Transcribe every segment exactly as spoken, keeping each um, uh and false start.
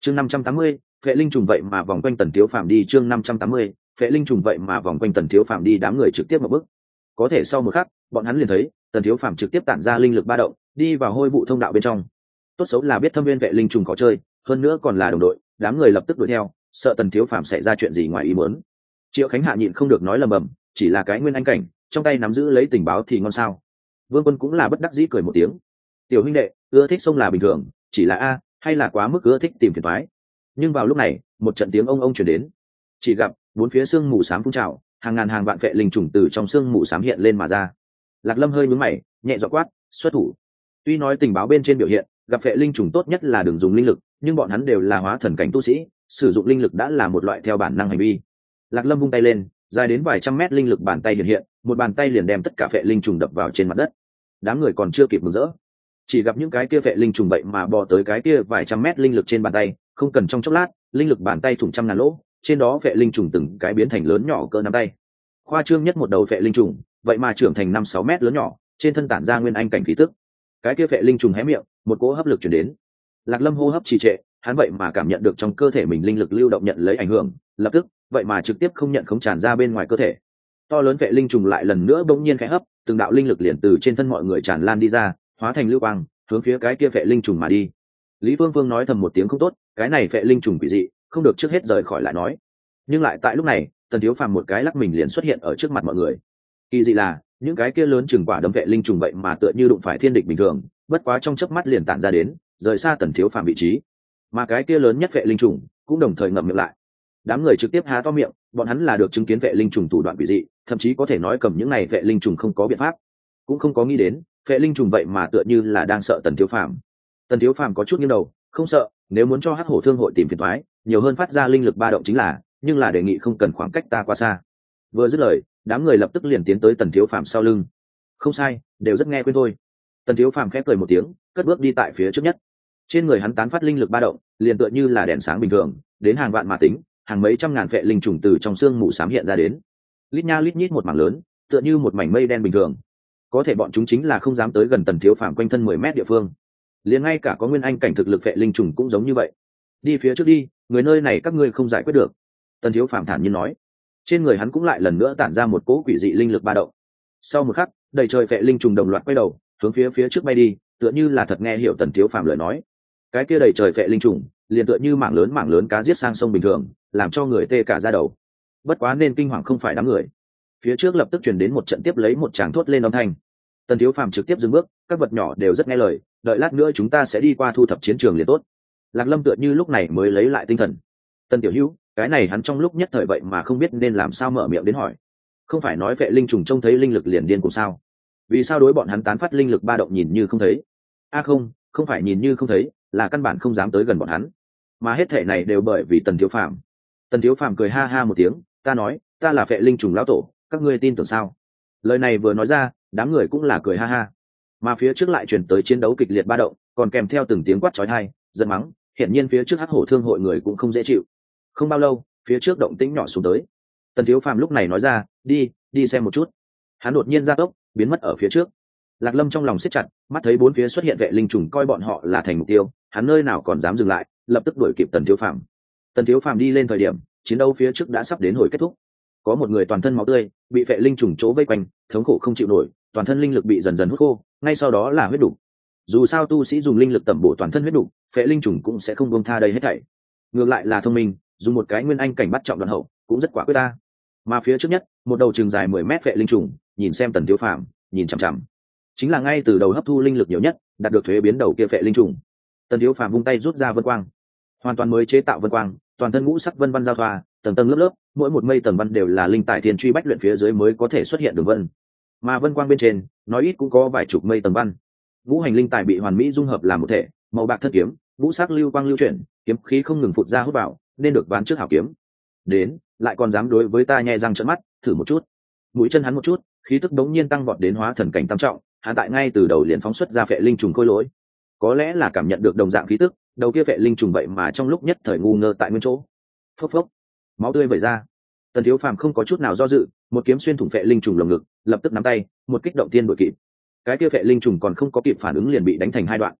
chương năm trăm tám mươi, phệ linh trùng vậy mà vòng quanh tần thiếu phàm đi. chương năm trăm tám mươi, phệ linh trùng vậy mà vòng quanh tần thiếu phàm đi. Đám người trực tiếp một bước, có thể sau một khắc bọn hắn liền thấy tần thiếu phàm trực tiếp tản ra linh lực ba động đi vào hôi vụ thông đạo bên trong. Tốt xấu là biết thâm viên vệ linh trùng có chơi, hơn nữa còn là đồng đội, đám người lập tức đuổi theo, sợ tần thiếu phàm xảy ra chuyện gì ngoài ý muốn. Triệu Khánh Hạ nhịn không được nói lầm bầm, chỉ là cái nguyên anh cảnh, trong tay nắm giữ lấy tình báo thì ngon sao. Vương Quân cũng là bất đắc dĩ cười một tiếng, tiểu huynh đệ, ưa thích sông là bình thường, chỉ là a hay là quá mức ưa thích tìm phiền toái. Nhưng vào lúc này một trận tiếng ông ông chuyển đến, chỉ gặp bốn phía sương mù xám phun trào, hàng ngàn hàng vạn vệ linh trùng từ trong sương mù xám hiện lên mà ra. Lạc Lâm hơi nhướng mày, nhẹ giọng quát, xuất thủ. Tuy nói tình báo bên trên biểu hiện gặp vệ linh trùng tốt nhất là đừng dùng linh lực, nhưng bọn hắn đều là hóa thần cảnh tu sĩ, sử dụng linh lực đã là một loại theo bản năng hành vi. Lạc Lâm vung tay lên, dài đến vài trăm mét linh lực bàn tay hiện hiện, một bàn tay liền đem tất cả vệ linh trùng đập vào trên mặt đất. Đám người còn chưa kịp mừng rỡ, chỉ gặp những cái kia vệ linh trùng vậy mà bò tới cái kia vài trăm mét linh lực trên bàn tay, không cần trong chốc lát, linh lực bàn tay thủng trăm ngàn lỗ, trên đó vệ linh trùng từng cái biến thành lớn nhỏ cỡ nắm tay. Khoa trương nhất một đầu vệ linh trùng, vậy mà trưởng thành năm sáu mét lớn nhỏ, trên thân tản ra nguyên anh cảnh khí tức. Cái kia vệ linh trùng hé miệng, một cỗ hấp lực truyền đến. Lạc Lâm hô hấp trì trệ, hắn vậy mà cảm nhận được trong cơ thể mình linh lực lưu động nhận lấy ảnh hưởng, lập tức, vậy mà trực tiếp không nhận khống tràn ra bên ngoài cơ thể. To lớn vệ linh trùng lại lần nữa bỗng nhiên khẽ hấp, từng đạo linh lực liền từ trên thân mọi người tràn lan đi ra, hóa thành lưu quang, hướng phía cái kia vệ linh trùng mà đi. Lý Phương Phương nói thầm một tiếng không tốt, cái này vệ linh trùng quỷ dị, không được trước hết rời khỏi lại nói. Nhưng lại tại lúc này, Tần Thiếu Phàm một cái lắc mình liền xuất hiện ở trước mặt mọi người. Kỳ dị là, những cái kia lớn chừng quả đấm vệ linh trùng vậy mà tựa như đụng phải thiên địch bình thường, bất quá trong chớp mắt liền tản ra đến, rời xa Tần Thiếu Phàm vị trí. Mà cái kia lớn nhất vệ linh trùng cũng đồng thời ngậm miệng lại. Đám người trực tiếp há to miệng, bọn hắn là được chứng kiến vệ linh trùng thủ đoạn quỷ dị, thậm chí có thể nói cầm những này vệ linh trùng không có biện pháp, cũng không có nghĩ đến vệ linh trùng vậy mà tựa như là đang sợ Tần Thiếu Phàm. Tần Thiếu Phàm có chút nghiêng đầu, không sợ, nếu muốn cho Hắc Hổ Thương hội tìm phiền toái, nhiều hơn phát ra linh lực ba động chính là, nhưng là đề nghị không cần khoảng cách ta quá xa. Vừa dứt lời, đám người lập tức liền tiến tới Tần Thiếu Phàm sau lưng. Không sai, đều rất nghe quên thôi. Tần Thiếu Phàm khẽ cười một tiếng, cất bước đi tại phía trước nhất. Trên người hắn tán phát linh lực ba động, liền tựa như là đèn sáng bình thường, đến hàng vạn mà tính, hàng mấy trăm ngàn vệ linh trùng từ trong xương mù xám hiện ra đến. Lít nha lít nhít một mảng lớn, tựa như một mảnh mây đen bình thường. Có thể bọn chúng chính là không dám tới gần Tần Thiếu Phàm quanh thân mười mét địa phương. Liền ngay cả có nguyên anh cảnh thực lực vệ linh trùng cũng giống như vậy. Đi phía trước đi, người nơi này các ngươi không giải quyết được. Tần Thiếu Phàm thản nhiên nói. Trên người hắn cũng lại lần nữa tản ra một cỗ quỷ dị linh lực ba động. Sau một khắc, đầy trời vệ linh trùng đồng loạt quay đầu, hướng phía phía trước bay đi, tựa như là thật nghe hiểu Tần Thiếu Phàm lời nói. Cái kia đầy trời vệ linh trùng, liền tựa như mảng lớn mảng lớn cá giết sang sông bình thường, làm cho người tê cả da đầu. Bất quá nên kinh hoàng không phải đám người. Phía trước lập tức truyền đến một trận tiếp lấy một tràng thốt lên âm thanh. Tần Thiếu Phàm trực tiếp dừng bước, các vật nhỏ đều rất nghe lời, đợi lát nữa chúng ta sẽ đi qua thu thập chiến trường liền tốt. Lạc Lâm tựa như lúc này mới lấy lại tinh thần. Tần Tiểu Hữu, cái này hắn trong lúc nhất thời vậy mà không biết nên làm sao mở miệng đến hỏi. Không phải nói vệ linh trùng trông thấy linh lực liền điên cùng sao? Vì sao đối bọn hắn tán phát linh lực ba động nhìn như không thấy? A à không, không phải nhìn như không thấy, là căn bản không dám tới gần bọn hắn. Mà hết thể này đều bởi vì Tần Thiếu Phàm. Tần Thiếu Phàm cười ha ha một tiếng, ta nói, ta là vệ linh trùng lão tổ, các ngươi tin tưởng sao? Lời này vừa nói ra, đám người cũng là cười ha ha. Mà phía trước lại truyền tới chiến đấu kịch liệt ba động, còn kèm theo từng tiếng quát chói tai, giận mắng, hiển nhiên phía trước Hắc Hổ Thương hội người cũng không dễ chịu. Không bao lâu, phía trước động tĩnh nhỏ xuống tới. Tần Thiếu Phàm lúc này nói ra, đi, đi xem một chút. Hắn đột nhiên ra tốc, biến mất ở phía trước. Lạc Lâm trong lòng siết chặt, mắt thấy bốn phía xuất hiện vệ linh trùng coi bọn họ là thành mục tiêu, hắn nơi nào còn dám dừng lại, lập tức đuổi kịp Tần Thiếu Phàm. Tần Thiếu Phàm đi lên thời điểm, chiến đấu phía trước đã sắp đến hồi kết thúc. Có một người toàn thân máu tươi, bị vệ linh trùng chỗ vây quanh, thống khổ không chịu nổi, toàn thân linh lực bị dần dần hút khô, ngay sau đó là huyết đủ. Dù sao tu sĩ dùng linh lực tẩm bổ toàn thân huyết đủ, vệ linh trùng cũng sẽ không buông tha đây hết thảy. Ngược lại là thông minh, dùng một cái nguyên anh cảnh bắt trọng đoạn hậu, cũng rất quả quyết ta. Mà phía trước nhất, một đầu trường dài mười mét vệ linh trùng, nhìn xem Tần Thiếu Phàm, nhìn chằm chằm. Chính là ngay từ đầu hấp thu linh lực nhiều nhất, đạt được thuế biến đầu kia vệ linh trùng. Tần Thiếu Phàm vung tay rút ra vân quang, hoàn toàn mới chế tạo vân quang, toàn thân ngũ sắc vân văn giao thoa, tầng tầng lớp lớp, mỗi một mây tầng văn đều là linh tài thiên truy bách luyện phía dưới mới có thể xuất hiện đường vân. Mà vân quang bên trên, nói ít cũng có vài chục mây tầng văn. Ngũ hành linh tài bị hoàn mỹ dung hợp làm một thể, màu bạc thân kiếm, ngũ sắc lưu quang lưu chuyển, kiếm khí không ngừng phụt ra hút vào, nên được bán trước hảo kiếm. Đến, lại còn dám đối với ta nhè răng trợn mắt, thử một chút. Mũi chân hắn một chút, khí tức đống nhiên tăng vọt đến hóa thần cảnh tam trọng, hắn tại ngay từ đầu liền phóng xuất ra vệ linh trùng khôi lỗi. Có lẽ là cảm nhận được đồng dạng khí tức, đầu kia vệ linh trùng vậy mà trong lúc nhất thời ngu ngơ tại nguyên chỗ. Phốc phốc, máu tươi vẩy ra. Tần Thiếu Phàm không có chút nào do dự, một kiếm xuyên thủng vệ linh trùng lồng ngực, lập tức nắm tay, một kích động tiên đội kịp. Cái kia vệ linh trùng còn không có kịp phản ứng liền bị đánh thành hai đoạn.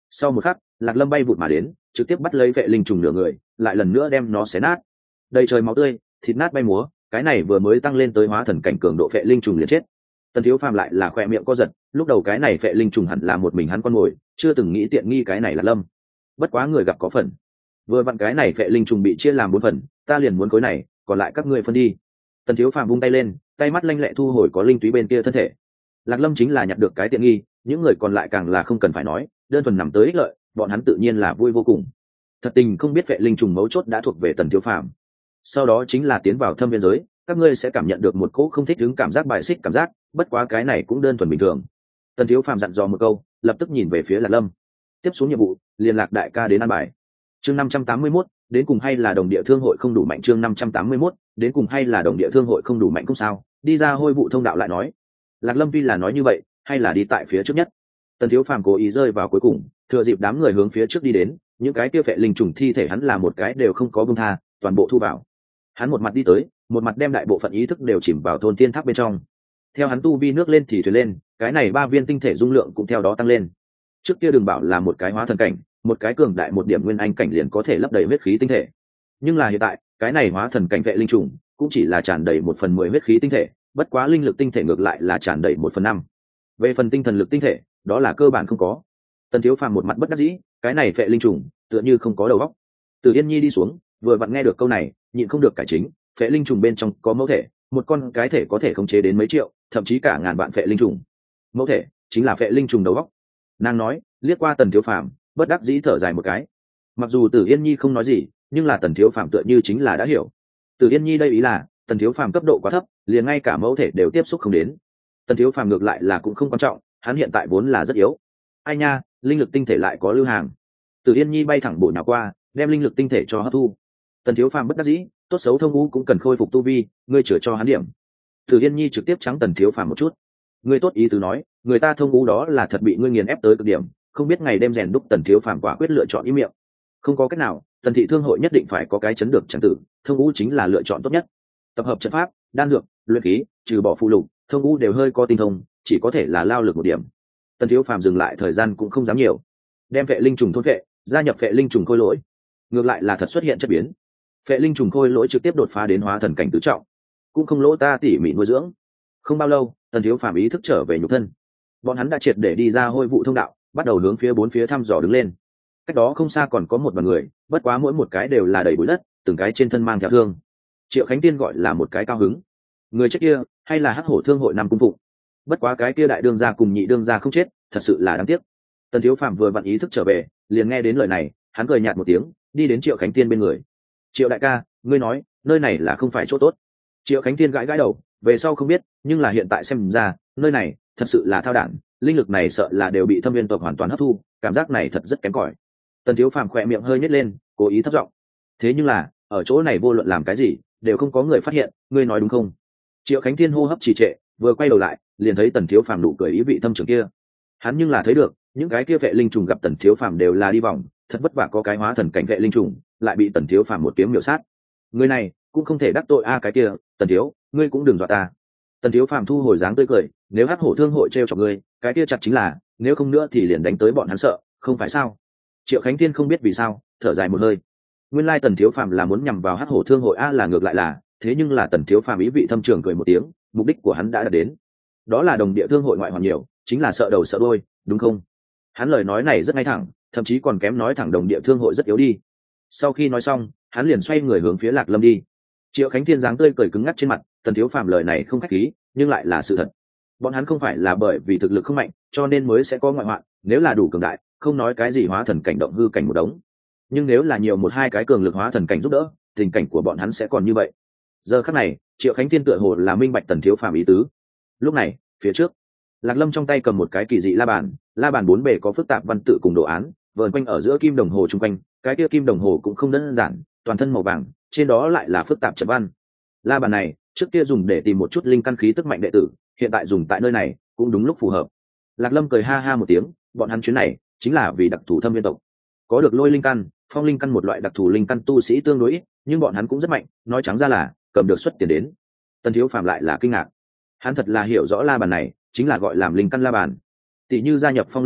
Sau một khắc, Lạc Lâm bay vụt mà đến, trực tiếp bắt lấy vệ linh trùng nửa người, lại lần nữa đem nó xé nát. Đầy trời máu tươi, thịt nát bay múa, cái này vừa mới tăng lên tới hóa thần cảnh cường độ vệ linh trùng liền chết. Tần Thiếu Phàm lại là khỏe miệng co giật, lúc đầu cái này vệ linh trùng hẳn là một mình hắn con mồi, chưa từng nghĩ tiện nghi cái này là Lâm. Bất quá người gặp có phần. Vừa vặn cái này vệ linh trùng bị chia làm bốn phần, ta liền muốn khối này, còn lại các ngươi phân đi. Tần Thiếu Phàm vung tay lên, tay mắt lanh lẹ thu hồi có linh túy bên kia thân thể. Lạc Lâm chính là nhặt được cái tiện nghi, những người còn lại càng là không cần phải nói, đơn thuần nằm tới ích lợi, bọn hắn tự nhiên là vui vô cùng. Thật tình không biết vệ linh trùng mấu chốt đã thuộc về Tần Thiếu Phàm. Sau đó chính là tiến vào thâm viên giới, các ngươi sẽ cảm nhận được một cỗ không thích ứng cảm giác bài xích cảm giác, bất quá cái này cũng đơn thuần bình thường. Tần Thiếu Phàm dặn dò một câu, lập tức nhìn về phía Lạc Lâm. Tiếp xuống nhiệm vụ, liên lạc đại ca đến an bài. Chương năm trăm tám mươi mốt, đến cùng hay là đồng địa thương hội không đủ mạnh. Chương năm trăm tám mươi mốt, đến cùng hay là đồng địa thương hội không đủ mạnh cũng sao, đi ra hôi vụ thông đạo lại nói. Lạc Lâm tuy là nói như vậy, hay là đi tại phía trước nhất. Tần Thiếu Phàm cố ý rơi vào cuối cùng, thừa dịp đám người hướng phía trước đi đến, những cái kia phệ linh trùng thi thể hắn là một cái đều không có buông tha, toàn bộ thu vào. Hắn một mặt đi tới, một mặt đem đại bộ phận ý thức đều chìm vào thôn tiên tháp bên trong. Theo hắn tu vi nước lên thì thuyền lên, cái này ba viên tinh thể dung lượng cũng theo đó tăng lên. Trước kia đừng bảo là một cái hóa thần cảnh, một cái cường đại một điểm nguyên anh cảnh liền có thể lấp đầy huyết khí tinh thể. Nhưng là hiện tại, cái này hóa thần cảnh vệ linh trùng cũng chỉ là tràn đầy một phần mười huyết khí tinh thể, bất quá linh lực tinh thể ngược lại là tràn đầy một phần năm. Về phần tinh thần lực tinh thể, đó là cơ bản không có. Tần Thiếu Phàm một mặt bất đắc dĩ, cái này vệ linh trùng tựa như không có đầu óc. Từ Yên Nhi đi xuống, vừa vặn nghe được câu này, nhịn không được cải chính, vệ linh trùng bên trong có mẫu thể, một con cái thể có thể khống chế đến mấy triệu, thậm chí cả ngàn vạn vệ linh trùng. Mẫu thể chính là vệ linh trùng đầu óc. Nàng nói, liếc qua Tần Thiếu Phàm, bất đắc dĩ thở dài một cái. Mặc dù Từ Yên Nhi không nói gì, nhưng là Tần Thiếu Phàm tựa như chính là đã hiểu. Từ Yên Nhi đây ý là, Tần Thiếu Phàm cấp độ quá thấp, liền ngay cả mẫu thể đều tiếp xúc không đến. Tần Thiếu Phàm ngược lại là cũng không quan trọng, hắn hiện tại vốn là rất yếu. Ai nha, linh lực tinh thể lại có lưu hàng. Từ Yên Nhi bay thẳng bộ nhào qua, đem linh lực tinh thể cho hấp thu. Tần Thiếu Phàm bất đắc dĩ, tốt xấu thông ngũ cũng cần khôi phục tu vi, ngươi chữa cho hắn điểm. Từ Yên Nhi trực tiếp trắng Tần Thiếu Phàm một chút. Ngươi tốt ý tứ nói, người ta thông ngũ đó là thật bị ngươi nghiền ép tới cực điểm, không biết ngày đêm rèn đúc. Tần Thiếu Phàm quả quyết lựa chọn ý miệng. Không có cách nào, Tần thị thương hội nhất định phải có cái chấn được chẳng tử, thông ngũ chính là lựa chọn tốt nhất. Tập hợp trận pháp, đan dược, luyện khí, trừ bỏ phụ lục, thông ngũ đều hơi có tinh thông, chỉ có thể là lao lực một điểm. Tần Thiếu Phàm dừng lại thời gian cũng không dám nhiều, đem vệ linh trùng thôn vệ, gia nhập vệ linh trùng khôi lỗi, ngược lại là thật xuất hiện chất biến. Vệ linh trùng khôi lỗi trực tiếp đột phá đến hóa thần cảnh tứ trọng, cũng không lỗ ta tỉ mỉ nuôi dưỡng. Không bao lâu, Tần Thiếu Phàm ý thức trở về nhục thân, bọn hắn đã triệt để đi ra hôi vụ thông đạo, bắt đầu hướng phía bốn phía thăm dò đứng lên. Cách đó không xa còn có một vài người, bất quá mỗi một cái đều là đầy bụi đất, từng cái trên thân mang theo thương. Triệu Khánh Tiên gọi là một cái cao hứng, người chết kia hay là hắc hổ thương hội Nam Cung Phụng. Bất quá cái kia đại đương gia cùng nhị đương gia không chết, thật sự là đáng tiếc. Tần Thiếu Phàm vừa vặn ý thức trở về, liền nghe đến lời này, hắn cười nhạt một tiếng, đi đến Triệu Khánh Tiên bên người. Triệu đại ca, ngươi nói nơi này là không phải chỗ tốt. Triệu Khánh Tiên gãi gãi đầu, về sau không biết, nhưng là hiện tại xem ra nơi này thật sự là thao đản, linh lực này sợ là đều bị Thâm Viên tộc hoàn toàn hấp thu, cảm giác này thật rất kém cỏi. Tần Thiếu Phàm khỏe miệng hơi nhếch lên, cố ý thấp giọng. Thế nhưng là ở chỗ này vô luận làm cái gì đều không có người phát hiện, ngươi nói đúng không? Triệu Khánh Thiên hô hấp trì trệ, vừa quay đầu lại liền thấy Tần Thiếu Phàm nụ cười ý vị thâm trường kia. Hắn nhưng là thấy được những cái kia vệ linh trùng gặp Tần Thiếu Phàm đều là đi vòng, thật vất vả có cái hóa thần cảnh vệ linh trùng lại bị Tần Thiếu Phàm một kiếm miểu sát. Người này cũng không thể đắc tội a. Cái kia Tần Thiếu, ngươi cũng đừng dọa ta. Tần Thiếu Phàm thu hồi dáng tươi cười, nếu hắc hổ thương hội trêu chọc ngươi, cái kia chặt chính là, nếu không nữa thì liền đánh tới bọn hắn sợ, không phải sao? Triệu Khánh Thiên không biết vì sao thở dài một hơi. Nguyên lai Tần Thiếu Phàm là muốn nhằm vào hắc hổ thương hội a, là ngược lại là, thế nhưng là Tần Thiếu Phàm ý vị thâm trường cười một tiếng, mục đích của hắn đã đạt đến. Đó là đồng địa thương hội ngoại hoàn nhiều, chính là sợ đầu sợ đuôi, đúng không? Hắn lời nói này rất ngay thẳng, thậm chí còn kém nói thẳng đồng địa thương hội rất yếu đi. Sau khi nói xong, hắn liền xoay người hướng phía Lạc Lâm đi. Triệu Khánh Thiên dáng tươi cười cứng ngắc trên mặt, Tần Thiếu Phàm lời này không khách khí, nhưng lại là sự thật. Bọn hắn không phải là bởi vì thực lực không mạnh, cho nên mới sẽ có ngoại hoạn, nếu là đủ cường đại, không nói cái gì hóa thần cảnh động hư cảnh một đống. Nhưng nếu là nhiều một hai cái cường lực hóa thần cảnh giúp đỡ, tình cảnh của bọn hắn sẽ còn như vậy. Giờ khắc này, Triệu Khánh Thiên tựa hồ là minh bạch Tần Thiếu Phàm ý tứ. Lúc này, phía trước, Lạc Lâm trong tay cầm một cái kỳ dị la bàn, la bàn bốn bề có phức tạp văn tự cùng đồ án, vờn quanh ở giữa kim đồng hồ chung quanh, cái kia kim đồng hồ cũng không đơn giản, toàn thân màu vàng, trên đó lại là phức tạp trận văn. La bàn này, trước kia dùng để tìm một chút linh căn khí tức mạnh đệ tử, hiện tại dùng tại nơi này, cũng đúng lúc phù hợp. Lạc Lâm cười ha ha một tiếng, bọn hắn chuyến này chính là vì đặc thù Thâm Viên tộc, có được lôi linh căn, phong linh căn một loại đặc thù linh căn tu sĩ tương đối ít, nhưng bọn hắn cũng rất mạnh, nói trắng ra là cầm được xuất tiền đến. Tần Thiếu Phàm lại là kinh ngạc, hắn thật là hiểu rõ la bàn này chính là gọi làm linh căn la bàn. Tỷ như gia nhập phong linh thạch,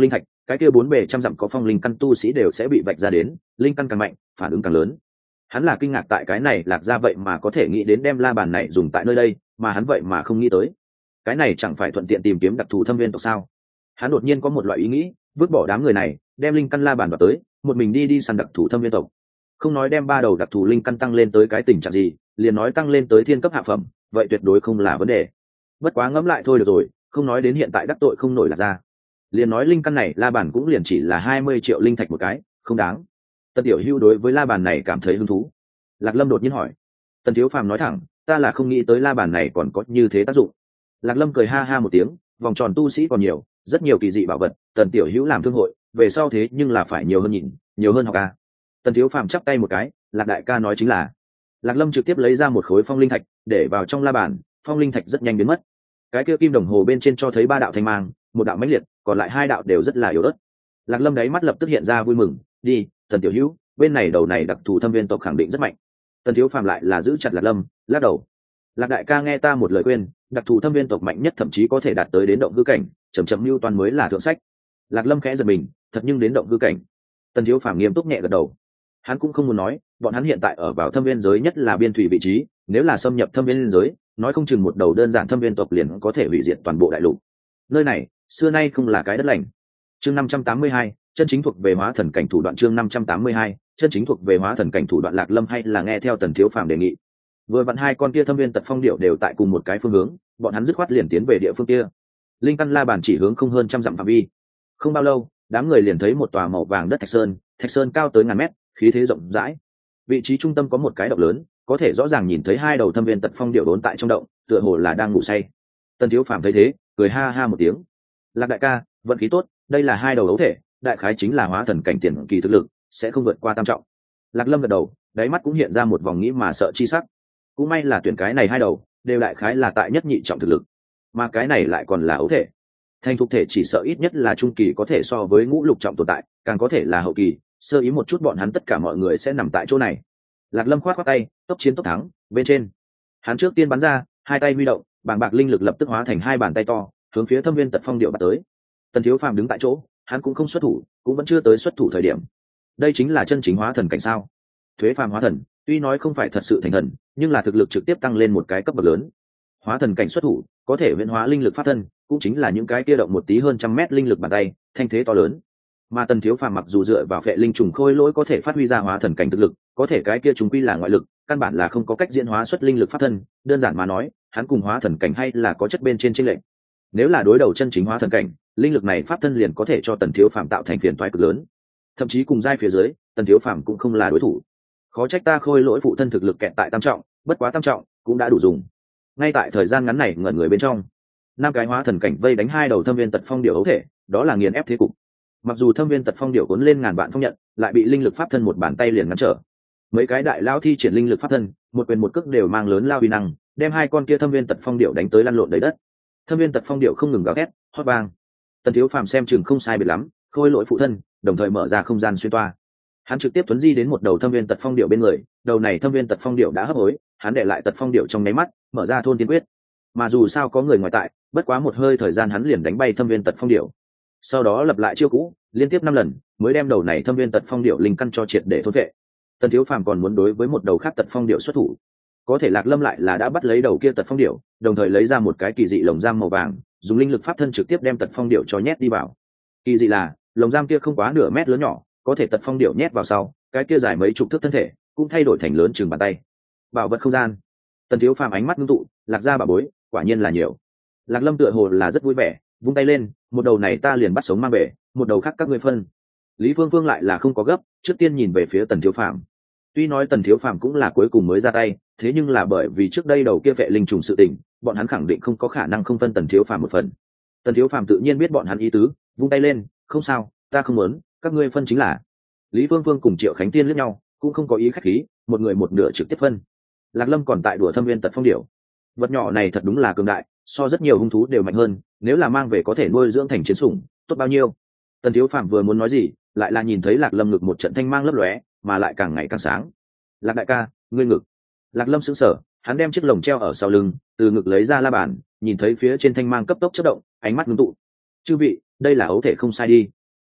cái kia bốn bề trăm dặm có phong linh căn tu sĩ đều sẽ bị vạch ra đến, linh căn càng mạnh phản ứng càng lớn. Hắn là kinh ngạc tại cái này Lạc Gia vậy mà có thể nghĩ đến đem la bàn này dùng tại nơi đây, mà hắn vậy mà không nghĩ tới. Cái này chẳng phải thuận tiện tìm kiếm đặc thù thâm viên tộc sao? Hắn đột nhiên có một loại ý nghĩ, vứt bỏ đám người này, đem linh căn la bàn vào tới, một mình đi đi săn đặc thù thâm viên tộc. Không nói đem ba đầu đặc thù linh căn tăng lên tới cái tình trạng gì, liền nói tăng lên tới thiên cấp hạ phẩm, vậy tuyệt đối không là vấn đề. Bất quá ngẫm lại thôi được rồi, không nói đến hiện tại đắc tội không nổi Lạc Gia. Liền nói linh căn này la bàn cũng liền chỉ là hai mươi triệu linh thạch một cái, không đáng. Tần Tiểu Hưu đối với la bàn này cảm thấy hứng thú. Lạc Lâm đột nhiên hỏi. Tần Thiếu Phàm nói thẳng, ta là không nghĩ tới la bàn này còn có như thế tác dụng. Lạc Lâm cười ha ha một tiếng, vòng tròn tu sĩ còn nhiều, rất nhiều kỳ dị bảo vật, Tần Tiểu Hữu làm thương hội, về sau thế nhưng là phải nhiều hơn nhìn, nhiều hơn học ca. Tần Thiếu Phàm chắp tay một cái, Lạc đại ca nói chính là. Lạc Lâm trực tiếp lấy ra một khối phong linh thạch, để vào trong la bàn, phong linh thạch rất nhanh biến mất. Cái kia kim đồng hồ bên trên cho thấy ba đạo thanh mang, một đạo mãnh liệt, còn lại hai đạo đều rất là yếu ớt. Lạc Lâm đáy mắt lập tức hiện ra vui mừng, đi, Tần Tiểu Hữu, bên này đầu này đặc thù thâm viên tộc khẳng định rất mạnh. Tần Thiếu Phàm lại là giữ chặt Lạc Lâm, lắc đầu. Lạc đại ca nghe ta một lời khuyên, đặc thù thâm viên tộc mạnh nhất thậm chí có thể đạt tới đến động hư cảnh, chậm chậm lưu toàn mới là thượng sách. Lạc Lâm khẽ giật mình, thật nhưng đến động hư cảnh. Tần Thiếu Phàm nghiêm túc nhẹ gật đầu. Hắn cũng không muốn nói, bọn hắn hiện tại ở vào thâm viên giới nhất là biên thủy vị trí, nếu là xâm nhập thâm viên giới, nói không chừng một đầu đơn giản thâm viên tộc liền có thể hủy diệt toàn bộ đại lục. Nơi này, xưa nay không là cái đất lành. Chương năm trăm tám mươi hai, chân chính thuộc về hóa thần cảnh thủ đoạn. Chương năm trăm tám mươi hai, chân chính thuộc về hóa thần cảnh thủ đoạn. Lạc Lâm hay là nghe theo Tần Thiếu Phàm đề nghị. Vừa vặn hai con kia thâm viên tật phong điệu đều tại cùng một cái phương hướng, bọn hắn dứt khoát liền tiến về địa phương kia. Linh căn la bàn chỉ hướng không hơn trăm dặm phạm vi. Không bao lâu, đám người liền thấy một tòa màu vàng đất thạch sơn, thạch sơn cao tới ngàn mét, khí thế rộng rãi. Vị trí trung tâm có một cái động lớn, có thể rõ ràng nhìn thấy hai đầu thâm viên tật phong điệu đốn tại trong động, tựa hồ là đang ngủ say. Tần Thiếu Phàm thấy thế, cười ha ha một tiếng. Lạc đại ca, vận khí tốt, đây là hai đầu ấu thể, đại khái chính là hóa thần cảnh tiền kỳ thực lực, sẽ không vượt qua tam trọng. Lạc Lâm gật đầu, đáy mắt cũng hiện ra một vòng nghĩ mà sợ chi sắc. Cũng may là tuyển cái này hai đầu đều đại khái là tại nhất nhị trọng thực lực, mà cái này lại còn là ấu thể. Thành thục thể chỉ sợ ít nhất là trung kỳ có thể so với ngũ lục trọng tồn tại, càng có thể là hậu kỳ, sơ ý một chút bọn hắn tất cả mọi người sẽ nằm tại chỗ này. Lạc Lâm khoát khoát tay, tốc chiến tốc thắng, bên trên. Hắn trước tiên bắn ra, hai tay huy động, bàng bạc linh lực lập tức hóa thành hai bàn tay to, hướng phía thâm viên tật phong điệu bắt tới. Tần Thiếu Phàm đứng tại chỗ, hắn cũng không xuất thủ, cũng vẫn chưa tới xuất thủ thời điểm. Đây chính là chân chính hóa thần cảnh sao? Thuế phàm hóa thần, tuy nói không phải thật sự thành thần, nhưng là thực lực trực tiếp tăng lên một cái cấp bậc lớn. Hóa thần cảnh xuất thủ, có thể huyễn hóa linh lực pháp thân, cũng chính là những cái kia động một tí hơn trăm mét linh lực bàn tay, thanh thế to lớn. Mà Tần Thiếu Phàm mặc dù dựa vào phệ linh trùng khôi lỗi có thể phát huy ra hóa thần cảnh thực lực, có thể cái kia chúng quy là ngoại lực, căn bản là không có cách diễn hóa xuất linh lực pháp thân, đơn giản mà nói, hắn cùng hóa thần cảnh hay là có chất bên trên chênh lệch. Nếu là đối đầu chân chính hóa thần cảnh, linh lực này pháp thân liền có thể cho Tần Thiếu Phàm tạo thành phiền toái cực lớn. Thậm chí cùng giai phía dưới, Tần Thiếu Phàm cũng không là đối thủ. Khó trách ta khôi lỗi phụ thân thực lực kẹt tại tam trọng, bất quá tam trọng cũng đã đủ dùng. Ngay tại thời gian ngắn này ngẩn người bên trong, năm cái hóa thần cảnh vây đánh hai đầu thâm viên tật phong điệu ấu thể, đó là nghiền ép thế cục. Mặc dù thâm viên tật phong điệu cuốn lên ngàn vạn phong nhận, lại bị linh lực pháp thân một bàn tay liền ngăn trở. Mấy cái đại lao thi triển linh lực pháp thân, một quyền một cước đều mang lớn lao uy năng, đem hai con kia thâm viên tật phong điệu đánh tới lăn lộn đầy đất. Thâm viên tật phong điệu không ngừng gào thét, hót vang. Tần Thiếu Phàm xem chừng không sai biệt lắm, khôi lỗi phụ thân, đồng thời mở ra không gian xuyên toa. Hắn trực tiếp tuấn di đến một đầu thâm viên tật phong điệu bên người, đầu này thâm viên tật phong điệu đã hấp hối, hắn để lại tật phong điệu trong nháy mắt, mở ra thôn tiên quyết. Mà dù sao có người ngoài tại, bất quá một hơi thời gian hắn liền đánh bay thâm viên tật phong điệu. Sau đó lập lại chiêu cũ, liên tiếp năm lần, mới đem đầu này thâm viên tật phong điệu linh căn cho triệt để thôn vệ. Tần Thiếu Phàm còn muốn đối với một đầu khác tật phong điệu xuất thủ, có thể Lạc Lâm lại là đã bắt lấy đầu kia tật phong điệu, đồng thời lấy ra một cái kỳ dị lồng giam màu vàng, dùng linh lực pháp thân trực tiếp đem tật phong điệu cho nhét đi vào. Kỳ dị là, lồng giam kia không quá nửa mét lớn nhỏ, có thể tật phong điệu nhét vào sau, cái kia dài mấy chục thước thân thể cũng thay đổi thành lớn chừng bàn tay. Bảo vật không gian. Tần Thiếu Phàm ánh mắt ngưng tụ, Lạc gia bảo bối, quả nhiên là nhiều. Lạc Lâm tựa hồ là rất vui vẻ, vung tay lên, một đầu này ta liền bắt sống mang về, một đầu khác các ngươi phân. Lý Phương Phương lại là không có gấp, trước tiên nhìn về phía Tần Thiếu Phàm. Tuy nói Tần Thiếu Phàm cũng là cuối cùng mới ra tay, thế nhưng là bởi vì trước đây đầu kia vệ linh trùng sự tình, bọn hắn khẳng định không có khả năng không phân Tần Thiếu Phàm một phần. Tần Thiếu Phàm tự nhiên biết bọn hắn ý tứ, vung tay lên, không sao, ta không muốn, các ngươi phân chính là. Lý Phương Phương cùng Triệu Khánh Tiên liếc nhau, cũng không có ý khách khí, một người một nửa trực tiếp phân. Lạc Lâm còn tại đùa thâm viên tật phong điểu, vật nhỏ này thật đúng là cường đại, so rất nhiều hung thú đều mạnh hơn, nếu là mang về có thể nuôi dưỡng thành chiến sủng, tốt bao nhiêu. Tần Thiếu Phàm vừa muốn nói gì, lại là nhìn thấy Lạc Lâm ngực một trận thanh mang lấp lóe, mà lại càng ngày càng sáng. Lạc đại ca, ngươi ngực. Lạc Lâm sững sờ, hắn đem chiếc lồng treo ở sau lưng, từ ngực lấy ra la bàn, nhìn thấy phía trên thanh mang cấp tốc chớp động, ánh mắt ngưng tụ. Chư vị, đây là ấu thể không sai đi.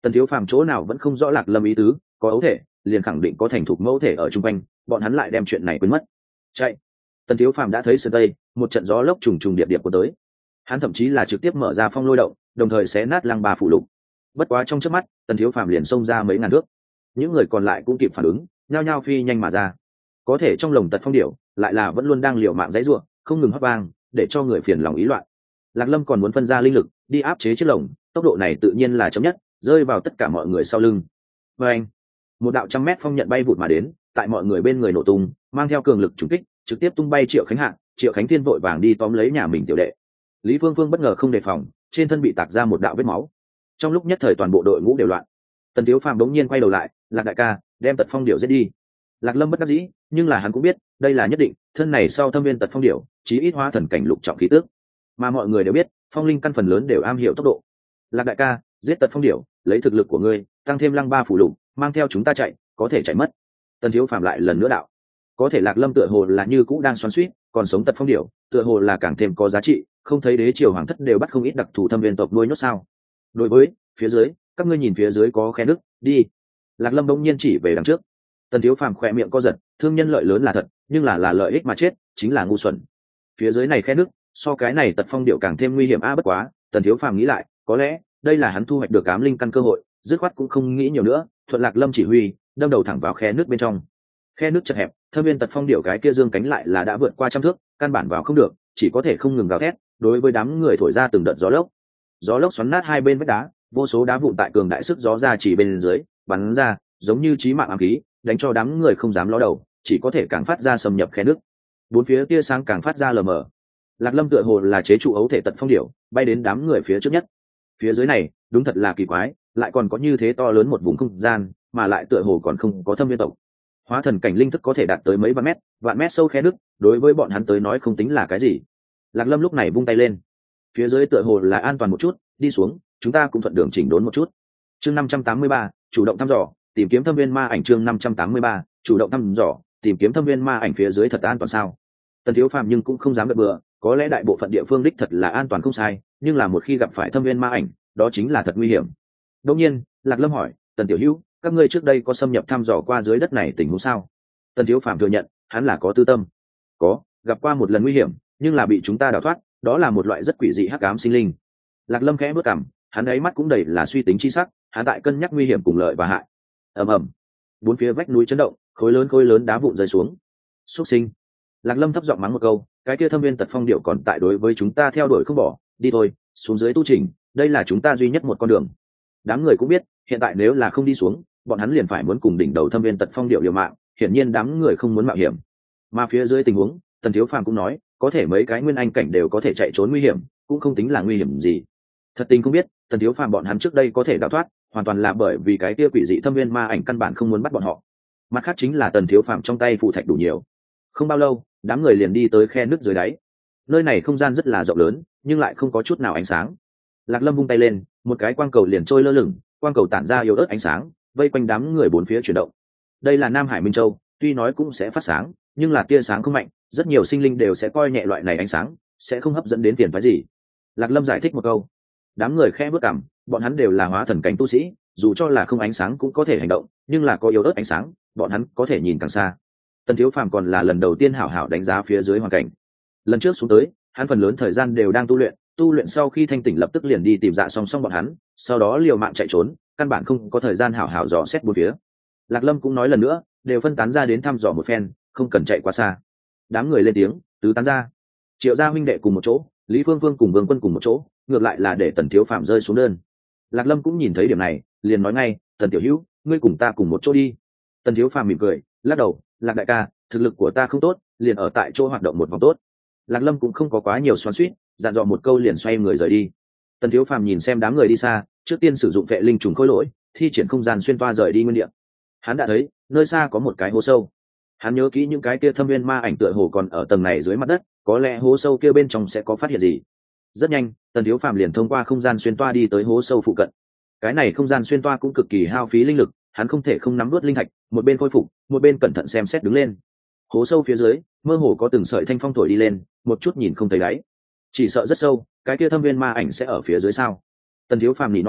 Tần Thiếu Phàm chỗ nào vẫn không rõ Lạc Lâm ý tứ, có ấu thể liền khẳng định có thành thục mẫu thể ở chung quanh, bọn hắn lại đem chuyện này quên mất. Chạy. Tần Thiếu Phàm đã thấy sườn tây, một trận gió lốc trùng trùng điệp điệp của tới. Hắn thậm chí là trực tiếp mở ra phong lôi động, đồng thời xé nát lăng ba phủ lục. Bất quá trong chớp mắt, Tần Thiếu Phàm liền xông ra mấy ngàn thước. Những người còn lại cũng kịp phản ứng, nhao nhao phi nhanh mà ra. Có thể trong lồng tật phong điểu, lại là vẫn luôn đang liều mạng giãy giụa, không ngừng hót vang, để cho người phiền lòng ý loạn. Lạc Lâm còn muốn phân ra linh lực, đi áp chế chiếc lồng, tốc độ này tự nhiên là chậm nhất, rơi vào tất cả mọi người sau lưng. Và anh, một đạo trăm mét phong nhận bay vụt mà đến, tại mọi người bên người nổ tung, mang theo cường lực trùng kích, trực tiếp tung bay Triệu Khánh Hạ. Triệu Khánh Thiên vội vàng đi tóm lấy nhà mình tiểu đệ. Lý Phương Phương bất ngờ không đề phòng, trên thân bị tạc ra một đạo vết máu. Trong lúc nhất thời toàn bộ đội ngũ đều loạn. Tần Thiếu Phàm đống nhiên quay đầu lại, Lạc đại ca, đem tật phong điểu giết đi. Lạc Lâm bất đắc dĩ, nhưng là hắn cũng biết, đây là nhất định, thân này sau thâm viên tật phong điểu, chí ít hóa thần cảnh lục trọng khí tước. Mà mọi người đều biết, phong linh căn phần lớn đều am hiểu tốc độ. Lạc đại ca, giết tật phong điểu, lấy thực lực của ngươi, tăng thêm lăng ba phủ lục, mang theo chúng ta chạy, có thể chạy mất. Tần Thiếu Phàm lại lần nữa đạo. Có thể Lạc Lâm tựa hồ là như cũ đang xoắn xuýt, còn sống tật phong điểu, tựa hồ là càng thêm có giá trị, không thấy đế triều hoàng thất đều bắt không ít đặc thù thâm viên tộc nuôi nhốt sao? Đối với phía dưới, các ngươi nhìn phía dưới có khe nứt, đi. Lạc Lâm bỗng nhiên chỉ về đằng trước. Tần Thiếu Phàm khỏe miệng co giật, thương nhân lợi lớn là thật, nhưng là là lợi ích mà chết, chính là ngu xuẩn. Phía dưới này khe nứt, so cái này tật phong điệu càng thêm nguy hiểm a, bất quá, Tần Thiếu Phàm nghĩ lại, có lẽ đây là hắn thu hoạch được ám linh căn cơ hội, dứt khoát cũng không nghĩ nhiều nữa, thuận Lạc Lâm chỉ huy, đâm đầu thẳng vào khe nứt bên trong. Khe nứt chật hẹp, thâm viên tật phong điệu cái kia dương cánh lại là đã vượt qua trăm thước, căn bản vào không được, chỉ có thể không ngừng gào thét, đối với đám người thổi ra từng đợt gió lốc. Gió lốc xoắn nát hai bên vách đá, vô số đá vụn tại cường đại sức gió ra chỉ bên dưới, bắn ra, giống như chí mạng ám khí, đánh cho đám người không dám ló đầu, chỉ có thể càng phát ra xâm nhập khe nước. Bốn phía tia sáng càng phát ra lờ mờ. Lạc Lâm tựa hồ là chế trụ ấu thể tật phong điểu, bay đến đám người phía trước nhất. Phía dưới này, đúng thật là kỳ quái, lại còn có như thế to lớn một vùng không gian, mà lại tựa hồ còn không có thâm viên tộc. Hóa thần cảnh linh thức có thể đạt tới mấy vạn mét, vạn mét sâu khe nước, đối với bọn hắn tới nói không tính là cái gì. Lạc Lâm lúc này vung tay lên. Phía dưới tựa hồ là an toàn một chút, đi xuống, chúng ta cũng thuận đường chỉnh đốn một chút. Chương năm trăm tám mươi ba, chủ động thăm dò, tìm kiếm thâm viên ma ảnh. Chương năm trăm tám mươi ba, chủ động thăm dò, tìm kiếm thâm viên ma ảnh. Phía dưới thật an toàn sao? Tần Thiếu Phàm nhưng cũng không dám gật bừa, có lẽ đại bộ phận địa phương đích thật là an toàn không sai, nhưng là một khi gặp phải thâm viên ma ảnh, đó chính là thật nguy hiểm. Đương nhiên, Lạc Lâm hỏi, Tần Tiểu Hữu, các ngươi trước đây có xâm nhập thăm dò qua dưới đất này tình huống sao? Tần Thiếu Phàm thừa nhận, hắn là có tư tâm. Có, gặp qua một lần nguy hiểm, nhưng là bị chúng ta đào thoát, đó là một loại rất quỷ dị hắc ám sinh linh. Lạc Lâm khẽ bước cằm, hắn ấy mắt cũng đầy là suy tính chi sắc, hắn tại cân nhắc nguy hiểm cùng lợi và hại. Ầm ầm, bốn phía vách núi chấn động, khối lớn khối lớn đá vụn rơi xuống. Súc sinh. Lạc Lâm thấp giọng mắng một câu, cái kia thâm viên tật phong điệu còn tại đối với chúng ta theo đuổi không bỏ, đi thôi, xuống dưới tu trình, đây là chúng ta duy nhất một con đường. Đám người cũng biết, hiện tại nếu là không đi xuống, bọn hắn liền phải muốn cùng đỉnh đầu thâm viên tật phong điệu liều mạng, hiển nhiên đám người không muốn mạo hiểm. Mà phía dưới tình huống, Tần Thiếu Phàm cũng nói, có thể mấy cái nguyên anh cảnh đều có thể chạy trốn nguy hiểm, cũng không tính là nguy hiểm gì. Thật tình không biết, Tần Thiếu Phàm bọn hắn trước đây có thể đào thoát, hoàn toàn là bởi vì cái kia quỷ dị thâm viên ma ảnh căn bản không muốn bắt bọn họ. Mặt khác chính là Tần Thiếu Phàm trong tay phù thạch đủ nhiều. Không bao lâu, đám người liền đi tới khe nước dưới đáy. Nơi này không gian rất là rộng lớn, nhưng lại không có chút nào ánh sáng. Lạc Lâm vung tay lên, một cái quang cầu liền trôi lơ lửng, quang cầu tản ra yếu ớt ánh sáng, vây quanh đám người bốn phía chuyển động. Đây là Nam Hải Minh Châu, tuy nói cũng sẽ phát sáng, nhưng là tia sáng không mạnh, rất nhiều sinh linh đều sẽ coi nhẹ loại này ánh sáng, sẽ không hấp dẫn đến tiền phái gì. Lạc Lâm giải thích một câu. Đám người khẽ bước cằm, bọn hắn đều là hóa thần cảnh tu sĩ, dù cho là không ánh sáng cũng có thể hành động, nhưng là có yếu ớt ánh sáng, bọn hắn có thể nhìn càng xa. Tần Thiếu Phàm còn là lần đầu tiên hảo hảo đánh giá phía dưới hoàn cảnh. Lần trước xuống tới, hắn phần lớn thời gian đều đang tu luyện, tu luyện sau khi thanh tỉnh lập tức liền đi tìm Dạ Song Song bọn hắn, sau đó liều mạng chạy trốn, căn bản không có thời gian hảo hảo dò xét bốn phía. Lạc Lâm cũng nói lần nữa, đều phân tán ra đến thăm dò một phen, không cần chạy quá xa. Đám người lên tiếng, tứ tán ra. Triệu gia huynh đệ cùng một chỗ, Lý Phương Phương cùng Vương Quân cùng một chỗ, ngược lại là để Tần Thiếu Phàm rơi xuống đơn. Lạc Lâm cũng nhìn thấy điểm này, liền nói ngay, Tần Tiểu Hữu, ngươi cùng ta cùng một chỗ đi. Tần Thiếu Phàm mỉm cười, lắc đầu, Lạc đại ca, thực lực của ta không tốt, liền ở tại chỗ hoạt động một vòng tốt. Lạc Lâm cũng không có quá nhiều xoắn xuýt, dặn dò một câu liền xoay người rời đi. Tần Thiếu Phàm nhìn xem đám người đi xa, trước tiên sử dụng vệ linh trùng khôi lỗi, thi triển không gian xuyên toa rời đi nguyên địa. Hắn đã thấy, nơi xa có một cái hố sâu. Hắn nhớ kỹ những cái kia thâm viên ma ảnh tựa hồ còn ở tầng này dưới mặt đất, có lẽ hố sâu kia bên trong sẽ có phát hiện gì. Rất nhanh, Tần Thiếu Phàm liền thông qua không gian xuyên toa đi tới hố sâu phụ cận. Cái này không gian xuyên toa cũng cực kỳ hao phí linh lực, hắn không thể không nắm nuốt linh thạch, một bên khôi phục, một bên cẩn thận xem xét đứng lên. Hố sâu phía dưới, mơ hồ có từng sợi thanh phong thổi đi lên, một chút nhìn không thấy đáy. Chỉ sợ rất sâu, cái kia thâm viên ma ảnh sẽ ở phía dưới sao? Tần Thiếu Phàm nỉ non,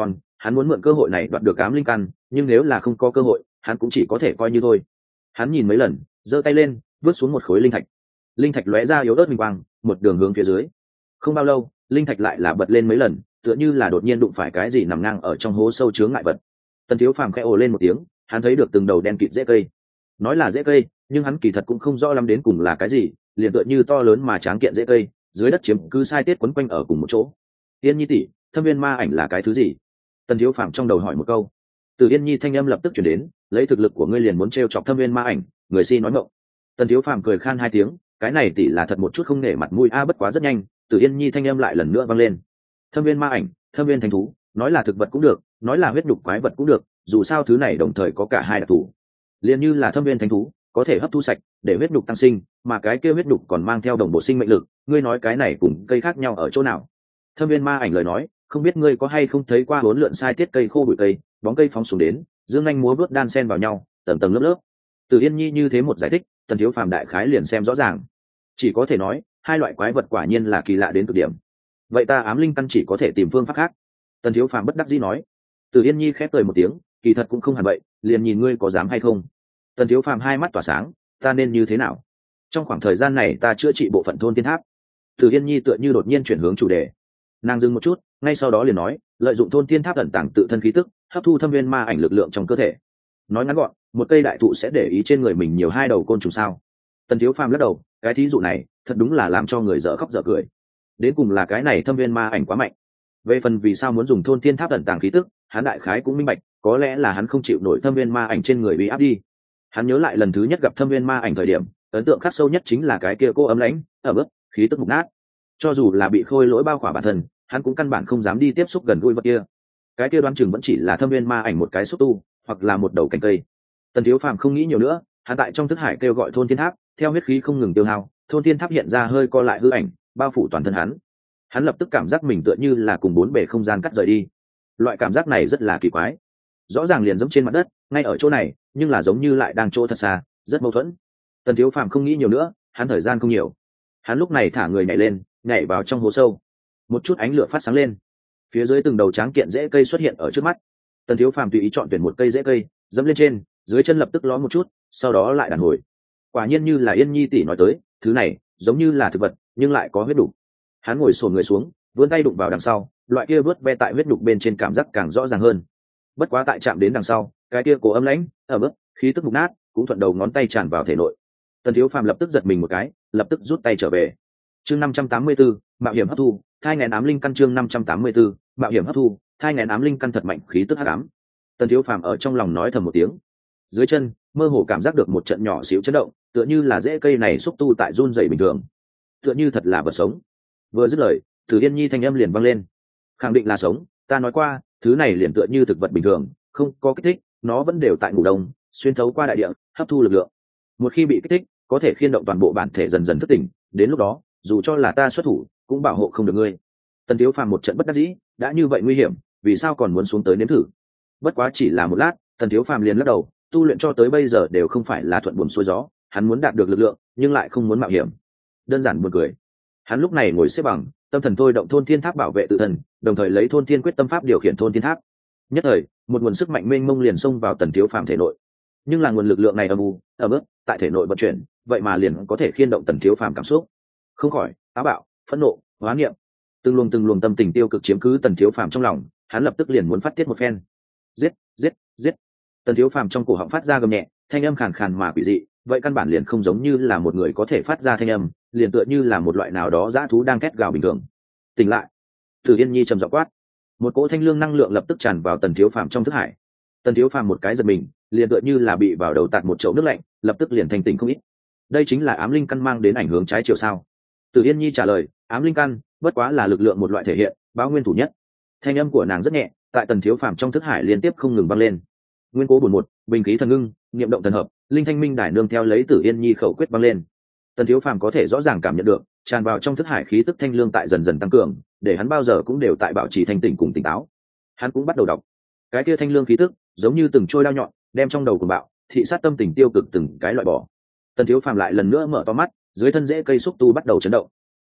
hắn muốn mượn cơ hội này đoạt được ám linh căn, nhưng nếu là không có cơ hội hắn cũng chỉ có thể coi như thôi. Hắn nhìn mấy lần, giơ tay lên vứt xuống một khối linh thạch. Linh thạch lóe ra yếu ớt minh quang, một đường hướng phía dưới. Không bao lâu linh thạch lại là bật lên mấy lần, tựa như là đột nhiên đụng phải cái gì nằm ngang ở trong hố sâu chướng ngại vật. Tần Thiếu Phàm khẽ ồ lên một tiếng, hắn thấy được từng đầu đen kịt rễ cây. Nói là rễ cây, nhưng hắn kỳ thật cũng không rõ lắm đến cùng là cái gì, liền tựa như to lớn mà tráng kiện rễ cây, dưới đất chiếm cứ sai tiết quấn quanh ở cùng một chỗ. Yên Nhi tỷ, Thâm Viên Ma Ảnh là cái thứ gì? Tần Thiếu Phàm trong đầu hỏi một câu. Từ Yên Nhi thanh âm lập tức chuyển đến, lấy thực lực của ngươi liền muốn trêu chọc Thâm Viên Ma Ảnh, người si nói ngọng. Tần Thiếu Phàm cười khan hai tiếng, cái này tỷ là thật một chút không nể mặt mũi a. Bất quá rất nhanh, Từ Yên Nhi thanh âm lại lần nữa vang lên. Thâm Viên Ma Ảnh, Thâm Viên Thánh Thú, nói là thực vật cũng được, nói là huyết nhục quái vật cũng được, dù sao thứ này đồng thời có cả hai đặc thù. Liên như là Thâm Viên Thánh Thú, có thể hấp thu sạch để huyết nhục tăng sinh, mà cái kia huyết nhục còn mang theo đồng bộ sinh mệnh lực, ngươi nói cái này cùng cây khác nhau ở chỗ nào? Thâm Viên Ma Ảnh lời nói, không biết ngươi có hay không thấy qua huấn lượn sai tiết cây khô bụi cây, bóng cây phóng xuống đến, dương anh múa vớt đan sen vào nhau, tầng tầng lớp lớp. Từ Yên Nhi như thế một giải thích, Tần Thiếu Phàm đại khái liền xem rõ ràng. Chỉ có thể nói, hai loại quái vật quả nhiên là kỳ lạ đến cực điểm. Vậy ta ám linh căn chỉ có thể tìm phương pháp khác. Tần Thiếu Phàm bất đắc dĩ nói. Từ Yên Nhi khép cười một tiếng, kỳ thật cũng không hẳn vậy, liền nhìn ngươi có dám hay không. Tần Thiếu Phàm hai mắt tỏa sáng, ta nên như thế nào? Trong khoảng thời gian này ta chữa trị bộ phận thôn tiên tháp. Từ Yên Nhi tựa như đột nhiên chuyển hướng chủ đề. Nàng dừng một chút, ngay sau đó liền nói, lợi dụng thôn tiên tháp ẩn tàng tự thân khí tức, hấp thu Thâm Viên Ma Ảnh lực lượng trong cơ thể. Nói ngắn gọn, một cây đại thụ sẽ để ý trên người mình nhiều hai đầu côn trùng sao? Tần Thiếu Phàm lắc đầu, cái thí dụ này thật đúng là làm cho người dở khóc dở cười. Đến cùng là cái này Thâm Viên Ma Ảnh quá mạnh. Về phần vì sao muốn dùng thôn tiên tháp ẩn tàng khí tức, hắn đại khái cũng minh bạch, có lẽ là hắn không chịu nổi Thâm Viên Ma Ảnh trên người bị áp đi. Hắn nhớ lại lần thứ nhất gặp Thâm Viên Ma Ảnh thời điểm, ấn tượng khắc sâu nhất chính là cái kia cô ấm lãnh, ở bước, khí tức mục nát. Cho dù là bị khôi lỗi bao khỏa bản thân, hắn cũng căn bản không dám đi tiếp xúc gần gũi vật kia. Cái kia đoán chừng vẫn chỉ là Thâm Viên Ma Ảnh một cái xúc tu, hoặc là một đầu cành cây. Tần Thiếu Phàm không nghĩ nhiều nữa, hắn tại trong thức hải kêu gọi thôn thiên tháp, theo huyết khí không ngừng tiêu hao, thôn thiên tháp hiện ra hơi co lại hư ảnh, bao phủ toàn thân hắn. Hắn lập tức cảm giác mình tựa như là cùng bốn bề không gian cắt rời đi. Loại cảm giác này rất là kỳ quái. Rõ ràng liền giống trên mặt đất, ngay ở chỗ này, nhưng là giống như lại đang chỗ thật xa, rất mâu thuẫn. Tần Thiếu Phàm không nghĩ nhiều nữa, hắn thời gian không nhiều. Hắn lúc này thả người nhảy lên, nhảy vào trong hố sâu. Một chút ánh lửa phát sáng lên. Phía dưới từng đầu tráng kiện rễ cây xuất hiện ở trước mắt. Tần Thiếu Phàm tùy ý chọn tuyển một cây rễ cây, dẫm lên trên, dưới chân lập tức ló một chút, sau đó lại đàn hồi. Quả nhiên như là Yên Nhi tỷ nói tới, thứ này giống như là thực vật, nhưng lại có huyết đục. Hắn ngồi xổm người xuống, vươn tay đụng vào đằng sau, loại kia vớt ve tại huyết đục bên trên cảm giác càng rõ ràng hơn. Bất quá tại chạm đến đằng sau, cái kia cố ấm lãnh, ở bước, khí tức mục nát, cũng thuận đầu ngón tay tràn vào thể nội. Tần Thiếu Phàm lập tức giật mình một cái, lập tức rút tay trở về. Chương năm trăm tám mươi tư, mạo hiểm hấp thu, thai nghén ám linh căn. Chương năm trăm tám mươi tư, mạo hiểm hấp thu, thai nghén ám linh căn thật mạnh khí tức hắc ám. Tần Thiếu Phàm ở trong lòng nói thầm một tiếng. Dưới chân, mơ hồ cảm giác được một trận nhỏ xíu chấn động, tựa như là rễ cây này xúc tu tại run rẩy bình thường. Tựa như thật là vật sống. Vừa dứt lời, Từ Yên Nhi thanh âm liền vang lên. Khẳng định là sống, ta nói qua, thứ này liền tựa như thực vật bình thường, không có kích thích, nó vẫn đều tại ngủ đông, xuyên thấu qua đại địa, hấp thu lực lượng. Một khi bị kích thích, có thể khiên động toàn bộ bản thể dần dần thức tỉnh, đến lúc đó, dù cho là ta xuất thủ, cũng bảo hộ không được ngươi. Tần Thiếu Phàm một trận bất đắc dĩ, đã như vậy nguy hiểm, vì sao còn muốn xuống tới nếm thử? Bất quá chỉ là một lát, Tần Thiếu Phàm liền lắc đầu, tu luyện cho tới bây giờ đều không phải là thuận buồm xuôi gió, hắn muốn đạt được lực lượng, nhưng lại không muốn mạo hiểm. Đơn giản buồn cười. Hắn lúc này ngồi xếp bằng, tâm thần thôi động thôn thiên tháp bảo vệ tự thân, đồng thời lấy thôn thiên quyết tâm pháp điều khiển thôn thiên tháp. Nhất thời, một nguồn sức mạnh mênh mông liền xông vào Tần Thiếu Phàm thể nội. Nhưng là nguồn lực lượng này âm u, ở bước, tại thể nội vận chuyển, vậy mà liền có thể khiên động Tần Thiếu Phàm cảm xúc. Không khỏi, táo bạo, phẫn nộ, hóa niệm. Từng luồng từng luồng tâm tình tiêu cực chiếm cứ Tần Thiếu Phàm trong lòng, hắn lập tức liền muốn phát tiết một phen. Giết, giết, giết. Tần Thiếu Phàm trong cổ họng phát ra gầm nhẹ, thanh âm khàn khàn mà quỷ dị, vậy căn bản liền không giống như là một người có thể phát ra thanh âm, liền tựa như là một loại nào đó dã thú đang thét gào bình thường. Tỉnh lại. Từ Yên Nhi trầm giọng quát. Một cỗ thanh lương năng lượng lập tức tràn vào Tần Thiếu Phàm trong thức hải. Tần Thiếu Phàm một cái giật mình, liền tựa như là bị vào đầu tạt một chậu nước lạnh, lập tức liền thanh tỉnh không ít. Đây chính là ám linh căn mang đến ảnh hưởng trái chiều sao? Từ Yên Nhi trả lời, ám linh căn bất quá là lực lượng một loại thể hiện, báo nguyên thủ nhất. Thanh âm của nàng rất nhẹ, tại Tần Thiếu Phàm trong thức hải liên tiếp không ngừng vang lên. Nguyên cố bổn một, bình khí thần ngưng, niệm động thần hợp, linh thanh minh đài nương theo lấy Tử Yên Nhi khẩu quyết vang lên. Tần Thiếu Phàm có thể rõ ràng cảm nhận được, tràn vào trong thức hải khí tức thanh lương tại dần dần tăng cường, để hắn bao giờ cũng đều tại bảo trì thanh tỉnh cùng tỉnh táo. Hắn cũng bắt đầu đọc. Cái kia thanh lương khí tức, giống như từng trôi đao nhọn, đem trong đầu của bạo, thị sát tâm tình tiêu cực từng cái loại bỏ. Tần Thiếu Phàm lại lần nữa mở to mắt, dưới thân rễ cây xúc tu bắt đầu chấn động.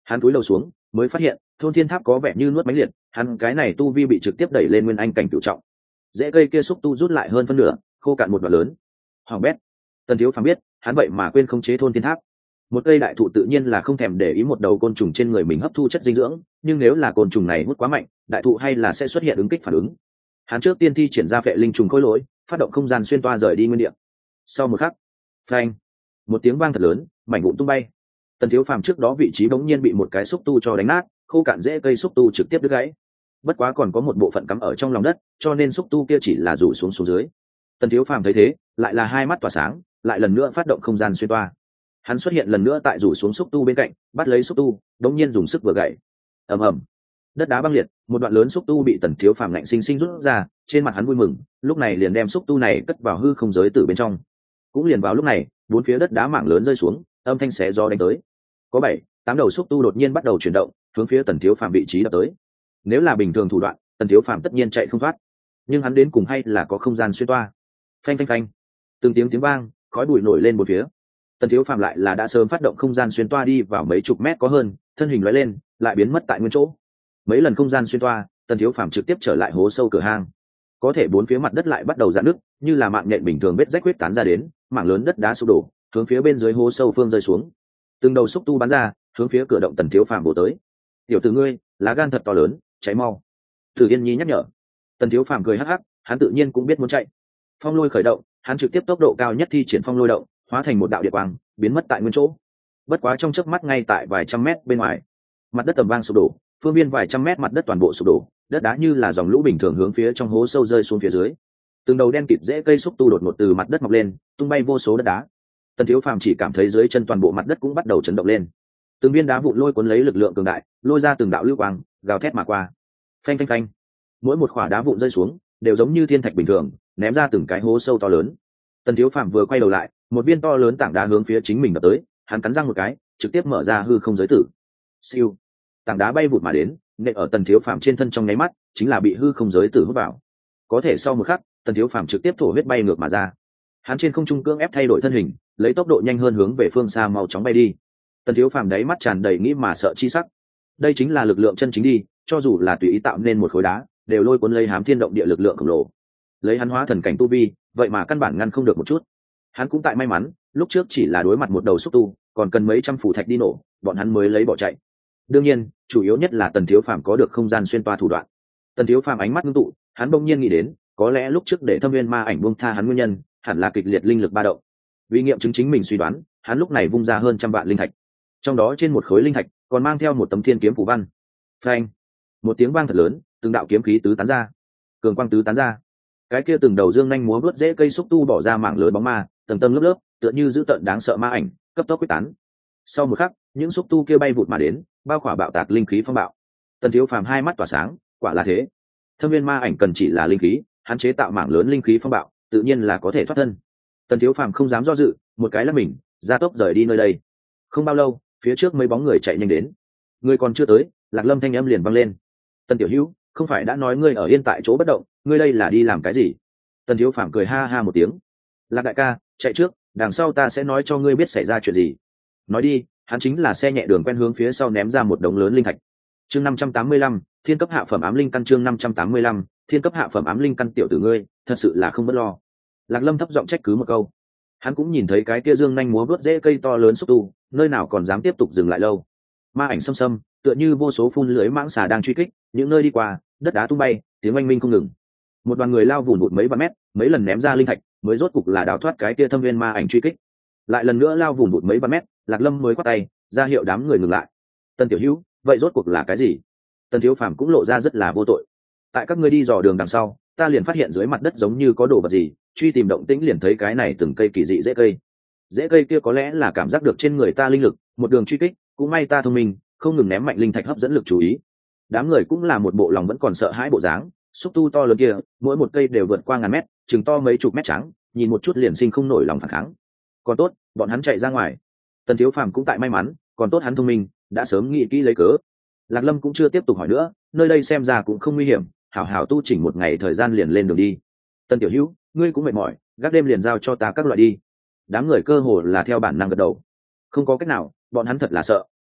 Hắn cúi đầu xuống mới phát hiện thôn thiên tháp có vẻ như nuốt mánh liệt, hắn cái này tu vi bị trực tiếp đẩy lên nguyên anh cảnh cửu trọng. Rễ cây kia xúc tu rút lại hơn phân nửa, khô cạn một đoạn lớn. Hoàng bét. Tần Thiếu Phàm biết hắn vậy mà quên khống chế thôn thiên tháp. Một cây đại thụ tự nhiên là không thèm để ý một đầu côn trùng trên người mình hấp thu chất dinh dưỡng, nhưng nếu là côn trùng này hút quá mạnh, đại thụ hay là sẽ xuất hiện ứng kích phản ứng. Hắn trước tiên thi triển ra phệ linh trùng khối lỗi, phát động không gian xuyên toa rời đi nguyên địa. Sau một khắc, phanh, một tiếng vang thật lớn, mảnh vụn tung bay. Tần Thiếu Phàm trước đó vị trí bỗng nhiên bị một cái xúc tu cho đánh nát, khô cạn rễ cây xúc tu trực tiếp đứt gãy. Bất quá còn có một bộ phận cắm ở trong lòng đất, cho nên xúc tu kia chỉ là rủ xuống xuống dưới. Tần Thiếu Phàm thấy thế, lại là hai mắt tỏa sáng, lại lần nữa phát động không gian xuyên toa. Hắn xuất hiện lần nữa tại rủ xuống xúc tu bên cạnh, bắt lấy xúc tu, đống nhiên dùng sức vừa gãy. Ầm ầm, đất đá băng liệt, một đoạn lớn xúc tu bị Tần Thiếu Phàm ngạnh sinh sinh rút ra, trên mặt hắn vui mừng, lúc này liền đem xúc tu này cất vào hư không giới tử bên trong. Cũng liền vào lúc này, bốn phía đất đá mảng lớn rơi xuống, âm thanh xé gió đánh tới. Có bảy, tám đầu xúc tu đột nhiên bắt đầu chuyển động, hướng phía Tần Thiếu Phàm vị trí đập tới. Nếu là bình thường thủ đoạn, Tần Thiếu Phàm tất nhiên chạy không thoát, nhưng hắn đến cùng hay là có không gian xuyên toa. Phanh phanh phanh, từng tiếng tiếng vang, khói bụi nổi lên bốn phía. Tần Thiếu Phàm lại là đã sớm phát động không gian xuyên toa đi vào mấy chục mét có hơn, thân hình lóe lên, lại biến mất tại nguyên chỗ. Mấy lần không gian xuyên toa, Tần Thiếu Phàm trực tiếp trở lại hố sâu cửa hang. Có thể bốn phía mặt đất lại bắt đầu rạn nứt, như là mạng nhện bình thường vết rách huyết tán ra đến, mảng lớn đất đá sụp đổ, hướng phía bên dưới hố sâu phương rơi xuống. Từng đầu xúc tu bắn ra, hướng phía cửa động Tần Thiếu Phàm bổ tới. "Tiểu tử ngươi, lá gan thật to lớn, cháy mau." Tử Yên Nhi nhắc nhở. Tần Thiếu Phàm cười hắc hắc, hắn tự nhiên cũng biết muốn chạy. Phong lôi khởi động, hắn trực tiếp tốc độ cao nhất thi triển phong lôi động, hóa thành một đạo địa quang, biến mất tại nguyên chỗ. Bất quá trong chớp mắt ngay tại vài trăm mét bên ngoài, mặt đất tầm vang sụp đổ, phương viên vài trăm mét mặt đất toàn bộ sụp đổ, đất đá như là dòng lũ bình thường hướng phía trong hố sâu rơi xuống phía dưới. Từng đầu đen kịt rễ cây xúc tu đột ngột từ mặt đất mọc lên, tung bay vô số đất đá. Tần Thiếu Phàm chỉ cảm thấy dưới chân toàn bộ mặt đất cũng bắt đầu chấn động lên. Từng viên đá vụn lôi cuốn lấy lực lượng cường đại, lôi ra từng đạo lưu quang, gào thét mà qua. Phanh phanh phanh. Mỗi một quả đá vụn rơi xuống, đều giống như thiên thạch bình thường, ném ra từng cái hố sâu to lớn. Tần Thiếu Phàm vừa quay đầu lại, một viên to lớn tảng đá hướng phía chính mình đập tới, hắn cắn răng một cái, trực tiếp mở ra hư không giới tử. Siêu. Tảng đá bay vụt mà đến, nện ở Tần Thiếu Phàm trên thân trong nháy mắt, chính là bị hư không giới tử hút vào. Có thể sau một khắc, Tần Thiếu Phàm trực tiếp thổ huyết bay ngược mà ra. Hắn trên không trung cưỡng ép thay đổi thân hình, lấy tốc độ nhanh hơn hướng về phương xa mau chóng bay đi. Tần Thiếu Phàm đáy mắt tràn đầy nghĩ mà sợ chi sắc. Đây chính là lực lượng chân chính đi, cho dù là tùy ý tạo nên một khối đá, đều lôi cuốn lấy hám thiên động địa lực lượng khổng lồ. Lấy hắn hóa thần cảnh tu vi, vậy mà căn bản ngăn không được một chút. Hắn cũng tại may mắn, lúc trước chỉ là đối mặt một đầu xúc tu, còn cần mấy trăm phủ thạch đi nổ, bọn hắn mới lấy bỏ chạy. Đương nhiên, chủ yếu nhất là Tần Thiếu Phàm có được không gian xuyên toa thủ đoạn. Tần Thiếu Phàm ánh mắt ngưng tụ, hắn bỗng nhiên nghĩ đến, có lẽ lúc trước để Thâm Nguyên Ma ảnh buông tha hắn nguyên nhân, hẳn là kịch liệt linh lực ba động. Vì nghiệm chứng chính mình suy đoán, hắn lúc này vung ra hơn trăm vạn linh thạch. Trong đó trên một khối linh thạch còn mang theo một tấm thiên kiếm phù văn. Phanh! Một tiếng vang thật lớn, từng đạo kiếm khí tứ tán ra, cường quang tứ tán ra. Cái kia từng đầu dương nhanh múa vớt rễ cây xúc tu bỏ ra mảng lớn bóng ma, tầng tầng lớp lớp, tựa như dữ tợn đáng sợ ma ảnh, cấp tốc quyết tán. Sau một khắc, những xúc tu kia bay vụt mà đến, bao khỏa bạo tạc linh khí phong bạo. Tần Thiếu Phàm hai mắt tỏa sáng, quả là thế. Thâm Viên Ma ảnh cần chỉ là linh khí, hắn chế tạo mảng lớn linh khí phong bạo, tự nhiên là có thể thoát thân. Tần Thiếu Phàm không dám do dự, một cái lắc mình, gia tốc rời đi nơi đây. Không bao lâu, phía trước mấy bóng người chạy nhanh đến. Người còn chưa tới, Lạc Lâm thanh âm liền vang lên. Tần Tiểu Hữu, không phải đã nói ngươi ở yên tại chỗ bất động, ngươi đây là đi làm cái gì? Tần Thiếu Phàm cười ha ha một tiếng. Lạc đại ca, chạy trước, đằng sau ta sẽ nói cho ngươi biết xảy ra chuyện gì. Nói đi, hắn chính là xe nhẹ đường quen hướng phía sau ném ra một đống lớn linh thạch. Chương năm trăm tám mươi lăm, thiên cấp hạ phẩm ám linh căn. Chương năm trăm tám mươi lăm, thiên cấp hạ phẩm ám linh căn. Tiểu tử ngươi, thật sự là không bất lo. Lạc Lâm thấp giọng trách cứ một câu. Hắn cũng nhìn thấy cái kia dương nhanh múa vớt rễ cây to lớn xúc tu, nơi nào còn dám tiếp tục dừng lại lâu. Ma ảnh xâm xâm, tựa như vô số phun lưới mãng xà đang truy kích, những nơi đi qua, đất đá tung bay, tiếng oanh minh không ngừng. Một đoàn người lao vụn vụt mấy vạn mét, mấy lần ném ra linh thạch, mới rốt cục là đào thoát cái kia Thâm Viên Ma ảnh truy kích. Lại lần nữa lao vụn vụt mấy vạn mét, Lạc Lâm mới quát tay, ra hiệu đám người ngừng lại. Tần Tiểu Hữu, vậy rốt cuộc là cái gì? Tần Thiếu Phàm cũng lộ ra rất là vô tội. Tại các ngươi đi dò đường đằng sau, ta liền phát hiện dưới mặt đất giống như có đồ vật gì, truy tìm động tĩnh liền thấy cái này từng cây kỳ dị rễ cây. Rễ cây kia có lẽ là cảm giác được trên người ta linh lực, một đường truy kích, cũng may ta thông minh, không ngừng ném mạnh linh thạch hấp dẫn lực chú ý. Đám người cũng là một bộ lòng vẫn còn sợ hãi bộ dáng, xúc tu to lớn kia, mỗi một cây đều vượt qua ngàn mét, chừng to mấy chục mét trắng, nhìn một chút liền sinh không nổi lòng phản kháng. Còn tốt, bọn hắn chạy ra ngoài. Tần Thiếu Phàm cũng tại may mắn, còn tốt hắn thông minh, đã sớm nghĩ kỹ lấy cớ. Lạc Lâm cũng chưa tiếp tục hỏi nữa, nơi đây xem ra cũng không nguy hiểm, hảo hảo tu chỉnh một ngày thời gian liền lên đường đi. Tần Tiểu Hữu, ngươi cũng mệt mỏi, gác đêm liền giao cho ta các loại đi. Đám người cơ hồ là theo bản năng gật đầu. Không có cách nào, bọn hắn thật là sợ,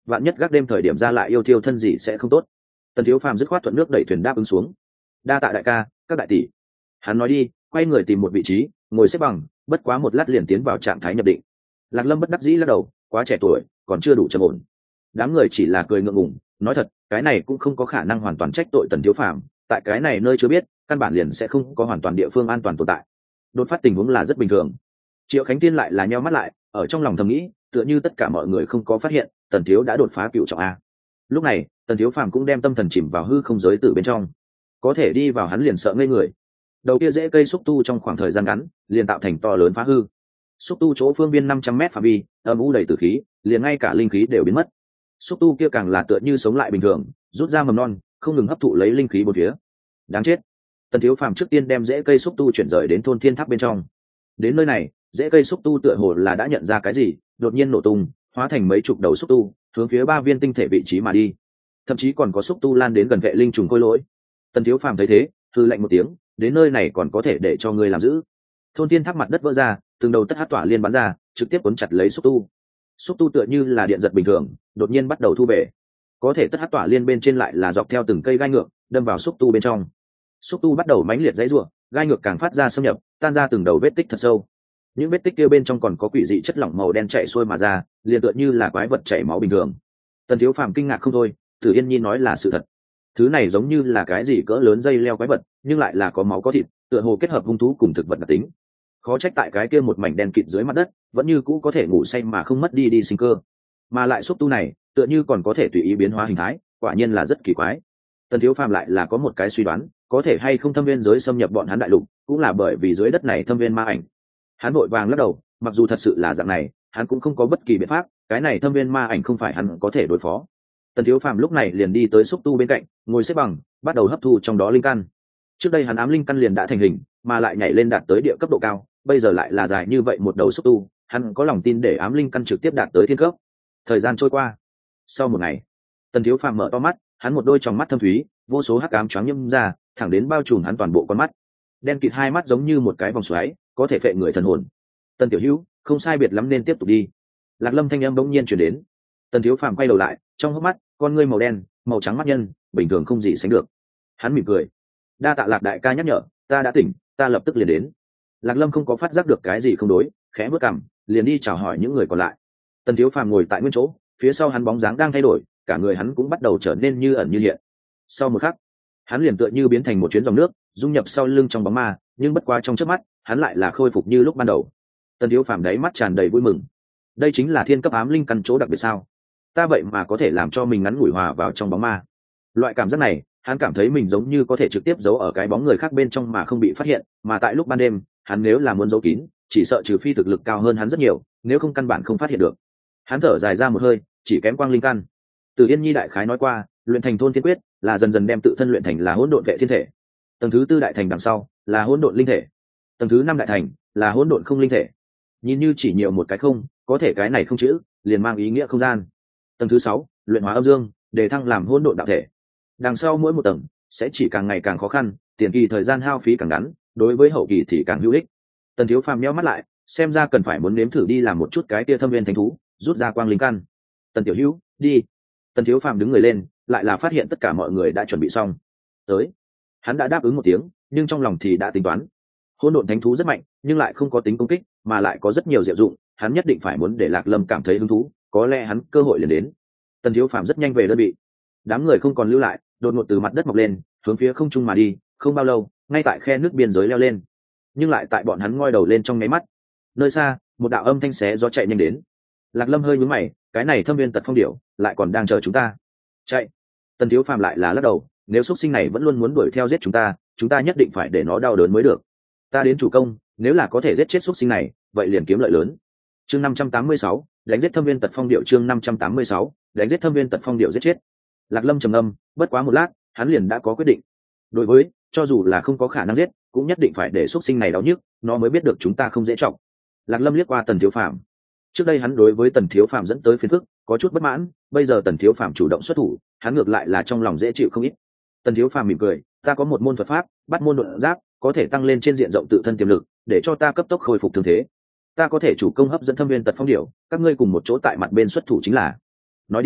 vạn nhất gác đêm thời điểm ra lại yêu thiêu thân gì sẽ không tốt. Tần Thiếu Phàm dứt khoát thuận nước đẩy thuyền đáp ứng xuống. Đa tạ đại ca, các đại tỷ. Hắn nói đi, quay người tìm một vị trí, ngồi xếp bằng, bất quá một lát liền tiến vào trạng thái nhập định. Lạc Lâm bất đắc dĩ lắc đầu, quá trẻ tuổi, còn chưa đủ trầm ổn. Đám người chỉ là cười ngượng ngùng, nói thật, cái này cũng không có khả năng hoàn toàn trách tội Tần Thiếu Phàm, tại cái này nơi chưa biết, căn bản liền sẽ không có hoàn toàn địa phương an toàn tồn tại. Đột phát tình huống là rất bình thường. Triệu Khánh Thiên lại là nheo mắt lại, ở trong lòng thầm nghĩ, tựa như tất cả mọi người không có phát hiện, Tần Thiếu đã đột phá cựu trọng a. Lúc này, Tần Thiếu Phàm cũng đem tâm thần chìm vào hư không giới tử bên trong. Có thể đi vào hắn liền sợ ngây người. Đầu kia dễ cây xúc tu trong khoảng thời gian ngắn, liền tạo thành to lớn phá hư. Xúc tu chỗ phương viên năm trăm mét phạm vi, âm u đầy tử khí, liền ngay cả linh khí đều biến mất. Xúc tu kia càng là tựa như sống lại bình thường, rút ra mầm non, không ngừng hấp thụ lấy linh khí bốn phía. Đáng chết. Tần Thiếu Phàm trước tiên đem rễ cây xúc tu chuyển rời đến thôn thiên tháp bên trong. Đến nơi này, rễ cây xúc tu tựa hồ là đã nhận ra cái gì, đột nhiên nổ tung, hóa thành mấy chục đầu xúc tu, hướng phía ba viên tinh thể vị trí mà đi. Thậm chí còn có xúc tu lan đến gần vệ linh trùng khôi lỗi. Tần Thiếu Phàm thấy thế, hừ lạnh một tiếng, đến nơi này còn có thể để cho ngươi làm giữ. Thôn thiên tháp mặt đất vỡ ra, từng đầu tất hát tỏa liên bắn ra, trực tiếp cuốn chặt lấy xúc tu. Xúc tu tựa như là điện giật bình thường, đột nhiên bắt đầu thu về. Có thể tất hát tỏa liên bên trên lại là dọc theo từng cây gai ngược, đâm vào xúc tu bên trong. Xúc tu bắt đầu mãnh liệt dãy rủa, gai ngược càng phát ra xâm nhập, tan ra từng đầu vết tích thật sâu. Những vết tích kia bên trong còn có quỷ dị chất lỏng màu đen chảy xuôi mà ra, liền tựa như là quái vật chảy máu bình thường. Tần Thiếu Phàm kinh ngạc không thôi, Tử Yên Nhi nói là sự thật. Thứ này giống như là cái gì cỡ lớn dây leo quái vật, nhưng lại là có máu có thịt, tựa hồ kết hợp hung thú cùng thực vật đặc tính. Khó trách tại cái kia một mảnh đen kịt dưới mặt đất, vẫn như cũ có thể ngủ say mà không mất đi đi sinh cơ. Mà lại xúc tu này, tựa như còn có thể tùy ý biến hóa hình thái, quả nhiên là rất kỳ quái. Tần Thiếu Phàm lại là có một cái suy đoán, có thể hay không thâm viên giới xâm nhập bọn hắn đại lục, cũng là bởi vì dưới đất này thâm viên ma ảnh. Hắn vội vàng lắc đầu, mặc dù thật sự là dạng này, hắn cũng không có bất kỳ biện pháp, cái này thâm viên ma ảnh không phải hắn có thể đối phó. Tần Thiếu Phàm lúc này liền đi tới xúc tu bên cạnh, ngồi xếp bằng, bắt đầu hấp thu trong đó linh căn. Trước đây hắn ám linh căn liền đã thành hình, mà lại nhảy lên đạt tới địa cấp độ cao, bây giờ lại là dài như vậy một đầu xúc tu, hắn có lòng tin để ám linh căn trực tiếp đạt tới thiên cấp. Thời gian trôi qua, sau một ngày, Tần Thiếu Phàm mở to mắt, hắn một đôi tròng mắt thâm thúy, vô số hắc ám choáng nhâm ra, thẳng đến bao trùm hắn toàn bộ con mắt. Đen kịt hai mắt giống như một cái vòng xoáy, có thể phệ người thần hồn. Tần Tiểu Hữu, không sai biệt lắm nên tiếp tục đi. Lạc Lâm thanh âm bỗng nhiên truyền đến. Tần Thiếu Phàm quay đầu lại, trong hốc mắt, con ngươi màu đen, màu trắng mắt nhân, bình thường không gì sánh được. Hắn mỉm cười. Đa tạ Lạc đại ca nhắc nhở, ta đã tỉnh, ta lập tức liền đến. Lạc Lâm không có phát giác được cái gì không đối, khẽ bước cằm, liền đi chào hỏi những người còn lại. Tần Thiếu Phàm ngồi tại nguyên chỗ, phía sau hắn bóng dáng đang thay đổi, cả người hắn cũng bắt đầu trở nên như ẩn như hiện. Sau một khắc, hắn liền tựa như biến thành một chuyến dòng nước, dung nhập sau lưng trong bóng ma, nhưng bất quá trong chớp mắt, hắn lại là khôi phục như lúc ban đầu. Tần Thiếu Phàm đáy mắt tràn đầy vui mừng. Đây chính là thiên cấp ám linh căn chỗ đặc biệt sao? Ta vậy mà có thể làm cho mình ngắn ngủi hòa vào trong bóng ma. Loại cảm giác này, hắn cảm thấy mình giống như có thể trực tiếp giấu ở cái bóng người khác bên trong mà không bị phát hiện, mà tại lúc ban đêm, hắn nếu là muốn giấu kín, chỉ sợ trừ phi thực lực cao hơn hắn rất nhiều, nếu không căn bản không phát hiện được. Hắn thở dài ra một hơi, chỉ kém quang linh căn. Từ Yên Nhi đại khái nói qua, luyện thành thôn thiên quyết là dần dần đem tự thân luyện thành là hỗn độn vệ thiên thể. Tầng thứ tư đại thành đằng sau là hỗn độn linh thể. Tầng thứ năm đại thành là hỗn độn không linh thể. Nhìn như chỉ nhiều một cái không, có thể cái này không chữ, liền mang ý nghĩa không gian. Tầng thứ sáu, luyện hóa âm dương, để thăng làm hỗn độn đạo thể. Đằng sau mỗi một tầng sẽ chỉ càng ngày càng khó khăn, tiền kỳ thời gian hao phí càng ngắn, đối với hậu kỳ thì càng hữu ích. Tần Thiếu Phàm nhíu mắt lại, xem ra cần phải muốn nếm thử đi làm một chút cái tia thâm viên thánh thú, rút ra quang linh căn. Tần Tiểu Hữu, đi. Tần Thiếu Phàm đứng người lên, lại là phát hiện tất cả mọi người đã chuẩn bị xong. Tới. Hắn đã đáp ứng một tiếng, nhưng trong lòng thì đã tính toán. Hỗn độn thánh thú rất mạnh, nhưng lại không có tính công kích, mà lại có rất nhiều diệu dụng, hắn nhất định phải muốn để Lạc Lâm cảm thấy hứng thú, có lẽ hắn cơ hội liền đến. Tần Thiếu Phàm rất nhanh về đơn vị. Đám người không còn lưu lại, đột ngột từ mặt đất mọc lên, hướng phía không trung mà đi, không bao lâu, ngay tại khe nước biên giới leo lên. Nhưng lại tại bọn hắn ngoi đầu lên trong nháy mắt, nơi xa, một đạo âm thanh xé gió chạy nhanh đến. Lạc Lâm hơi nhướng mày, cái này thâm viên tật phong điểu, lại còn đang chờ chúng ta. Chạy. Tần Thiếu Phàm lại là lắc đầu, nếu xuất sinh này vẫn luôn muốn đuổi theo giết chúng ta, chúng ta nhất định phải để nó đau đớn mới được. Ta đến chủ công, nếu là có thể giết chết xuất sinh này, vậy liền kiếm lợi lớn. Chương năm trăm tám mươi sáu, đánh giết thâm viên tật phong điểu. Chương năm trăm tám mươi sáu, đánh giết thâm viên tật phong điểu giết chết. Lạc Lâm trầm ngâm, bất quá một lát, hắn liền đã có quyết định. Đối với, cho dù là không có khả năng giết, cũng nhất định phải để xuất sinh này đau nhức, nó mới biết được chúng ta không dễ trọng. Lạc Lâm liếc qua Tần Thiếu Phàm. Trước đây hắn đối với Tần Thiếu Phàm dẫn tới phiền phức, có chút bất mãn, bây giờ Tần Thiếu Phàm chủ động xuất thủ, hắn ngược lại là trong lòng dễ chịu không ít. Tần Thiếu Phàm mỉm cười, ta có một môn thuật pháp, bắt môn độn giáp, có thể tăng lên trên diện rộng tự thân tiềm lực, để cho ta cấp tốc khôi phục thương thế. Ta có thể chủ công hấp dẫn thâm viên tật phong điểu, các ngươi cùng một chỗ tại mặt bên xuất thủ chính là. Nói đi,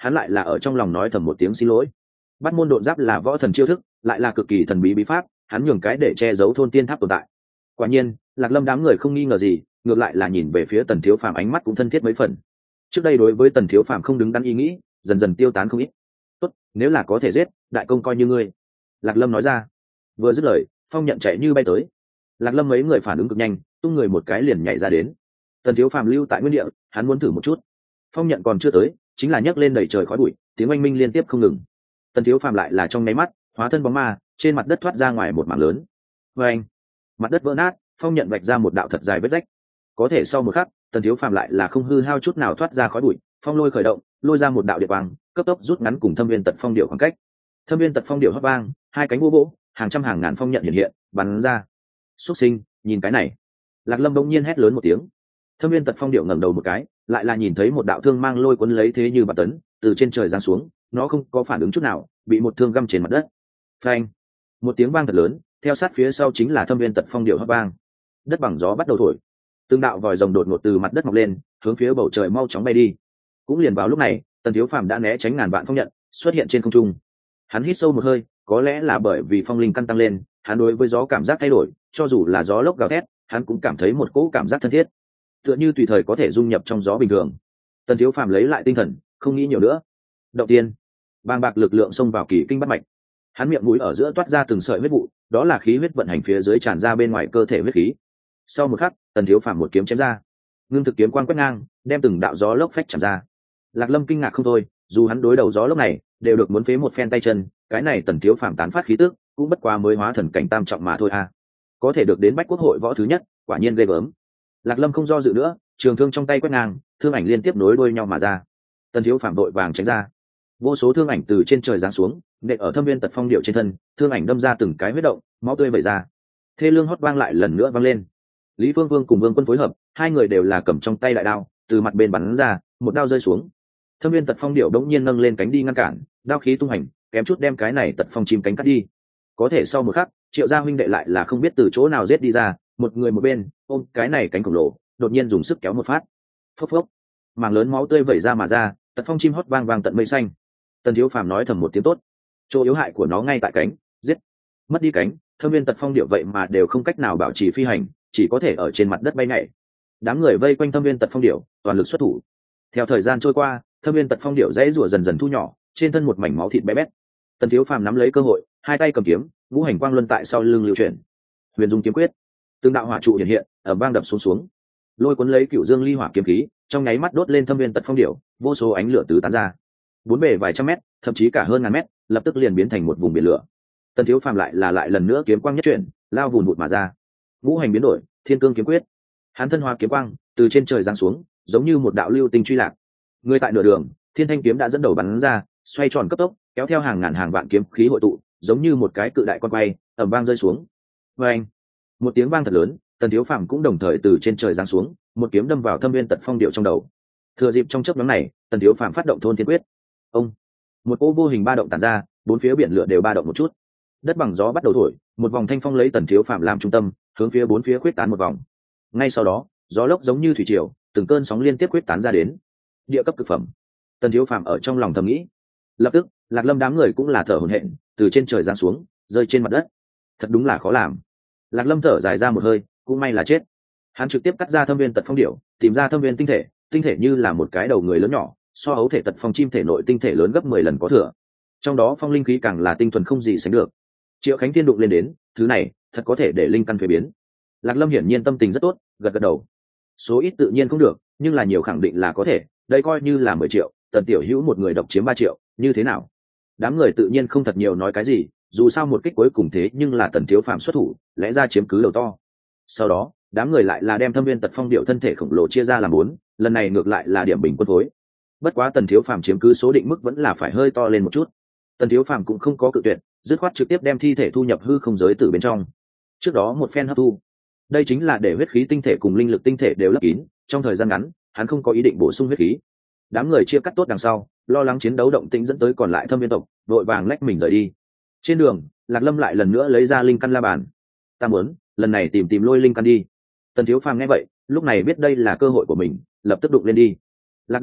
hắn lại là ở trong lòng nói thầm một tiếng xin lỗi. Bắt môn độn giáp là võ thần chiêu thức, lại là cực kỳ thần bí bí pháp, hắn nhường cái để che giấu thôn tiên tháp tồn tại. Quả nhiên Lạc Lâm đám người không nghi ngờ gì, ngược lại là nhìn về phía Tần Thiếu Phàm ánh mắt cũng thân thiết mấy phần. Trước đây đối với Tần Thiếu Phàm không đứng đắn ý nghĩ dần dần tiêu tán không ít. Tốt, nếu là có thể giết, đại công coi như ngươi. Lạc Lâm nói ra. Vừa dứt lời, Phong Nhận chạy như bay tới. Lạc Lâm mấy người phản ứng cực nhanh, tung người một cái liền nhảy ra đến. Tần Thiếu Phàm lưu tại nguyên địa, hắn muốn thử một chút. Phong Nhận còn chưa tới, chính là nhấc lên đầy trời khói bụi, tiếng oanh minh liên tiếp không ngừng. Tần Thiếu Phàm lại là trong nháy mắt hóa thân bóng ma, trên mặt đất thoát ra ngoài một mảng lớn. Và anh, mặt đất vỡ nát, Phong Nhận vạch ra một đạo thật dài vết rách. Có thể sau một khắc, Tần Thiếu Phàm lại là không hư hao chút nào thoát ra khói bụi, phong lôi khởi động, lôi ra một đạo điện quang, cấp tốc rút ngắn cùng Thâm Viên Tật Phong điệu khoảng cách. Thâm Viên Tật Phong điệu hót vang, hai cánh vô vỗ, hàng trăm hàng ngàn phong nhận hiện hiện, bắn ra. Xuất sinh, nhìn cái này! Lạc Lâm bỗng nhiên hét lớn một tiếng. Thâm Viên Tật Phong điệu ngẩng đầu một cái, lại là nhìn thấy một đạo thương mang lôi cuốn lấy thế như bạt tấn, từ trên trời giáng xuống, nó không có phản ứng chút nào, bị một thương găm trên mặt đất. Phanh! Một tiếng vang thật lớn, theo sát phía sau chính là Thâm Viên Tật Phong điệu hót vang. Đất bằng gió bắt đầu thổi, từng đạo vòi rồng đột ngột từ mặt đất mọc lên, hướng phía bầu trời mau chóng bay đi. Cũng liền vào lúc này, Tần Thiếu Phàm đã né tránh ngàn vạn phong nhận, xuất hiện trên không trung. Hắn hít sâu một hơi, có lẽ là bởi vì phong linh căn tăng lên, hắn đối với gió cảm giác thay đổi, cho dù là gió lốc gào thét, hắn cũng cảm thấy một cỗ cảm giác thân thiết, tựa như tùy thời có thể dung nhập trong gió bình thường. Tần Thiếu Phàm lấy lại tinh thần, không nghĩ nhiều nữa. Động tiên, bàng bạc lực lượng xông vào kỳ kinh bát mạch. Hắn miệng mũi ở giữa toát ra từng sợi huyết vụ, đó là khí huyết vận hành phía dưới tràn ra bên ngoài cơ thể huyết khí. Sau một khắc, Tần Thiếu Phàm một kiếm chém ra, ngưng thực kiếm quang quét ngang, đem từng đạo gió lốc phách chạm ra. Lạc Lâm kinh ngạc không thôi, dù hắn đối đầu gió lốc này đều được muốn phế một phen tay chân, cái này Tần Thiếu Phàm tán phát khí tức cũng bất quá mới hóa thần cảnh tam trọng mà thôi a. À. Có thể được đến Bách Quốc hội võ thứ nhất, quả nhiên ghê gớm. Lạc Lâm không do dự nữa, trường thương trong tay quét ngang, thương ảnh liên tiếp nối đuôi nhau mà ra. Tần Thiếu Phàm đội vàng tránh ra, vô số thương ảnh từ trên trời giáng xuống, nện ở Thâm Viên Tật Phong điệu trên thân, thương ảnh đâm ra từng cái huyết động, máu tươi vẩy ra. Thê lương hót vang lại lần nữa vang lên. Lý Phương Vương cùng Vương Quân phối hợp, hai người đều là cầm trong tay đại đao, từ mặt bên bắn ra, một đao rơi xuống. Thâm Viên Tật Phong điệu đống nhiên nâng lên cánh đi ngăn cản, đao khí tung hành, kém chút đem cái này Tật Phong chim cánh cắt đi. Có thể sau một khắc, Triệu gia huynh đệ lại là không biết từ chỗ nào giết đi ra, một người một bên, ôm cái này cánh khổng lồ, đột nhiên dùng sức kéo một phát. Phốc phốc, mảng lớn máu tươi vẩy ra mà ra, Tật Phong chim hót vang vang tận mây xanh. Tần Thiếu Phàm nói thầm một tiếng tốt. Chỗ yếu hại của nó ngay tại cánh, giết. Mất đi cánh, Thâm Viên Tật Phong điệu vậy mà đều không cách nào bảo trì phi hành, chỉ có thể ở trên mặt đất bay nhảy. Đám người vây quanh Thâm Viên Tật Phong điệu, toàn lực xuất thủ. Theo thời gian trôi qua, Thâm Viên Tật Phong điệu dãy rủa dần dần thu nhỏ, trên thân một mảnh máu thịt bé bét. Tần Thiếu Phàm nắm lấy cơ hội, hai tay cầm kiếm, ngũ hành quang luân tại sau lưng lưu chuyển. Huyền Dung kiếm quyết, tương đạo hỏa trụ hiện hiện, ở bang đập xuống xuống. Lôi cuốn lấy Cửu Dương Ly Hỏa kiếm khí, trong nháy mắt đốt lên Thâm Viên Tật Phong điệu, vô số ánh lửa tứ tán ra. Bốn bề vài trăm mét, thậm chí cả hơn ngàn mét, lập tức liền biến thành một vùng biển lửa. Tần Thiếu Phàm lại là lại lần nữa kiếm quang nhất chuyển, lao vùn vụt mà ra. Ngũ hành biến đổi, Thiên Cương kiếm quyết. Hắn thân hóa kiếm quang, từ trên trời giáng xuống, giống như một đạo lưu tinh truy lạc. Người tại nửa đường, Thiên Thanh kiếm đã dẫn đầu bắn ra, xoay tròn cấp tốc, kéo theo hàng ngàn hàng vạn kiếm khí hội tụ, giống như một cái cự đại con quay, ầm vang rơi xuống. Oeng! Một tiếng vang thật lớn, Tần Thiếu Phàm cũng đồng thời từ trên trời giáng xuống, một kiếm đâm vào Thâm Viên Tật Phong điệu trong đầu. Thừa dịp trong chớp nhoáng này, Tần Thiếu Phàm phát động Thôn Thiên quyết. Ông! Một cỗ vô hình ba động tản ra, bốn phía biển lửa đều ba động một chút. Đất bằng gió bắt đầu thổi, một vòng thanh phong lấy Tần Thiếu Phàm làm trung tâm, hướng phía bốn phía quyết tán một vòng. Ngay sau đó, gió lốc giống như thủy triều, từng cơn sóng liên tiếp quyết tán ra đến. Địa cấp cực phẩm. Tần Thiếu Phàm ở trong lòng thầm nghĩ. Lập tức, Lạc Lâm đám người cũng là thở hổn hển, từ trên trời giáng xuống, rơi trên mặt đất. Thật đúng là khó làm. Lạc Lâm thở dài ra một hơi, cũng may là chết. Hắn trực tiếp cắt ra Thâm Viên Tật Phong điểu, tìm ra Thâm Viên tinh thể, tinh thể như là một cái đầu người lớn nhỏ, so hấu thể Tật Phong chim thể nội tinh thể lớn gấp mười lần có thừa. Trong đó phong linh khí càng là tinh thuần không gì sánh được. Triệu Khánh Thiên đụng lên đến, thứ này thật có thể để linh căn thuế biến. Lạc Lâm hiển nhiên tâm tình rất tốt, gật gật đầu. Số ít tự nhiên không được, nhưng là nhiều khẳng định là có thể, đây coi như là mười triệu, Tần tiểu hữu một người độc chiếm ba triệu, như thế nào? Đám người tự nhiên không thật nhiều nói cái gì, dù sao một kích cuối cùng thế nhưng là Tần Thiếu Phàm xuất thủ, lẽ ra chiếm cứ đầu to. Sau đó, đám người lại là đem Thâm Viên Tật Phong điệu thân thể khổng lồ chia ra làm bốn, lần này ngược lại là điểm bình quân phối. Bất quá Tần Thiếu Phàm chiếm cứ số định mức vẫn là phải hơi to lên một chút. Tần Thiếu Phàm cũng không có cự tuyệt, dứt khoát trực tiếp đem thi thể thu nhập hư không giới tử bên trong. Trước đó một phen hấp thu, đây chính là để huyết khí tinh thể cùng linh lực tinh thể đều lấp kín, trong thời gian ngắn, hắn không có ý định bổ sung huyết khí. Đám người chia cắt tốt đằng sau, lo lắng chiến đấu động tĩnh dẫn tới còn lại Thâm Viên tộc, vội vàng lách mình rời đi. Trên đường, Lạc Lâm lại lần nữa lấy ra linh căn la bàn. Ta muốn, lần này tìm tìm lôi linh căn đi. Tần Thiếu Phàm nghe vậy, lúc này biết đây là cơ hội của mình, lập tức đụng lên đi. Lạc đại ca,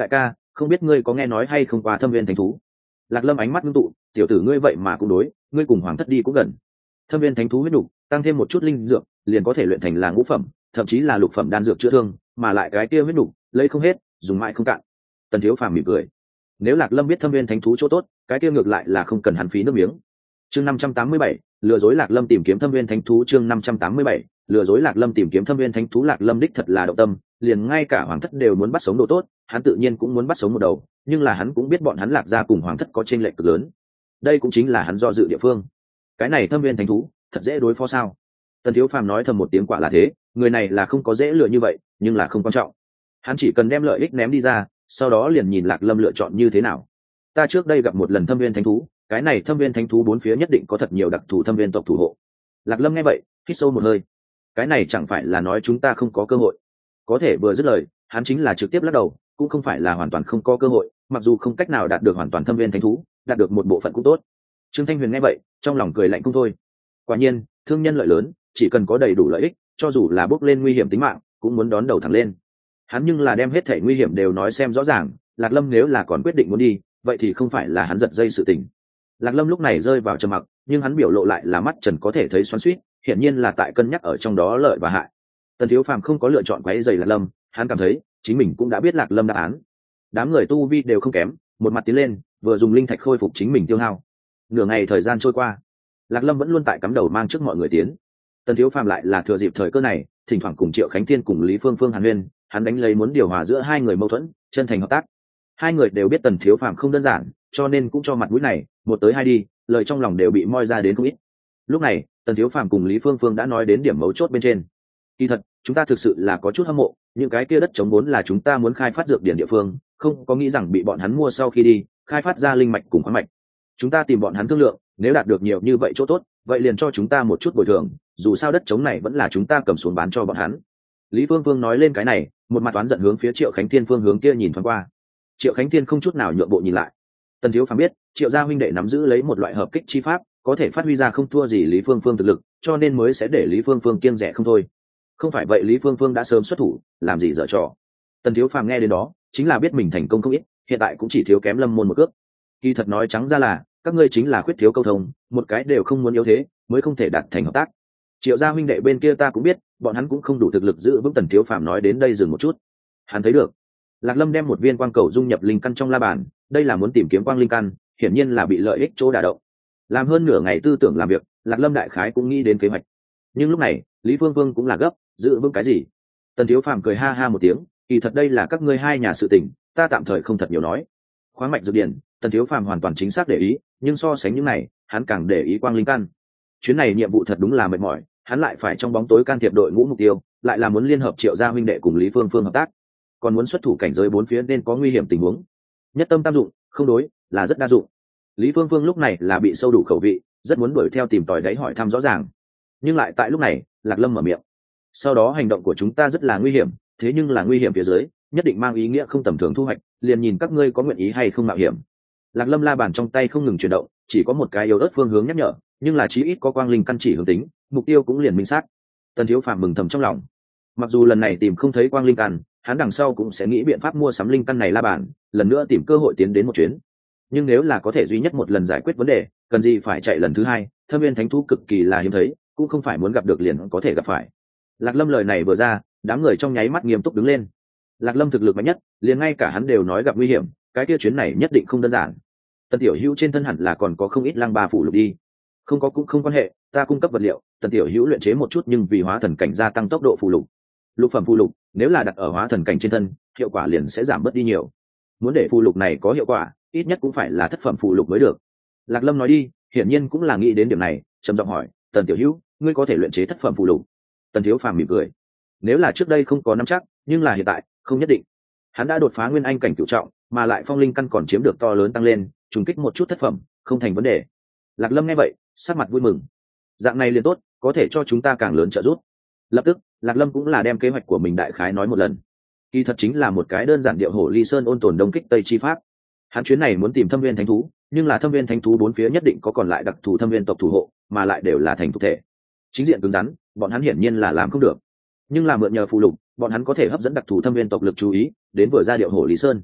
không biết ngươi có nghe nói hay không qua thâm viên thánh thú. Lạc Lâm ánh mắt ngưng tụ, tiểu tử ngươi vậy mà cũng đối, ngươi cùng hoàng thất đi cũng gần. Thâm viên thánh thú huyết đủ, tăng thêm một chút linh dược, liền có thể luyện thành là ngũ phẩm, thậm chí là lục phẩm đan dược chữa thương, mà lại cái kia huyết đủ, lấy không hết, dùng mãi không cạn. Tần Thiếu Phàm mỉm cười. Nếu Lạc Lâm biết thâm viên thánh thú chỗ tốt, cái kia ngược lại là không cần hắn phí nước miếng. Chương năm trăm tám mươi bảy, lừa dối Lạc Lâm tìm kiếm thâm viên thánh thú. Chương năm trăm tám mươi bảy, lừa dối Lạc Lâm tìm kiếm thâm viên thánh thú. Lạc Lâm đích thật là động tâm, liền ngay cả hoàng thất đều muốn bắt sống đồ tốt, hắn tự nhiên cũng muốn bắt sống một đầu, nhưng là hắn cũng biết bọn hắn Lạc gia cùng hoàng thất có chênh lệch cực lớn. Đây cũng chính là hắn do dự địa phương. Cái này thâm viên thánh thú, thật dễ đối phó sao? Tần Thiếu Phàm nói thầm một tiếng, quả là thế, người này là không có dễ lựa như vậy, nhưng là không quan trọng. Hắn chỉ cần đem lợi ích ném đi ra, sau đó liền nhìn Lạc Lâm lựa chọn như thế nào. Ta trước đây gặp một lần thâm viên thánh thú, cái này thâm viên thánh thú bốn phía nhất định có thật nhiều đặc thù thâm viên tộc thủ hộ. Lạc Lâm nghe vậy, hít sâu một hơi. Cái này chẳng phải là nói chúng ta không có cơ hội? Có thể vừa dứt lời, hắn chính là trực tiếp lắc đầu, cũng không phải là hoàn toàn không có cơ hội, mặc dù không cách nào đạt được hoàn toàn thâm viên thánh thú, đạt được một bộ phận cũng tốt. Trương Thanh Huyền nghe vậy, trong lòng cười lạnh không thôi. Quả nhiên, thương nhân lợi lớn, chỉ cần có đầy đủ lợi ích, cho dù là bước lên nguy hiểm tính mạng, cũng muốn đón đầu thẳng lên. Hắn nhưng là đem hết thảy nguy hiểm đều nói xem rõ ràng, Lạc Lâm nếu là còn quyết định muốn đi, vậy thì không phải là hắn giật dây sự tình. Lạc Lâm lúc này rơi vào trầm mặc, nhưng hắn biểu lộ lại là mắt trần có thể thấy xoắn xuýt, hiển nhiên là tại cân nhắc ở trong đó lợi và hại. Tần Thiếu Phàm không có lựa chọn quấy rầy Lạc Lâm, hắn cảm thấy chính mình cũng đã biết Lạc Lâm đáp án. Đám người tu vi đều không kém, một mặt tiến lên, vừa dùng linh thạch khôi phục chính mình tiêu hao. Nửa ngày thời gian trôi qua, Lạc Lâm vẫn luôn tại cắm đầu mang trước mọi người tiến. Tần Thiếu Phàm lại là thừa dịp thời cơ này, thỉnh thoảng cùng Triệu Khánh Thiên cùng Lý Phương Phương hàn huyên, hắn đánh lấy muốn điều hòa giữa hai người mâu thuẫn, chân thành hợp tác. Hai người đều biết Tần Thiếu Phàm không đơn giản, cho nên cũng cho mặt mũi này, một tới hai đi, lời trong lòng đều bị moi ra đến không ít. Lúc này, Tần Thiếu Phàm cùng Lý Phương Phương đã nói đến điểm mấu chốt bên trên. Kỳ thật, chúng ta thực sự là có chút hâm mộ, những cái kia đất trống vốn là chúng ta muốn khai phát dược điển địa phương, không có nghĩ rằng bị bọn hắn mua sau khi đi, khai phát ra linh mạch cùng khoáng mạch. Chúng ta tìm bọn hắn thương lượng, nếu đạt được nhiều như vậy chỗ tốt, vậy liền cho chúng ta một chút bồi thường, dù sao đất trống này vẫn là chúng ta cầm xuống bán cho bọn hắn. Lý Phương Phương nói lên cái này, một mặt toán giận hướng phía Triệu Khánh Thiên phương hướng kia nhìn thoáng qua. Triệu Khánh Thiên không chút nào nhượng bộ nhìn lại. Tần Thiếu Phàm biết, Triệu gia huynh đệ nắm giữ lấy một loại hợp kích chi pháp, có thể phát huy ra không thua gì Lý Phương Phương thực lực, cho nên mới sẽ để Lý Phương Phương kiêng dè không thôi. Không phải vậy Lý Phương Phương đã sớm xuất thủ, làm gì dở trò. Tần Thiếu Phàm nghe đến đó, chính là biết mình thành công không ít, hiện tại cũng chỉ thiếu kém Lâm môn một cước. Kỳ thật nói trắng ra là, các ngươi chính là khuyết thiếu câu thông, một cái đều không muốn yếu thế, mới không thể đạt thành hợp tác. Triệu gia huynh đệ bên kia ta cũng biết, bọn hắn cũng không đủ thực lực giữ vững. Tần Thiếu Phàm nói đến đây dừng một chút. Hắn thấy được, Lạc Lâm đem một viên quang cầu dung nhập linh căn trong la bàn, đây là muốn tìm kiếm quang linh căn, hiển nhiên là bị lợi ích chỗ đả động. Làm hơn nửa ngày tư tưởng làm việc, Lạc Lâm đại khái cũng nghĩ đến kế hoạch. Nhưng lúc này, Lý Phương Phương cũng là gấp, giữ vững cái gì? Tần Thiếu Phàm cười ha ha một tiếng, kỳ thật đây là các ngươi hai nhà sự tình, ta tạm thời không thật nhiều nói. Khoáng mạch dược điển, Tần Thiếu Phàm hoàn toàn chính xác để ý, nhưng so sánh những này, hắn càng để ý quang linh căn. Chuyến này nhiệm vụ thật đúng là mệt mỏi, hắn lại phải trong bóng tối can thiệp đội ngũ mục tiêu, lại là muốn liên hợp Triệu gia huynh đệ cùng Lý Phương Phương hợp tác, còn muốn xuất thủ cảnh giới bốn phía nên có nguy hiểm tình huống. Nhất tâm tam dụng, không đối, là rất đa dụng. Lý Phương Phương lúc này là bị sâu đủ khẩu vị, rất muốn đuổi theo tìm tòi đáy hỏi thăm rõ ràng. Nhưng lại tại lúc này, Lạc Lâm mở miệng. Sau đó hành động của chúng ta rất là nguy hiểm, thế nhưng là nguy hiểm phía dưới, nhất định mang ý nghĩa không tầm thường thu hoạch, liền nhìn các ngươi có nguyện ý hay không mạo hiểm. Lạc Lâm la bàn trong tay không ngừng chuyển động, chỉ có một cái yếu ớt phương hướng nhắc nhở, nhưng là chí ít có quang linh căn chỉ hướng tính, mục tiêu cũng liền minh xác. Tần Thiếu Phàm mừng thầm trong lòng. Mặc dù lần này tìm không thấy quang linh căn, hắn đằng sau cũng sẽ nghĩ biện pháp mua sắm linh căn này la bàn, lần nữa tìm cơ hội tiến đến một chuyến. Nhưng nếu là có thể duy nhất một lần giải quyết vấn đề, cần gì phải chạy lần thứ hai? Thâm viên thánh thú cực kỳ là hiếm thấy, cũng không phải muốn gặp được liền có thể gặp phải. Lạc Lâm lời này vừa ra, đám người trong nháy mắt nghiêm túc đứng lên. Lạc Lâm thực lực mạnh nhất, liền ngay cả hắn đều nói gặp nguy hiểm, cái kia chuyến này nhất định không đơn giản. Tần Tiểu Hữu trên thân hẳn là còn có không ít lang ba phụ lục đi. Không có cũng không quan hệ, ta cung cấp vật liệu, Tần Tiểu Hữu luyện chế một chút nhưng vì hóa thần cảnh gia tăng tốc độ phụ lục. Lục phẩm phụ lục, nếu là đặt ở hóa thần cảnh trên thân, hiệu quả liền sẽ giảm bớt đi nhiều. Muốn để phụ lục này có hiệu quả, ít nhất cũng phải là thất phẩm phụ lục mới được. Lạc Lâm nói đi, hiển nhiên cũng là nghĩ đến điểm này, trầm giọng hỏi, Tần Tiểu Hữu, ngươi có thể luyện chế thất phẩm phụ lục? Tần Thiếu Phàm mỉm cười. Nếu là trước đây không có nắm chắc, nhưng là hiện tại, không nhất định. Hắn đã đột phá nguyên anh cảnh cửu trọng, mà lại phong linh căn còn chiếm được to lớn tăng lên, trùng kích một chút thất phẩm, không thành vấn đề. Lạc Lâm nghe vậy, sắc mặt vui mừng. Dạng này liền tốt, có thể cho chúng ta càng lớn trợ giúp. Lập tức, Lạc Lâm cũng là đem kế hoạch của mình đại khái nói một lần. Kỳ thật chính là một cái đơn giản điệu hổ ly sơn ôn tồn đông kích tây chi pháp. Hắn chuyến này muốn tìm thâm viên thánh thú, nhưng là thâm viên thánh thú bốn phía nhất định có còn lại đặc thù thâm viên tộc thủ hộ, mà lại đều là thành thực thể. Chính diện cứng rắn, bọn hắn hiển nhiên là làm không được. Nhưng là mượn nhờ phù lục, bọn hắn có thể hấp dẫn đặc thù thâm viên tộc lực chú ý, đến vừa ra điệu hổ lý sơn.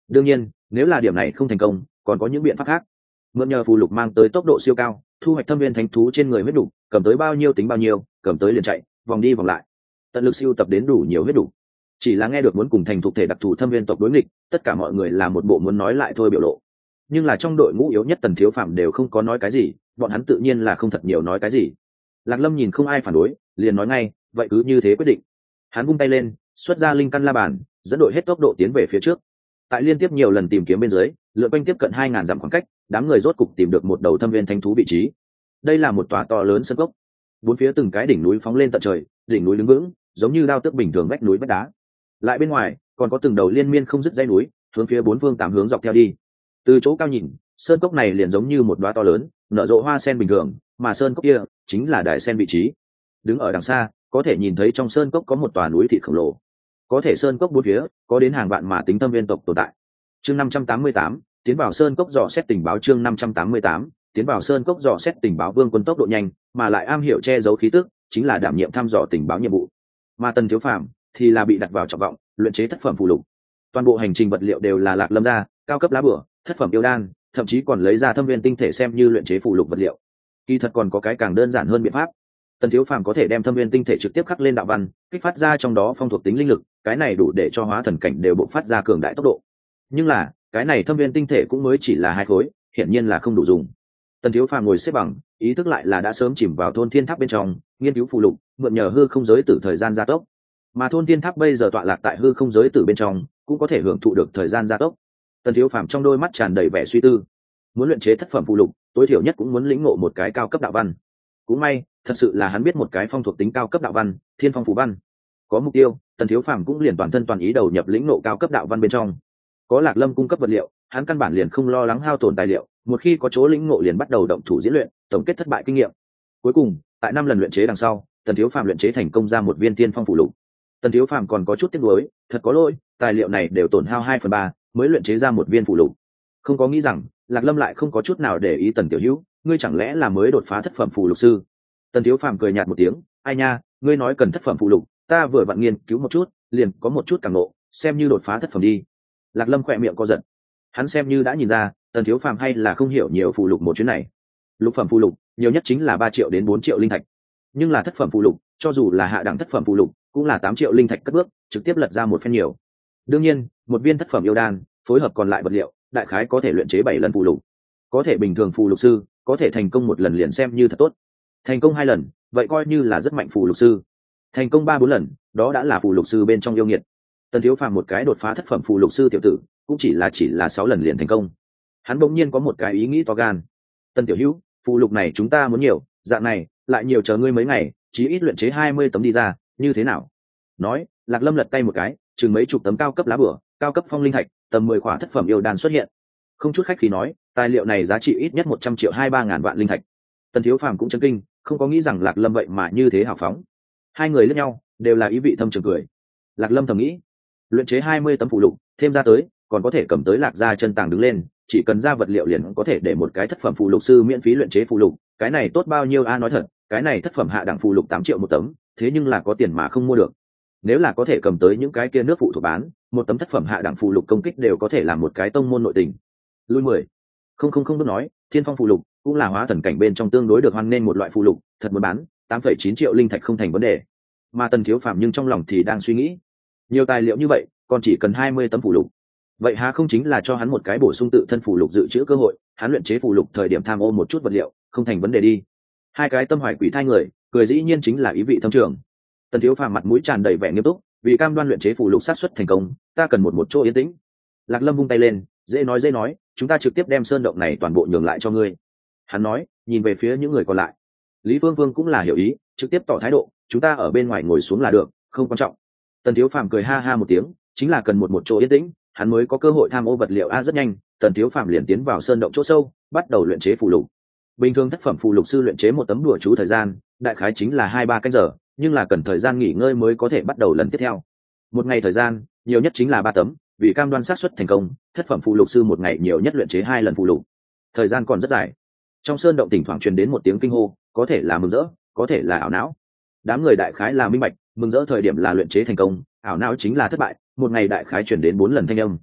đương nhiên nếu là điểm này không thành công còn có những biện pháp khác. Mượn nhờ phù lục mang tới tốc độ siêu cao, thu hoạch thâm viên thánh thú trên người huyết đủ, cầm tới bao nhiêu tính bao nhiêu, cầm tới liền chạy, vòng đi vòng lại, tận lực siêu tập đến đủ nhiều huyết đủ. Chỉ là nghe được muốn cùng thành thuộc thể đặc thù thâm viên tộc đối nghịch, tất cả mọi người là một bộ muốn nói lại thôi biểu lộ. Nhưng là trong đội ngũ yếu nhất Tần Thiếu Phàm đều không có nói cái gì, bọn hắn tự nhiên là không thật nhiều nói cái gì. Lạc Lâm nhìn không ai phản đối, liền nói ngay, vậy cứ như thế quyết định. Hắn vung tay lên, xuất ra linh căn la bàn, dẫn đội hết tốc độ tiến về phía trước. Tại liên tiếp nhiều lần tìm kiếm bên dưới, lượn quanh tiếp cận hai ngàn dặm khoảng cách, đám người rốt cục tìm được một đầu thâm viên thánh thú vị trí. Đây là một tòa to lớn sơn cốc, bốn phía từng cái đỉnh núi phóng lên tận trời, đỉnh núi đứng vững, giống như đao tước bình thường vách núi vách đá. Lại bên ngoài còn có từng đầu liên miên không dứt dãy núi, hướng phía bốn phương tám hướng dọc theo đi. Từ chỗ cao nhìn, sơn cốc này liền giống như một đóa to lớn, nở rộ hoa sen bình thường, mà sơn cốc kia chính là đại sen vị trí. Đứng ở đằng xa, có thể nhìn thấy trong sơn cốc có một tòa núi thịt khổng lồ. Có thể sơn cốc bốn phía có đến hàng vạn mà tính thâm viên tộc tồn tại. Chương năm trăm tám mươi tám, tiến vào sơn cốc dò xét tình báo. Chương năm trăm tám mươi tám, tiến vào sơn cốc dò xét tình báo. Vương Quân tốc độ nhanh, mà lại am hiểu che giấu khí tức, chính là đảm nhiệm thăm dò tình báo nhiệm vụ. Mà Tần Thiếu Phàm thì là bị đặt vào trọng vọng, luyện chế thất phẩm phù lục. Toàn bộ hành trình vật liệu đều là Lạc Lâm ra, cao cấp lá bửa, thất phẩm yêu đan, thậm chí còn lấy ra thâm viên tinh thể xem như luyện chế phù lục vật liệu. Kỳ thật còn có cái càng đơn giản hơn biện pháp. Tần Thiếu Phàm có thể đem thâm viên tinh thể trực tiếp khắc lên đạo văn, kích phát ra trong đó phong thuộc tính linh lực, cái này đủ để cho hóa thần cảnh đều bộc phát ra cường đại tốc độ. Nhưng là, cái này thâm viên tinh thể cũng mới chỉ là hai khối, hiển nhiên là không đủ dùng. Tần Thiếu Phàm ngồi xếp bằng, ý thức lại là đã sớm chìm vào thôn thiên tháp bên trong, nghiên cứu phù lục, mượn nhờ hư không giới tử thời gian gia tốc. Mà thôn thiên tháp bây giờ tọa lạc tại hư không giới tử bên trong, cũng có thể hưởng thụ được thời gian gia tốc. Tần Thiếu Phàm trong đôi mắt tràn đầy vẻ suy tư. Muốn luyện chế thất phẩm phù lục, tối thiểu nhất cũng muốn lĩnh ngộ một cái cao cấp đạo văn. Cũng may, thật sự là hắn biết một cái phong thuộc tính cao cấp đạo văn, Thiên Phong Phù Văn. Có mục tiêu, Tần Thiếu Phàm cũng liền toàn thân toàn ý đầu nhập lĩnh ngộ cao cấp đạo văn bên trong. Có Lạc Lâm cung cấp vật liệu, hắn căn bản liền không lo lắng hao tổn tài liệu, một khi có chỗ lĩnh ngộ liền bắt đầu động thủ diễn luyện, tổng kết thất bại kinh nghiệm. Cuối cùng, tại năm lần luyện chế đằng sau, Tần Thiếu Phàm luyện chế thành công ra một viên Thiên Phong phù lục. Tần Thiếu Phàm còn có chút tiếc nuối, thật có lỗi, tài liệu này đều tổn hao hai phần ba, mới luyện chế ra một viên phù lục. Không có nghĩ rằng, Lạc Lâm lại không có chút nào để ý Tần Tiểu Hữu, ngươi chẳng lẽ là mới đột phá thất phẩm phù lục sư? Tần Thiếu Phàm cười nhạt một tiếng, ai nha, ngươi nói cần thất phẩm phù lục, ta vừa vặn nghiên cứu một chút, liền có một chút cảm ngộ, xem như đột phá thất phẩm đi. Lạc Lâm khỏe miệng co giật, hắn xem như đã nhìn ra, Tần Thiếu Phàm hay là không hiểu nhiều phù lục một chuyến này. Lục phẩm phù lục, nhiều nhất chính là ba triệu đến bốn triệu linh thạch, nhưng là thất phẩm phù lục, cho dù là hạ đẳng thất phẩm phù lục, cũng là tám triệu linh thạch cất bước, trực tiếp lật ra một phen nhiều. Đương nhiên, một viên thất phẩm yêu đan, phối hợp còn lại vật liệu, đại khái có thể luyện chế bảy lần phù lục. Có thể bình thường phù lục sư, có thể thành công một lần liền xem như thật tốt. Thành công hai lần, vậy coi như là rất mạnh phù lục sư. Thành công ba bốn lần, đó đã là phù lục sư bên trong yêu nghiệt. Tần Thiếu Phàm một cái đột phá thất phẩm phù lục sư tiểu tử, cũng chỉ là chỉ là sáu lần liền thành công. Hắn bỗng nhiên có một cái ý nghĩ to gan. Tần Tiểu Hữu, phù lục này chúng ta muốn nhiều, dạng này, lại nhiều chờ ngươi mấy ngày, chí ít luyện chế hai mươi tấm đi ra, như thế nào? Nói, Lạc Lâm lật tay một cái, chừng mấy chục tấm cao cấp lá bửa, cao cấp phong linh thạch, tầm mười khỏa thất phẩm yêu đan xuất hiện. Không chút khách khí nói, tài liệu này giá trị ít nhất một trăm triệu hai ba ngàn vạn linh thạch. Tần Thiếu Phàm cũng chấn kinh, không có nghĩ rằng Lạc Lâm vậy mà như thế hào phóng. Hai người lẫn nhau, đều là ý vị thâm trường cười. Lạc Lâm thầm nghĩ, luyện chế hai mươi tấm phụ lục, thêm ra tới, còn có thể cầm tới Lạc gia chân tàng đứng lên, chỉ cần ra vật liệu liền có thể để một cái thất phẩm phụ lục sư miễn phí luyện chế phụ lục, cái này tốt bao nhiêu a, nói thật, cái này thất phẩm hạ đẳng phụ lục tám triệu một tấm, thế nhưng là có tiền mà không mua được. Nếu là có thể cầm tới những cái kia nước phụ thuộc bán, một tấm thất phẩm hạ đẳng phụ lục công kích đều có thể làm một cái tông môn nội tình. Lui mười. Không không không biết nói, Thiên Phong phụ lục cũng là hóa thần cảnh bên trong tương đối được hoan nên một loại phụ lục, thật muốn bán, tám phẩy chín triệu linh thạch không thành vấn đề. Mà Tần Thiếu Phàm nhưng trong lòng thì đang suy nghĩ, nhiều tài liệu như vậy, còn chỉ cần hai mươi tấm phụ lục. Vậy há không chính là cho hắn một cái bổ sung tự thân phụ lục dự trữ cơ hội, hắn luyện chế phụ lục thời điểm tham ô một chút vật liệu, không thành vấn đề đi. Hai cái tâm hoài quỷ thai người, cười dĩ nhiên chính là ý vị thâm trường. Tần Thiếu Phàm mặt mũi tràn đầy vẻ nghiêm túc, vì cam đoan luyện chế phụ lục sát xuất thành công, ta cần một một chỗ yên tĩnh. Lạc Lâm vung tay lên, dễ nói dễ nói, chúng ta trực tiếp đem sơn động này toàn bộ nhường lại cho ngươi. Hắn nói, nhìn về phía những người còn lại. Lý Phương Vương cũng là hiểu ý, trực tiếp tỏ thái độ, chúng ta ở bên ngoài ngồi xuống là được, không quan trọng. Tần Thiếu Phàm cười ha ha một tiếng, chính là cần một một chỗ yên tĩnh, hắn mới có cơ hội tham ô vật liệu a. Rất nhanh, Tần Thiếu Phàm liền tiến vào sơn động chỗ sâu, bắt đầu luyện chế phù lục. Bình thường thất phẩm phù lục sư luyện chế một tấm đùa chú thời gian, đại khái chính là hai ba canh giờ, nhưng là cần thời gian nghỉ ngơi mới có thể bắt đầu lần tiếp theo. Một ngày thời gian, nhiều nhất chính là ba tấm, vì cam đoan xác suất thành công, thất phẩm phù lục sư một ngày nhiều nhất luyện chế hai lần phù lục. Thời gian còn rất dài. Trong sơn động thỉnh thoảng truyền đến một tiếng kinh hô, có thể là mừng rỡ, có thể là ảo não. Đám người đại khái là minh bạch, mừng rỡ thời điểm là luyện chế thành công, ảo não chính là thất bại, một ngày đại khái truyền đến bốn lần thanh âm.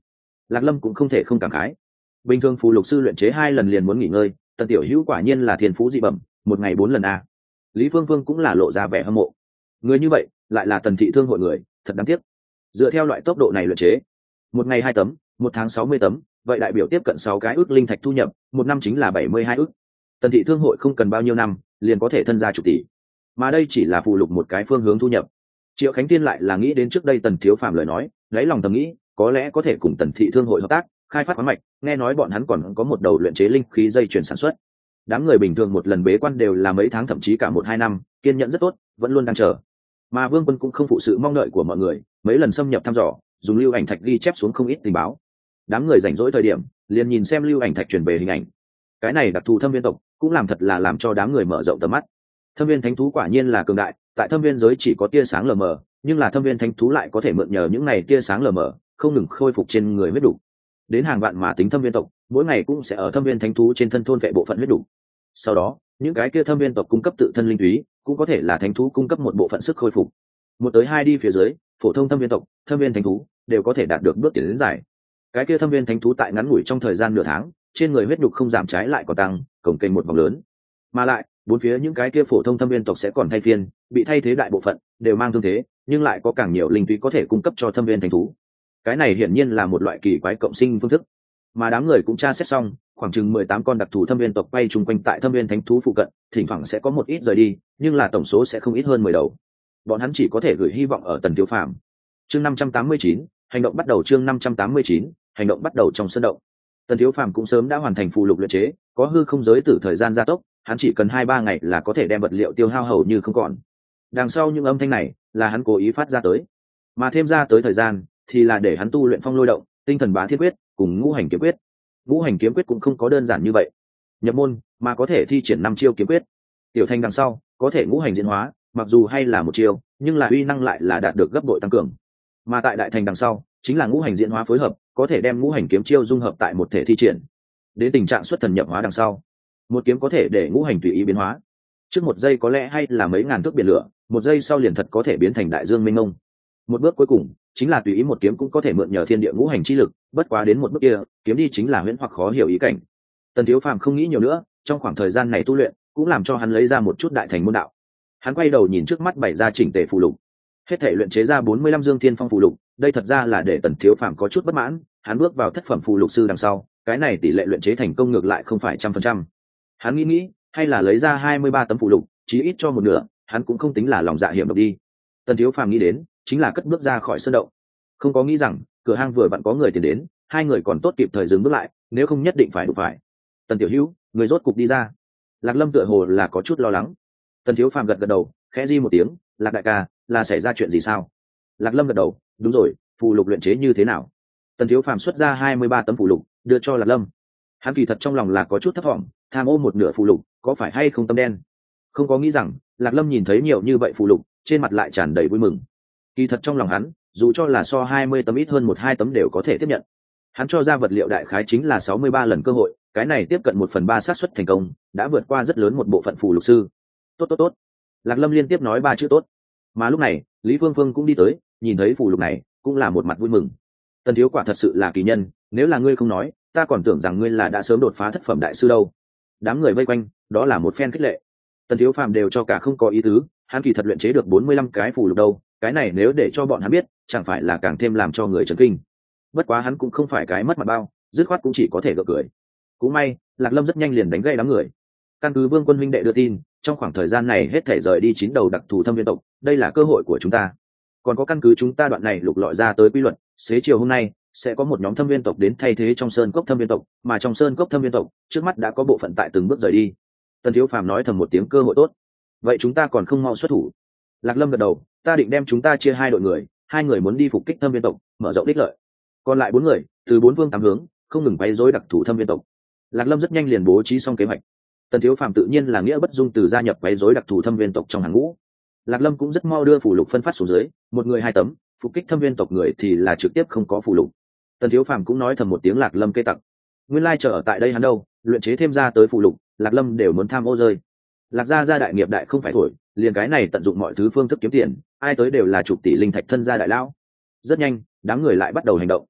Lạc Lâm cũng không thể không cảm khái. Bình thường phù lục sư luyện chế hai lần liền muốn nghỉ ngơi, Tần Tiểu Hữu quả nhiên là thiên phú dị bẩm, một ngày bốn lần a. Lý Phương Phương cũng là lộ ra vẻ hâm mộ. Người như vậy, lại là Tần thị thương hội người, thật đáng tiếc. Dựa theo loại tốc độ này luyện chế, một ngày hai tấm, một tháng sáu mươi tấm, vậy đại biểu tiếp cận sáu cái ước linh thạch thu nhập, một năm chính là bảy mươi hai ước. Tần thị thương hội không cần bao nhiêu năm, liền có thể thân gia chục tỷ. Mà đây chỉ là phù lục một cái phương hướng thu nhập. Triệu Khánh Thiên lại là nghĩ đến trước đây Tần Thiếu Phàm lời nói, lấy lòng thầm nghĩ, có lẽ có thể cùng Tần thị thương hội hợp tác, khai phát khoáng mạch, nghe nói bọn hắn còn có một đầu luyện chế linh khí dây chuyển sản xuất. Đám người bình thường một lần bế quan đều là mấy tháng thậm chí cả một hai năm, kiên nhẫn rất tốt, vẫn luôn đang chờ. Mà Vương Quân cũng không phụ sự mong đợi của mọi người, mấy lần xâm nhập thăm dò, dùng lưu ảnh thạch ghi chép xuống không ít tình báo. Đám người rảnh rỗi thời điểm, liền nhìn xem lưu ảnh thạch truyền về hình ảnh. Cái này đặc thù thâm viên tộc, cũng làm thật là làm cho đám người mở rộng tầm mắt. Thâm viên thánh thú quả nhiên là cường đại, tại thâm viên giới chỉ có tia sáng lờ mờ, nhưng là thâm viên thánh thú lại có thể mượn nhờ những này tia sáng lờ mờ, không ngừng khôi phục trên người huyết đủ. Đến hàng vạn mà tính thâm viên tộc, mỗi ngày cũng sẽ ở thâm viên thánh thú trên thân thôn vệ bộ phận huyết đủ. Sau đó, những cái kia thâm viên tộc cung cấp tự thân linh túy, cũng có thể là thánh thú cung cấp một bộ phận sức khôi phục. Một tới hai đi phía dưới, phổ thông thâm viên tộc, thâm viên thánh thú đều có thể đạt được bước tiến đến giải. Cái kia thâm viên thánh thú tại ngắn ngủi trong thời gian nửa tháng, trên người huyết đục không giảm trái lại còn tăng, cổng kênh một vòng lớn. Mà lại, bốn phía những cái kia phổ thông thâm viên tộc sẽ còn thay phiên, bị thay thế đại bộ phận, đều mang thương thế, nhưng lại có càng nhiều linh túy có thể cung cấp cho thâm viên thánh thú. Cái này hiển nhiên là một loại kỳ quái cộng sinh phương thức. Mà đám người cũng tra xét xong, khoảng chừng mười tám con đặc thù thâm viên tộc bay chung quanh tại thâm viên thánh thú phụ cận, thỉnh thoảng sẽ có một ít rời đi, nhưng là tổng số sẽ không ít hơn mười đầu. Bọn hắn chỉ có thể gửi hy vọng ở Tần Thiếu Phàm. Chương năm trăm tám mươi chín, hành động bắt đầu chương năm trăm tám mươi chín, hành động bắt đầu trong sân động. Tần Thiếu Phàm cũng sớm đã hoàn thành phù lục luyện chế, có hư không giới tử thời gian gia tốc, hắn chỉ cần hai ba ngày là có thể đem vật liệu tiêu hao hầu như không còn. Đằng sau những âm thanh này là hắn cố ý phát ra tới, mà thêm ra tới thời gian thì là để hắn tu luyện phong lôi động, tinh thần bá thiên quyết cùng ngũ hành kiếm quyết. Ngũ hành kiếm quyết cũng không có đơn giản như vậy, nhập môn mà có thể thi triển năm chiêu kiếm quyết. Tiểu thành đằng sau có thể ngũ hành diễn hóa, mặc dù hay là một chiêu, nhưng là uy năng lại là đạt được gấp bội tăng cường. Mà tại đại thành đằng sau chính là ngũ hành diễn hóa phối hợp, có thể đem ngũ hành kiếm chiêu dung hợp tại một thể thi triển. Đến tình trạng xuất thần nhập hóa đằng sau, một kiếm có thể để ngũ hành tùy ý biến hóa. Trước một giây có lẽ hay là mấy ngàn thước biển lửa, một giây sau liền thật có thể biến thành đại dương mênh mông. Một bước cuối cùng chính là tùy ý một kiếm cũng có thể mượn nhờ thiên địa ngũ hành chi lực, bất quá đến một bước kia, kiếm đi chính là huyễn hoặc khó hiểu ý cảnh. Tần Thiếu Phàm không nghĩ nhiều nữa, trong khoảng thời gian này tu luyện, cũng làm cho hắn lấy ra một chút đại thành môn đạo. Hắn quay đầu nhìn trước mắt bày ra chỉnh tề phù lục, hết thể luyện chế ra bốn mươi lăm dương thiên phong phù lục, đây thật ra là để Tần Thiếu Phàm có chút bất mãn, hắn bước vào thất phẩm phù lục sư đằng sau, cái này tỷ lệ luyện chế thành công ngược lại không phải trăm phần trăm. Hắn nghĩ nghĩ, hay là lấy ra hai mươi ba tấm phù lục, chí ít cho một nửa, hắn cũng không tính là lòng dạ hiểm độc đi. Tần Thiếu Phàm nghĩ đến, chính là cất bước ra khỏi sân động, không có nghĩ rằng cửa hang vừa vặn có người tiền đến, hai người còn tốt kịp thời dừng bước lại, nếu không nhất định phải đụng phải. Tần Tiểu Hữu, người rốt cục đi ra. Lạc Lâm tựa hồ là có chút lo lắng. Tần Thiếu Phàm gật gật đầu, khẽ di một tiếng, Lạc đại ca, là xảy ra chuyện gì sao? Lạc Lâm gật đầu, đúng rồi, phù lục luyện chế như thế nào? Tần Thiếu Phàm xuất ra hai mươi ba tấm phù lục, đưa cho Lạc Lâm. Hắn kỳ thật trong lòng là có chút thấp vọng, tham ô một nửa phù lục, có phải hay không tâm đen? Không có nghĩ rằng, Lạc Lâm nhìn thấy nhiều như vậy phù lục, trên mặt lại tràn đầy vui mừng. Kỳ thật trong lòng hắn, dù cho là so hai mươi tấm ít hơn một hai tấm đều có thể tiếp nhận. Hắn cho ra vật liệu đại khái chính là sáu mươi ba lần cơ hội, cái này tiếp cận một phần ba xác suất thành công, đã vượt qua rất lớn một bộ phận phù lục sư. Tốt tốt tốt. Lạc Lâm liên tiếp nói ba chữ tốt. Mà lúc này, Lý Phương Phương cũng đi tới, nhìn thấy phù lục này, cũng là một mặt vui mừng. Tần thiếu quả thật sự là kỳ nhân, nếu là ngươi không nói, ta còn tưởng rằng ngươi là đã sớm đột phá thất phẩm đại sư đâu. Đám người vây quanh, đó là một phen khích lệ. Tần thiếu phàm đều cho cả không có ý tứ, hắn kỳ thật luyện chế được bốn mươi lăm cái phù lục đâu, cái này nếu để cho bọn hắn biết, chẳng phải là càng thêm làm cho người chấn kinh. Bất quá hắn cũng không phải cái mất mặt bao, dứt khoát cũng chỉ có thể gượng cười. Cũng may, Lạc Lâm rất nhanh liền đánh gây đám người. Căn cứ Vương Quân huynh đệ đưa tin, trong khoảng thời gian này hết thể rời đi chín đầu đặc thù thâm viên tộc, đây là cơ hội của chúng ta. Còn có căn cứ chúng ta đoạn này lục lọi ra tới quy luật, xế chiều hôm nay sẽ có một nhóm thâm viên tộc đến thay thế trong sơn cốc thâm viên tộc, mà trong sơn cốc thâm viên tộc trước mắt đã có bộ phận tại từng bước rời đi. Tần thiếu phàm nói thầm một tiếng cơ hội tốt, vậy chúng ta còn không mau xuất thủ? Lạc Lâm gật đầu, ta định đem chúng ta chia hai đội người, hai người muốn đi phục kích thâm viên tộc, mở rộng đích lợi, còn lại bốn người từ bốn phương tám hướng không ngừng quấy rối đặc thù thâm viên tộc. Lạc Lâm rất nhanh liền bố trí xong kế hoạch. Tần thiếu phàm tự nhiên là nghĩa bất dung từ gia nhập quấy rối đặc thù thâm viên tộc trong hàng ngũ. Lạc Lâm cũng rất mau đưa phù lục phân phát xuống dưới, một người hai tấm, phục kích thâm viên tộc người thì là trực tiếp không có phù lục. Tần thiếu phàm cũng nói thầm một tiếng Lạc Lâm cây tặng, nguyên lai chờ ở tại đây hắn đâu, luyện chế thêm ra tới phù lục, Lạc Lâm đều muốn tham ô rơi. Lạc gia gia đại nghiệp đại không phải thổi, liền cái này tận dụng mọi thứ phương thức kiếm tiền, ai tới đều là chục tỷ linh thạch thân gia đại lão. Rất nhanh, đám người lại bắt đầu hành động.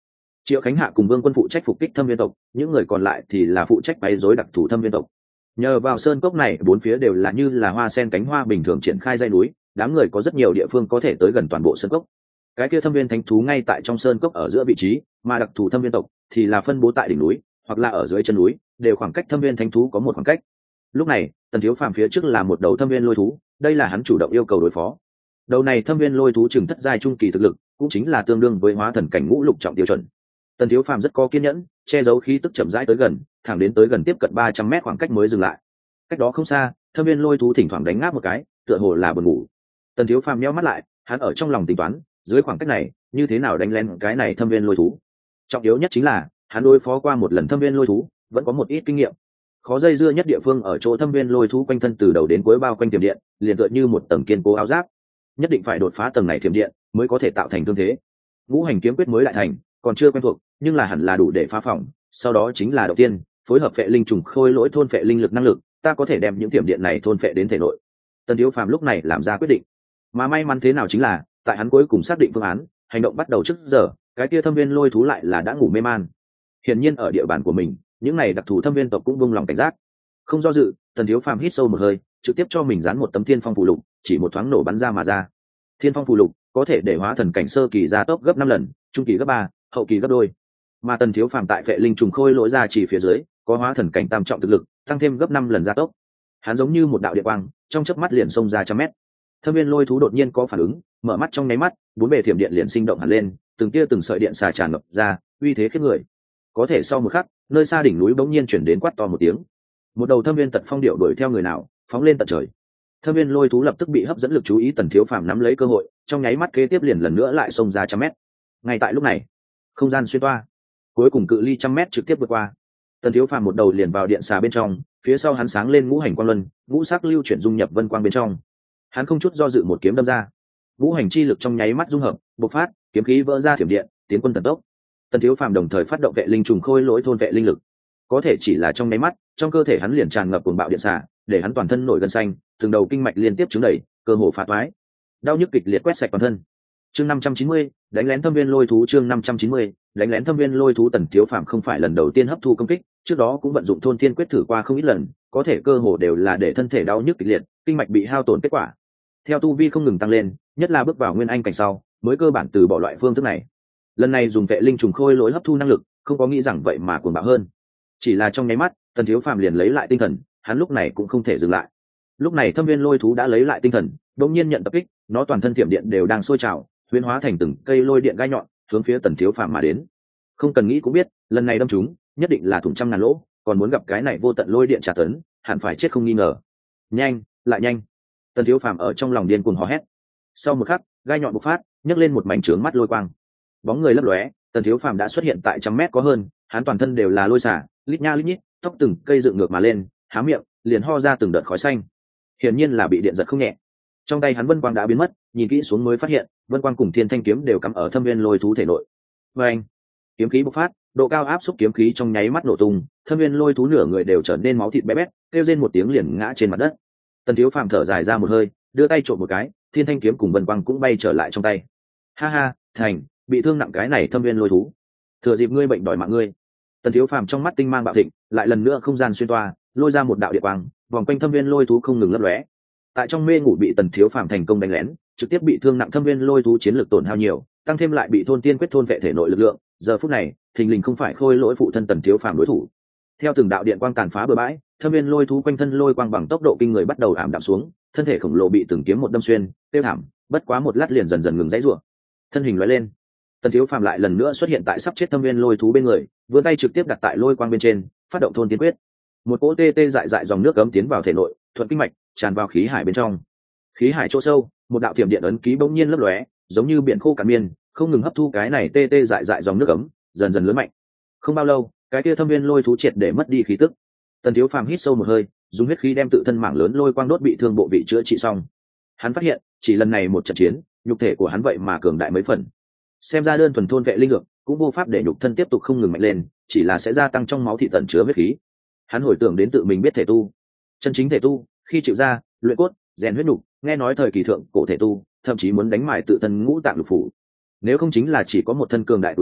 Triệu Khánh Hạ cùng Vương Quân phụ trách phục kích thâm viên tộc, những người còn lại thì là phụ trách bày rối đặc thù thâm viên tộc. Nhờ vào sơn cốc này, bốn phía đều là như là hoa sen cánh hoa bình thường triển khai dãy núi, đám người có rất nhiều địa phương có thể tới gần toàn bộ sơn cốc. Cái kia thâm viên thánh thú ngay tại trong sơn cốc ở giữa vị trí, mà đặc thù thâm viên tộc thì là phân bố tại đỉnh núi hoặc là ở dưới chân núi, đều khoảng cách thâm viên thánh thú có một khoảng cách. Lúc này, Tần Thiếu Phàm phía trước là một đầu thâm viên lôi thú, đây là hắn chủ động yêu cầu đối phó. Đầu này thâm viên lôi thú chừng thất giai trung kỳ thực lực, cũng chính là tương đương với hóa thần cảnh ngũ lục trọng tiêu chuẩn. Tần Thiếu Phàm rất có kiên nhẫn, che giấu khí tức chậm rãi tới gần, thẳng đến tới gần tiếp cận ba trăm mét khoảng cách mới dừng lại. Cách đó không xa, thâm viên lôi thú thỉnh thoảng đánh ngáp một cái, tựa hồ là buồn ngủ. Tần Thiếu Phàm nhíu mắt lại, hắn ở trong lòng tính toán, dưới khoảng cách này, như thế nào đánh lén cái này thâm viên lôi thú. Trọng yếu nhất chính là, hắn đối phó qua một lần thâm viên lôi thú, vẫn có một ít kinh nghiệm. Khó dây dưa nhất địa phương ở chỗ thâm viên lôi thú quanh thân từ đầu đến cuối bao quanh tiềm điện, liền tựa như một tầng kiên cố áo giáp. Nhất định phải đột phá tầng này tiềm điện, mới có thể tạo thành thương thế. Ngũ hành kiếm quyết mới lại thành, còn chưa quen thuộc, nhưng là hẳn là đủ để phá phòng. Sau đó chính là đầu tiên, phối hợp phệ linh trùng khôi lỗi thôn phệ linh lực năng lực, ta có thể đem những tiềm điện này thôn phệ đến thể nội. Tần Thiếu Phàm lúc này làm ra quyết định, mà may mắn thế nào chính là, tại hắn cuối cùng xác định phương án, hành động bắt đầu trước giờ, cái kia thâm viên lôi thú lại là đã ngủ mê man. Hiển nhiên ở địa bàn của mình, những này đặc thù thâm viên tộc cũng buông lòng cảnh giác. Không do dự, Tần Thiếu Phàm hít sâu một hơi, trực tiếp cho mình dán một tấm thiên phong phù lục, chỉ một thoáng nổ bắn ra mà ra. Thiên phong phù lục có thể để hóa thần cảnh sơ kỳ gia tốc gấp năm lần, trung kỳ gấp ba, hậu kỳ gấp đôi. Mà Tần Thiếu Phàm tại phệ linh trùng khôi lỗi ra chỉ phía dưới, có hóa thần cảnh tam trọng thực lực, tăng thêm gấp năm lần gia tốc. Hắn giống như một đạo điện quang, trong chớp mắt liền xông ra trăm mét. Thâm viên lôi thú đột nhiên có phản ứng, mở mắt trong nháy mắt, bốn bề thiểm điện liền sinh động hẳn lên, từng tia từng sợi điện xà tràn ngập ra, uy thế khiếp người. Có thể sau một khắc, nơi xa đỉnh núi bỗng nhiên chuyển đến quát to một tiếng. Một đầu thâm viên tật phong điệu đuổi theo người nào, phóng lên tận trời. Thâm viên lôi thú lập tức bị hấp dẫn lực chú ý, Tần Thiếu Phàm nắm lấy cơ hội, trong nháy mắt kế tiếp liền lần nữa lại xông ra trăm mét. Ngay tại lúc này, không gian xuyên toa, cuối cùng cự ly trăm mét trực tiếp vượt qua. Tần Thiếu Phàm một đầu liền vào điện xà bên trong, phía sau hắn sáng lên ngũ hành quang luân, ngũ sắc lưu chuyển dung nhập vân quang bên trong. Hắn không chút do dự một kiếm đâm ra, ngũ hành chi lực trong nháy mắt dung hợp, bộc phát, kiếm khí vỡ ra thiểm điện, tiến quân thần tốc. Tần Thiếu Phàm đồng thời phát động vệ linh trùng khôi lỗi thôn vệ linh lực, có thể chỉ là trong nháy mắt, trong cơ thể hắn liền tràn ngập cuồng bạo điện xả, để hắn toàn thân nổi gân xanh, từng đầu kinh mạch liên tiếp trướng đẩy, cơ hồ phá toái, đau nhức kịch liệt quét sạch toàn thân. Chương năm trăm chín mươi, đánh lén thâm viên lôi thú. Chương năm trăm chín mươi, đánh lén thâm viên lôi thú. Tần Thiếu Phàm không phải lần đầu tiên hấp thu công kích, trước đó cũng vận dụng thôn thiên quyết thử qua không ít lần, có thể cơ hồ đều là để thân thể đau nhức kịch liệt, kinh mạch bị hao tổn kết quả. Theo tu vi không ngừng tăng lên, nhất là bước vào nguyên anh cảnh sau, mới cơ bản từ bỏ loại phương thức này. Lần này dùng vệ linh trùng khôi lỗi hấp thu năng lực, không có nghĩ rằng vậy mà cuồng bạo hơn. Chỉ là trong nháy mắt, Tần Thiếu Phàm liền lấy lại tinh thần, hắn lúc này cũng không thể dừng lại. Lúc này thâm viên lôi thú đã lấy lại tinh thần, đột nhiên nhận tập kích, nó toàn thân thiểm điện đều đang sôi trào, huyễn hóa thành từng cây lôi điện gai nhọn, hướng phía Tần Thiếu Phàm mà đến. Không cần nghĩ cũng biết, lần này đâm chúng, nhất định là thủng trăm ngàn lỗ, còn muốn gặp cái này vô tận lôi điện trả tấn, hẳn phải chết không nghi ngờ. Nhanh, lại nhanh! Tần Thiếu Phàm ở trong lòng điên cuồng hò hét. Sau một khắc, gai nhọn bộc phát, nhấc lên một mảnh trướng mắt lôi quang. Bóng người lấp lóe, Tần Thiếu Phàm đã xuất hiện tại trăm mét có hơn, hắn toàn thân đều là lôi xả, lít nha lít nhít, tóc từng cây dựng ngược mà lên, há miệng, liền ho ra từng đợt khói xanh. Hiển nhiên là bị điện giật không nhẹ. Trong tay hắn vân quang đã biến mất, nhìn kỹ xuống mới phát hiện, vân quang cùng thiên thanh kiếm đều cắm ở thâm viên lôi thú thể nội. Và anh, kiếm khí bộc phát, độ cao áp xúc kiếm khí trong nháy mắt nổ tung, thâm viên lôi thú nửa người đều trở nên máu thịt bé bét, kêu rên một tiếng liền ngã trên mặt đất. Tần Thiếu Phàm thở dài ra một hơi, đưa tay trộm một cái, thiên thanh kiếm cùng vân quang cũng bay trở lại trong tay. Ha ha, thành, bị thương nặng cái này thâm viên lôi thú, thừa dịp ngươi bệnh đòi mạng ngươi. Tần Thiếu Phàm trong mắt tinh mang bạo thịnh, lại lần nữa không gian xuyên toa, lôi ra một đạo địa quang, vòng quanh thâm viên lôi thú không ngừng lấp lóe. Tại trong mê ngủ bị Tần Thiếu Phàm thành công đánh lén, trực tiếp bị thương nặng thâm viên lôi thú chiến lực tổn hao nhiều, tăng thêm lại bị thôn tiên quyết thôn vệ thể nội lực lượng, giờ phút này, thình lình không phải khôi lỗi phụ thân Tần Thiếu Phàm đối thủ. Theo từng đạo điện quang tàn phá bừa bãi, thâm viên lôi thú quanh thân lôi quang bằng tốc độ kinh người bắt đầu ảm đạm xuống, thân thể khổng lồ bị từng kiếm một đâm xuyên, tiêu thảm, bất quá một lát liền dần dần ngừng dãy rủa. Thân hình lóe lên, Tần Thiếu Phàm lại lần nữa xuất hiện tại sắp chết thâm viên lôi thú bên người, vươn tay trực tiếp đặt tại lôi quang bên trên, phát động thôn tiên quyết. Một cỗ tê tê dại dại dòng nước cấm tiến vào thể nội, thuận kinh mạch, tràn vào khí hải bên trong. Khí hải chỗ sâu, một đạo thiểm điện ấn ký bỗng nhiên lấp lóe, giống như biển khô cạn miên, không ngừng hấp thu cái này tê tê dại dại dòng nước cấm, dần dần lớn mạnh. Không bao lâu, cái kia thâm viên lôi thú triệt để mất đi khí tức. Tần Thiếu Phàm hít sâu một hơi, dùng huyết khí đem tự thân mảng lớn lôi quang đốt bị thương bộ vị chữa trị xong. Hắn phát hiện, chỉ lần này một trận chiến, nhục thể của hắn vậy mà cường đại mấy phần. Xem ra đơn thuần thôn vệ linh dược cũng vô pháp để nhục thân tiếp tục không ngừng mạnh lên, chỉ là sẽ gia tăng trong máu thị tận chứa huyết khí. Hắn hồi tưởng đến tự mình biết thể tu, chân chính thể tu, khi chịu ra, luyện cốt, rèn huyết nục, nghe nói thời kỳ thượng cổ thể tu, thậm chí muốn đánh mài tự thân ngũ tạng lục phủ. Nếu không chính là chỉ có một thân cường đại túi ra,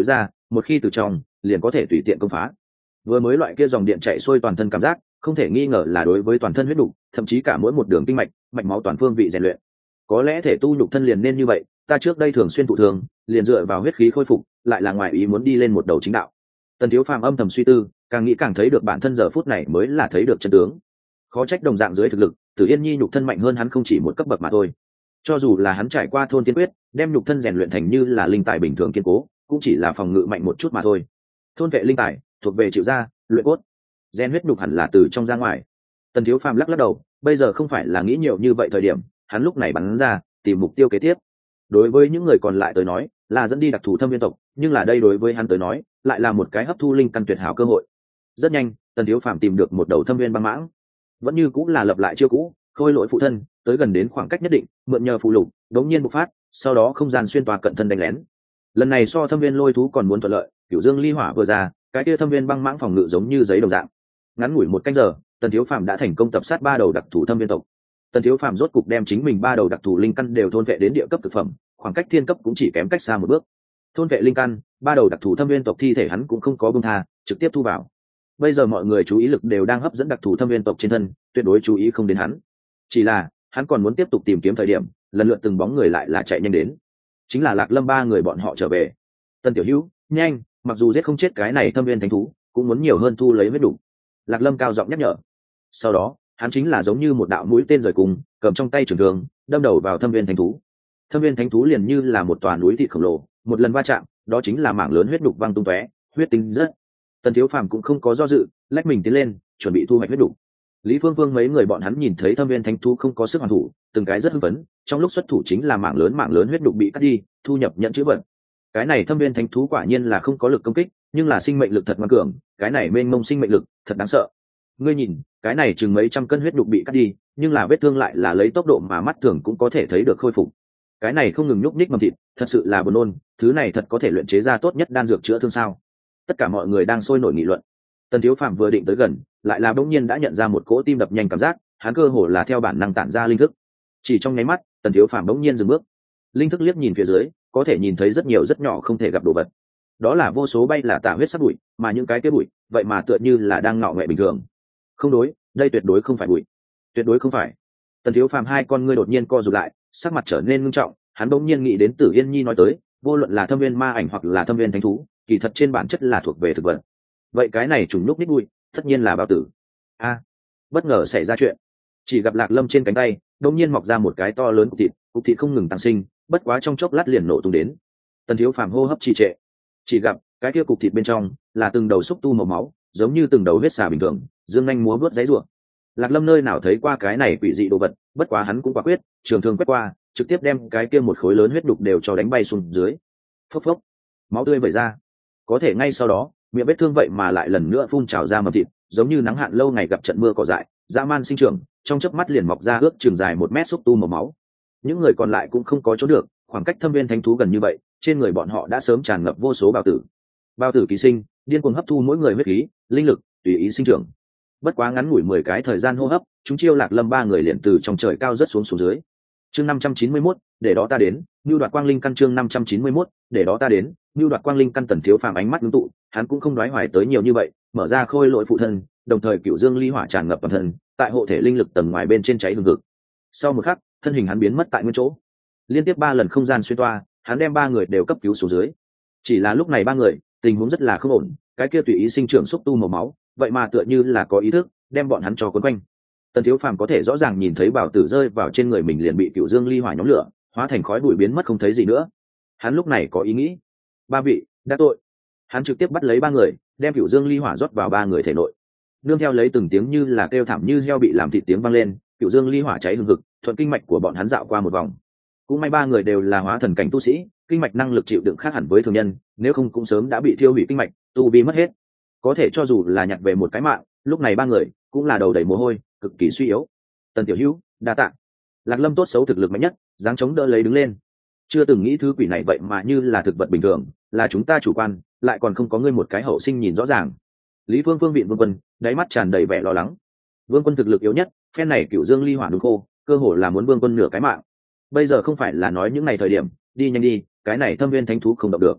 một khi từ trong liền có thể tùy tiện công phá. Vừa mới loại kia dòng điện chạy xuôi toàn thân cảm giác không thể nghi ngờ là đối với toàn thân huyết đục, thậm chí cả mỗi một đường kinh mạch mạch máu toàn phương vị rèn luyện. Có lẽ thể tu nhục thân liền nên như vậy, ta trước đây thường xuyên thụ thường liền dựa vào huyết khí khôi phục, lại là ngoài ý muốn đi lên một đầu chính đạo. Tần Thiếu Phàm âm thầm suy tư, càng nghĩ càng thấy được bản thân giờ phút này mới là thấy được chân tướng. Khó trách đồng dạng dưới thực lực, Tử Yên Nhi nhục thân mạnh hơn hắn không chỉ một cấp bậc mà thôi. Cho dù là hắn trải qua thôn tiên quyết, đem nhục thân rèn luyện thành như là linh tài bình thường kiên cố, cũng chỉ là phòng ngự mạnh một chút mà thôi. Thôn vệ linh tài thuộc về chịu ra, luyện cốt. Gen huyết nhục hẳn là từ trong ra ngoài. Tần Thiếu Phàm lắc lắc đầu, bây giờ không phải là nghĩ nhiều như vậy thời điểm, hắn lúc này bắn ra, tìm mục tiêu kế tiếp. Đối với những người còn lại tới nói, là dẫn đi đặc thù thâm viên tộc, nhưng là đây đối với hắn tới nói, lại là một cái hấp thu linh căn tuyệt hảo cơ hội. Rất nhanh, Tần Thiếu Phàm tìm được một đầu thâm viên băng mãng, vẫn như cũng là lập lại chiêu cũ, khôi lỗi phụ thân, tới gần đến khoảng cách nhất định, mượn nhờ phụ lục, đống nhiên bộc phát, sau đó không gian xuyên tòa cận thân đánh lén. Lần này so thâm viên lôi thú còn muốn thuận lợi, Cửu Dương ly hỏa vừa ra, cái kia thâm viên băng mãng phòng ngự giống như giấy đồng dạng. Ngắn ngủi một canh giờ, Tần Thiếu Phàm đã thành công tập sát ba đầu đặc thù thâm viên tộc. Tần Thiếu Phàm rốt cục đem chính mình ba đầu đặc thù linh căn đều thôn vệ đến địa cấp thực phẩm, khoảng cách thiên cấp cũng chỉ kém cách xa một bước. Thôn vệ linh căn, ba đầu đặc thù thâm viên tộc thi thể hắn cũng không có buông tha, trực tiếp thu vào. Bây giờ mọi người chú ý lực đều đang hấp dẫn đặc thù thâm viên tộc trên thân, tuyệt đối chú ý không đến hắn. Chỉ là, hắn còn muốn tiếp tục tìm kiếm thời điểm, lần lượt từng bóng người lại là chạy nhanh đến. Chính là Lạc Lâm ba người bọn họ trở về. Tần Tiểu Hữu, nhanh, mặc dù giết không chết cái này thâm viên thánh thú, cũng muốn nhiều hơn thu lấy huyết đủ. Lạc Lâm cao giọng nhắc nhở. Sau đó, hắn chính là giống như một đạo mũi tên rời cùng, cầm trong tay trường thương, đâm đầu vào thâm viên thánh thú. Thâm viên thánh thú liền như là một tòa núi thịt khổng lồ, một lần va chạm, đó chính là mảng lớn huyết đục văng tung tóe, huyết tinh rất. Tần Thiếu Phàm cũng không có do dự, lách mình tiến lên, chuẩn bị thu hoạch huyết đục. Lý Phương Phương mấy người bọn hắn nhìn thấy thâm viên thánh thú không có sức hoàn thủ, từng cái rất hưng phấn, trong lúc xuất thủ chính là mảng lớn mảng lớn huyết đục bị cắt đi, thu nhập nhận chữ vật. Cái này thâm viên thánh thú quả nhiên là không có lực công kích, nhưng là sinh mệnh lực thật ngoan cường, cái này mênh mông sinh mệnh lực, thật đáng sợ. Ngươi nhìn, cái này chừng mấy trăm cân huyết đục bị cắt đi, nhưng là vết thương lại là lấy tốc độ mà mắt thường cũng có thể thấy được khôi phục. Cái này không ngừng nhúc nhích mầm thịt, thật sự là buồn nôn, thứ này thật có thể luyện chế ra tốt nhất đan dược chữa thương sao? Tất cả mọi người đang sôi nổi nghị luận. Tần Thiếu Phàm vừa định tới gần, lại là bỗng nhiên đã nhận ra một cỗ tim đập nhanh cảm giác, hắn cơ hồ là theo bản năng tản ra linh thức. Chỉ trong nháy mắt, Tần Thiếu Phàm bỗng nhiên dừng bước. Linh thức liếc nhìn phía dưới, có thể nhìn thấy rất nhiều rất nhỏ không thể gặp đồ vật. Đó là vô số bay là tả huyết sắc bụi, mà những cái kia bụi, vậy mà tựa như là đang ngọ nghệ bình thường. Không đối, đây tuyệt đối không phải bụi. Tuyệt đối không phải. Tần Thiếu Phàm hai con ngươi đột nhiên co rụt lại, sắc mặt trở nên nghiêm trọng, hắn bỗng nhiên nghĩ đến Tử Yên Nhi nói tới, vô luận là thâm viên ma ảnh hoặc là thâm viên thánh thú, kỳ thật trên bản chất là thuộc về thực vật. Vậy cái này trùng lúc nít bụi, tất nhiên là bao tử. A, bất ngờ xảy ra chuyện. Chỉ gặp Lạc Lâm trên cánh tay, đột nhiên mọc ra một cái to lớn cục thịt, cục thịt không ngừng tăng sinh, bất quá trong chốc lát liền nổ tung đến. Tần Thiếu Phàm hô hấp trì trệ. Chỉ gặp cái kia cục thịt bên trong là từng đầu xúc tu màu máu, giống như từng đầu huyết xà bình thường, dương nhanh múa vớt giấy rủa. Lạc Lâm nơi nào thấy qua cái này quỷ dị đồ vật, bất quá hắn cũng quả quyết, trường thương quét qua, trực tiếp đem cái kia một khối lớn huyết đục đều cho đánh bay xuống dưới. Phốc phốc, máu tươi vẩy ra. Có thể ngay sau đó, miệng vết thương vậy mà lại lần nữa phun trào ra mầm thịt, giống như nắng hạn lâu ngày gặp trận mưa cỏ dại, dã man sinh trưởng, trong chớp mắt liền mọc ra ước trường dài một mét xúc tu màu máu. Những người còn lại cũng không có chỗ được, khoảng cách thâm viên thánh thú gần như vậy, trên người bọn họ đã sớm tràn ngập vô số bào tử. Bào tử ký sinh, điên cuồng hấp thu mỗi người huyết khí, linh lực, tùy ý sinh trưởng. Bất quá ngắn ngủi mười cái thời gian hô hấp, chúng chiêu Lạc Lâm ba người liền từ trong trời cao rất xuống xuống dưới. Chương năm trăm chín mươi mốt, để đó ta đến, Nưu đoạt quang linh căn chương năm trăm chín mươi mốt, để đó ta đến, Nưu đoạt quang linh căn. Tần Thiếu Phàm ánh mắt ngưng tụ, hắn cũng không đoái hoài tới nhiều như vậy, mở ra khôi lỗi phụ thân, đồng thời Cửu Dương ly hỏa tràn ngập toàn thân, tại hộ thể linh lực tầng ngoài bên trên cháy hừng hực. Sau một khắc, thân hình hắn biến mất tại nguyên chỗ. Liên tiếp ba lần không gian xuyên toa, hắn đem ba người đều cấp cứu xuống dưới. Chỉ là lúc này ba người, tình huống rất là không ổn, cái kia tùy ý sinh trưởng xúc tu màu máu, vậy mà tựa như là có ý thức, đem bọn hắn cho cuốn quanh. Tần Thiếu Phàm có thể rõ ràng nhìn thấy bảo tử rơi vào trên người mình liền bị Cửu Dương ly hỏa nhóm lửa, hóa thành khói bụi biến mất không thấy gì nữa. Hắn lúc này có ý nghĩ, ba vị đã tội. Hắn trực tiếp bắt lấy ba người, đem Cửu Dương ly hỏa rót vào ba người thể nội. Nương theo lấy từng tiếng như là kêu thảm như heo bị làm thịt tiếng vang lên, Cửu Dương ly hỏa cháy hừng hực, thuận kinh mạch của bọn hắn dạo qua một vòng. Cũng may ba người đều là hóa thần cảnh tu sĩ, kinh mạch năng lực chịu đựng khác hẳn với thường nhân, nếu không cũng sớm đã bị thiêu hủy kinh mạch, tu vi mất hết. Có thể cho dù là nhặt về một cái mạng, lúc này ba người cũng là đầu đầy mồ hôi, cực kỳ suy yếu. Tần Tiểu Hữu, đa tạ. Lạc Lâm tốt xấu thực lực mạnh nhất, dáng chống đỡ lấy đứng lên. Chưa từng nghĩ thứ quỷ này vậy mà như là thực vật bình thường, là chúng ta chủ quan, lại còn không có ngươi một cái hậu sinh nhìn rõ ràng. Lý Phương Phương viện Vương Quân, đáy mắt tràn đầy vẻ lo lắng. Vương Quân thực lực yếu nhất, phen này Cửu Dương ly hỏa đúng khô, cơ hồ là muốn Vương Quân nửa cái mạng. Bây giờ không phải là nói những ngày thời điểm, đi nhanh đi, cái này thâm viên thánh thú không động được.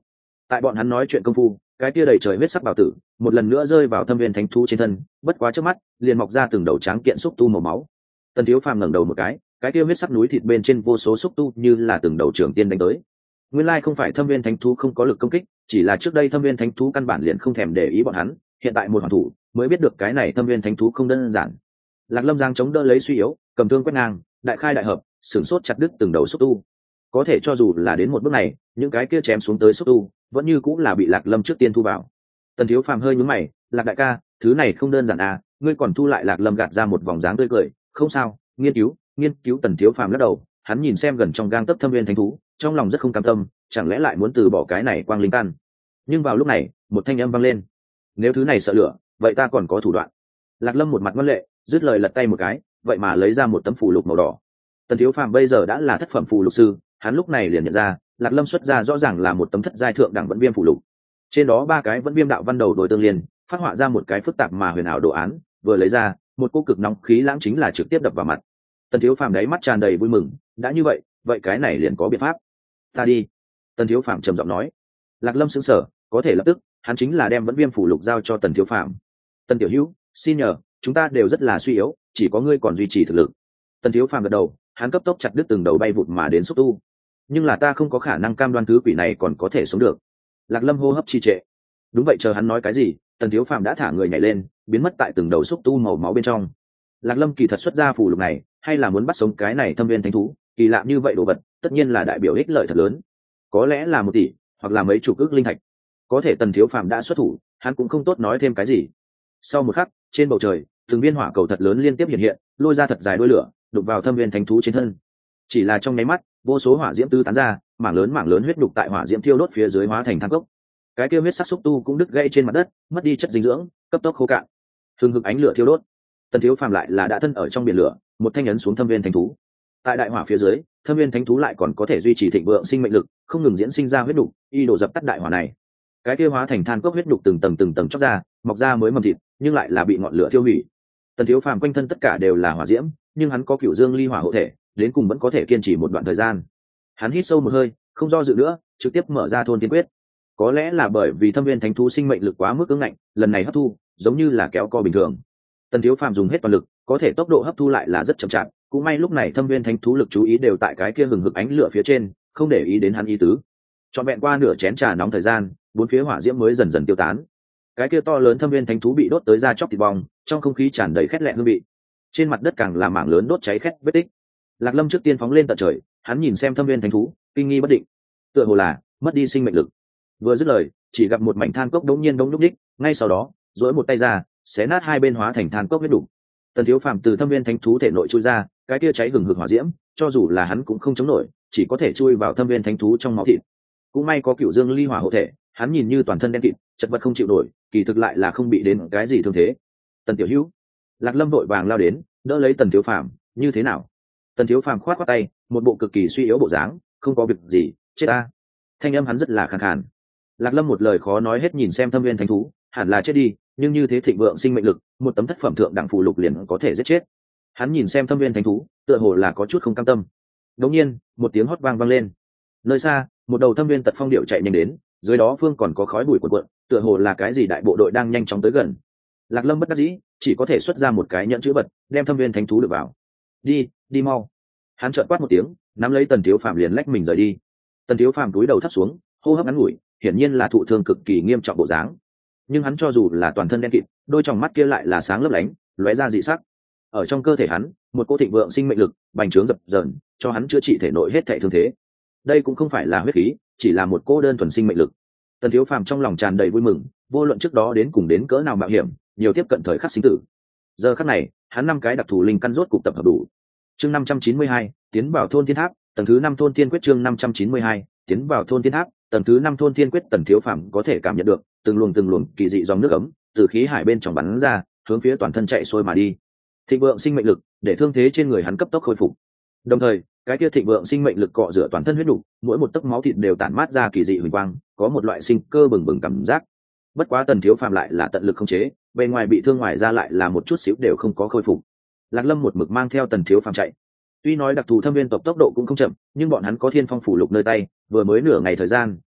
Tại bọn hắn nói chuyện công phu, cái kia đầy trời huyết sắc bảo tử một lần nữa rơi vào thâm viên thánh thú trên thân, bất quá trước mắt liền mọc ra từng đầu tráng kiện xúc tu màu máu. Tần Thiếu Phàm ngẩng đầu một cái, cái kia huyết sắc núi thịt bên trên vô số xúc tu như là từng đầu trưởng tiên đánh tới. Nguyên lai không phải thâm viên thánh thú không có lực công kích, chỉ là trước đây thâm viên thánh thú căn bản liền không thèm để ý bọn hắn, hiện tại một hoàn thủ mới biết được cái này thâm viên thánh thú không đơn giản. Lạc Lâm giang chống đỡ lấy suy yếu, cầm thương quét ngang, đại khai đại hợp, sửng sốt chặt đứt từng đầu xúc tu. Có thể cho dù là đến một bước này, những cái kia chém xuống tới xúc tu vẫn như cũng là bị Lạc Lâm trước tiên thu vào. Tần Thiếu Phàm hơi nhướng mày, Lạc đại ca, thứ này không đơn giản à, ngươi còn thu lại. Lạc Lâm gạt ra một vòng dáng tươi cười, không sao, nghiên cứu, nghiên cứu. Tần Thiếu Phàm lắc đầu, hắn nhìn xem gần trong gang tấc thâm viên thánh thú, trong lòng rất không cam tâm, chẳng lẽ lại muốn từ bỏ cái này quang linh căn. Nhưng vào lúc này, một thanh âm vang lên, nếu thứ này sợ lửa, vậy ta còn có thủ đoạn. Lạc Lâm một mặt ngoan lệ, dứt lời lật tay một cái, vậy mà lấy ra một tấm phù lục màu đỏ. Tần Thiếu Phàm bây giờ đã là thất phẩm phù lục sư, hắn lúc này liền nhận ra, Lạc Lâm xuất ra rõ ràng là một tấm thất giai thượng đẳng vẫn viêm phù lục. Trên đó ba cái vẫn viêm đạo văn đầu đổi tương liên, phát họa ra một cái phức tạp mà huyền ảo đồ án, vừa lấy ra, một cô cực nóng khí lãng chính là trực tiếp đập vào mặt. Tần Thiếu Phàm đáy mắt tràn đầy vui mừng, đã như vậy, vậy cái này liền có biện pháp. Ta đi. Tần Thiếu Phàm trầm giọng nói. Lạc Lâm sững sờ, có thể lập tức, hắn chính là đem vẫn viêm phù lục giao cho Tần Thiếu Phàm. Tần tiểu hữu, xin nhờ, chúng ta đều rất là suy yếu, chỉ có ngươi còn duy trì thực lực. Tần Thiếu Phàm gật đầu, hắn cấp tốc chặt đứt từng đầu bay vụt mà đến xúc tu. Nhưng là ta không có khả năng cam đoan thứ quỷ này còn có thể sống được. Lạc Lâm hô hấp trì trệ. Đúng vậy, chờ hắn nói cái gì, Tần Thiếu Phàm đã thả người nhảy lên, biến mất tại từng đầu xúc tu màu máu bên trong. Lạc Lâm kỳ thật xuất ra phù lục này, hay là muốn bắt sống cái này thâm viên thánh thú, kỳ lạ như vậy đồ vật, tất nhiên là đại biểu ích lợi thật lớn. Có lẽ là một tỷ, hoặc là mấy chục ức linh thạch. Có thể Tần Thiếu Phàm đã xuất thủ, hắn cũng không tốt nói thêm cái gì. Sau một khắc, trên bầu trời, từng viên hỏa cầu thật lớn liên tiếp hiện hiện, lôi ra thật dài đuôi lửa, đục vào thâm viên thánh thú trên thân. Chỉ là trong nháy mắt, vô số hỏa diễm tứ tán ra, mảng lớn mảng lớn huyết đục tại hỏa diễm thiêu đốt phía dưới hóa thành than cốc. Cái kia huyết sắc xúc tu cũng đứt gãy trên mặt đất, mất đi chất dinh dưỡng, cấp tốc khô cạn. Hừng hực ánh lửa thiêu đốt. Tần Thiếu Phàm lại là đã thân ở trong biển lửa, một thanh ấn xuống thâm viên thánh thú. Tại đại hỏa phía dưới, thâm viên thánh thú lại còn có thể duy trì thịnh vượng sinh mệnh lực, không ngừng diễn sinh ra huyết đục, y đổ dập tắt đại hỏa này. Cái kia hóa thành than cốc huyết đục từng tầng từng tầng chóc ra, mọc ra mới mầm thịt, nhưng lại là bị ngọn lửa thiêu hủy. Tần Thiếu Phàm quanh thân tất cả đều là hỏa diễm, nhưng hắn có cửu dương ly hỏa hộ thể, đến cùng vẫn có thể kiên trì một đoạn thời gian. Hắn hít sâu một hơi, không do dự nữa, trực tiếp mở ra thôn tiên quyết. Có lẽ là bởi vì thâm viên thánh thú sinh mệnh lực quá mức cứng ngạnh, lần này hấp thu giống như là kéo co bình thường. Tần Thiếu Phàm dùng hết toàn lực, có thể tốc độ hấp thu lại là rất chậm chạp, cũng may lúc này thâm viên thánh thú lực chú ý đều tại cái kia hừng hực ánh lửa phía trên, không để ý đến hắn ý tứ. Trọn vẹn qua nửa chén trà nóng thời gian, bốn phía hỏa diễm mới dần dần tiêu tán. Cái kia to lớn thâm viên thánh thú bị đốt tới da chóc thịt bong, trong không khí tràn đầy khét lẹn hương vị. Trên mặt đất càng là mảng lớn đốt cháy khét vết tích. Lạc Lâm trước tiên phóng lên tận trời, hắn nhìn xem thâm viên thánh thú, kinh nghi bất định. Tựa hồ là mất đi sinh mệnh lực. Vừa dứt lời, chỉ gặp một mảnh than cốc đống nhiên đống nhúc nhích, ngay sau đó, duỗi một tay ra, xé nát hai bên hóa thành than cốc huyết đủ. Tần Thiếu Phàm từ thâm viên thánh thú thể nội chui ra, cái kia cháy hừng hực hỏa diễm, cho dù là hắn cũng không chống nổi, chỉ có thể chui vào thâm viên thánh thú trong máu thịt. Cũng may có cửu dương ly hỏa hộ thể, hắn nhìn như toàn thân đen kịt, chật vật không chịu nổi, kỳ thực lại là không bị đến cái gì thương thế. Tần tiểu hữu, Lạc Lâm vội vàng lao đến, đỡ lấy Tần Thiếu Phàm, như thế nào? Tần Thiếu Phàm khoát khoát tay, một bộ cực kỳ suy yếu bộ dáng, không có việc gì, chết ta. Thanh âm hắn rất là khàn khàn. Lạc Lâm một lời khó nói hết nhìn xem thâm viên thánh thú, hẳn là chết đi, nhưng như thế thịnh vượng sinh mệnh lực, một tấm thất phẩm thượng đẳng phù lục liền có thể giết chết. Hắn nhìn xem thâm viên thánh thú, tựa hồ là có chút không cam tâm. Đột nhiên, một tiếng hót vang vang lên. Nơi xa, một đầu thâm viên tật phong điệu chạy nhanh đến, dưới đó phương còn có khói bụi cuộn cuộn, tựa hồ là cái gì đại bộ đội đang nhanh chóng tới gần. Lạc Lâm bất đắc dĩ, chỉ có thể xuất ra một cái nhẫn chữ vật, đem thâm viên thánh thú được vào. Đi, đi mau. Hắn trợn quát một tiếng, nắm lấy Tần Thiếu Phàm liền lách mình rời đi. Tần Thiếu Phàm cúi đầu thấp xuống, hô hấp ngắn ngủi, hiển nhiên là thụ thương cực kỳ nghiêm trọng bộ dáng. Nhưng hắn cho dù là toàn thân đen kịt, đôi tròng mắt kia lại là sáng lấp lánh, lóe ra dị sắc. Ở trong cơ thể hắn, một cô thịnh vượng sinh mệnh lực bành trướng dập dờn, cho hắn chữa trị thể nội hết thảy thương thế. Đây cũng không phải là huyết khí, chỉ là một cô đơn thuần sinh mệnh lực. Tần Thiếu Phàm trong lòng tràn đầy vui mừng, vô luận trước đó đến cùng đến cỡ nào mạo hiểm, nhiều tiếp cận thời khắc sinh tử. Giờ khắc này, hắn năm cái đặc thù linh căn rốt cục tập hợp đủ. Chương năm trăm chín mươi hai, tiến vào thôn thiên tháp, tầng thứ năm thôn thiên quyết. Chương năm trăm chín mươi hai, tiến vào thôn thiên tháp, tầng thứ năm thôn thiên quyết. Tần Thiếu Phàm có thể cảm nhận được từng luồng từng luồng kỳ dị dòng nước ấm từ khí hải bên trong bắn ra, hướng phía toàn thân chạy xuôi mà đi. Thịnh vượng sinh mệnh lực để thương thế trên người hắn cấp tốc khôi phục. Đồng thời, cái kia thịnh vượng sinh mệnh lực cọ rửa toàn thân huyết đủ, mỗi một tấc máu thịt đều tản mát ra kỳ dị huỳnh quang, có một loại sinh cơ bừng bừng cảm giác. Bất quá Tần Thiếu Phàm lại là tận lực khống chế, bên ngoài bị thương ngoài ra lại là một chút xíu đều không có khôi phục. Lạc Lâm một mực mang theo Tần Thiếu Phàm chạy. Tuy nói đặc thù thâm viên tộc tốc độ cũng không chậm, nhưng bọn hắn có thiên phong phủ lục nơi tay, vừa mới nửa ngày thời gian,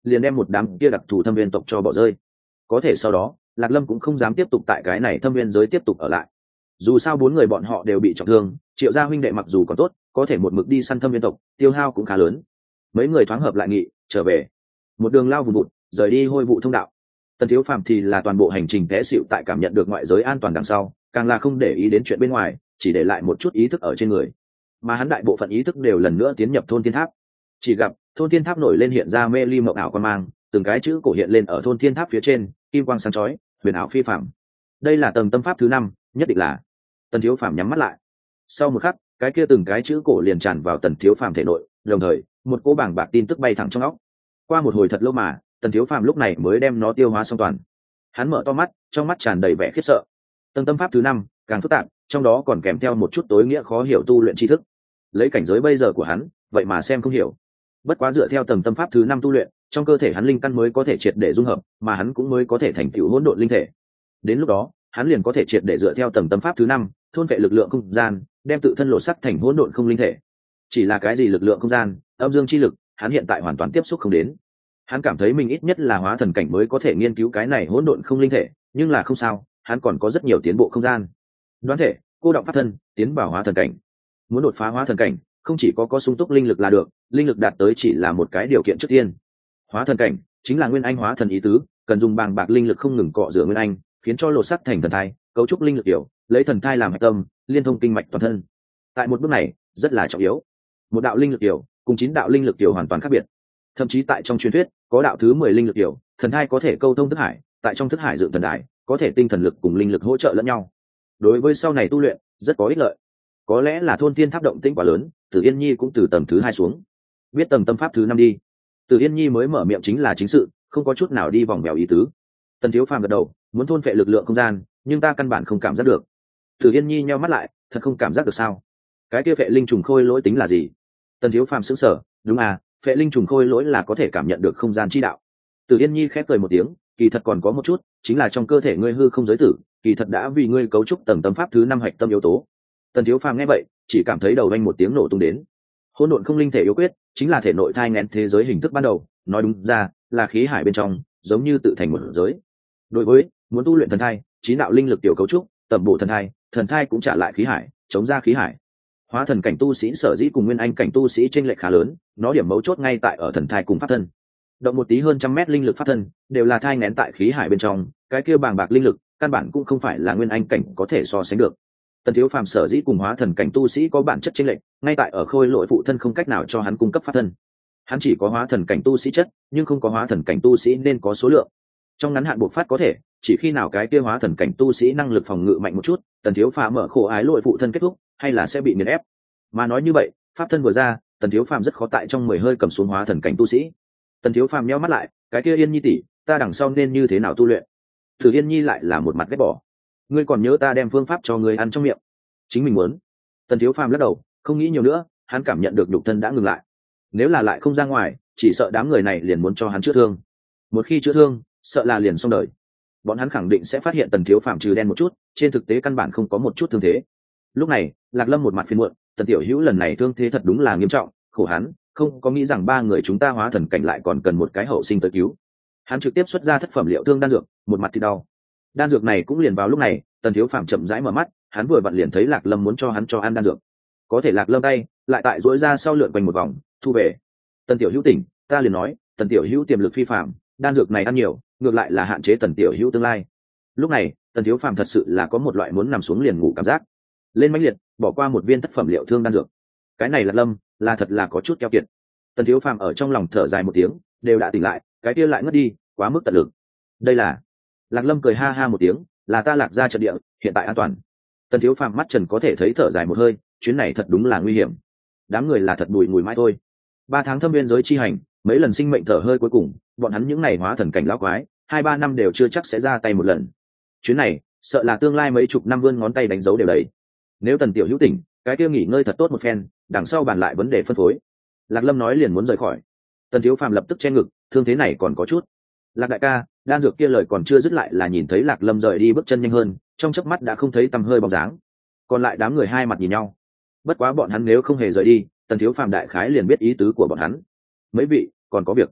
liền đem một đám kia đặc thù thâm viên tộc cho bỏ rơi. Có thể sau đó Lạc Lâm cũng không dám tiếp tục tại cái này thâm viên giới tiếp tục ở lại. Dù sao bốn người bọn họ đều bị trọng thương, Triệu gia huynh đệ mặc dù còn tốt, có thể một mực đi săn thâm viên tộc, tiêu hao cũng khá lớn. Mấy người thoáng hợp lại nghị, trở về. Một đường lao vùn vụt, rời đi hôi vụ thông đạo. Tần Thiếu Phàm thì là toàn bộ hành trình té xịu tại cảm nhận được ngoại giới an toàn đằng sau, càng là không để ý đến chuyện bên ngoài, chỉ để lại một chút ý thức ở trên người. Mà hắn đại bộ phận ý thức đều lần nữa tiến nhập thôn thiên tháp. Chỉ gặp thôn thiên tháp nổi lên hiện ra mê ly mộng ảo quan mang, từng cái chữ cổ hiện lên ở thôn thiên tháp phía trên, kim quang sáng chói, huyền ảo phi phàm. Đây là tầng tâm pháp thứ năm, nhất định là. Tần Thiếu Phàm nhắm mắt lại. Sau một khắc, cái kia từng cái chữ cổ liền tràn vào Tần Thiếu Phàm thể nội, đồng thời, một cỗ bảng bạc tin tức bay thẳng trong óc. Qua một hồi thật lâu mà, Tần Thiếu Phàm lúc này mới đem nó tiêu hóa xong toàn. Hắn mở to mắt, trong mắt tràn đầy vẻ khiếp sợ. Tầng tâm pháp thứ năm càng phức tạp, trong đó còn kèm theo một chút tối nghĩa khó hiểu tu luyện tri thức. Lấy cảnh giới bây giờ của hắn, vậy mà xem không hiểu. Bất quá dựa theo tầng tâm pháp thứ năm tu luyện, trong cơ thể hắn linh căn mới có thể triệt để dung hợp, mà hắn cũng mới có thể thành tựu hỗn độn linh thể. Đến lúc đó, hắn liền có thể triệt để dựa theo tầng tâm pháp thứ năm, thôn vệ lực lượng không gian, đem tự thân lộ sắc thành hỗn độn không linh thể. Chỉ là cái gì lực lượng không gian, âm dương chi lực, hắn hiện tại hoàn toàn tiếp xúc không đến. Hắn cảm thấy mình ít nhất là hóa thần cảnh mới có thể nghiên cứu cái này hỗn độn không linh thể, nhưng là không sao, hắn còn có rất nhiều tiến bộ không gian. Đoán thể, cô động pháp thân, tiến vào hóa thần cảnh. Muốn đột phá hóa thần cảnh, không chỉ có có sung túc linh lực là được, linh lực đạt tới chỉ là một cái điều kiện trước tiên. Hóa thần cảnh chính là nguyên anh hóa thần ý tứ, cần dùng bàng bạc linh lực không ngừng cọ rửa nguyên anh, khiến cho lột sắc thành thần thai, cấu trúc linh lực tiểu, lấy thần thai làm hạch tâm, liên thông kinh mạch toàn thân. Tại một bước này, rất là trọng yếu. Một đạo linh lực tiểu cùng chín đạo linh lực tiểu hoàn toàn khác biệt. Thậm chí tại trong truyền thuyết, có đạo thứ mười linh lực tiểu, thần thai có thể câu thông thức hải, tại trong thức hải dựng thần đài, có thể tinh thần lực cùng linh lực hỗ trợ lẫn nhau. Đối với sau này tu luyện, rất có ích lợi. Có lẽ là thôn tiên tháp động tĩnh quá lớn, Tử Yên Nhi cũng từ tầng thứ hai xuống, biết tầng tâm pháp thứ năm đi. Tử Yên Nhi mới mở miệng chính là chính sự, không có chút nào đi vòng vèo ý tứ. Tần Thiếu Phàm gật đầu, muốn thôn phệ lực lượng không gian, nhưng ta căn bản không cảm giác được. Tử Yên Nhi nheo mắt lại, thật không cảm giác được sao? Cái kia phệ linh trùng khôi lỗi tính là gì? Tần Thiếu Phàm sững sờ, đúng à, phệ linh trùng khôi lỗi là có thể cảm nhận được không gian chi đạo. Tử Yên Nhi khép cười một tiếng, kỳ thật còn có một chút, chính là trong cơ thể ngươi hư không giới tử, kỳ thật đã vì ngươi cấu trúc tầng tâm pháp thứ năm hạch tâm yếu tố. Tần Thiếu Phàm nghe vậy, chỉ cảm thấy đầu vang một tiếng nổ tung đến. Hỗn độn không linh thể yếu quyết, chính là thể nội thai nghén thế giới hình thức ban đầu, nói đúng ra là khí hải bên trong, giống như tự thành một giới. Đối với muốn tu luyện thần thai, chín đạo linh lực tiểu cấu trúc, tầm bổ thần thai, thần thai cũng trả lại khí hải, chống ra khí hải. Hóa thần cảnh tu sĩ sở dĩ cùng nguyên anh cảnh tu sĩ chênh lệch khá lớn, nó điểm mấu chốt ngay tại ở thần thai cùng pháp thân. Động một tí hơn trăm mét linh lực pháp thân, đều là thai nghén tại khí hải bên trong, cái kia bàng bạc linh lực, căn bản cũng không phải là nguyên anh cảnh có thể so sánh được. Tần Thiếu Phàm sở dĩ cùng hóa thần cảnh tu sĩ có bản chất chênh lệch, ngay tại ở khôi lỗi phụ thân không cách nào cho hắn cung cấp pháp thân. Hắn chỉ có hóa thần cảnh tu sĩ chất, nhưng không có hóa thần cảnh tu sĩ nên có số lượng. Trong ngắn hạn bộc phát có thể, chỉ khi nào cái kia hóa thần cảnh tu sĩ năng lực phòng ngự mạnh một chút, Tần Thiếu Phàm mở khổ ái lỗi phụ thân kết thúc, hay là sẽ bị nghiền ép. Mà nói như vậy, pháp thân vừa ra, Tần Thiếu Phàm rất khó tại trong mười hơi cầm xuống hóa thần cảnh tu sĩ. Tần Thiếu Phàm nhíu mắt lại, cái kia Yên Nhi tỷ, ta đằng sau nên như thế nào tu luyện? Thử Yên Nhi lại là một mặt ghét bỏ. Ngươi còn nhớ ta đem phương pháp cho ngươi ăn trong miệng? Chính mình muốn. Tần Thiếu Phàm lắc đầu, không nghĩ nhiều nữa, hắn cảm nhận được nhục thân đã ngừng lại. Nếu là lại không ra ngoài, chỉ sợ đám người này liền muốn cho hắn chữa thương. Một khi chữa thương, sợ là liền xong đời. Bọn hắn khẳng định sẽ phát hiện Tần Thiếu Phàm trừ đen một chút, trên thực tế căn bản không có một chút thương thế. Lúc này, Lạc Lâm một mặt phiền muộn, Tần Tiểu Hữu lần này thương thế thật đúng là nghiêm trọng, khổ hắn, không có nghĩ rằng ba người chúng ta hóa thần cảnh lại còn cần một cái hậu sinh tới cứu. Hắn trực tiếp xuất ra thất phẩm liệu thương đan dược, một mặt thì đau. Đan dược này cũng liền vào lúc này, Tần Thiếu Phàm chậm rãi mở mắt, hắn vừa vặn liền thấy Lạc Lâm muốn cho hắn cho ăn đan dược. Có thể Lạc Lâm tay lại tại duỗi ra sau lượn quanh một vòng, thu về. Tần Tiểu Hữu tỉnh, ta liền nói, Tần Tiểu Hữu tiềm lực phi phàm, đan dược này ăn nhiều, ngược lại là hạn chế Tần Tiểu Hữu tương lai. Lúc này, Tần Thiếu Phàm thật sự là có một loại muốn nằm xuống liền ngủ cảm giác. Lên mãnh liệt, bỏ qua một viên thất phẩm liệu thương đan dược. Cái này Lạc Lâm, là thật là có chút keo kiệt. Tần Thiếu Phàm ở trong lòng thở dài một tiếng, đều đã tỉnh lại, cái kia lại ngất đi, quá mức tận lực. Đây là Lạc Lâm cười ha ha một tiếng, là ta Lạc ra trận địa, hiện tại an toàn. Tần Thiếu Phàm mắt trần có thể thấy thở dài một hơi, chuyến này thật đúng là nguy hiểm. Đám người là thật bùi ngùi mãi thôi. Ba tháng thâm viên giới chi hành, mấy lần sinh mệnh thở hơi cuối cùng, bọn hắn những ngày hóa thần cảnh lão quái, hai ba năm đều chưa chắc sẽ ra tay một lần. Chuyến này, sợ là tương lai mấy chục năm vươn ngón tay đánh dấu đều đầy. Nếu Tần Tiểu Hữu tỉnh, cái kia nghỉ ngơi thật tốt một phen, đằng sau bàn lại vấn đề phân phối. Lạc Lâm nói liền muốn rời khỏi. Tần Thiếu Phàm lập tức che ngực, thương thế này còn có chút. Lạc đại ca, đan dược kia lời còn chưa dứt lại là nhìn thấy Lạc Lâm rời đi bước chân nhanh hơn, trong chớp mắt đã không thấy tăm hơi bóng dáng. Còn lại đám người hai mặt nhìn nhau. Bất quá bọn hắn nếu không hề rời đi, Tần Thiếu Phàm đại khái liền biết ý tứ của bọn hắn. Mấy vị, còn có việc.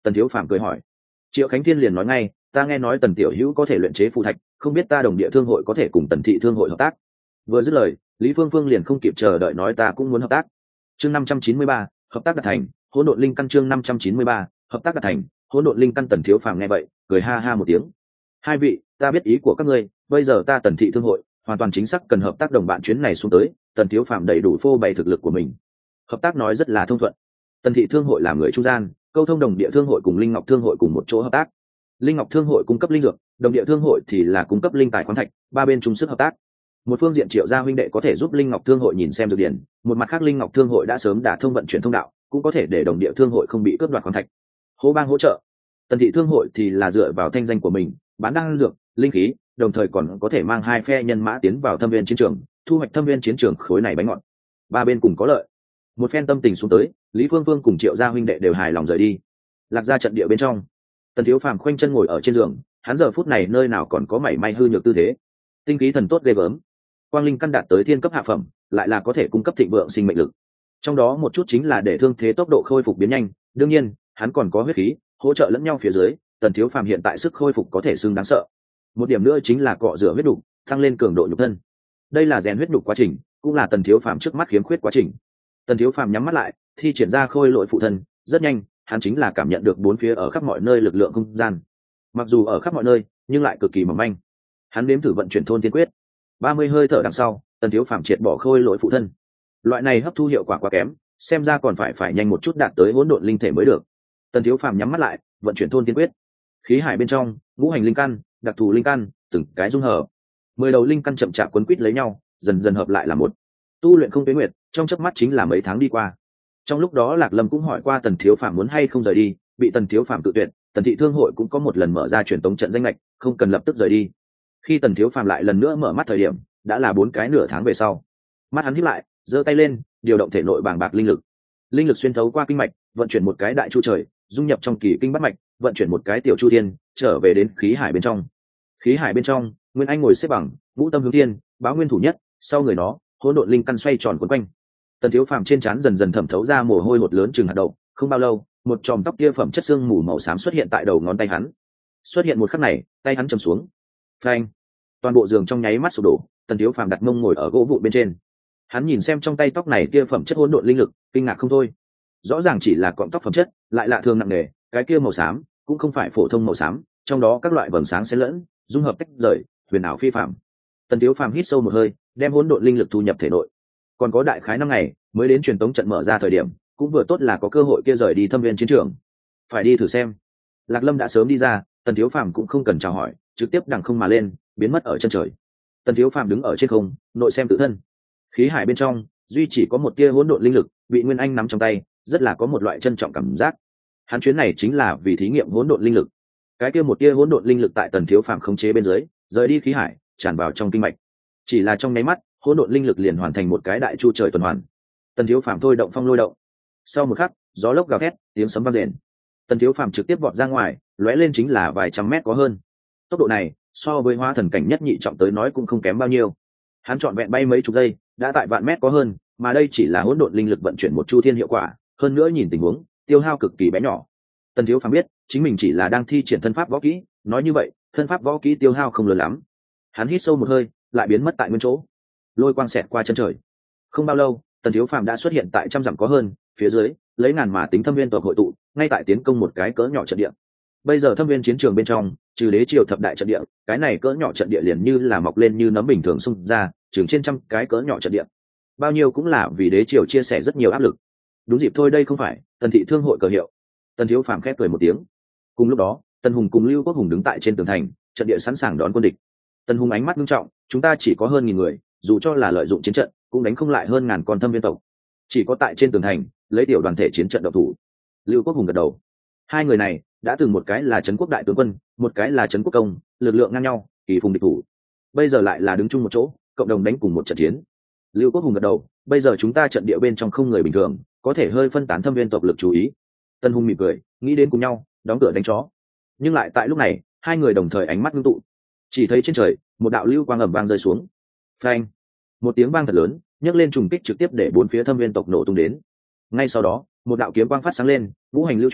Tần Thiếu Phàm cười hỏi. Triệu Khánh Thiên liền nói ngay, ta nghe nói Tần tiểu hữu có thể luyện chế phù thạch, không biết ta Đồng Địa Thương hội có thể cùng Tần thị thương hội hợp tác. Vừa dứt lời, Lý Phương Phương liền không kịp chờ đợi nói ta cũng muốn hợp tác. Chương năm trăm chín mươi ba, hợp tác đạt thành. Hỗn độn linh căn. Chương năm trăm chín mươi ba, hợp tác đạt thành. Hỗn độn linh căn. Tần Thiếu Phàm nghe vậy, cười ha ha một tiếng. Hai vị, ta biết ý của các ngươi, bây giờ ta Tần thị thương hội hoàn toàn chính xác cần hợp tác, đồng bạn chuyến này xuống tới, Tần Thiếu Phàm đầy đủ phô bày thực lực của mình. Hợp tác nói rất là thông thuận. Tần thị thương hội làm người trung gian, câu thông Đồng Địa thương hội cùng Linh Ngọc thương hội cùng một chỗ hợp tác. Linh Ngọc thương hội cung cấp linh dược, Đồng Địa thương hội thì là cung cấp linh tài khoáng thạch, ba bên chung sức hợp tác. Một phương diện Triệu gia huynh đệ có thể giúp Linh Ngọc thương hội nhìn xem dược điển, một mặt khác Linh Ngọc thương hội đã sớm đả thông vận chuyển thông đạo, cũng có thể để Đồng Địa thương hội không bị cướp đoạt khoáng thạch. Hô bang hỗ trợ. Tần thị thương hội thì là dựa vào thanh danh của mình, bán đan dược, linh khí, đồng thời còn có thể mang hai phe nhân mã tiến vào thâm viên chiến trường, thu hoạch thâm viên chiến trường khối này bánh ngọt. Ba bên cùng có lợi. Một phen tâm tình xuống tới, Lý Phương Phương cùng Triệu gia huynh đệ đều hài lòng rời đi. Lạc ra trận địa bên trong, Tần Thiếu Phàm khoanh chân ngồi ở trên giường, hắn giờ phút này nơi nào còn có mảy may hư nhược tư thế. Tinh khí thần tốt ghê gớm, quang linh căn đạt tới thiên cấp hạ phẩm, lại là có thể cung cấp thịnh vượng sinh mệnh lực. Trong đó một chút chính là để thương thế tốc độ khôi phục biến nhanh, đương nhiên, hắn còn có huyết khí, hỗ trợ lẫn nhau phía dưới, Tần Thiếu Phàm hiện tại sức khôi phục có thể xưng đáng sợ. Một điểm nữa chính là cọ rửa huyết đục, tăng lên cường độ nhục thân. Đây là rèn huyết đục quá trình, cũng là Tần Thiếu Phàm trước mắt khiếm khuyết quá trình. Tần Thiếu Phàm nhắm mắt lại, thi triển ra khôi lỗi phụ thân, rất nhanh, hắn chính là cảm nhận được bốn phía ở khắp mọi nơi lực lượng không gian. Mặc dù ở khắp mọi nơi, nhưng lại cực kỳ mỏng manh. Hắn nếm thử vận chuyển thôn tiên quyết, ba mươi hơi thở đằng sau, Tần Thiếu Phàm triệt bỏ khôi lỗi phụ thân. Loại này hấp thu hiệu quả quá kém, xem ra còn phải phải nhanh một chút đạt tới hỗn độn linh thể mới được. Tần Thiếu Phàm nhắm mắt lại, vận chuyển thôn tiên quyết. Khí hải bên trong, ngũ hành linh căn, đặc thù linh căn, từng cái dung hợp. Mười đầu linh căn chậm chạp quấn quýt lấy nhau, dần dần hợp lại là một. Tu luyện không tuyến nguyệt, trong chớp mắt chính là mấy tháng đi qua. Trong lúc đó Lạc Lâm cũng hỏi qua Tần Thiếu Phàm muốn hay không rời đi, bị Tần Thiếu Phàm tự tuyệt. Tần thị thương hội cũng có một lần mở ra truyền tống trận danh lệch, không cần lập tức rời đi. Khi Tần Thiếu Phàm lại lần nữa mở mắt thời điểm, đã là bốn cái nửa tháng về sau. Mắt hắn híp lại, giơ tay lên, điều động thể nội bàng bạc linh lực. Linh lực xuyên thấu qua kinh mạch, vận chuyển một cái đại chu trời, dung nhập trong kỳ kinh bát mạch, vận chuyển một cái tiểu chu thiên, trở về đến khí hải bên trong. Khí hải bên trong, Nguyên Anh ngồi xếp bằng, Vũ Tâm hướng thiên, Báo Nguyên thủ nhất, sau người nó, hỗn độn linh căn xoay tròn quấn quanh. Tần Thiếu Phàm trên trán dần dần thẩm thấu ra mồ hôi hột lớn chừng hạt đậu, không bao lâu, một chòm tóc kia phẩm chất xương mù màu xám xuất hiện tại đầu ngón tay hắn. Xuất hiện một khắc này, tay hắn trầm xuống. Phanh! Toàn bộ giường trong nháy mắt sụp đổ, Tần Thiếu Phàm đặt mông ngồi ở gỗ vụn bên trên. Hắn nhìn xem trong tay tóc này kia phẩm chất hỗn độn linh lực, kinh ngạc không thôi. Rõ ràng chỉ là cọng tóc phẩm chất, lại lạ thường nặng nề, cái kia màu xám cũng không phải phổ thông màu xám, trong đó các loại vầng sáng xen lẫn, dung hợp tách rời, huyền ảo phi phàm. Tần Thiếu Phàm hít sâu một hơi, đem hỗn độn linh lực thu nhập thể nội. Còn có đại khái năm ngày mới đến truyền tống trận mở ra thời điểm, cũng vừa tốt là có cơ hội kia rời đi thâm viên chiến trường. Phải đi thử xem. Lạc Lâm đã sớm đi ra, Tần Thiếu Phàm cũng không cần chào hỏi, trực tiếp đằng không mà lên, biến mất ở chân trời. Tần Thiếu Phàm đứng ở trên không, nội xem tự thân. Khí hải bên trong, duy chỉ có một tia hỗn độn linh lực, bị Nguyên Anh nắm trong tay, rất là có một loại trân trọng cảm giác. Hắn chuyến này chính là vì thí nghiệm hỗn độn linh lực. Cái kia một tia hỗn độn linh lực tại Tần Thiếu Phàm khống chế bên dưới, rời đi khí hải, tràn vào trong kinh mạch. Chỉ là trong nháy mắt, hỗn độn linh lực liền hoàn thành một cái đại chu trời tuần hoàn. Tần Thiếu Phàm thôi động phong lôi động. Sau một khắc, gió lốc gào thét, tiếng sấm vang rền. Tần Thiếu Phàm trực tiếp vọt ra ngoài, lóe lên chính là vài trăm mét có hơn. Tốc độ này, so với hóa thần cảnh nhất nhị trọng tới nói cũng không kém bao nhiêu. Hắn trọn vẹn bay mấy chục giây, đã tại vạn mét có hơn, mà đây chỉ là hỗn độn linh lực vận chuyển một chu thiên hiệu quả, hơn nữa nhìn tình huống, tiêu hao cực kỳ bé nhỏ. Tần Thiếu Phàm biết, chính mình chỉ là đang thi triển thân pháp võ kỹ, nói như vậy, thân pháp võ kỹ tiêu hao không lớn lắm. Hắn hít sâu một hơi, lại biến mất tại nguyên chỗ. Lôi quang xẹt qua chân trời. Không bao lâu, Tần Thiếu Phàm đã xuất hiện tại trăm dặm có hơn, phía dưới, lấy ngàn mà tính thâm viên tộc hội tụ, ngay tại tiến công một cái cỡ nhỏ trận địa. Bây giờ thâm viên chiến trường bên trong, trừ đế triều thập đại trận địa, cái này cỡ nhỏ trận địa liền như là mọc lên như nấm bình thường xung ra, chừng trên trăm cái cỡ nhỏ trận địa. Bao nhiêu cũng là vì đế triều chia sẻ rất nhiều áp lực. Đúng dịp thôi đây không phải Tần thị thương hội cờ hiệu. Tần Thiếu Phàm khép cười một tiếng. Cùng lúc đó, Tần Hùng cùng Lưu Quốc Hùng đứng tại trên tường thành, trận địa sẵn sàng đón quân địch. Tần Hùng ánh mắt nghiêm trọng, chúng ta chỉ có hơn nghìn người, dù cho là lợi dụng chiến trận, cũng đánh không lại hơn ngàn con thâm viên tộc. Chỉ có tại trên tường thành, lấy tiểu đoàn thể chiến trận động thủ. Lưu Quốc Hùng gật đầu. Hai người này đã từng một cái là trấn quốc đại tướng quân, một cái là trấn quốc công, lực lượng ngang nhau, kỳ phùng địch thủ. Bây giờ lại là đứng chung một chỗ, cộng đồng đánh cùng một trận chiến. Lưu Quốc Hùng gật đầu. Bây giờ chúng ta trận địa bên trong không người bình thường, có thể hơi phân tán thâm viên tộc lực chú ý. Tần Hùng mỉm cười, nghĩ đến cùng nhau đóng cửa đánh chó. Nhưng lại tại lúc này, hai người đồng thời ánh mắt ngưng tụ. Chỉ thấy trên trời, một đạo lưu quang ầm vang rơi xuống. Phanh! Một tiếng vang thật lớn, nhấc lên trùng kích trực tiếp để bốn phía thâm viên tộc nổ tung đến. Ngay sau đó, một đạo kiếm quang phát sáng lên, ngũ hành lưu chuyển,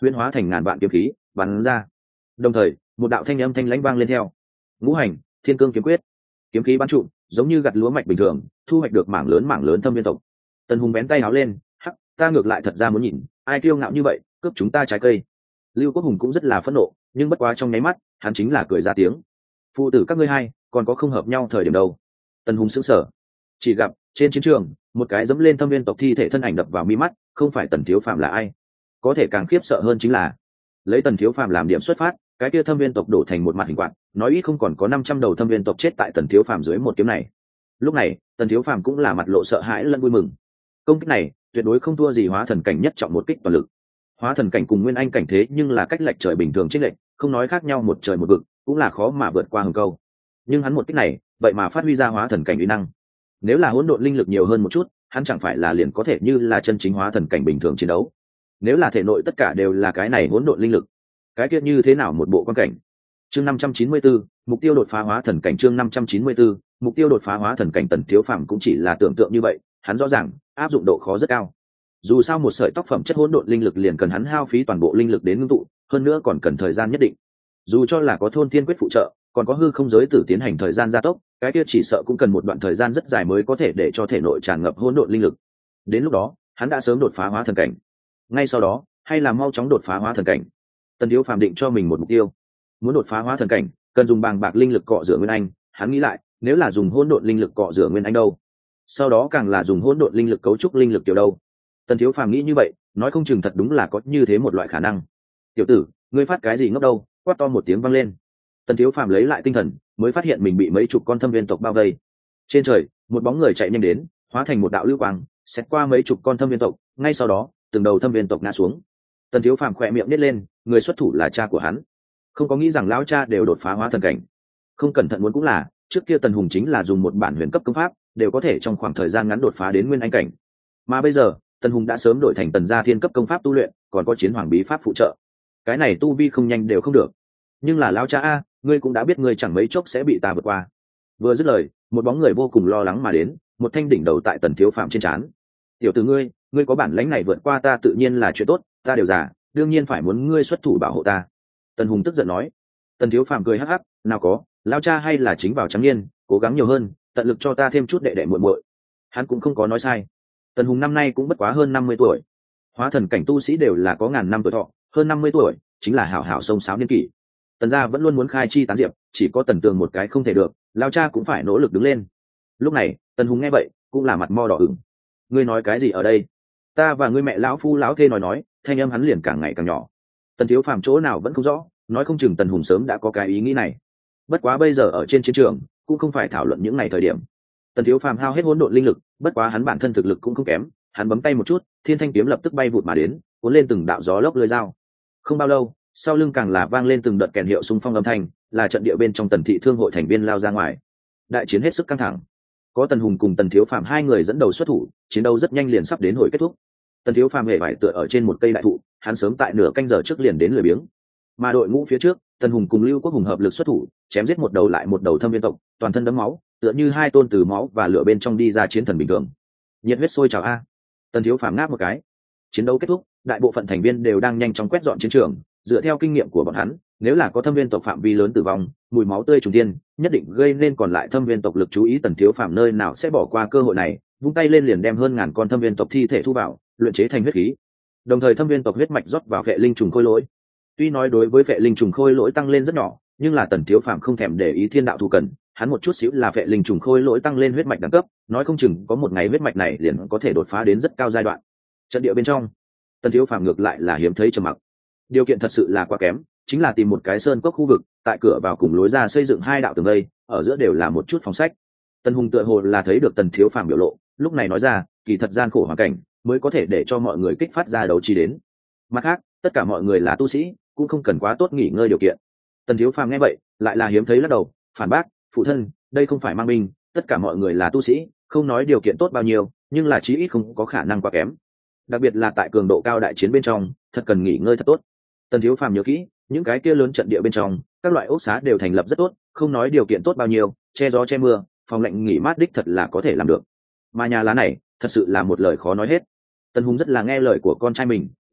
huyễn hóa thành ngàn vạn kiếm khí bắn ra. Đồng thời một đạo thanh âm thanh lãnh vang lên theo: ngũ hành thiên cương kiếm quyết. Kiếm khí bắn trụ giống như gặt lúa mạch bình thường, thu hoạch được mảng lớn mảng lớn thâm viên tộc. Tần Hùng bén tay áo lên: hắc, ta ngược lại thật ra muốn nhìn ai kiêu ngạo như vậy cướp chúng ta trái cây. Lưu Quốc Hùng cũng rất là phẫn nộ, nhưng bất quá trong nháy mắt hắn chính là cười ra tiếng: phụ tử các ngươi hai còn có không hợp nhau thời điểm đâu. Tần Hùng sững sờ, chỉ gặp trên chiến trường một cái dẫm lên thâm viên tộc thi thể thân ảnh đập vào mi mắt, không phải Tần Thiếu Phàm là ai. Có thể càng khiếp sợ hơn chính là lấy Tần Thiếu Phàm làm điểm xuất phát, cái kia thâm viên tộc đổ thành một mặt hình quạt, nói ít không còn có năm trăm đầu thâm viên tộc chết tại Tần Thiếu Phàm dưới một kiếm này. Lúc này Tần Thiếu Phàm cũng là mặt lộ sợ hãi lẫn vui mừng. Công kích này tuyệt đối không thua gì hóa thần cảnh nhất trọng một kích toàn lực. Hóa thần cảnh cùng nguyên anh cảnh thế nhưng là cách lệch trời bình thường chênh lệch, không nói khác nhau một trời một vực, cũng là khó mà vượt qua hừng câu. Nhưng hắn một kích này vậy mà phát huy ra hóa thần cảnh uy năng. Nếu là hỗn độn linh lực nhiều hơn một chút, hắn chẳng phải là liền có thể như là chân chính hóa thần cảnh bình thường chiến đấu. Nếu là thể nội tất cả đều là cái này hỗn độn linh lực, cái kia như thế nào một bộ quan cảnh. Chương năm trăm chín mươi bốn, mục tiêu đột phá hóa thần cảnh. Chương năm trăm chín mươi bốn, mục tiêu đột phá hóa thần cảnh. Tần Thiếu Phàm cũng chỉ là tưởng tượng như vậy, hắn rõ ràng áp dụng độ khó rất cao. Dù sao một sợi tóc phẩm chất hỗn độn linh lực liền cần hắn hao phí toàn bộ linh lực đến ngưng tụ, hơn nữa còn cần thời gian nhất định. Dù cho là có thôn thiên quyết phụ trợ, còn có hư không giới tử tiến hành thời gian gia tốc, cái kia chỉ sợ cũng cần một đoạn thời gian rất dài mới có thể để cho thể nội tràn ngập hỗn độn linh lực. Đến lúc đó hắn đã sớm đột phá hóa thần cảnh. Ngay sau đó hay là mau chóng đột phá hóa thần cảnh. Tần Thiếu Phàm định cho mình một mục tiêu, muốn đột phá hóa thần cảnh cần dùng bàng bạc linh lực cọ rửa nguyên anh. Hắn nghĩ lại, nếu là dùng hỗn độn linh lực cọ rửa nguyên anh đâu, sau đó càng là dùng hỗn độn linh lực cấu trúc linh lực kiểu đâu. Tần Thiếu Phàm nghĩ như vậy, nói không chừng thật đúng là có như thế một loại khả năng. Tiểu tử, ngươi phát cái gì ngốc đâu? Quát to một tiếng vang lên. Tần Thiếu Phàm lấy lại tinh thần, mới phát hiện mình bị mấy chục con thâm viên tộc bao vây. Trên trời một bóng người chạy nhanh đến, hóa thành một đạo lưu quang xét qua mấy chục con thâm viên tộc, ngay sau đó từng đầu thâm viên tộc ngã xuống. Tần Thiếu Phàm khỏe miệng nít lên, người xuất thủ là cha của hắn. Không có nghĩ rằng lão cha đều đột phá hóa thần cảnh. Không cẩn thận muốn cũng là, trước kia Tần Hùng chính là dùng một bản huyền cấp công pháp, đều có thể trong khoảng thời gian ngắn đột phá đến nguyên anh cảnh. Mà bây giờ, Tần Hùng đã sớm đổi thành Tần gia thiên cấp công pháp tu luyện, còn có chiến hoàng bí pháp phụ trợ. Cái này tu vi không nhanh đều không được. Nhưng là lão cha a, ngươi cũng đã biết ngươi chẳng mấy chốc sẽ bị ta vượt qua. Vừa dứt lời, một bóng người vô cùng lo lắng mà đến, một thanh đỉnh đầu tại Tần Thiếu Phàm trên trán. Tiểu tử ngươi, ngươi có bản lãnh này vượt qua ta tự nhiên là chuyện tốt, ta đều già, đương nhiên phải muốn ngươi xuất thủ bảo hộ ta. Tần Hùng tức giận nói. Tần Thiếu Phàm cười hắc hắc, nào có, lão cha hay là chính vào trắng niên, cố gắng nhiều hơn, tận lực cho ta thêm chút đệ đệ muội muội. Hắn cũng không có nói sai. Tần Hùng năm nay cũng bất quá hơn năm mươi tuổi. Hóa thần cảnh tu sĩ đều là có ngàn năm tuổi thọ, hơn năm mươi tuổi chính là hảo hảo sông sáo niên kỷ. Tần gia vẫn luôn muốn khai chi tán diệp, chỉ có Tần Tường một cái không thể được, lão cha cũng phải nỗ lực đứng lên. Lúc này Tần Hùng nghe vậy cũng là mặt mo đỏ ửng. Ngươi nói cái gì ở đây? Ta và ngươi mẹ lão phu lão thê nói nói, thanh âm hắn liền càng ngày càng nhỏ. Tần Thiếu Phàm chỗ nào vẫn không rõ, nói không chừng Tần Hùng sớm đã có cái ý nghĩ này. Bất quá bây giờ ở trên chiến trường cũng không phải thảo luận những ngày thời điểm. Tần Thiếu Phàm hao hết hỗn độn linh lực, bất quá hắn bản thân thực lực cũng không kém, hắn bấm tay một chút, thiên thanh kiếm lập tức bay vụt mà đến, cuốn lên từng đạo gió lốc lưỡi dao. Không bao lâu, sau lưng càng là vang lên từng đợt kèn hiệu xung phong âm thanh, là trận địa bên trong Tần thị thương hội thành viên lao ra ngoài. Đại chiến hết sức căng thẳng. Có Tần Hùng cùng Tần Thiếu Phàm hai người dẫn đầu xuất thủ, chiến đấu rất nhanh liền sắp đến hồi kết thúc. Tần Thiếu Phàm hề vải tựa ở trên một cây đại thụ, hắn sớm tại nửa canh giờ trước liền đến lười biếng. Mà đội ngũ phía trước, Tần Hùng cùng Lưu Quốc Hùng hợp lực xuất thủ, chém giết một đầu lại một đầu thâm viên tộc, toàn thân đẫm máu, tựa như hai tôn từ máu và lửa bên trong đi ra chiến thần bình thường. Nhiệt huyết sôi trào a. Tần Thiếu Phàm ngáp một cái. Chiến đấu kết thúc, đại bộ phận thành viên đều đang nhanh chóng quét dọn chiến trường, dựa theo kinh nghiệm của bọn hắn, nếu là có thâm viên tộc phạm vi lớn tử vong, mùi máu tươi trùng thiên, nhất định gây nên còn lại thâm viên tộc lực chú ý. Tần Thiếu Phàm nơi nào sẽ bỏ qua cơ hội này, vung tay lên liền đem hơn ngàn con thâm viên tộc thi thể thu vào, luyện chế thành huyết khí. Đồng thời thâm viên tộc huyết mạch rót vào vệ linh trùng khôi lỗi. Tuy nói đối với vệ linh trùng khôi lỗi tăng lên rất nhỏ, nhưng là Tần Thiếu Phàm không thèm để ý thiên đạo thù cần, hắn một chút xíu là vệ linh trùng khôi lỗi tăng lên huyết mạch đẳng cấp, nói không chừng có một ngày huyết mạch này liền có thể đột phá đến rất cao giai đoạn. Trận địa bên trong, Tần Thiếu Phàm ngược lại là hiếm thấy trầm mặc. Điều kiện thật sự là quá kém, chính là tìm một cái sơn cốc khu vực, tại cửa vào cùng lối ra xây dựng hai đạo tường vây, ở giữa đều là một chút phòng sách. Tần Hùng tựa hồ là thấy được Tần Thiếu Phàm biểu lộ, lúc này nói ra, kỳ thật gian khổ hoàn cảnh mới có thể để cho mọi người kích phát ra đấu trí đến. Mặt khác, tất cả mọi người là tu sĩ, cũng không cần quá tốt nghỉ ngơi điều kiện. Tần Thiếu Phàm nghe vậy, lại là hiếm thấy lắc đầu, phản bác, phụ thân, đây không phải mang binh, tất cả mọi người là tu sĩ, không nói điều kiện tốt bao nhiêu, nhưng là chí ít không có khả năng quá kém. Đặc biệt là tại cường độ cao đại chiến bên trong, thật cần nghỉ ngơi thật tốt. Tần Thiếu Phàm nhớ kỹ, những cái kia lớn trận địa bên trong, các loại ốc xá đều thành lập rất tốt, không nói điều kiện tốt bao nhiêu, che gió che mưa, phòng lạnh nghỉ mát đích thật là có thể làm được. Mà nhà lá này, thật sự là một lời khó nói hết. Tần Hùng rất là nghe lời của con trai mình, nghe vậy,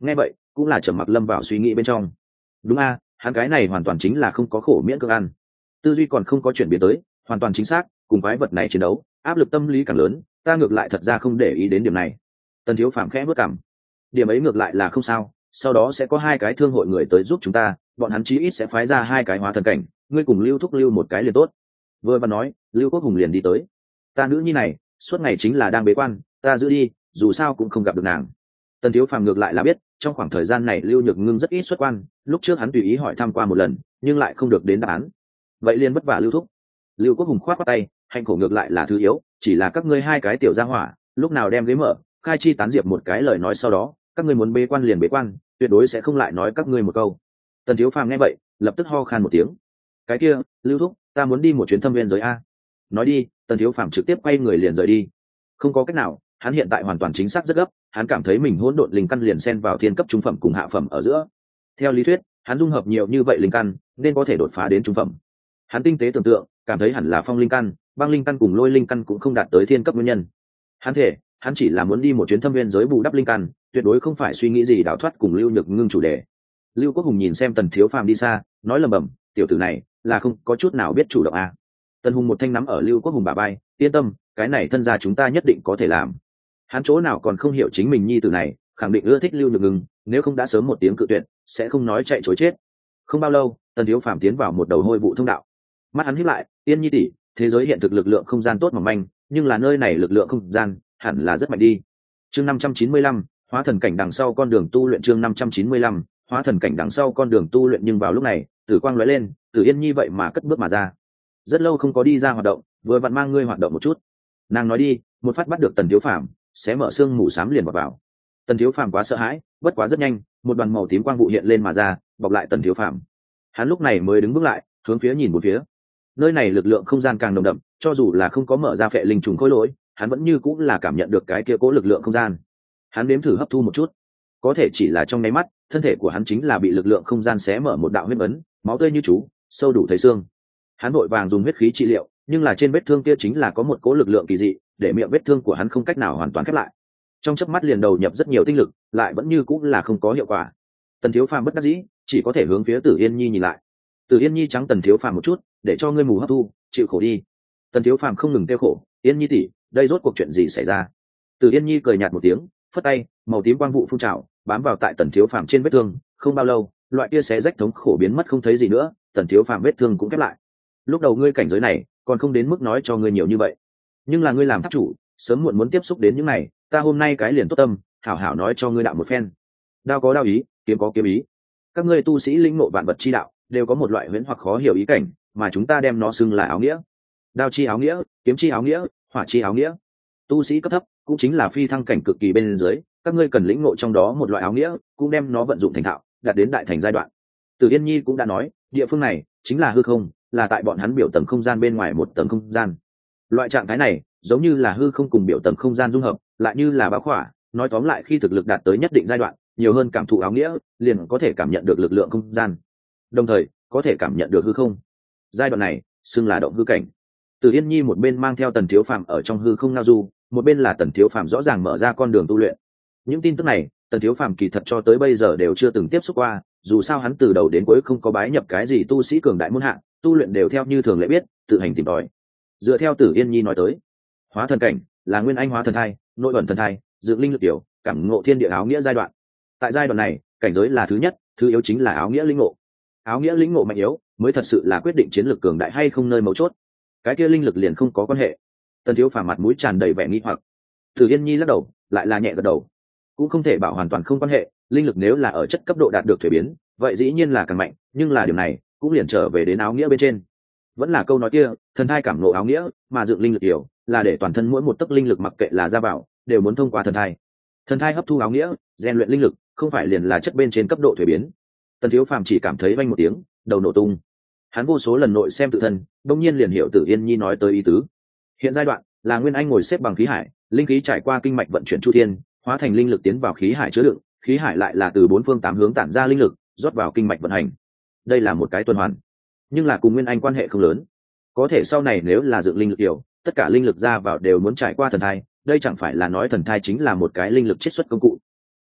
cũng là trầm mặc lâm vào suy nghĩ bên trong. Đúng a, hắn cái này hoàn toàn chính là không có khổ miễn cưỡng ăn, tư duy còn không có chuyển biến tới hoàn toàn chính xác, cùng quái vật này chiến đấu áp lực tâm lý càng lớn, ta ngược lại thật ra không để ý đến điểm này. Tần Thiếu Phàm khẽ bước cằm, điểm ấy ngược lại là không sao, sau đó sẽ có hai cái thương hội người tới giúp chúng ta, bọn hắn chí ít sẽ phái ra hai cái hóa thần cảnh, ngươi cùng Lưu Thúc lưu một cái liền tốt. Vừa và nói, Lưu Quốc Hùng liền đi tới. Ta nữ nhi này suốt ngày chính là đang bế quan, ta giữ đi, dù sao cũng không gặp được nàng. Tần Thiếu Phàm ngược lại là biết, trong khoảng thời gian này Lưu Nhược Ngưng rất ít xuất quan, lúc trước hắn tùy ý hỏi thăm qua một lần, nhưng lại không được đến đáp án. Vậy liền vất vả Lưu Thúc. Lưu Quốc Hùng khoát khoát tay, hạnh khổ ngược lại là thứ yếu, chỉ là các ngươi hai cái tiểu gia hỏa, lúc nào đem ghế mở, khai chi tán diệp một cái lời nói sau đó, các ngươi muốn bế quan liền bế quan, tuyệt đối sẽ không lại nói các ngươi một câu. Tần Thiếu Phàm nghe vậy, lập tức ho khan một tiếng. Cái kia, Lưu Thúc, ta muốn đi một chuyến thâm viên giới a. Nói đi, Tần Thiếu Phàm trực tiếp quay người liền rời đi. Không có cách nào, hắn hiện tại hoàn toàn chính xác rất gấp, hắn cảm thấy mình hỗn độn linh căn liền xen vào thiên cấp trung phẩm cùng hạ phẩm ở giữa. Theo lý thuyết, hắn dung hợp nhiều như vậy linh căn, nên có thể đột phá đến trung phẩm. Hắn tinh tế tưởng tượng, cảm thấy hẳn là phong linh căn, băng linh căn cùng lôi linh căn cũng không đạt tới thiên cấp nguyên nhân. Hắn thể, hắn chỉ là muốn đi một chuyến thâm viên giới bù đắp linh căn, tuyệt đối không phải suy nghĩ gì đào thoát cùng Lưu Nhược Ngưng chủ đề. Lưu Quốc Hùng nhìn xem Tần Thiếu Phàm đi xa, nói lầm bầm, tiểu tử này là không có chút nào biết chủ động à. Tần Hùng một thanh nắm ở Lưu Quốc Hùng bả vai, yên tâm, cái này thân gia chúng ta nhất định có thể làm. Hắn chỗ nào còn không hiểu chính mình nhi tử này, khẳng định ưa thích Lưu Nhược Ngưng, nếu không đã sớm một tiếng cự tuyệt, sẽ không nói chạy chối chết. Không bao lâu, Tần Thiếu Phàm tiến vào một đầu hôi vụ thông đạo. Mắt hắn híp lại, Tiên Nhi tỷ, thế giới hiện thực lực lượng không gian tốt mỏng manh, nhưng là nơi này lực lượng không gian hẳn là rất mạnh đi. Chương năm trăm chín mươi lăm, hóa thần cảnh đằng sau con đường tu luyện. Chương năm trăm chín mươi lăm, hóa thần cảnh đằng sau con đường tu luyện. Nhưng vào lúc này, tử quang lóe lên, Tử Yên Nhi vậy mà cất bước mà ra. Rất lâu không có đi ra hoạt động, vừa vặn mang ngươi hoạt động một chút. Nàng nói đi, một phát bắt được Tần Thiếu Phàm, xé mở xương mù xám liền vào vào. Tần Thiếu Phàm quá sợ hãi, bất quá rất nhanh, một đoàn màu tím quang vụ hiện lên mà ra, bọc lại Tần Thiếu Phàm. Hắn lúc này mới đứng bước lại, hướng phía nhìn một phía. Nơi này lực lượng không gian càng nồng đậm, cho dù là không có mở ra phệ linh trùng khối lỗi, hắn vẫn như cũng là cảm nhận được cái kia cố lực lượng không gian. Hắn nếm thử hấp thu một chút, có thể chỉ là trong nháy mắt, thân thể của hắn chính là bị lực lượng không gian xé mở một đạo huyết ấn, máu tươi như chú, sâu đủ thấy xương. Hắn vội vàng dùng huyết khí trị liệu, nhưng là trên vết thương kia chính là có một cố lực lượng kỳ dị, để miệng vết thương của hắn không cách nào hoàn toàn khép lại. Trong chớp mắt liền đầu nhập rất nhiều tinh lực, lại vẫn như cũng là không có hiệu quả. Tần Thiếu Phàm bất đắc dĩ, chỉ có thể hướng phía Tử Yên Nhi nhìn lại. Tử Yên Nhi trắng Tần Thiếu Phàm một chút, để cho ngươi mù hấp thu, chịu khổ đi. Tần Thiếu Phàm không ngừng kêu khổ, Yên Nhi tỷ, đây rốt cuộc chuyện gì xảy ra? Tử Yên Nhi cười nhạt một tiếng, phất tay, màu tím quang vụ phun trào, bám vào tại Tần Thiếu Phàm trên vết thương. Không bao lâu, loại kia xé rách thống khổ biến mất không thấy gì nữa, Tần Thiếu Phàm vết thương cũng khép lại. Lúc đầu ngươi cảnh giới này, còn không đến mức nói cho ngươi nhiều như vậy, nhưng là ngươi làm tháp chủ, sớm muộn muốn tiếp xúc đến những này, ta hôm nay cái liền tốt tâm, hảo hảo nói cho ngươi đạo một phen. Đao có đao ý, kiếm có kiếm ý. Các ngươi tu sĩ lĩnh ngộ vạn vật chi đạo, đều có một loại huyễn hoặc khó hiểu ý cảnh, mà chúng ta đem nó xưng là áo nghĩa. Đao chi áo nghĩa, kiếm chi áo nghĩa, hỏa chi áo nghĩa. Tu sĩ cấp thấp cũng chính là phi thăng cảnh cực kỳ bên dưới, các ngươi cần lĩnh ngộ trong đó một loại áo nghĩa, cũng đem nó vận dụng thành thạo, đạt đến đại thành giai đoạn. Từ Yên Nhi cũng đã nói, địa phương này chính là hư không, là tại bọn hắn biểu tầng không gian bên ngoài một tầng không gian. Loại trạng thái này giống như là hư không cùng biểu tầng không gian dung hợp, lại như là báo khỏa, nói tóm lại khi thực lực đạt tới nhất định giai đoạn, nhiều hơn cảm thụ áo nghĩa, liền có thể cảm nhận được lực lượng không gian, đồng thời có thể cảm nhận được hư không. Giai đoạn này xưng là động hư cảnh. Từ Yên Nhi một bên mang theo Tần Thiếu Phàm ở trong hư không ngao du, một bên là Tần Thiếu Phàm rõ ràng mở ra con đường tu luyện. Những tin tức này, Tần Thiếu Phàm kỳ thật cho tới bây giờ đều chưa từng tiếp xúc qua, dù sao hắn từ đầu đến cuối không có bái nhập cái gì tu sĩ cường đại môn hạng, tu luyện đều theo như thường lệ biết, tự hành tìm tòi. Dựa theo Tử Yên Nhi nói tới, hóa thần cảnh là nguyên anh hóa thần thai, nội ẩn thần thai, dựng linh lực tiểu, cảm ngộ thiên địa áo nghĩa giai đoạn. Tại giai đoạn này, cảnh giới là thứ nhất, thứ yếu chính là áo nghĩa linh ngộ. Áo nghĩa linh ngộ mạnh yếu mới thật sự là quyết định chiến lược cường đại hay không nơi mấu chốt. Cái kia linh lực liền không có quan hệ. Tần Thiếu Phàm mặt mũi tràn đầy vẻ nghi hoặc. Tử Yên Nhi lắc đầu, lại là nhẹ gật đầu. Cũng không thể bảo hoàn toàn không quan hệ, linh lực nếu là ở chất cấp độ đạt được thuế biến, vậy dĩ nhiên là càng mạnh, nhưng là điều này cũng liền trở về đến áo nghĩa bên trên. Vẫn là câu nói kia, thần thai cảm ngộ áo nghĩa, mà dựng linh lực hiểu là để toàn thân mỗi một tấc linh lực mặc kệ là ra vào, đều muốn thông qua thần thai. Thần thai hấp thu áo nghĩa, rèn luyện linh lực, không phải liền là chất bên trên cấp độ thuế biến. Tần Thiếu Phàm chỉ cảm thấy vang một tiếng, đầu nổ tung. Hắn vô số lần nội xem tự thân, đương nhiên liền hiểu Tử Yên Nhi nói tới ý tứ. Hiện giai đoạn là nguyên anh ngồi xếp bằng khí hải, linh khí trải qua kinh mạch vận chuyển chu thiên, hóa thành linh lực tiến vào khí hải chứa đựng, khí hải lại là từ bốn phương tám hướng tản ra linh lực, rót vào kinh mạch vận hành. Đây là một cái tuần hoàn, nhưng là cùng nguyên anh quan hệ không lớn. Có thể sau này nếu là dựng linh lực hiểu, tất cả linh lực ra vào đều muốn trải qua thần thai, đây chẳng phải là nói thần thai chính là một cái linh lực chiết xuất công cụ.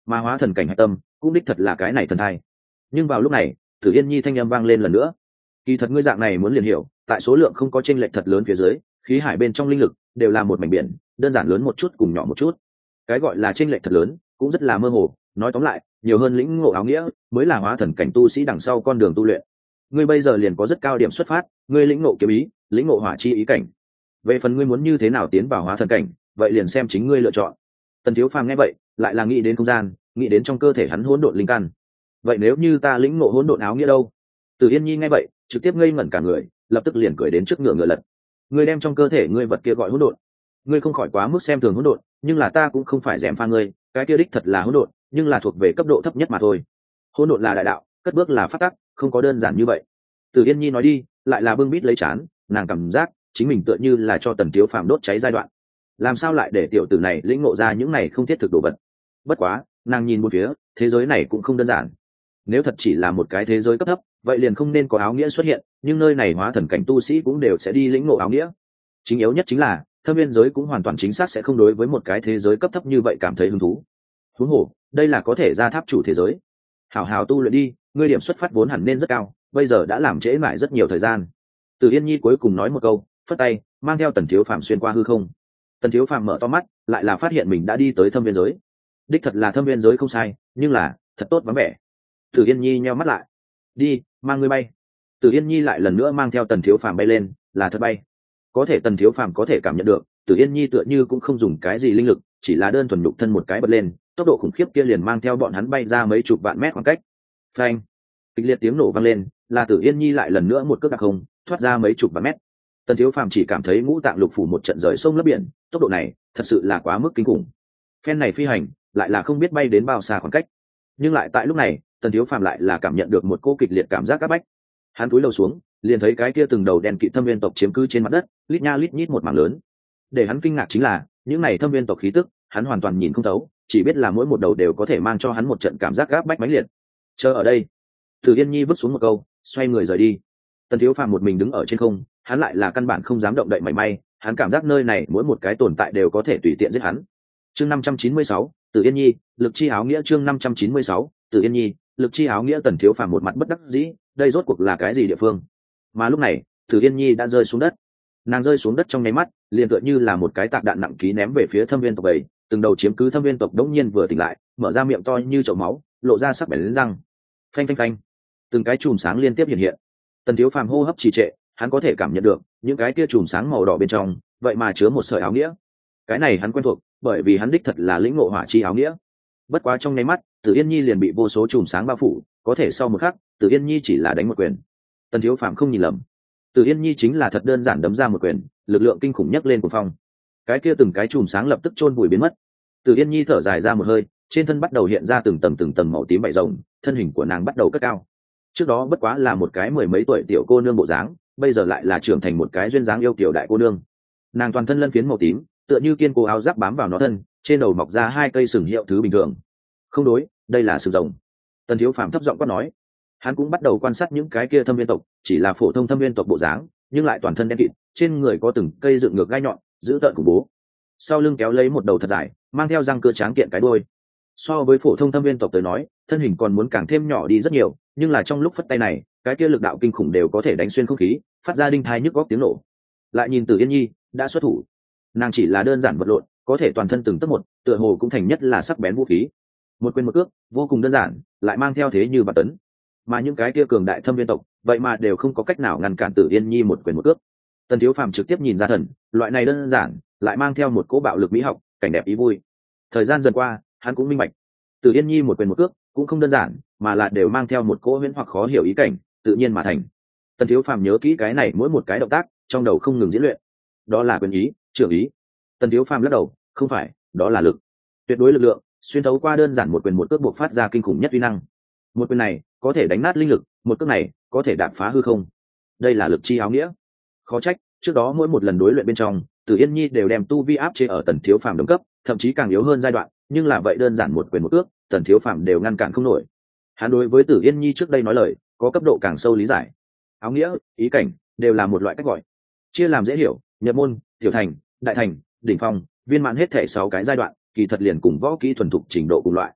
mà hóa thần cảnh hạch tâm cũng đích thật là cái này thần thai. Nhưng vào lúc này Tử Yên Nhi thanh âm vang lên lần nữa. Kỳ thật ngươi dạng này muốn liền hiểu, tại số lượng không có chênh lệch thật lớn phía dưới, khí hải bên trong linh lực đều là một mảnh biển, đơn giản lớn một chút cùng nhỏ một chút. Cái gọi là chênh lệch thật lớn cũng rất là mơ hồ, nói tóm lại, nhiều hơn lĩnh ngộ áo nghĩa mới là hóa thần cảnh tu sĩ đằng sau con đường tu luyện. Ngươi bây giờ liền có rất cao điểm xuất phát, ngươi lĩnh ngộ kiếm ý, lĩnh ngộ hỏa chi ý cảnh. Về phần ngươi muốn như thế nào tiến vào hóa thần cảnh, vậy liền xem chính ngươi lựa chọn. Tần Thiếu Phàm nghe vậy, lại là nghĩ đến không gian, nghĩ đến trong cơ thể hắn hỗn độn linh căn. Vậy nếu như ta lĩnh ngộ hỗn độn áo nghĩa đâu? Từ Yên Nhi nghe vậy, trực tiếp ngây ngẩn cả người, lập tức liền cười đến trước ngựa ngựa lật. Ngươi đem trong cơ thể ngươi vật kia gọi hỗn độn, ngươi không khỏi quá mức xem thường hỗn độn, nhưng là ta cũng không phải dèm pha ngươi, cái kia đích thật là hỗn độn, nhưng là thuộc về cấp độ thấp nhất mà thôi. Hỗn độn là đại đạo, cất bước là pháp tắc, không có đơn giản như vậy. Từ Yên Nhi nói đi, lại là bưng bít lấy chán, nàng cảm giác chính mình tựa như là cho Tần Thiếu Phàm đốt cháy giai đoạn. Làm sao lại để tiểu tử này lĩnh ngộ ra những này không thiết thực đồ vật? Bất quá, nàng nhìn một phía, thế giới này cũng không đơn giản. Nếu thật chỉ là một cái thế giới cấp thấp, vậy liền không nên có áo nghĩa xuất hiện, nhưng nơi này hóa thần cảnh tu sĩ cũng đều sẽ đi lĩnh ngộ áo nghĩa. Chính yếu nhất chính là thâm viên giới cũng hoàn toàn chính xác sẽ không đối với một cái thế giới cấp thấp như vậy cảm thấy hứng thú. Huống hồ, đây là có thể ra tháp chủ thế giới. Hảo hảo tu luyện đi, ngươi điểm xuất phát vốn hẳn nên rất cao, bây giờ đã làm trễ mãi rất nhiều thời gian. Từ Yên Nhi cuối cùng nói một câu, phất tay, mang theo Tần Thiếu Phàm xuyên qua hư không. Tần Thiếu Phàm mở to mắt, lại là phát hiện mình đã đi tới thâm viên giới. Đích thật là thâm viên giới không sai, nhưng là thật tốt vắng vẻ. Từ Yên Nhi nheo mắt lại, đi, mang ngươi bay. Từ Yên Nhi lại lần nữa mang theo Tần Thiếu Phàm bay lên, là thật bay. Có thể Tần Thiếu Phàm có thể cảm nhận được, Từ Yên Nhi tựa như cũng không dùng cái gì linh lực, chỉ là đơn thuần nhục thân một cái bật lên, tốc độ khủng khiếp kia liền mang theo bọn hắn bay ra mấy chục vạn mét khoảng cách. Phanh! Kịch liệt tiếng nổ vang lên, là Từ Yên Nhi lại lần nữa một cước đạp không, thoát ra mấy chục vạn mét. Tần Thiếu Phàm chỉ cảm thấy ngũ tạng lục phủ một trận rời sông lấp biển, tốc độ này thật sự là quá mức kinh khủng. Phen này phi hành, lại là không biết bay đến bao xa khoảng cách. Nhưng lại tại lúc này, Tần Thiếu Phàm lại là cảm nhận được một cô kịch liệt cảm giác áp bách. Hắn cúi đầu xuống, liền thấy cái kia từng đầu đèn kỵ thâm viên tộc chiếm cứ trên mặt đất, lít nha lít nhít một mảng lớn. Để hắn kinh ngạc chính là, những này thâm viên tộc khí tức, hắn hoàn toàn nhìn không thấu, chỉ biết là mỗi một đầu đều có thể mang cho hắn một trận cảm giác áp bách mãnh liệt. Chờ ở đây. Từ Yên Nhi vứt xuống một câu, xoay người rời đi. Tần Thiếu Phàm một mình đứng ở trên không, hắn lại là căn bản không dám động đậy mảy may, hắn cảm giác nơi này mỗi một cái tồn tại đều có thể tùy tiện giết hắn. Chương năm trăm chín mươi sáu, Từ Yên Nhi, lực chi áo nghĩa. Chương năm trăm chín mươi sáu, Từ Yên Nhi, lực chi áo nghĩa. Tần Thiếu Phàm một mặt bất đắc dĩ, đây rốt cuộc là cái gì địa phương? Mà lúc này, Từ Yên Nhi đã rơi xuống đất. Nàng rơi xuống đất trong nháy mắt, liền tựa như là một cái tạc đạn nặng ký ném về phía thâm viên tộc ấy, từng đầu chiếm cứ thâm viên tộc đống nhiên vừa tỉnh lại, mở ra miệng to như chậu máu, lộ ra sắc bén răng. Phanh phanh phanh. Từng cái chùm sáng liên tiếp hiện hiện. Tần Thiếu Phàm hô hấp trì trệ, hắn có thể cảm nhận được, những cái kia chùm sáng màu đỏ bên trong, vậy mà chứa một sợi áo nghĩa. Cái này hắn quen thuộc, bởi vì hắn đích thật là lĩnh ngộ hỏa chi áo nghĩa. Bất quá trong nháy mắt, Từ Yên Nhi liền bị vô số chùm sáng bao phủ, có thể sau một khắc, Từ Yên Nhi chỉ là đánh một quyền. Tần Thiếu Phàm không nhìn lầm, Từ Yên Nhi chính là thật đơn giản đấm ra một quyền, lực lượng kinh khủng nhất lên của phong. Cái kia từng cái chùm sáng lập tức chôn vùi biến mất. Từ Yên Nhi thở dài ra một hơi, trên thân bắt đầu hiện ra từng tầng từng tầng màu tím vảy rồng, thân hình của nàng bắt đầu cất cao. Trước đó bất quá là một cái mười mấy tuổi tiểu cô nương bộ dáng, bây giờ lại là trưởng thành một cái duyên dáng yêu kiều đại cô nương. Nàng toàn thân lân phiến màu tím, tựa như kiên cố áo giáp bám vào nó thân, trên đầu mọc ra hai cây sừng hiệu thứ bình thường. Không đối, đây là sừng rồng. Tần Thiếu Phàm thấp giọng quát nói. Hắn cũng bắt đầu quan sát những cái kia thâm viên tộc, chỉ là phổ thông thâm viên tộc bộ dáng, nhưng lại toàn thân đen kịt, trên người có từng cây dựng ngược gai nhọn, giữ tợn khủng bố. Sau lưng kéo lấy một đầu thật dài, mang theo răng cưa tráng kiện cái đuôi. So với phổ thông thâm viên tộc tới nói, thân hình còn muốn càng thêm nhỏ đi rất nhiều, nhưng là trong lúc phất tay này, cái kia lực đạo kinh khủng đều có thể đánh xuyên không khí, phát ra đinh thai nhức góc tiếng nổ. Lại nhìn Từ Yên Nhi, đã xuất thủ. Nàng chỉ là đơn giản vật lộn, có thể toàn thân từng tấc một, tựa hồ cũng thành nhất là sắc bén vũ khí. Một quyền một cước, vô cùng đơn giản, lại mang theo thế như bạt tấn. Mà những cái kia cường đại thâm viên tộc, vậy mà đều không có cách nào ngăn cản Từ Yên Nhi một quyền một cước. Tần Thiếu Phàm trực tiếp nhìn ra thần, loại này đơn giản, lại mang theo một cỗ bạo lực mỹ học, cảnh đẹp ý vui. Thời gian dần qua, hắn cũng minh bạch, Từ Yên Nhi một quyền một cước cũng không đơn giản, mà là đều mang theo một cỗ huyễn hoặc khó hiểu ý cảnh, tự nhiên mà thành. Tần Thiếu Phàm nhớ kỹ cái này mỗi một cái động tác, trong đầu không ngừng diễn luyện. Đó là quyền ý, trưởng ý. Tần Thiếu Phàm lắc đầu, không phải, đó là lực. Tuyệt đối lực lượng, xuyên thấu qua đơn giản một quyền một cước buộc phát ra kinh khủng nhất uy năng. Một quyền này có thể đánh nát linh lực, một cước này có thể đạp phá hư không. Đây là lực chi áo nghĩa. Khó trách, trước đó mỗi một lần đối luyện bên trong, Từ Yên Nhi đều đem tu vi áp chế ở Tần Thiếu Phàm đồng cấp, thậm chí càng yếu hơn giai đoạn, nhưng là vậy đơn giản một quyền một cước, Tần Thiếu Phàm đều ngăn cản không nổi. Hắn đối với Từ Yên Nhi trước đây nói lời, có cấp độ càng sâu lý giải. Áo nghĩa, ý cảnh đều là một loại cách gọi. Chia làm dễ hiểu, nhập môn, tiểu thành, đại thành, đỉnh phong, viên mãn hết thể sáu cái giai đoạn, kỳ thật liền cùng võ kỹ thuần thục trình độ cùng loại.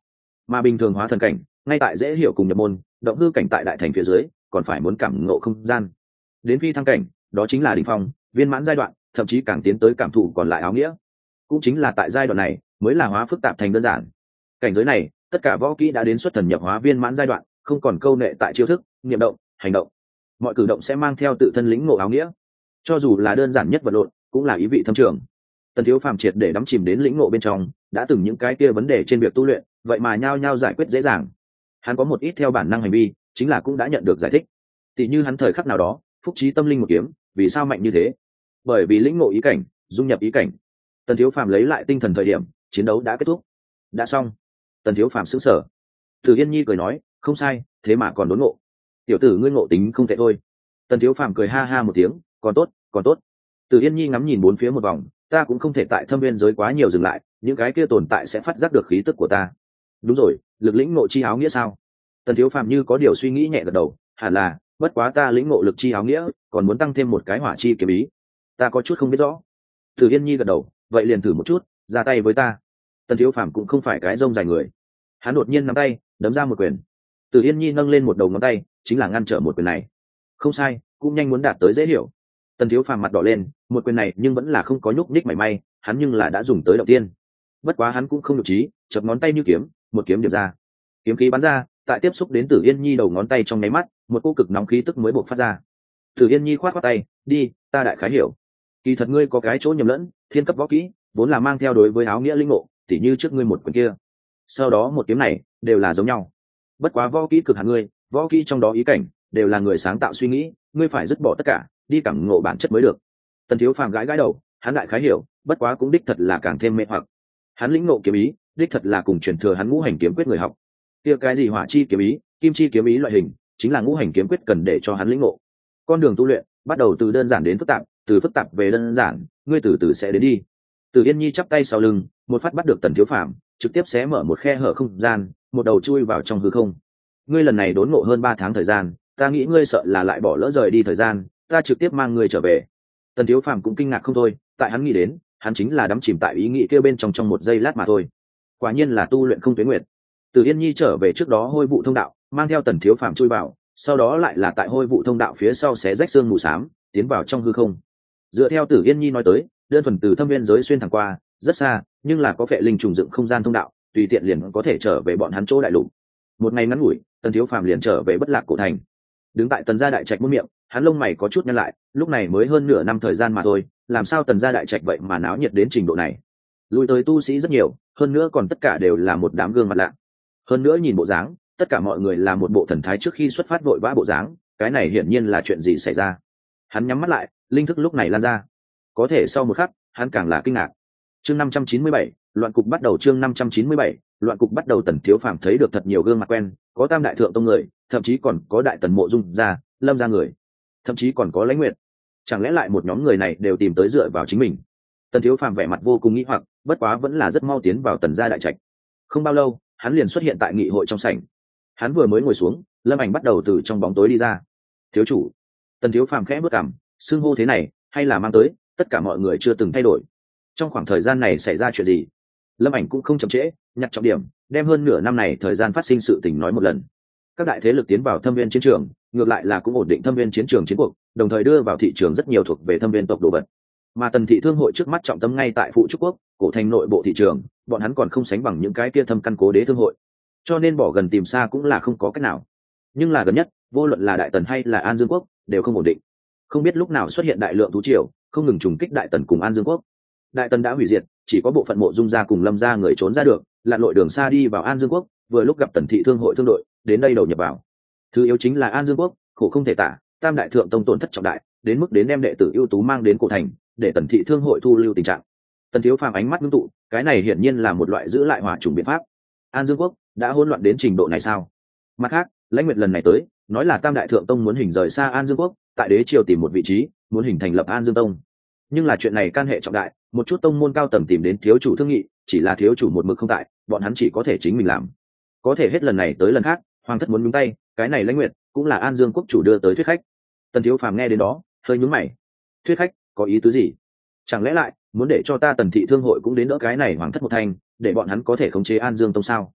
mà bình thường hóa thần cảnh ngay tại dễ hiểu cùng nhập môn, động hư cảnh tại đại thành phía dưới còn phải muốn cảm ngộ không gian. Đến phi thăng cảnh đó chính là đỉnh phong viên mãn giai đoạn, thậm chí càng tiến tới cảm thụ còn lại áo nghĩa. Cũng chính là tại giai đoạn này mới là hóa phức tạp thành đơn giản. Cảnh giới này tất cả võ kỹ đã đến xuất thần nhập hóa viên mãn giai đoạn, không còn câu nệ tại chiêu thức, niệm động, hành động, mọi cử động sẽ mang theo tự thân lĩnh ngộ áo nghĩa. Cho dù là đơn giản nhất vật lộn cũng là ý vị thâm trường. Tần Thiếu Phàm triệt để đắm chìm đến lĩnh ngộ bên trong, đã từng những cái kia vấn đề trên việc tu luyện vậy mà nhao nhao giải quyết dễ dàng. Hắn có một ít theo bản năng hành vi chính là cũng đã nhận được giải thích. Tỷ như hắn thời khắc nào đó phúc trí tâm linh một kiếm vì sao mạnh như thế, bởi vì lĩnh ngộ ý cảnh, dung nhập ý cảnh. Tần Thiếu Phàm lấy lại tinh thần thời điểm chiến đấu đã kết thúc. Đã xong. Tần Thiếu Phàm sững sờ. Từ Yên Nhi cười nói, không sai, thế mà còn đốn ngộ. Tiểu tử ngươi ngộ tính không tệ thôi. Tần Thiếu Phàm cười ha ha một tiếng, còn tốt, còn tốt. Từ Yên Nhi ngắm nhìn bốn phía một vòng, ta cũng không thể tại thâm viên giới quá nhiều dừng lại, những cái kia tồn tại sẽ phát giác được khí tức của ta. Đúng rồi, lực lĩnh ngộ chi áo nghĩa sao? Tần Thiếu Phàm như có điều suy nghĩ nhẹ gật đầu, hẳn là, bất quá ta lĩnh ngộ lực chi áo nghĩa, còn muốn tăng thêm một cái hỏa chi kiếm ý. Ta có chút không biết rõ. Từ Yên Nhi gật đầu, vậy liền thử một chút, ra tay với ta. Tần Thiếu Phàm cũng không phải cái rông dài người, hắn đột nhiên nắm tay đấm ra một quyền. Từ Yên Nhi nâng lên một đầu ngón tay, chính là ngăn trở một quyền này. Không sai, cũng nhanh muốn đạt tới dễ hiểu. Tần Thiếu Phàm mặt đỏ lên, một quyền này nhưng vẫn là không có nhúc nhích mảy may, hắn nhưng là đã dùng tới đầu tiên. Bất quá hắn cũng không nhục trí, chập ngón tay như kiếm, một kiếm điểm ra. Kiếm khí bắn ra, tại tiếp xúc đến Tử Yên Nhi đầu ngón tay trong nháy mắt, một cô cực nóng khí tức mới bộc phát ra. Tử Yên Nhi khoát khoát tay, đi, ta đại khái hiểu. Kỳ thật ngươi có cái chỗ nhầm lẫn, thiên cấp võ kỹ vốn là mang theo đối với áo nghĩa linh ngộ, tỉ như trước ngươi một quyền kia, sau đó một kiếm này đều là giống nhau. Bất quá võ kỹ cực hạn ngươi, võ kỹ trong đó ý cảnh đều là người sáng tạo suy nghĩ, ngươi phải dứt bỏ tất cả, đi cảm ngộ bản chất mới được. Tần Thiếu Phàm gãi gãi đầu, hắn đại khái hiểu, bất quá cũng đích thật là càng thêm mê hoặc. Hắn lĩnh ngộ kiếm ý, đích thật là cùng truyền thừa hắn ngũ hành kiếm quyết người học. Kia cái gì hỏa chi kiếm ý, kim chi kiếm ý loại hình, chính là ngũ hành kiếm quyết cần để cho hắn lĩnh ngộ. Con đường tu luyện bắt đầu từ đơn giản đến phức tạp, từ phức tạp về đơn giản, ngươi từ từ sẽ đến đi. Từ Yên Nhi chắp tay sau lưng, một phát bắt được Tần Thiếu Phàm, trực tiếp xé mở một khe hở không gian, một đầu chui vào trong hư không. Ngươi lần này đốn ngộ hơn ba tháng thời gian, ta nghĩ ngươi sợ là lại bỏ lỡ rời đi thời gian, ta trực tiếp mang ngươi trở về. Tần Thiếu Phàm cũng kinh ngạc không thôi, tại hắn nghĩ đến, hắn chính là đắm chìm tại ý nghĩ kia bên trong trong một giây lát mà thôi. Quả nhiên là tu luyện không tuế nguyệt. Từ Yên Nhi trở về trước đó hôi vụ thông đạo, mang theo Tần Thiếu Phàm chui vào, sau đó lại là tại hôi vụ thông đạo phía sau xé rách xương mù xám, tiến vào trong hư không. Dựa theo Tử Yên Nhi nói tới, đơn thuần từ thâm viên giới xuyên thẳng qua, rất xa, nhưng là có phệ linh trùng dựng không gian thông đạo, tùy tiện liền có thể trở về bọn hắn chỗ đại lục. Một ngày ngắn ngủi, Tần Thiếu Phàm liền trở về Bất Lạc cổ thành. Đứng tại Tần gia đại trạch muôn miệng, hắn lông mày có chút nhăn lại, lúc này mới hơn nửa năm thời gian mà thôi, làm sao Tần gia đại trạch vậy mà náo nhiệt đến trình độ này? Lui tới tu sĩ rất nhiều, hơn nữa còn tất cả đều là một đám gương mặt lạ. Hơn nữa nhìn bộ dáng, tất cả mọi người là một bộ thần thái trước khi xuất phát vội vã bộ dáng, cái này hiển nhiên là chuyện gì xảy ra. Hắn nhắm mắt lại, linh thức lúc này lan ra. Có thể sau một khắc, hắn càng là kinh ngạc. Chương năm trăm chín mươi bảy, loạn cục bắt đầu. Chương năm trăm chín mươi bảy, loạn cục bắt đầu. Tần Thiếu Phàm thấy được thật nhiều gương mặt quen, có Tam đại thượng tông người, thậm chí còn có Đại Tần Mộ Dung gia, Lâm gia người, thậm chí còn có Lãnh Nguyệt. Chẳng lẽ lại một nhóm người này đều tìm tới dựa vào chính mình? Tần Thiếu Phàm vẻ mặt vô cùng nghi hoặc, bất quá vẫn là rất mau tiến vào Tần gia đại trạch. Không bao lâu, hắn liền xuất hiện tại nghị hội trong sảnh. Hắn vừa mới ngồi xuống, Lâm Ảnh bắt đầu từ trong bóng tối đi ra. "Thiếu chủ." Tần Thiếu Phàm khẽ bước cằm, xưng hô thế này, hay là mang tới, tất cả mọi người chưa từng thay đổi. Trong khoảng thời gian này xảy ra chuyện gì? Lâm Ảnh cũng không chậm trễ, nhặt trọng điểm, đem hơn nửa năm này thời gian phát sinh sự tình nói một lần. Các đại thế lực tiến vào thâm viên chiến trường, ngược lại là cũng ổn định thâm viên chiến trường chiến cuộc, đồng thời đưa vào thị trường rất nhiều thuộc về thâm viên tộc đồ vật. Mà Tần thị thương hội trước mắt trọng tâm ngay tại phụ trúc quốc, cổ thành nội bộ thị trường, bọn hắn còn không sánh bằng những cái kia thâm căn cố đế thương hội, cho nên bỏ gần tìm xa cũng là không có cách nào. Nhưng là gần nhất, vô luận là Đại Tần hay là An Dương quốc đều không ổn định. Không biết lúc nào xuất hiện đại lượng thú triều, không ngừng trùng kích Đại Tần cùng An Dương quốc. Đại Tần đã hủy diệt, chỉ có bộ phận Mộ Dung gia cùng Lâm gia người trốn ra được, lặn lội đường xa đi vào An Dương quốc, vừa lúc gặp Tần thị thương hội thương đội đến đây đầu nhập vào. Thứ yếu chính là An Dương quốc khổ không thể tả, Tam đại thượng tông tổn thất trọng đại, đến mức đến đem đệ tử ưu tú mang đến cổ thành, để Tần thị thương hội thu lưu tình trạng. Tần Thiếu Phàm ánh mắt ngưng tụ, cái này hiển nhiên là một loại giữ lại hỏa chủng biện pháp. An Dương quốc đã hỗn loạn đến trình độ này sao? Mặt khác, Lãnh Nguyệt lần này tới, nói là Tam đại thượng tông muốn hình rời xa An Dương quốc, tại đế triều tìm một vị trí, muốn hình thành lập An Dương tông. Nhưng là chuyện này can hệ trọng đại, một chút tông môn cao tầng tìm đến thiếu chủ thương nghị, chỉ là thiếu chủ một mực không tại, bọn hắn chỉ có thể chính mình làm. Có thể hết lần này tới lần khác, hoàng thất muốn nhúng tay, cái này Lãnh Nguyệt cũng là An Dương quốc chủ đưa tới thuyết khách. Tần Thiếu Phàm nghe đến đó, hơi nhướng mày. Thuyết khách có ý tứ gì? Chẳng lẽ lại muốn để cho ta Tần thị thương hội cũng đến đỡ cái này hoàng thất một thành, để bọn hắn có thể khống chế An Dương tông sao?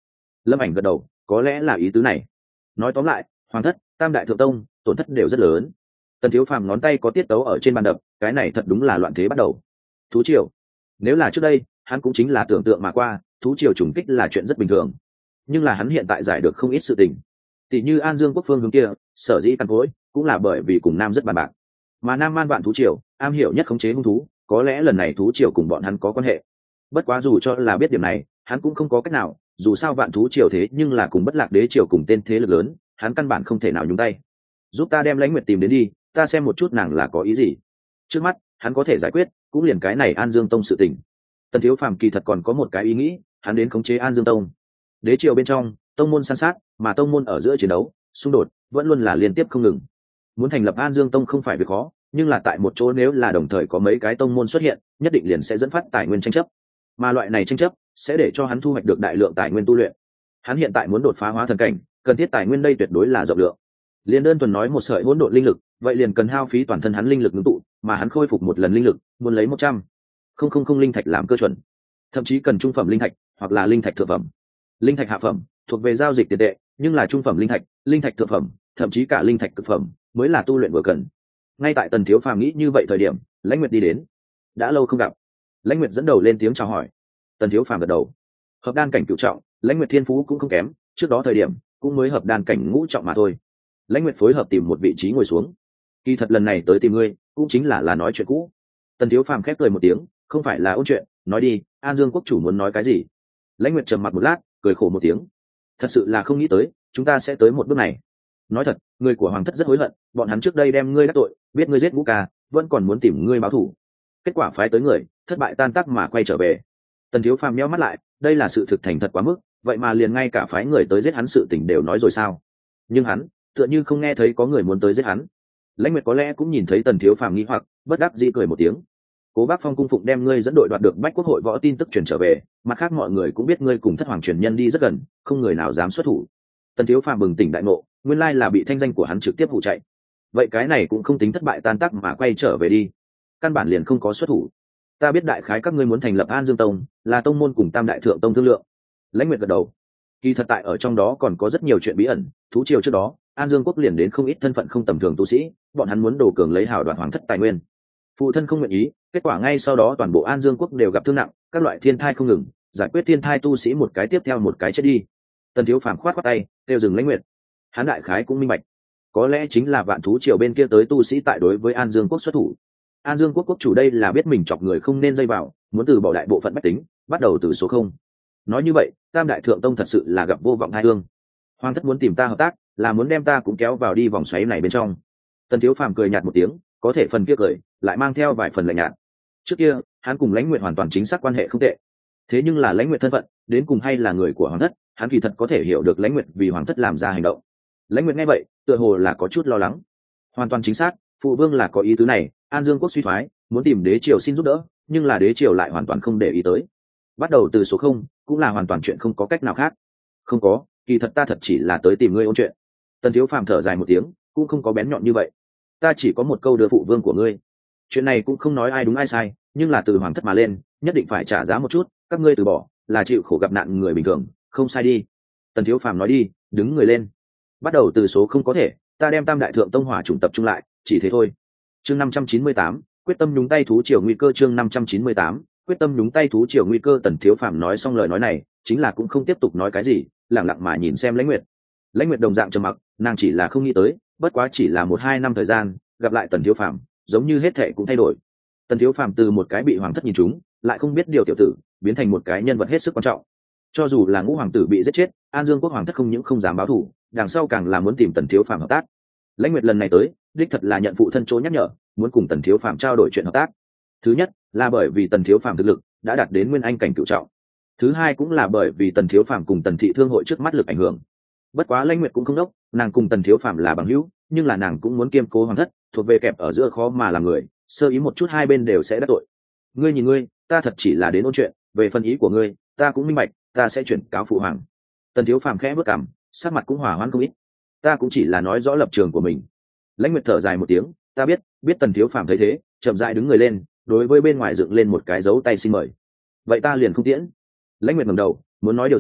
Lâm Ảnh gật đầu, có lẽ là ý tứ này. Nói tóm lại, hoàng thất, tam đại thượng tông, tổn thất đều rất lớn. Tần Thiếu Phàm ngón tay có tiết tấu ở trên bàn đập, cái này thật đúng là loạn thế bắt đầu. Thú triều, nếu là trước đây, hắn cũng chính là tưởng tượng mà qua, thú triều trùng kích là chuyện rất bình thường. Nhưng là hắn hiện tại giải được không ít sự tình. Tỷ như An Dương quốc phương hướng kia, sở dĩ căn cối, cũng là bởi vì cùng Nam rất bàn bạc. Mà Nam Man Vạn thú triều, am hiểu nhất khống chế hung thú, có lẽ lần này thú triều cùng bọn hắn có quan hệ. Bất quá dù cho là biết điểm này, hắn cũng không có cách nào, dù sao Vạn thú triều thế nhưng là cùng Bất Lạc đế triều cùng tên thế lực lớn, hắn căn bản không thể nào nhúng tay. Giúp ta đem Lãnh Nguyệt tìm đến đi, ta xem một chút nàng là có ý gì. Trước mắt, hắn có thể giải quyết, cũng liền cái này An Dương tông sự tình. Tần Thiếu Phàm kỳ thật còn có một cái ý nghĩ, hắn đến khống chế An Dương tông. Đế triều bên trong, tông môn san sát, mà tông môn ở giữa chiến đấu, xung đột vẫn luôn là liên tiếp không ngừng. Muốn thành lập An Dương tông không phải việc khó, nhưng là tại một chỗ nếu là đồng thời có mấy cái tông môn xuất hiện, nhất định liền sẽ dẫn phát tài nguyên tranh chấp. Mà loại này tranh chấp sẽ để cho hắn thu hoạch được đại lượng tài nguyên tu luyện. Hắn hiện tại muốn đột phá hóa thần cảnh, cần thiết tài nguyên đây tuyệt đối là rộng lượng. Liên đơn thuần nói một sợi hỗn độn linh lực, vậy liền cần hao phí toàn thân hắn linh lực ngưng tụ, mà hắn khôi phục một lần linh lực, muốn lấy một trăm không không không linh thạch làm cơ chuẩn. Thậm chí cần trung phẩm linh thạch, hoặc là linh thạch thượng phẩm. Linh thạch hạ phẩm thuộc về giao dịch tiền tệ, nhưng là trung phẩm linh thạch, linh thạch thượng phẩm, thậm chí cả linh thạch cực phẩm mới là tu luyện vừa cần. Ngay tại Tần Thiếu Phàm nghĩ như vậy thời điểm, Lãnh Nguyệt đi đến. Đã lâu không gặp. Lãnh Nguyệt dẫn đầu lên tiếng chào hỏi. Tần Thiếu Phàm gật đầu. Hợp đan cảnh cửu trọng, Lãnh Nguyệt thiên phú cũng không kém, trước đó thời điểm cũng mới hợp đan cảnh ngũ trọng mà thôi. Lãnh Nguyệt phối hợp tìm một vị trí ngồi xuống. Kỳ thật lần này tới tìm ngươi, cũng chính là là nói chuyện cũ. Tần Thiếu Phàm khép cười một tiếng, không phải là ôn chuyện, nói đi, An Dương quốc chủ muốn nói cái gì? Lãnh Nguyệt trầm mặc một lát, cười khổ một tiếng. Thật sự là không nghĩ tới, chúng ta sẽ tới một bước này. Nói thật, người của hoàng thất rất hối hận, bọn hắn trước đây đem ngươi đắc tội, biết ngươi giết Ngũ Ca, vẫn còn muốn tìm ngươi báo thù. Kết quả phái tới người, thất bại tan tác mà quay trở về. Tần Thiếu Phàm nhíu mắt lại, đây là sự thực thành thật quá mức, vậy mà liền ngay cả phái người tới giết hắn sự tình đều nói rồi sao? Nhưng hắn, tựa như không nghe thấy có người muốn tới giết hắn. Lãnh Nguyệt có lẽ cũng nhìn thấy Tần Thiếu Phàm nghi hoặc, bất đắc dĩ cười một tiếng. Cố Bác Phong cung phụng đem ngươi dẫn đội đoạt được Bách Quốc hội võ tin tức truyền trở về, mặt khác mọi người cũng biết ngươi cùng thất hoàng truyền nhân đi rất gần, không người nào dám xuất thủ. Tần Thiếu Phàm bừng tỉnh đại ngộ, nguyên lai là bị thanh danh của hắn trực tiếp hụ chạy. Vậy cái này cũng không tính thất bại tan tác mà quay trở về đi. Căn bản liền không có xuất thủ. Ta biết đại khái các ngươi muốn thành lập An Dương tông, là tông môn cùng Tam đại thượng tông thương lượng. Lãnh Nguyệt gật đầu. Kỳ thật tại ở trong đó còn có rất nhiều chuyện bí ẩn, thú triều trước đó, An Dương quốc liền đến không ít thân phận không tầm thường tu sĩ, bọn hắn muốn đồ cường lấy hào đoạt hoàng thất tài nguyên. Phụ thân không nguyện ý, kết quả ngay sau đó toàn bộ An Dương quốc đều gặp thương nặng, các loại thiên thai không ngừng, giải quyết thiên thai tu sĩ một cái tiếp theo một cái chết đi. Tần Thiếu Phàm khoát khoát tay, kêu dừng Lãnh Nguyệt. Hắn đại khái cũng minh bạch, có lẽ chính là Vạn thú triều bên kia tới tu sĩ tại đối với An Dương quốc xuất thủ. An Dương quốc quốc chủ đây là biết mình chọc người không nên dây vào, muốn từ bỏ đại bộ phận bách tính, bắt đầu từ số không. Nói như vậy, Tam đại thượng tông thật sự là gặp vô vọng hai hương. Hoàng thất muốn tìm ta hợp tác, là muốn đem ta cũng kéo vào đi vòng xoáy này bên trong. Tần Thiếu Phàm cười nhạt một tiếng, có thể phần kia cười lại mang theo vài phần lạnh nhạt. Trước kia, hắn cùng Lãnh Nguyệt hoàn toàn chính xác quan hệ không tệ. Thế nhưng là Lãnh Nguyệt thân phận, đến cùng hay là người của hoàng thất, hắn kỳ thật có thể hiểu được Lãnh Nguyệt vì hoàng thất làm ra hành động. Lãnh Nguyệt nghe vậy, tựa hồ là có chút lo lắng. Hoàn toàn chính xác, phụ vương là có ý tứ này, An Dương quốc suy thoái, muốn tìm đế triều xin giúp đỡ, nhưng là đế triều lại hoàn toàn không để ý tới. Bắt đầu từ số không, cũng là hoàn toàn chuyện không có cách nào khác. Không có, kỳ thật ta thật chỉ là tới tìm ngươi ôn chuyện. Tần Thiếu Phàm thở dài một tiếng, cũng không có bén nhọn như vậy. Ta chỉ có một câu đưa phụ vương của ngươi. Chuyện này cũng không nói ai đúng ai sai, nhưng là từ hoàng thất mà lên, nhất định phải trả giá một chút, các ngươi từ bỏ, là chịu khổ gặp nạn người bình thường, không sai đi. Tần Thiếu Phàm nói đi, đứng người lên. Bắt đầu từ số không có thể, ta đem Tam đại thượng tông hỏa chủng tập trung lại, chỉ thế thôi. Chương năm trăm chín mươi tám, quyết tâm nhúng tay thú triều nguy cơ. Chương năm trăm chín mươi tám, quyết tâm nhúng tay thú triều nguy cơ. Tần Thiếu Phàm nói xong lời nói này, chính là cũng không tiếp tục nói cái gì, lặng lặng mà nhìn xem Lãnh Nguyệt. Lãnh Nguyệt đồng dạng trầm mặc, nàng chỉ là không nghĩ tới, bất quá chỉ là một hai năm thời gian, gặp lại Tần Thiếu Phàm, giống như hết thảy cũng thay đổi. Tần Thiếu Phàm từ một cái bị hoàng thất nhìn trúng, lại không biết điều tiểu tử, biến thành một cái nhân vật hết sức quan trọng. Cho dù là Ngũ hoàng tử bị giết chết, An Dương quốc hoàng thất không những không dám báo thù, đằng sau càng là muốn tìm Tần Thiếu Phàm hợp tác. Lãnh Nguyệt lần này tới, đích thật là nhận phụ thân chỗ nhắc nhở, muốn cùng Tần Thiếu Phàm trao đổi chuyện hợp tác. Thứ nhất, là bởi vì Tần Thiếu Phàm thực lực đã đạt đến nguyên anh cảnh cửu trọng. Thứ hai cũng là bởi vì Tần Thiếu Phàm cùng Tần thị thương hội trước mắt lực ảnh hưởng. Bất quá Lãnh Nguyệt cũng không đốc, nàng cùng Tần Thiếu Phàm là bằng hữu, nhưng là nàng cũng muốn kiêm cố hoàng thất, thuộc về kẹp ở giữa khó mà làm người, sơ ý một chút hai bên đều sẽ đắc tội. Ngươi nhìn ngươi, ta thật chỉ là đến ôn chuyện, về phần ý của ngươi, ta cũng minh bạch, ta sẽ chuyển cáo phụ hoàng. Tần Thiếu Phàm khẽ bước cằm, sắc mặt cũng hòa hoãn không ít. Ta cũng chỉ là nói rõ lập trường của mình. Lãnh Nguyệt thở dài một tiếng, ta biết, biết. Tần Thiếu Phàm thấy thế, chậm rãi đứng người lên, đối với bên ngoài dựng lên một cái dấu tay xin mời. Vậy ta liền không tiễn. Lãnh Nguyệt ngẩng đầu, muốn nói điều gì,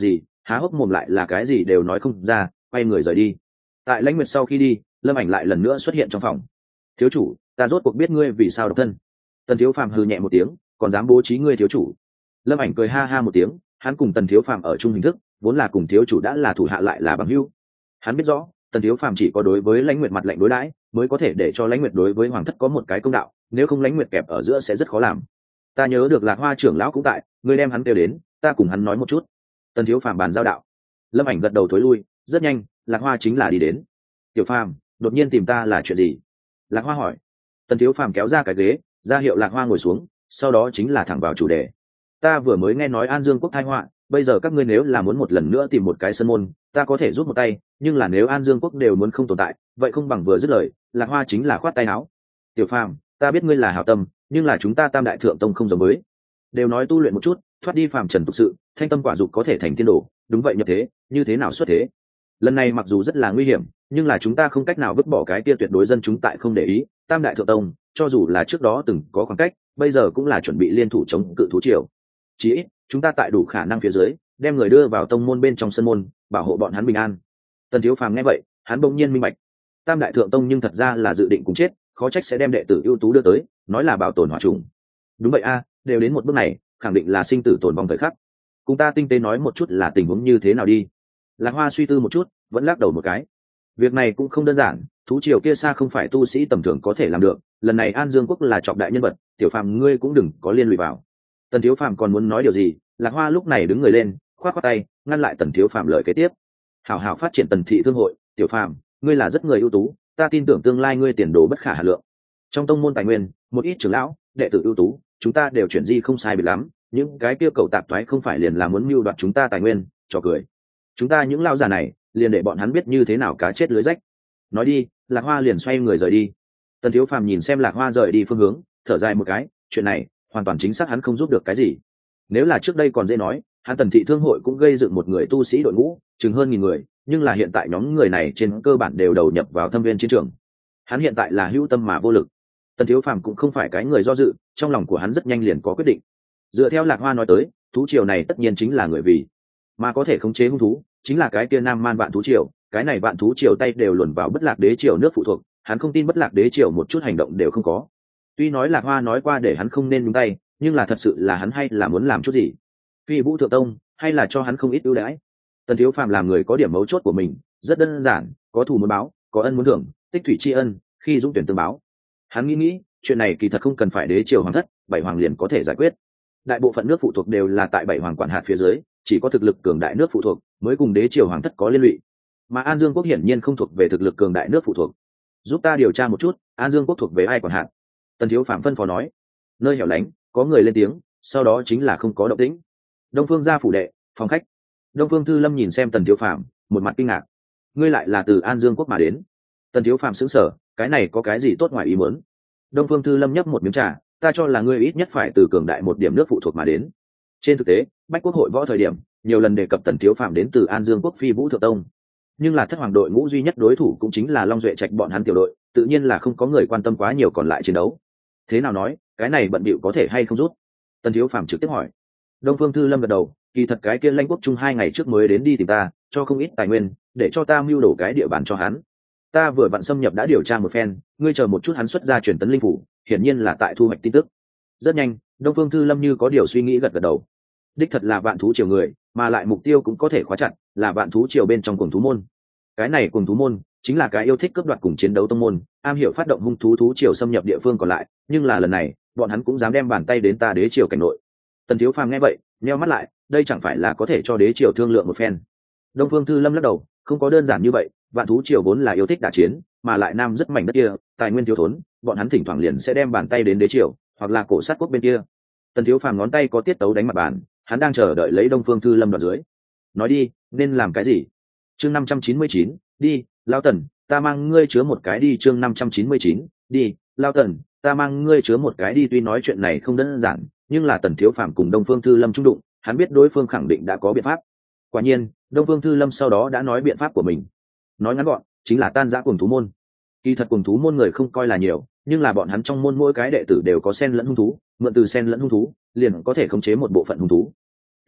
há hốc mồm lại là cái gì đều nói không ra, quay người rời đi. Tại Lãnh Nguyệt sau khi đi, Lâm Ảnh lại lần nữa xuất hiện trong phòng. Thiếu chủ, ta rốt cuộc biết ngươi vì sao độc thân. Tần Thiếu Phàm hừ nhẹ một tiếng, còn dám bố trí ngươi thiếu chủ. Lâm Ảnh cười ha ha một tiếng, hắn cùng Tần Thiếu Phàm ở chung hình thức, vốn là cùng thiếu chủ đã là thủ hạ lại là bằng hữu. Hắn biết rõ, Tần Thiếu Phàm chỉ có đối với Lãnh Nguyệt mặt lạnh đối đãi, mới có thể để cho Lãnh Nguyệt đối với Hoàng thất có một cái công đạo, nếu không Lãnh Nguyệt kẹp ở giữa sẽ rất khó làm. Ta nhớ được Lạc Hoa trưởng lão cũng tại, ngươi đem hắn kêu đến, ta cùng hắn nói một chút. Tần Thiếu Phàm bàn giao đạo. Lâm Ảnh gật đầu thối lui, rất nhanh, Lạc Hoa chính là đi đến. Tiểu Phàm, đột nhiên tìm ta là chuyện gì? Lạc Hoa hỏi. Tần Thiếu Phàm kéo ra cái ghế, ra hiệu Lạc Hoa ngồi xuống, sau đó chính là thẳng vào chủ đề. Ta vừa mới nghe nói An Dương quốc tai họa, bây giờ các ngươi nếu là muốn một lần nữa tìm một cái sân môn, ta có thể giúp một tay, nhưng là nếu An Dương quốc đều muốn không tồn tại, vậy không bằng vừa dứt lời. Lạc Hoa chính là khoát tay áo. Tiểu Phàm, ta biết ngươi là hảo tâm, nhưng là chúng ta Tam Đại Thượng Tông không giống với, đều nói tu luyện một chút, thoát đi phàm trần tục sự, thanh tâm quả dục có thể thành tiên đồ, đúng vậy nhập thế, như thế nào xuất thế? Lần này mặc dù rất là nguy hiểm, nhưng là chúng ta không cách nào vứt bỏ cái kia tuyệt đối dân chúng tại không để ý. Tam Đại Thượng Tông, cho dù là trước đó từng có khoảng cách, bây giờ cũng là chuẩn bị liên thủ chống cự thú triều. Chỉ ít, chúng ta tại đủ khả năng phía dưới, đem người đưa vào tông môn bên trong sân môn, bảo hộ bọn hắn bình an. Tần Thiếu Phàm nghe vậy, hắn bỗng nhiên minh bạch. Tam Đại Thượng Tông nhưng thật ra là dự định cùng chết, khó trách sẽ đem đệ tử ưu tú đưa tới, nói là bảo tồn hỏa trùng. Đúng vậy a, đều đến một bước này, khẳng định là sinh tử tồn vong thời khắc. Cùng ta tinh tế nói một chút là tình huống như thế nào đi. Lạc Hoa suy tư một chút, vẫn lắc đầu một cái. Việc này cũng không đơn giản, thú triều kia xa không phải tu sĩ tầm thường có thể làm được. Lần này An Dương quốc là trọng đại nhân vật, Tiểu Phàm ngươi cũng đừng có liên lụy vào. Tần Thiếu Phàm còn muốn nói điều gì, Lạc Hoa lúc này đứng người lên, khoát khoát tay, ngăn lại Tần Thiếu Phàm lời kế tiếp. Hảo hảo phát triển Tần thị thương hội, Tiểu Phàm, ngươi là rất người ưu tú, ta tin tưởng tương lai ngươi tiền đồ bất khả hà lượng. Trong tông môn tài nguyên, một ít trưởng lão, đệ tử ưu tú, chúng ta đều chuyển di không sai biệt lắm, những cái kia cầu tạp toái không phải liền là muốn mưu đoạt chúng ta tài nguyên, trò cười. Chúng ta những lao già này, liền để bọn hắn biết như thế nào cá chết lưới rách. Nói đi, Lạc Hoa liền xoay người rời đi. Tần Thiếu Phàm nhìn xem Lạc Hoa rời đi phương hướng, thở dài một cái, chuyện này, hoàn toàn chính xác hắn không giúp được cái gì. Nếu là trước đây còn dễ nói, hắn Tần thị thương hội cũng gây dựng một người tu sĩ đội ngũ, chừng hơn nghìn người, nhưng là hiện tại nhóm người này trên cơ bản đều đầu nhập vào thâm viên chiến trường. Hắn hiện tại là hữu tâm mà vô lực. Tần Thiếu Phàm cũng không phải cái người do dự, trong lòng của hắn rất nhanh liền có quyết định. Dựa theo Lạc Hoa nói tới, thú triều này tất nhiên chính là người vì, mà có thể khống chế hung thú, chính là cái kia Nam Man Vạn thú triều, cái này Vạn thú triều tay đều luồn vào Bất Lạc Đế triều nước phụ thuộc, hắn không tin Bất Lạc Đế triều một chút hành động đều không có. Tuy nói Lạc Hoa nói qua để hắn không nên nhúng tay, nhưng là thật sự là hắn hay là muốn làm chút gì. Phi Vũ Thượng Tông, hay là cho hắn không ít ưu đãi. Tần Thiếu Phàm làm người có điểm mấu chốt của mình, rất đơn giản, có thù muốn báo, có ân muốn thưởng, tích thủy tri ân, khi dũng tuyển tương báo. Hắn nghĩ nghĩ, chuyện này kỳ thật không cần phải đế triều hoàng thất, bảy hoàng liền có thể giải quyết. Đại bộ phận nước phụ thuộc đều là tại bảy hoàng quản hạt phía dưới, chỉ có thực lực cường đại nước phụ thuộc mới cùng đế triều hoàng thất có liên lụy. Mà An Dương quốc hiển nhiên không thuộc về thực lực cường đại nước phụ thuộc. Giúp ta điều tra một chút, An Dương quốc thuộc về ai quản hạt? Tần Thiếu Phàm phân phó nói. Nơi hẻo lánh, có người lên tiếng, sau đó chính là không có động tĩnh. Đông Phương gia phủ đệ, phòng khách. Đông Phương Thư Lâm nhìn xem Tần Thiếu Phàm, một mặt kinh ngạc. Ngươi lại là từ An Dương quốc mà đến? Tần Thiếu Phàm sững sờ, cái này có cái gì tốt ngoài ý muốn? Đông Phương Thư Lâm nhấp một miếng trà, ta cho là ngươi ít nhất phải từ cường đại một điểm nước phụ thuộc mà đến. Trên thực tế, Bách Quốc hội võ thời điểm, nhiều lần đề cập Tần Thiếu Phàm đến từ An Dương quốc Phi Vũ Thượng Tông. Nhưng là thất hoàng đội ngũ duy nhất đối thủ cũng chính là Long Duệ Trạch bọn hắn tiểu đội, tự nhiên là không có người quan tâm quá nhiều còn lại chiến đấu. Thế nào nói, cái này bận bịu có thể hay không rút? Tần Thiếu Phàm trực tiếp hỏi. Đông Phương Thư Lâm gật đầu, kỳ thật cái kia Lãnh Quốc Trung hai ngày trước mới đến đi tìm ta, cho không ít tài nguyên, để cho ta mưu đổ cái địa bàn cho hắn. Ta vừa vặn xâm nhập đã điều tra một phen, ngươi chờ một chút, hắn xuất ra truyền tấn linh phủ, hiển nhiên là tại thu hoạch tin tức. Rất nhanh, Đông Phương Thư Lâm như có điều suy nghĩ gật gật đầu. Đích thật là Vạn thú triều người, mà lại mục tiêu cũng có thể khóa chặt, là Vạn thú triều bên trong cuồng thú môn. Cái này cuồng thú môn chính là cái yêu thích cướp đoạt cùng chiến đấu tông môn, am hiểu phát động hung thú thú triều xâm nhập địa phương còn lại, nhưng là lần này, bọn hắn cũng dám đem bàn tay đến ta đế triều cảnh nội. Tần Thiếu Phàm nghe vậy, nheo mắt lại, đây chẳng phải là có thể cho đế triều thương lượng một phen. Đông Phương Thư Lâm lắc đầu, không có đơn giản như vậy, Vạn thú triều vốn là yêu thích đả chiến, mà lại nam rất mảnh đất kia, tài nguyên thiếu thốn, bọn hắn thỉnh thoảng liền sẽ đem bàn tay đến đế triều, hoặc là cổ sát quốc bên kia. Tần Thiếu Phàm ngón tay có tiết tấu đánh mặt bàn, hắn đang chờ đợi lấy Đông Phương Thư Lâm đoạn dưới. Nói đi, nên làm cái gì? Chương năm trăm chín mươi chín, đi, Lão Tần, ta mang ngươi chứa một cái đi. Chương năm trăm chín mươi chín, đi, Lão Tần, ta mang ngươi chứa một cái đi. Tuy nói chuyện này không đơn giản, nhưng là Tần Thiếu Phàm cùng Đông Phương Thư Lâm trung đụng, hắn biết đối phương khẳng định đã có biện pháp. Quả nhiên, Đông Phương Thư Lâm sau đó đã nói biện pháp của mình. Nói ngắn gọn, chính là tan rã cuồng thú môn. Kỳ thật cuồng thú môn người không coi là nhiều, nhưng là bọn hắn trong môn mỗi cái đệ tử đều có sen lẫn hung thú, mượn từ sen lẫn hung thú, liền có thể khống chế một bộ phận hung thú.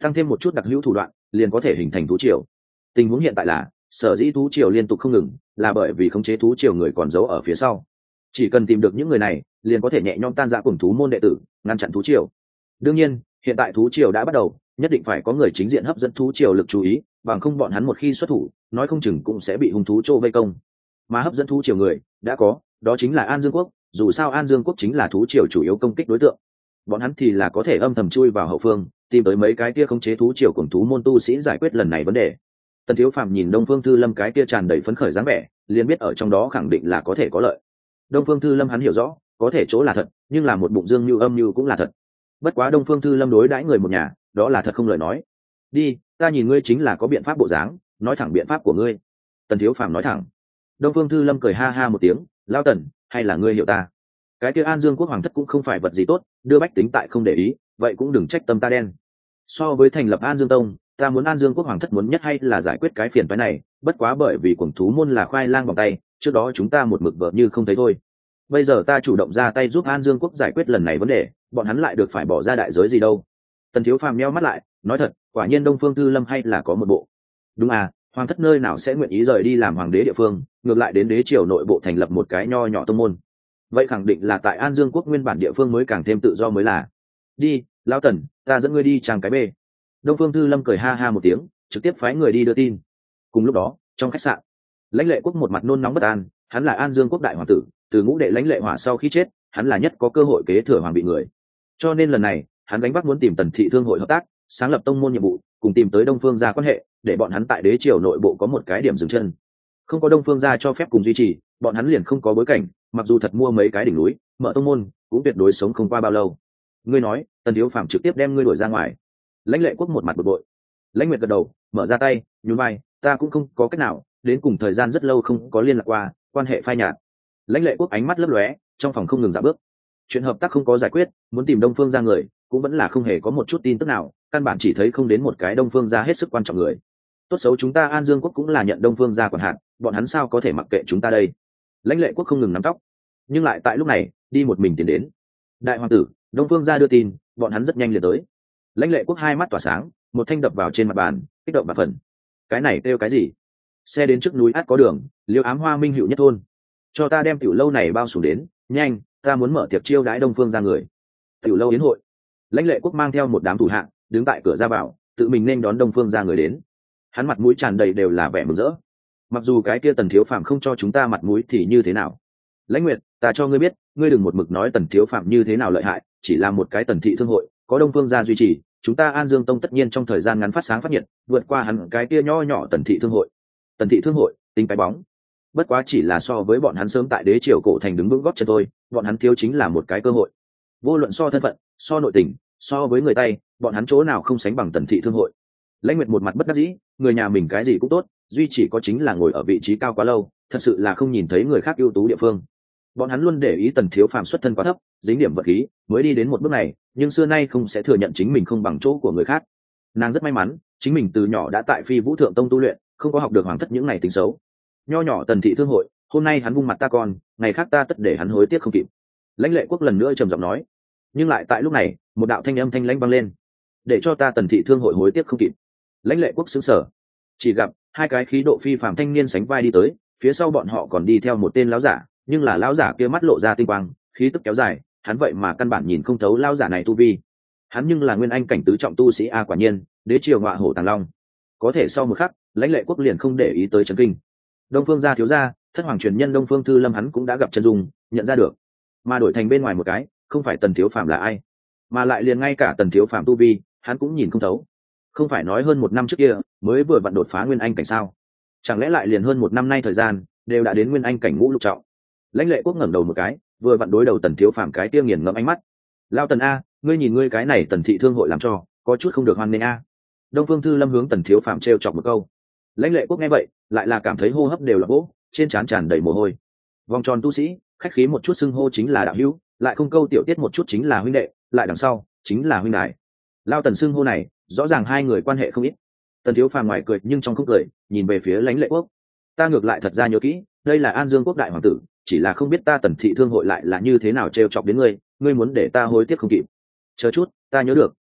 tăng thêm một chút đặc hữu thủ đoạn liền có thể hình thành thú triều. Tình huống hiện tại là sở dĩ thú triều liên tục không ngừng là bởi vì khống chế thú triều người còn giấu ở phía sau, chỉ cần tìm được những người này liền có thể nhẹ nhõm tan rã cùng thú môn đệ tử, ngăn chặn thú triều. Đương nhiên hiện tại thú triều đã bắt đầu, nhất định phải có người chính diện hấp dẫn thú triều lực chú ý, bằng không bọn hắn một khi xuất thủ nói không chừng cũng sẽ bị hung thú trô vây công. Mà hấp dẫn thú triều người đã có, đó chính là An Dương Quốc, dù sao An Dương Quốc chính là thú triều chủ yếu công kích đối tượng. Bọn hắn thì là có thể âm thầm chui vào hậu phương, tìm tới mấy cái kia khống chế thú triều cùng thú môn tu sĩ giải quyết lần này vấn đề. Tần Thiếu Phàm nhìn Đông Phương Thư Lâm cái kia tràn đầy phấn khởi dáng vẻ, liền biết ở trong đó khẳng định là có thể có lợi. Đông Phương Thư Lâm hắn hiểu rõ, có thể chỗ là thật, nhưng là một bụng dương như âm như cũng là thật. Bất quá Đông Phương Thư Lâm đối đãi người một nhà, đó là thật không lời nói. Đi, ta nhìn ngươi chính là có biện pháp bộ dáng, nói thẳng biện pháp của ngươi. Tần Thiếu Phàm nói thẳng. Đông Phương Thư Lâm cười ha ha một tiếng, lão Tần, hay là ngươi hiểu ta? Cái kia An Dương Quốc hoàng thất cũng không phải vật gì tốt, đưa bách tính tại không để ý, vậy cũng đừng trách tâm ta đen. So với thành lập An Dương Tông, ta muốn An Dương Quốc hoàng thất muốn nhất hay là giải quyết cái phiền phức này, bất quá bởi vì cuồng thú môn là khoai lang vòng tay, trước đó chúng ta một mực vợ như không thấy thôi. Bây giờ ta chủ động ra tay giúp An Dương Quốc giải quyết lần này vấn đề, bọn hắn lại được phải bỏ ra đại giới gì đâu. Tần Thiếu Phàm nheo mắt lại, nói thật, quả nhiên Đông Phương Thư Lâm hay là có một bộ. Đúng à, hoàng thất nơi nào sẽ nguyện ý rời đi làm hoàng đế địa phương, ngược lại đến đế triều nội bộ thành lập một cái nho nhỏ tông môn. Vậy khẳng định là tại An Dương Quốc nguyên bản địa phương mới càng thêm tự do mới là. Đi, lão Tần, ta dẫn ngươi đi trang cái bê. Đông Phương Thư Lâm cười ha ha một tiếng, trực tiếp phái người đi đưa tin. Cùng lúc đó, trong khách sạn, Lãnh Lệ Quốc một mặt nôn nóng bất an, hắn là An Dương Quốc đại hoàng tử, từ ngũ đệ Lãnh Lệ Hỏa sau khi chết, hắn là nhất có cơ hội kế thừa hoàng vị người. Cho nên lần này, hắn gánh vác muốn tìm Tần Thị Thương hội hợp tác, sáng lập tông môn nhiệm vụ, cùng tìm tới Đông Phương gia quan hệ, để bọn hắn tại đế triều nội bộ có một cái điểm dừng chân. Không có Đông Phương gia cho phép cùng duy trì, bọn hắn liền không có bối cảnh, mặc dù thật mua mấy cái đỉnh núi, mở tông môn, cũng tuyệt đối sống không qua bao lâu. Ngươi nói, Tần Thiếu Phàm trực tiếp đem ngươi đuổi ra ngoài. Lãnh Lệ Quốc một mặt bực bội. Lãnh Nguyệt gật đầu, mở ra tay, nhún vai, ta cũng không có cách nào, đến cùng thời gian rất lâu không có liên lạc qua, quan hệ phai nhạt. Lãnh Lệ Quốc ánh mắt lấp lóe, trong phòng không ngừng dạo bước. Chuyện hợp tác không có giải quyết, muốn tìm Đông Phương gia người, cũng vẫn là không hề có một chút tin tức nào, căn bản chỉ thấy không đến một cái Đông Phương gia hết sức quan trọng người. Tốt xấu chúng ta An Dương Quốc cũng là nhận Đông Phương gia quản hạt, bọn hắn sao có thể mặc kệ chúng ta đây? Lãnh Lệ Quốc không ngừng nắm tóc, nhưng lại tại lúc này, đi một mình tiến đến. Đại hoàng tử, Đông Phương gia đưa tin, bọn hắn rất nhanh liền tới. Lãnh Lệ Quốc hai mắt tỏa sáng, một thanh đập vào trên mặt bàn, kích động và phần. Cái này kêu cái gì? Xe đến trước núi át có đường, Liêu Ám Hoa Minh Hữu nhất thôn. Cho ta đem tiểu lâu này bao xuống đến, nhanh, ta muốn mở tiệc chiêu đãi Đông Phương gia người. Tiểu lâu yến hội. Lãnh Lệ Quốc mang theo một đám thủ hạ, đứng tại cửa ra vào, tự mình nên đón Đông Phương gia người đến. Hắn mặt mũi tràn đầy đều là vẻ mừng rỡ. Mặc dù cái kia Tần Thiếu Phàm không cho chúng ta mặt mũi thì như thế nào? Lãnh Nguyệt, ta cho ngươi biết, ngươi đừng một mực nói Tần Thiếu Phàm như thế nào lợi hại, chỉ là một cái Tần thị thương hội, có Đông Phương gia duy trì, chúng ta An Dương Tông tất nhiên trong thời gian ngắn phát sáng phát nhiệt, vượt qua hắn cái kia nho nhỏ Tần thị thương hội. Tần thị thương hội, tính cái bóng. Bất quá chỉ là so với bọn hắn sớm tại đế triều cổ thành đứng vững gót chân thôi, bọn hắn thiếu chính là một cái cơ hội. Vô luận so thân phận, so nội tình, so với người tay, bọn hắn chỗ nào không sánh bằng Tần thị thương hội. Lãnh Nguyệt một mặt bất đắc dĩ, người nhà mình cái gì cũng tốt, duy chỉ có chính là ngồi ở vị trí cao quá lâu, thật sự là không nhìn thấy người khác ưu tú địa phương. Bọn hắn luôn để ý Tần Thiếu Phàm xuất thân quá thấp, dính điểm vật khí, mới đi đến một bước này, nhưng xưa nay không sẽ thừa nhận chính mình không bằng chỗ của người khác. Nàng rất may mắn, chính mình từ nhỏ đã tại Phi Vũ Thượng Tông tu luyện, không có học được hoàng thất những này tính xấu. Nho nhỏ Tần thị thương hội, hôm nay hắn vung mặt ta con, ngày khác ta tất để hắn hối tiếc không kịp. Lãnh Lệ Quốc lần nữa trầm giọng nói, nhưng lại tại lúc này, một đạo thanh âm thanh lãnh vang lên, để cho ta Tần thị thương hội hối tiếc không kịp. Lãnh Lệ Quốc sững sờ, chỉ gặp hai cái khí độ phi phàm thanh niên sánh vai đi tới, phía sau bọn họ còn đi theo một tên lão giả, nhưng là lão giả kia mắt lộ ra tinh quang, khí tức kéo dài, hắn vậy mà căn bản nhìn không thấu lão giả này tu vi. Hắn nhưng là nguyên anh cảnh tứ trọng tu sĩ a, quả nhiên, đế triều ngọa hổ tàng long. Có thể sau một khắc, Lãnh Lệ Quốc liền không để ý tới chấn kinh. Đông Phương gia thiếu gia, thất hoàng truyền nhân Đông Phương Thư Lâm hắn cũng đã gặp chân dung, nhận ra được. Mà đổi thành bên ngoài một cái, không phải Tần Thiếu Phàm là ai, mà lại liền ngay cả Tần Thiếu Phàm tu vi, hắn cũng nhìn không thấu. Không phải nói hơn một năm trước kia, mới vừa vặn đột phá nguyên anh cảnh sao? Chẳng lẽ lại liền hơn một năm nay thời gian, đều đã đến nguyên anh cảnh ngũ lục trọng? Lãnh Lệ Quốc ngẩng đầu một cái, vừa vặn đối đầu Tần Thiếu Phàm cái kia nghiền ngẫm ánh mắt. Lao Tần a, ngươi nhìn ngươi cái này Tần thị thương hội làm cho, có chút không được hoan nghênh a. Đông Phương Thư Lâm hướng Tần Thiếu Phàm trêu chọc một câu. Lãnh Lệ Quốc nghe vậy, lại là cảm thấy hô hấp đều là gỗ, trên trán tràn đầy mồ hôi. Vòng tròn tu sĩ, khách khí một chút xưng hô chính là đạo hữu, lại không câu tiểu tiết một chút chính là huynh đệ, lại đằng sau chính là huynh đài. Lao Tần xưng hô này, rõ ràng hai người quan hệ không ít. Tần Thiếu Phàm ngoài cười nhưng trong không cười, nhìn về phía Lãnh Lệ Quốc. Ta ngược lại thật ra nhớ kỹ, đây là An Dương Quốc đại hoàng tử, chỉ là không biết ta Tần thị thương hội lại là như thế nào trêu chọc đến ngươi, ngươi muốn để ta hối tiếc không kịp. Chờ chút, ta nhớ được,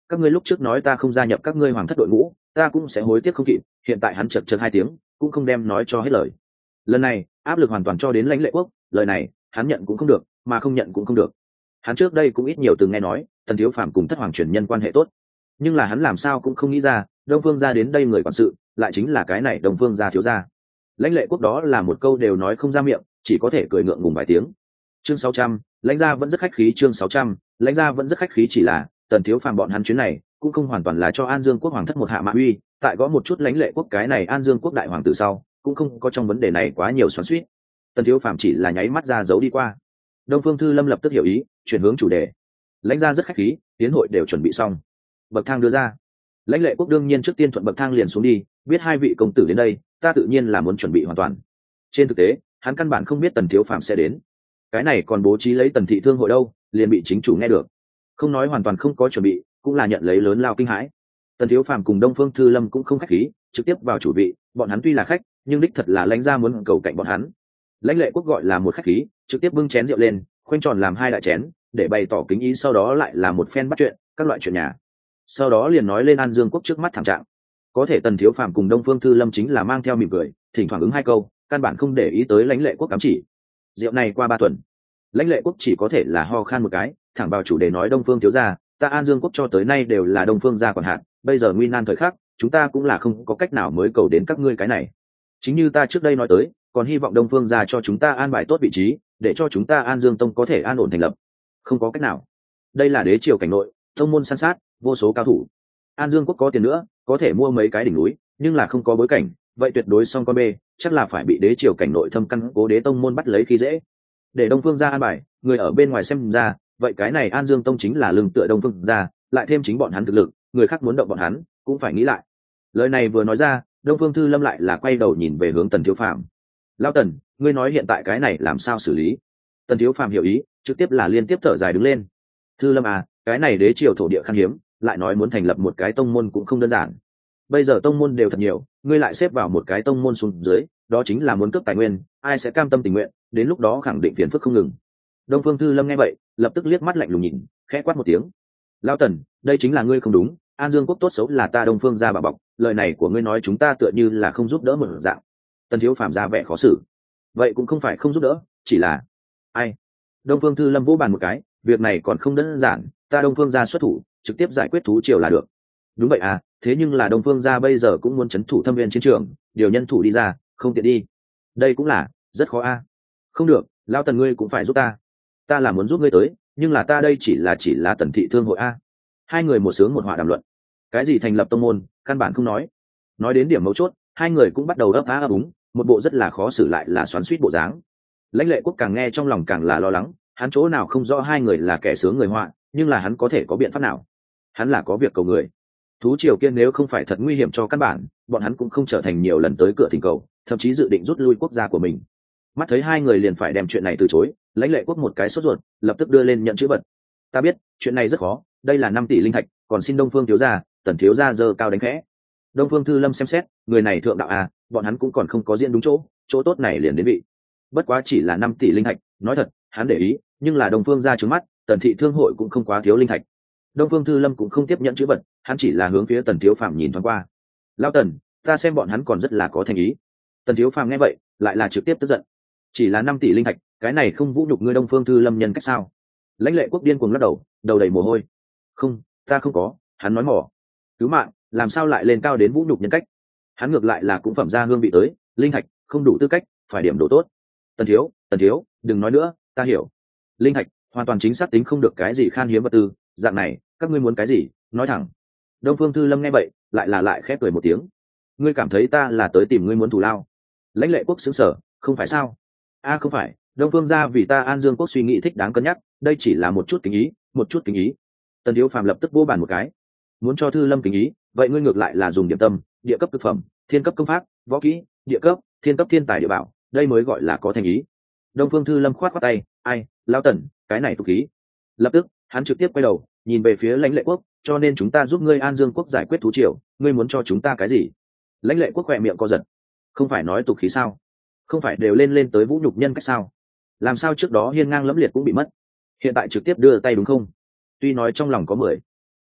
các ngươi lúc trước nói ta không gia nhập các ngươi hoàng thất đội ngũ, ta cũng sẽ hối tiếc không kịp. Hiện tại hắn chật chật hai tiếng cũng không đem nói cho hết lời. Lần này áp lực hoàn toàn cho đến lãnh lệ quốc, lời này hắn nhận cũng không được, mà không nhận cũng không được. Hắn trước đây cũng ít nhiều từng nghe nói Tần Thiếu Phàm cùng thất hoàng truyền nhân quan hệ tốt, nhưng là hắn làm sao cũng không nghĩ ra Đông Phương gia đến đây người quản sự lại chính là cái này Đông Phương gia thiếu gia. Lãnh lệ quốc đó là một câu đều nói không ra miệng, chỉ có thể cười ngượng ngùng vài tiếng. Chương sáu trăm, lãnh gia vẫn rất khách khí. Chương sáu trăm, lãnh gia vẫn rất khách khí, chỉ là Tần Thiếu Phàm bọn hắn chuyến này cũng không hoàn toàn là cho An Dương quốc hoàng thất một hạ mạ uy, tại gõ một chút lãnh lệ quốc cái này An Dương quốc đại hoàng tử sau cũng không có trong vấn đề này quá nhiều xoắn xuýt. Tần Thiếu Phàm chỉ là nháy mắt ra giấu đi qua. Đông Phương Thư Lâm lập tức hiểu ý, chuyển hướng chủ đề. Lãnh gia rất khách khí, tiến hội đều chuẩn bị xong. Bậc thang đưa ra. Lãnh lệ quốc đương nhiên trước tiên thuận bậc thang liền xuống đi, biết hai vị công tử đến đây, ta tự nhiên là muốn chuẩn bị hoàn toàn. Trên thực tế, hắn căn bản không biết Tần Thiếu Phàm sẽ đến. Cái này còn bố trí lấy Tần thị thương hội đâu, liền bị chính chủ nghe được. Không nói hoàn toàn không có chuẩn bị, cũng là nhận lấy lớn lao kinh hãi. Tần Thiếu Phàm cùng Đông Phương Thư Lâm cũng không khách khí, trực tiếp vào chủ vị, bọn hắn tuy là khách, nhưng đích thật là lãnh gia muốn cầu cạnh bọn hắn. Lãnh lệ quốc gọi là một khách khí, trực tiếp bưng chén rượu lên, khoanh tròn làm hai đại chén, để bày tỏ kính ý, sau đó lại là một phen bắt chuyện, các loại chuyện nhà. Sau đó liền nói lên An Dương quốc trước mắt thảm trạng. Có thể Tần Thiếu Phàm cùng Đông Phương Thư Lâm chính là mang theo mỉm cười, thỉnh thoảng ứng hai câu, căn bản không để ý tới lãnh lệ quốc ám chỉ. Rượu này qua ba tuần, lãnh lệ quốc chỉ có thể là ho khan một cái, thẳng vào chủ đề nói: Đông Phương thiếu gia, ta An Dương quốc cho tới nay đều là Đông Phương gia quản hạt, bây giờ nguy nan thời khắc, chúng ta cũng là không có cách nào mới cầu đến các ngươi cái này. Chính như ta trước đây nói tới, còn hy vọng Đông Phương gia cho chúng ta an bài tốt vị trí, để cho chúng ta An Dương tông có thể an ổn thành lập. Không có cách nào, đây là đế triều cảnh nội, tông môn san sát, vô số cao thủ. An Dương quốc có tiền nữa, có thể mua mấy cái đỉnh núi, nhưng là không có bối cảnh, vậy tuyệt đối xong con bê, chắc là phải bị đế triều cảnh nội thâm căn cố đế tông môn bắt lấy khi dễ. Để Đông Phương gia an bài, người ở bên ngoài xem ra, vậy cái này An Dương tông chính là lưng tựa Đông Phương gia, lại thêm chính bọn hắn thực lực, người khác muốn động bọn hắn, cũng phải nghĩ lại. Lời này vừa nói ra, Đông Phương Thư Lâm lại là quay đầu nhìn về hướng Tần Thiếu Phàm. Lão Tần, ngươi nói hiện tại cái này làm sao xử lý? Tần Thiếu Phàm hiểu ý, trực tiếp là liên tiếp thở dài đứng lên. Thư Lâm à, cái này đế triều thổ địa khan hiếm, lại nói muốn thành lập một cái tông môn cũng không đơn giản. Bây giờ tông môn đều thật nhiều, ngươi lại xếp vào một cái tông môn xuống dưới, đó chính là muốn cướp tài nguyên, ai sẽ cam tâm tình nguyện, đến lúc đó khẳng định phiền phức không ngừng. Đông Phương Thư Lâm nghe vậy, lập tức liếc mắt lạnh lùng nhìn, khẽ quát một tiếng. Lão Tần, đây chính là ngươi không đúng, An Dương quốc tốt xấu là ta Đông Phương gia bà bọc, lời này của ngươi nói chúng ta tựa như là không giúp đỡ một dạng. Tần Thiếu Phàm ra vẻ khó xử. Vậy cũng không phải không giúp đỡ, chỉ là ai? Đông Phương Thư Lâm vỗ bàn một cái, việc này còn không đơn giản, ta Đông Phương gia xuất thủ, trực tiếp giải quyết thú triều là được. Đúng vậy à, thế nhưng là Đông Phương gia bây giờ cũng muốn trấn thủ thâm viên chiến trường, điều nhân thủ đi ra, không tiện đi. Đây cũng là rất khó a. À. Không được, Lão Tần ngươi cũng phải giúp ta. Ta là muốn giúp ngươi tới, nhưng là ta đây chỉ là chỉ là Tần thị thương hội a. À. Hai người một sướng một họa đàm luận. Cái gì thành lập tông môn, căn bản không nói. Nói đến điểm mấu chốt, hai người cũng bắt đầu ấp á ấp úng, một bộ rất là khó xử lại là xoắn xuýt bộ dáng. Lãnh lệ quốc càng nghe trong lòng càng là lo lắng, hắn chỗ nào không rõ hai người là kẻ sướng người họa, nhưng là hắn có thể có biện pháp nào? Hắn là có việc cầu người. Thú triều kia nếu không phải thật nguy hiểm cho căn bản, bọn hắn cũng không trở thành nhiều lần tới cửa thỉnh cầu, thậm chí dự định rút lui quốc gia của mình. Mắt thấy hai người liền phải đem chuyện này từ chối, lãnh lệ quốc một cái sốt ruột, lập tức đưa lên nhận chữ vật. Ta biết, chuyện này rất khó, đây là năm tỷ linh thạch, còn xin Đông Phương thiếu gia, Tần thiếu gia giơ cao đánh khẽ. Đông Phương Thư Lâm xem xét, người này thượng đạo à, bọn hắn cũng còn không có diễn đúng chỗ, chỗ tốt này liền đến vị. Bất quá chỉ là năm tỷ linh thạch, nói thật, hắn để ý, nhưng là Đông Phương gia trướng mắt, Tần thị thương hội cũng không quá thiếu linh thạch. Đông Phương Thư Lâm cũng không tiếp nhận chữ vật, hắn chỉ là hướng phía Tần Thiếu Phàm nhìn thoáng qua. Lão Tần, ta xem bọn hắn còn rất là có thành ý. Tần Thiếu Phàm nghe vậy, lại là trực tiếp tức giận. Chỉ là năm tỷ linh thạch, cái này không vũ nhục ngươi Đông Phương Thư Lâm nhân cách sao? Lãnh lệ quốc điên cuồng lắc đầu, đầu đầy mồ hôi. Không, ta không có, hắn nói mỏ. Cứu mạng, làm sao lại lên cao đến vũ nhục nhân cách? Hắn ngược lại là cũng phẩm ra hương vị tới, linh thạch không đủ tư cách, phải điểm độ tốt. Tần thiếu, Tần thiếu, đừng nói nữa, ta hiểu. Linh thạch hoàn toàn chính xác tính không được cái gì khan hiếm vật tư, dạng này, các ngươi muốn cái gì, nói thẳng. Đông Phương Thư Lâm nghe vậy, lại là lại khép cười một tiếng. Ngươi cảm thấy ta là tới tìm ngươi muốn thù lao? Lãnh lệ quốc xứng sở, không phải sao? A không phải, Đông Phương gia vì ta An Dương quốc suy nghĩ thích đáng cân nhắc, đây chỉ là một chút kính ý, một chút kính ý. Tần Thiếu Phàm lập tức vô bàn một cái. Muốn cho Thư Lâm kính ý, vậy ngươi ngược lại là dùng điểm tâm, địa cấp thực phẩm, thiên cấp công pháp, võ kỹ, địa cấp, thiên cấp thiên tài địa bảo, đây mới gọi là có thành ý. Đông Phương Thư Lâm khoát khoát tay, ai, Lão Tần, cái này tục khí. Lập tức, hắn trực tiếp quay đầu, nhìn về phía Lãnh lệ quốc, cho nên chúng ta giúp ngươi An Dương quốc giải quyết thú triều, ngươi muốn cho chúng ta cái gì? Lãnh lệ quốc khỏe miệng co giật. Không phải nói tục khí sao? Không phải đều lên lên tới vũ nhục nhân cách sao? Làm sao trước đó hiên ngang lẫm liệt cũng bị mất, hiện tại trực tiếp đưa tay đúng không? Tuy nói trong lòng có mười,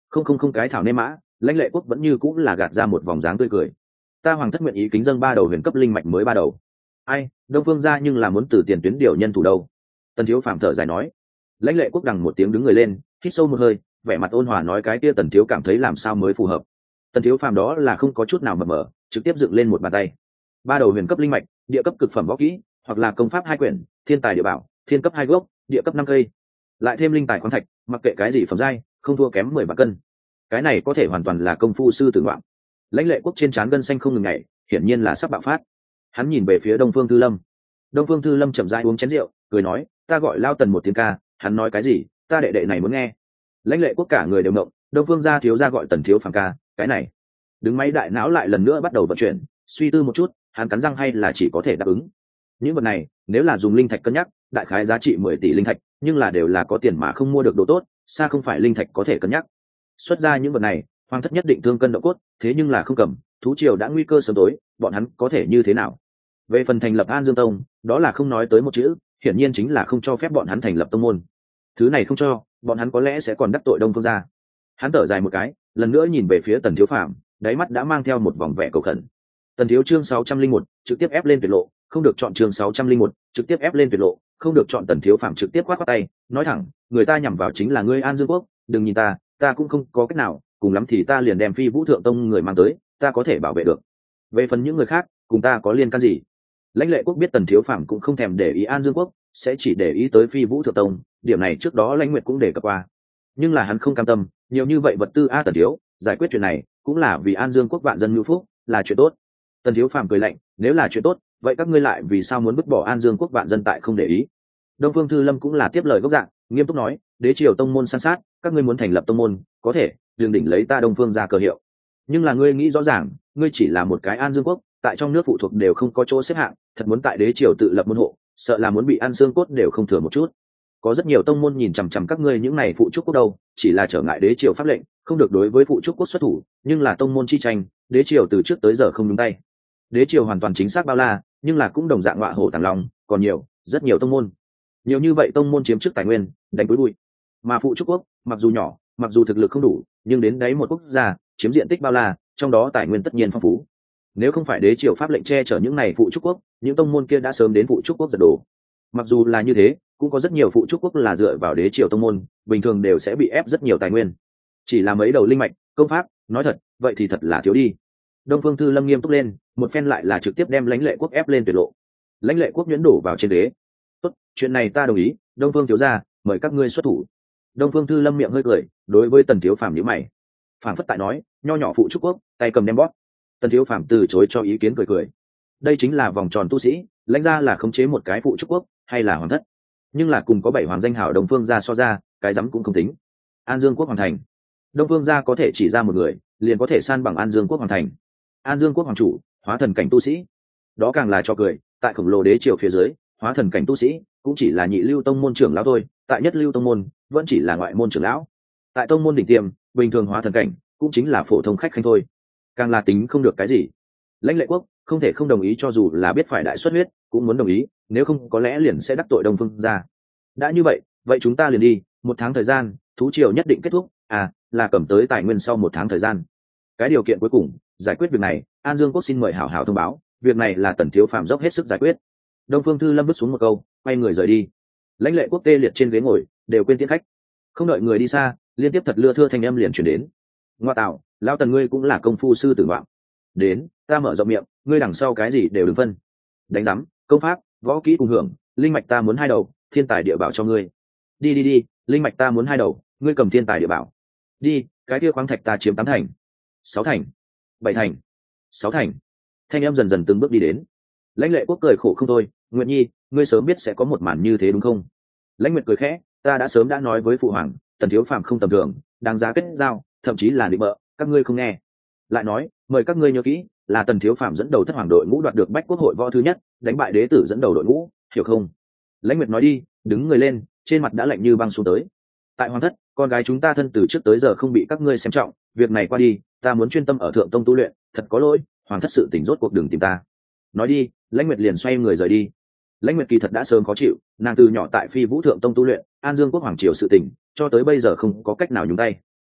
không không không cái thảo nê mã, lãnh lệ quốc vẫn như cũng là gạt ra một vòng dáng tươi cười. Ta hoàng thất nguyện ý kính dâng ba đầu huyền cấp linh mạch mới ba đầu. Ai, đông phương gia nhưng là muốn từ tiền tuyến điều nhân thủ đâu. Tần thiếu phàm thở dài nói. Lãnh lệ quốc đằng một tiếng đứng người lên, hít sâu một hơi, vẻ mặt ôn hòa nói cái kia tần thiếu cảm thấy làm sao mới phù hợp. Tần thiếu phàm đó là không có chút nào mập mờ, trực tiếp dựng lên một bàn tay. Ba đầu huyền cấp linh mạch, địa cấp cực phẩm võ kỹ, hoặc là công pháp hai quyển, thiên tài địa bảo, thiên cấp hai gốc, địa cấp năm cây, lại thêm linh tài khoáng thạch, mặc kệ cái gì phẩm giai, không thua kém mười bạc cân. Cái này có thể hoàn toàn là công phu sư tử ngoạm. Lãnh lệ quốc trên trán gân xanh không ngừng nhảy, hiển nhiên là sắp bạo phát. Hắn nhìn về phía Đông Phương Thư Lâm. Đông Phương Thư Lâm chậm rãi uống chén rượu, cười nói, ta gọi Lao Tần một tiếng ca, hắn nói cái gì, ta đệ đệ này muốn nghe. Lãnh lệ quốc cả người đều ngộng, Đông Phương gia thiếu gia gọi Tần thiếu phàm ca, cái này. Đứng máy đại não lại lần nữa bắt đầu vận chuyển, suy tư một chút, hắn cắn răng hay là chỉ có thể đáp ứng. Những vật này, nếu là dùng linh thạch cân nhắc, đại khái giá trị mười tỷ linh thạch, nhưng là đều là có tiền mà không mua được đồ tốt, xa không phải linh thạch có thể cân nhắc. Xuất ra những vật này, hoàng thất nhất định thương cân độ cốt, thế nhưng là không cầm, thú triều đã nguy cơ sớm tối, bọn hắn có thể như thế nào? Về phần thành lập An Dương Tông, đó là không nói tới một chữ, hiển nhiên chính là không cho phép bọn hắn thành lập tông môn. Thứ này không cho, bọn hắn có lẽ sẽ còn đắc tội Đông Phương gia. Hắn thở dài một cái, lần nữa nhìn về phía Tần Thiếu Phàm, đáy mắt đã mang theo một vòng vẻ cầu khẩn. Tần Thiếu chương sáu trăm linh một, trực tiếp ép lên tuyệt lộ, không được chọn chương sáu trăm linh một, trực tiếp ép lên tuyệt lộ, không được chọn. Tần Thiếu Phàm trực tiếp quát quát tay, nói thẳng, người ta nhằm vào chính là ngươi An Dương Quốc, đừng nhìn ta, ta cũng không có cách nào, cùng lắm thì ta liền đem Phi Vũ Thượng Tông người mang tới, ta có thể bảo vệ được. Về phần những người khác, cùng ta có liên can gì? Lãnh lệ quốc biết Tần Thiếu Phàm cũng không thèm để ý An Dương Quốc, sẽ chỉ để ý tới Phi Vũ Thượng Tông, điểm này trước đó Lãnh Nguyệt cũng đề cập qua. Nhưng là hắn không cam tâm, nhiều như vậy vật tư a Tần thiếu, giải quyết chuyện này cũng là vì An Dương Quốc vạn dân nhu phúc, là chuyện tốt. Tần Thiếu Phàm cười lạnh, nếu là chuyện tốt, vậy các ngươi lại vì sao muốn vứt bỏ An Dương Quốc vạn dân tại không để ý? Đông Phương Thư Lâm cũng là tiếp lời gốc dạng, nghiêm túc nói, đế triều tông môn san sát, các ngươi muốn thành lập tông môn, có thể, đừng đỉnh lấy ta Đông Phương ra cờ hiệu. Nhưng là ngươi nghĩ rõ ràng, ngươi chỉ là một cái An Dương Quốc, tại trong nước phụ thuộc đều không có chỗ xếp hạng, thật muốn tại đế triều tự lập môn hộ, sợ là muốn bị ăn xương cốt đều không thừa một chút. Có rất nhiều tông môn nhìn chằm chằm các ngươi những này phụ trúc quốc đâu, chỉ là trở ngại đế triều pháp lệnh, không được đối với phụ trúc quốc xuất thủ, nhưng là tông môn chi tranh, đế triều từ trước tới giờ không nhúng tay. Đế triều hoàn toàn chính xác bao la, nhưng là cũng đồng dạng ngọa hổ tàng long, còn nhiều, rất nhiều tông môn. Nhiều như vậy tông môn chiếm trước tài nguyên, đánh cuối bụi. Mà phụ trúc quốc, mặc dù nhỏ, mặc dù thực lực không đủ, nhưng đến đấy một quốc gia, chiếm diện tích bao la, trong đó tài nguyên tất nhiên phong phú. Nếu không phải đế triều pháp lệnh che chở những này phụ trúc quốc, những tông môn kia đã sớm đến phụ trúc quốc giật đồ. Mặc dù là như thế, cũng có rất nhiều phụ trúc quốc là dựa vào đế triều tông môn, bình thường đều sẽ bị ép rất nhiều tài nguyên. Chỉ là mấy đầu linh mạch, công pháp, nói thật, vậy thì thật là thiếu đi. Đông Phương Thư Lâm nghiêm túc lên, một phen lại là trực tiếp đem Lãnh Lệ quốc ép lên tuyệt lộ. Lãnh Lệ quốc nhuyễn đổ vào trên đế. Tốt, chuyện này ta đồng ý, Đông Phương thiếu gia, mời các ngươi xuất thủ. Đông Phương Thư Lâm miệng hơi cười, đối với Tần Thiếu Phàm nhíu mày. Phàm phất tại nói, nho nhỏ phụ trúc quốc, tay cầm đem bóp. Tần Thiếu Phàm từ chối cho ý kiến cười cười. Đây chính là vòng tròn tu sĩ, lãnh ra là khống chế một cái phụ trúc quốc, hay là hoàng thất. Nhưng là cùng có bảy hoàng danh hảo Đông Phương gia so ra, cái rắm cũng không tính. An Dương quốc hoàng thành, Đông Phương gia có thể chỉ ra một người, liền có thể san bằng An Dương quốc hoàng thành. An Dương quốc hoàng chủ, hóa thần cảnh tu sĩ. Đó càng là cho cười, tại khổng lồ đế triều phía dưới, hóa thần cảnh tu sĩ cũng chỉ là nhị lưu tông môn trưởng lão thôi, tại nhất lưu tông môn vẫn chỉ là ngoại môn trưởng lão. Tại tông môn đỉnh tiêm, bình thường hóa thần cảnh cũng chính là phổ thông khách khanh thôi, càng là tính không được cái gì. Lãnh Lệ quốc không thể không đồng ý, cho dù là biết phải đại xuất huyết cũng muốn đồng ý, nếu không có lẽ liền sẽ đắc tội Đông Phương gia. Đã như vậy, vậy chúng ta liền đi, một tháng thời gian, thú triều nhất định kết thúc, à, là cầm tới tài nguyên sau một tháng thời gian. Cái điều kiện cuối cùng, giải quyết việc này, An Dương quốc xin mời hảo hảo thông báo, việc này là Tần Thiếu Phàm dốc hết sức giải quyết. Đông Phương Thư Lâm vứt xuống một câu, quay người rời đi. Lãnh Lệ quốc tê liệt trên ghế ngồi, đều quên tiễn khách. Không đợi người đi xa, liên tiếp thật lưa thưa thanh âm liền truyền đến. Ngoa tạo, lão Tần ngươi cũng là công phu sư tử ngoạm. Đến, ta mở rộng miệng, ngươi đằng sau cái gì đều đừng phân. Đánh rắm, công pháp, võ kỹ cùng hưởng, linh mạch ta muốn hai đầu, thiên tài địa bảo cho ngươi. Đi đi đi, linh mạch ta muốn hai đầu, ngươi cầm thiên tài địa bảo. Đi, cái kia khoáng thạch ta chiếm tám thành, sáu thành, bảy thành, sáu thành. Thanh em dần dần từng bước đi đến. Lãnh Lệ quốc cười khổ không thôi, Nguyệt Nhi, ngươi sớm biết sẽ có một màn như thế đúng không? Lãnh Nguyệt cười khẽ, ta đã sớm đã nói với phụ hoàng, Tần Thiếu Phàm không tầm thường, đáng giá kết giao, thậm chí là định bợ, các ngươi không nghe. Lại nói, mời các ngươi nhớ kỹ, là Tần Thiếu Phàm dẫn đầu thất hoàng đội ngũ đoạt được bách quốc hội võ thứ nhất, đánh bại đế tử dẫn đầu đội ngũ, hiểu không? Lãnh Nguyệt nói đi, đứng người lên, trên mặt đã lạnh như băng xuống tới. Tại hoàng thất, con gái chúng ta thân từ trước tới giờ không bị các ngươi xem trọng, việc này qua đi, ta muốn chuyên tâm ở thượng tông tu luyện, thật có lỗi, hoàng thất sự tình rốt cuộc đường tìm ta. Nói đi, Lãnh Nguyệt liền xoay người rời đi. Lãnh Nguyệt kỳ thật đã sớm khó chịu, nàng từ nhỏ tại Phi Vũ Thượng Tông tu luyện, An Dương quốc hoàng triều sự tình, cho tới bây giờ không có cách nào nhúng tay.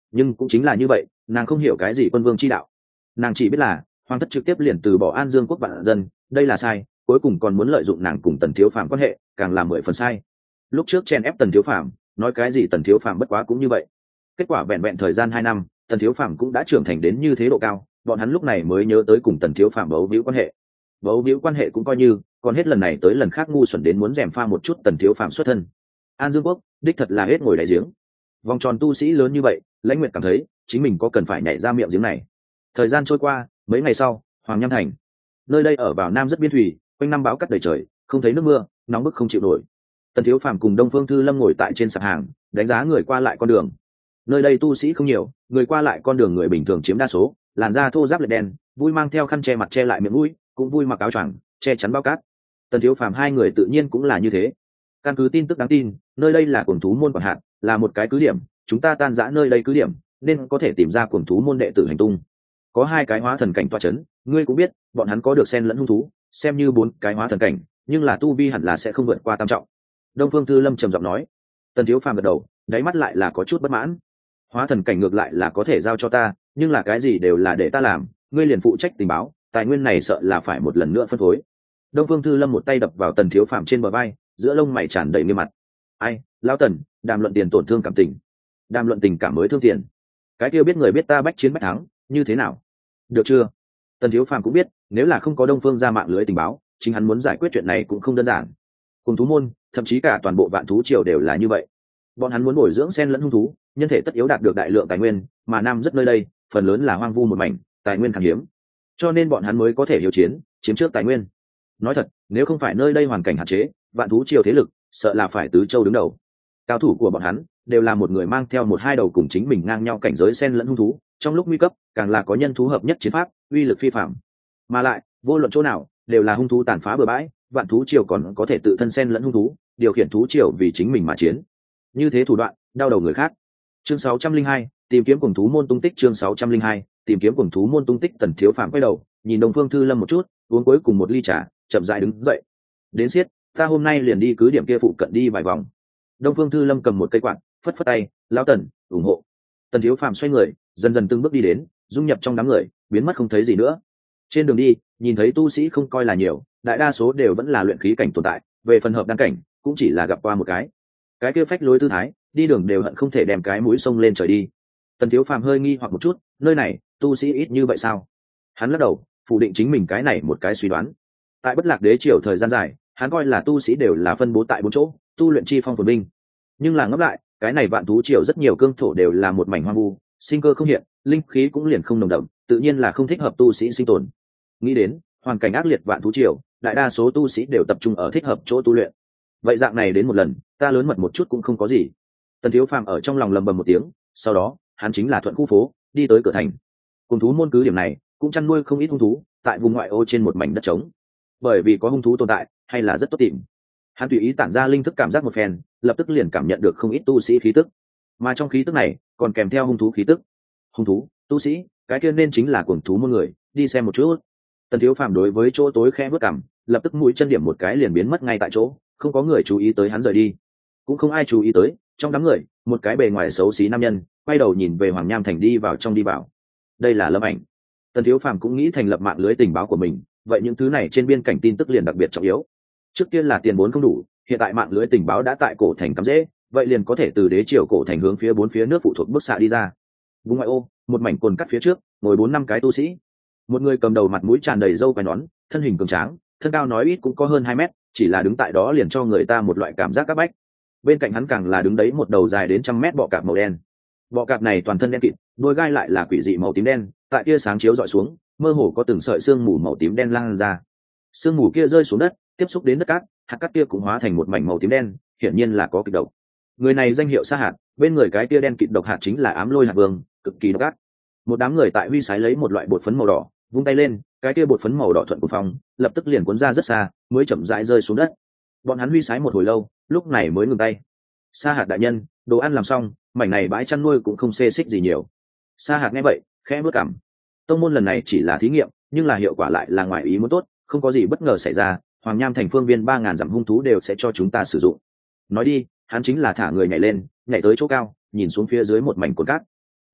nhưng cũng chính là như vậy, nàng không hiểu cái gì quân vương chi đạo. Nàng chỉ biết là hoàng thất trực tiếp liền từ bỏ An Dương quốc vạn dân, đây là sai, cuối cùng còn muốn lợi dụng nàng cùng Tần Thiếu Phàm quan hệ, càng làm mười phần sai. Lúc trước chen ép Tần Thiếu Phàm, nói cái gì Tần Thiếu Phàm bất quá cũng như vậy. Kết quả vẹn vẹn thời gian hai năm, Tần Thiếu Phàm cũng đã trưởng thành đến như thế độ cao, bọn hắn lúc này mới nhớ tới cùng Tần Thiếu Phàm bấu víu quan hệ. Bấu víu quan hệ cũng coi như, còn hết lần này tới lần khác ngu xuẩn đến muốn rèm pha một chút Tần Thiếu Phàm xuất thân. An Dương quốc, đích thật là hết ngồi đáy giếng. Vòng tròn tu sĩ lớn như vậy, Lãnh Nguyệt cảm thấy chính mình có cần phải nhảy ra miệng giếng này. Thời gian trôi qua, mấy ngày sau, Hoàng Nham Thành, nơi đây ở vào nam rất biên thủy, quanh năm bão cắt đầy trời, không thấy nước mưa, nóng bức không chịu nổi. Tần Thiếu Phàm cùng Đông Phương Thư Lâm ngồi tại trên sạp hàng, đánh giá người qua lại con đường. Nơi đây tu sĩ không nhiều, người qua lại con đường người bình thường chiếm đa số, làn da thô ráp lệ đen, vui mang theo khăn che mặt che lại miệng mũi, cũng vui mặc áo choàng che chắn bao cát. Tần Thiếu Phàm hai người tự nhiên cũng là như thế. Căn cứ tin tức đáng tin, nơi đây là cuồng thú môn quản hạt, là một cái cứ điểm, chúng ta tan rã nơi đây cứ điểm, nên có thể tìm ra cuồng thú môn đệ tử hành tung. Có hai cái hóa thần cảnh tọa chấn, ngươi cũng biết, bọn hắn có được xen lẫn hung thú, xem như bốn cái hóa thần cảnh, nhưng là tu vi hẳn là sẽ không vượt qua tam trọng. Đông Phương Thư Lâm trầm giọng nói. Tần Thiếu Phàm gật đầu, đáy mắt lại là có chút bất mãn. Hóa thần cảnh ngược lại là có thể giao cho ta, nhưng là cái gì đều là để ta làm, ngươi liền phụ trách tình báo, tài nguyên này sợ là phải một lần nữa phân phối. Đông Phương Thư Lâm một tay đập vào Tần Thiếu Phàm trên bờ vai, giữa lông mày tràn đầy nghiêm mặt. Ai, lão Tần, đàm luận tiền tổn thương cảm tình, đàm luận tình cảm mới thương tiền. Cái kia biết người biết ta bách chiến bách thắng, như thế nào? Được chưa? Tần Thiếu Phàm cũng biết, nếu là không có Đông Phương ra mạng lưới tình báo, chính hắn muốn giải quyết chuyện này cũng không đơn giản. Cùng thú môn, thậm chí cả toàn bộ vạn thú triều đều là như vậy. Bọn hắn muốn bồi dưỡng xen lẫn hung thú, nhân thể tất yếu đạt được đại lượng tài nguyên, mà nam rất nơi đây, phần lớn là hoang vu một mảnh, tài nguyên khan hiếm. Cho nên bọn hắn mới có thể hiếu chiến, chiếm trước tài nguyên. Nói thật, nếu không phải nơi đây hoàn cảnh hạn chế, vạn thú triều thế lực, sợ là phải tứ châu đứng đầu. Cao thủ của bọn hắn đều là một người mang theo một hai đầu cùng chính mình ngang nhau cảnh giới xen lẫn hung thú, trong lúc nguy cấp, càng là có nhân thú hợp nhất chiến pháp, uy lực phi phàm. Mà lại, vô luận chỗ nào, đều là hung thú tàn phá bừa bãi, vạn thú triều còn có thể tự thân xen lẫn hung thú, điều khiển thú triều vì chính mình mà chiến. Như thế thủ đoạn, đau đầu người khác. Chương sáu trăm linh hai, tìm kiếm cuồng thú môn tung tích. Chương sáu trăm linh hai, tìm kiếm cuồng thú môn tung tích. Tần Thiếu Phàm quay đầu, nhìn Đông Phương Thư Lâm một chút, uống cuối cùng một ly trà, chậm rãi đứng dậy. Đến xiết, ta hôm nay liền đi cứ điểm kia phụ cận đi vài vòng. Đông Phương Thư Lâm cầm một cây quạt, phất phất tay, lão Tần, ủng hộ. Tần Thiếu Phàm xoay người, dần dần từng bước đi đến, dung nhập trong đám người, biến mất không thấy gì nữa. Trên đường đi, nhìn thấy tu sĩ không coi là nhiều, đại đa số đều vẫn là luyện khí cảnh tồn tại, về phần hợp đan cảnh, cũng chỉ là gặp qua một cái. Cái kia phách lối tư thái, đi đường đều hận không thể đem cái mũi sông lên trời đi. Tần Thiếu Phàm hơi nghi hoặc một chút, nơi này, tu sĩ ít như vậy sao? Hắn lắc đầu, phủ định chính mình cái này một cái suy đoán. Tại Bất Lạc Đế triều thời gian dài, hắn coi là tu sĩ đều là phân bố tại bốn chỗ, tu luyện chi phong phồn binh. Nhưng là ngẫm lại, cái này vạn thú triều rất nhiều cương thổ đều là một mảnh hoang vu, sinh cơ không hiện, linh khí cũng liền không nồng đậm, tự nhiên là không thích hợp tu sĩ sinh tồn. Nghĩ đến, hoàn cảnh ác liệt vạn thú triều, đại đa số tu sĩ đều tập trung ở thích hợp chỗ tu luyện. Vậy dạng này đến một lần, ta lớn mật một chút cũng không có gì. Tần Thiếu Phàm ở trong lòng lầm bầm một tiếng, sau đó, hắn chính là thuận khu phố, đi tới cửa thành. Cùng thú môn cứ điểm này, cũng chăn nuôi không ít hung thú, tại vùng ngoại ô trên một mảnh đất trống. Bởi vì có hung thú tồn tại, hay là rất tốt tìm. Hắn tùy ý tản ra linh thức cảm giác một phen, lập tức liền cảm nhận được không ít tu sĩ khí tức. Mà trong khí tức này, còn kèm theo hung thú khí tức. Hung thú, tu sĩ, cái kia nên chính là cuồng thú môn người, đi xem một chút. Tần Thiếu Phàm đối với chỗ tối khẽ bước cằm, lập tức mũi chân điểm một cái liền biến mất ngay tại chỗ, không có người chú ý tới hắn rời đi, cũng không ai chú ý tới, trong đám người, một cái bề ngoài xấu xí nam nhân, quay đầu nhìn về Hoàng Nham Thành đi vào trong đi vào. Đây là Lâm Ảnh. Tần Thiếu Phàm cũng nghĩ thành lập mạng lưới tình báo của mình, vậy những thứ này trên biên cảnh tin tức liền đặc biệt trọng yếu. Trước kia là tiền vốn không đủ, hiện tại mạng lưới tình báo đã tại cổ thành cắm rễ, vậy liền có thể từ đế triều cổ thành hướng phía bốn phía nước phụ thuộc bức xạ đi ra. Vùng ngoại ô, một mảnh cồn cắt phía trước, ngồi bốn năm cái tu sĩ. Một người cầm đầu mặt mũi tràn đầy râu quai nón, thân hình cường tráng, thân cao nói ít cũng có hơn hai mét, chỉ là đứng tại đó liền cho người ta một loại cảm giác áp bách. Bên cạnh hắn càng là đứng đấy một đầu dài đến trăm mét bọ cạp màu đen. Bọ cạp này toàn thân đen kịt, đuôi gai lại là quỷ dị màu tím đen, tại tia sáng chiếu dọi xuống, mơ hồ có từng sợi sương mù màu tím đen lan ra. Sương mù kia rơi xuống đất, tiếp xúc đến đất cát, hạt cát kia cũng hóa thành một mảnh màu tím đen, hiển nhiên là có kịch độc. Người này danh hiệu Sa Hạt, bên người cái tia đen kịt độc hạt chính là Ám Lôi Hạt Vương, cực kỳ độc ác. Một đám người tại huy sái lấy một loại bột phấn màu đỏ, vung tay lên, cái kia bột phấn màu đỏ thuận cuồng phong, lập tức liền cuốn ra rất xa, mới chậm rãi rơi xuống đất. Bọn hắn huy sái một hồi lâu, lúc này mới ngừng tay. Sa Hạt đại nhân, đồ ăn làm xong, mảnh này bãi chăn nuôi cũng không xê xích gì nhiều. Sa Hạt nghe vậy, khẽ bước cằm. Tông môn lần này chỉ là thí nghiệm, nhưng là hiệu quả lại là ngoài ý muốn tốt, không có gì bất ngờ xảy ra, Hoàng Nham thành phương viên ba ngàn dặm hung thú đều sẽ cho chúng ta sử dụng. Nói đi, hắn chính là thả người nhảy lên, nhảy tới chỗ cao, nhìn xuống phía dưới một mảnh cồn cát.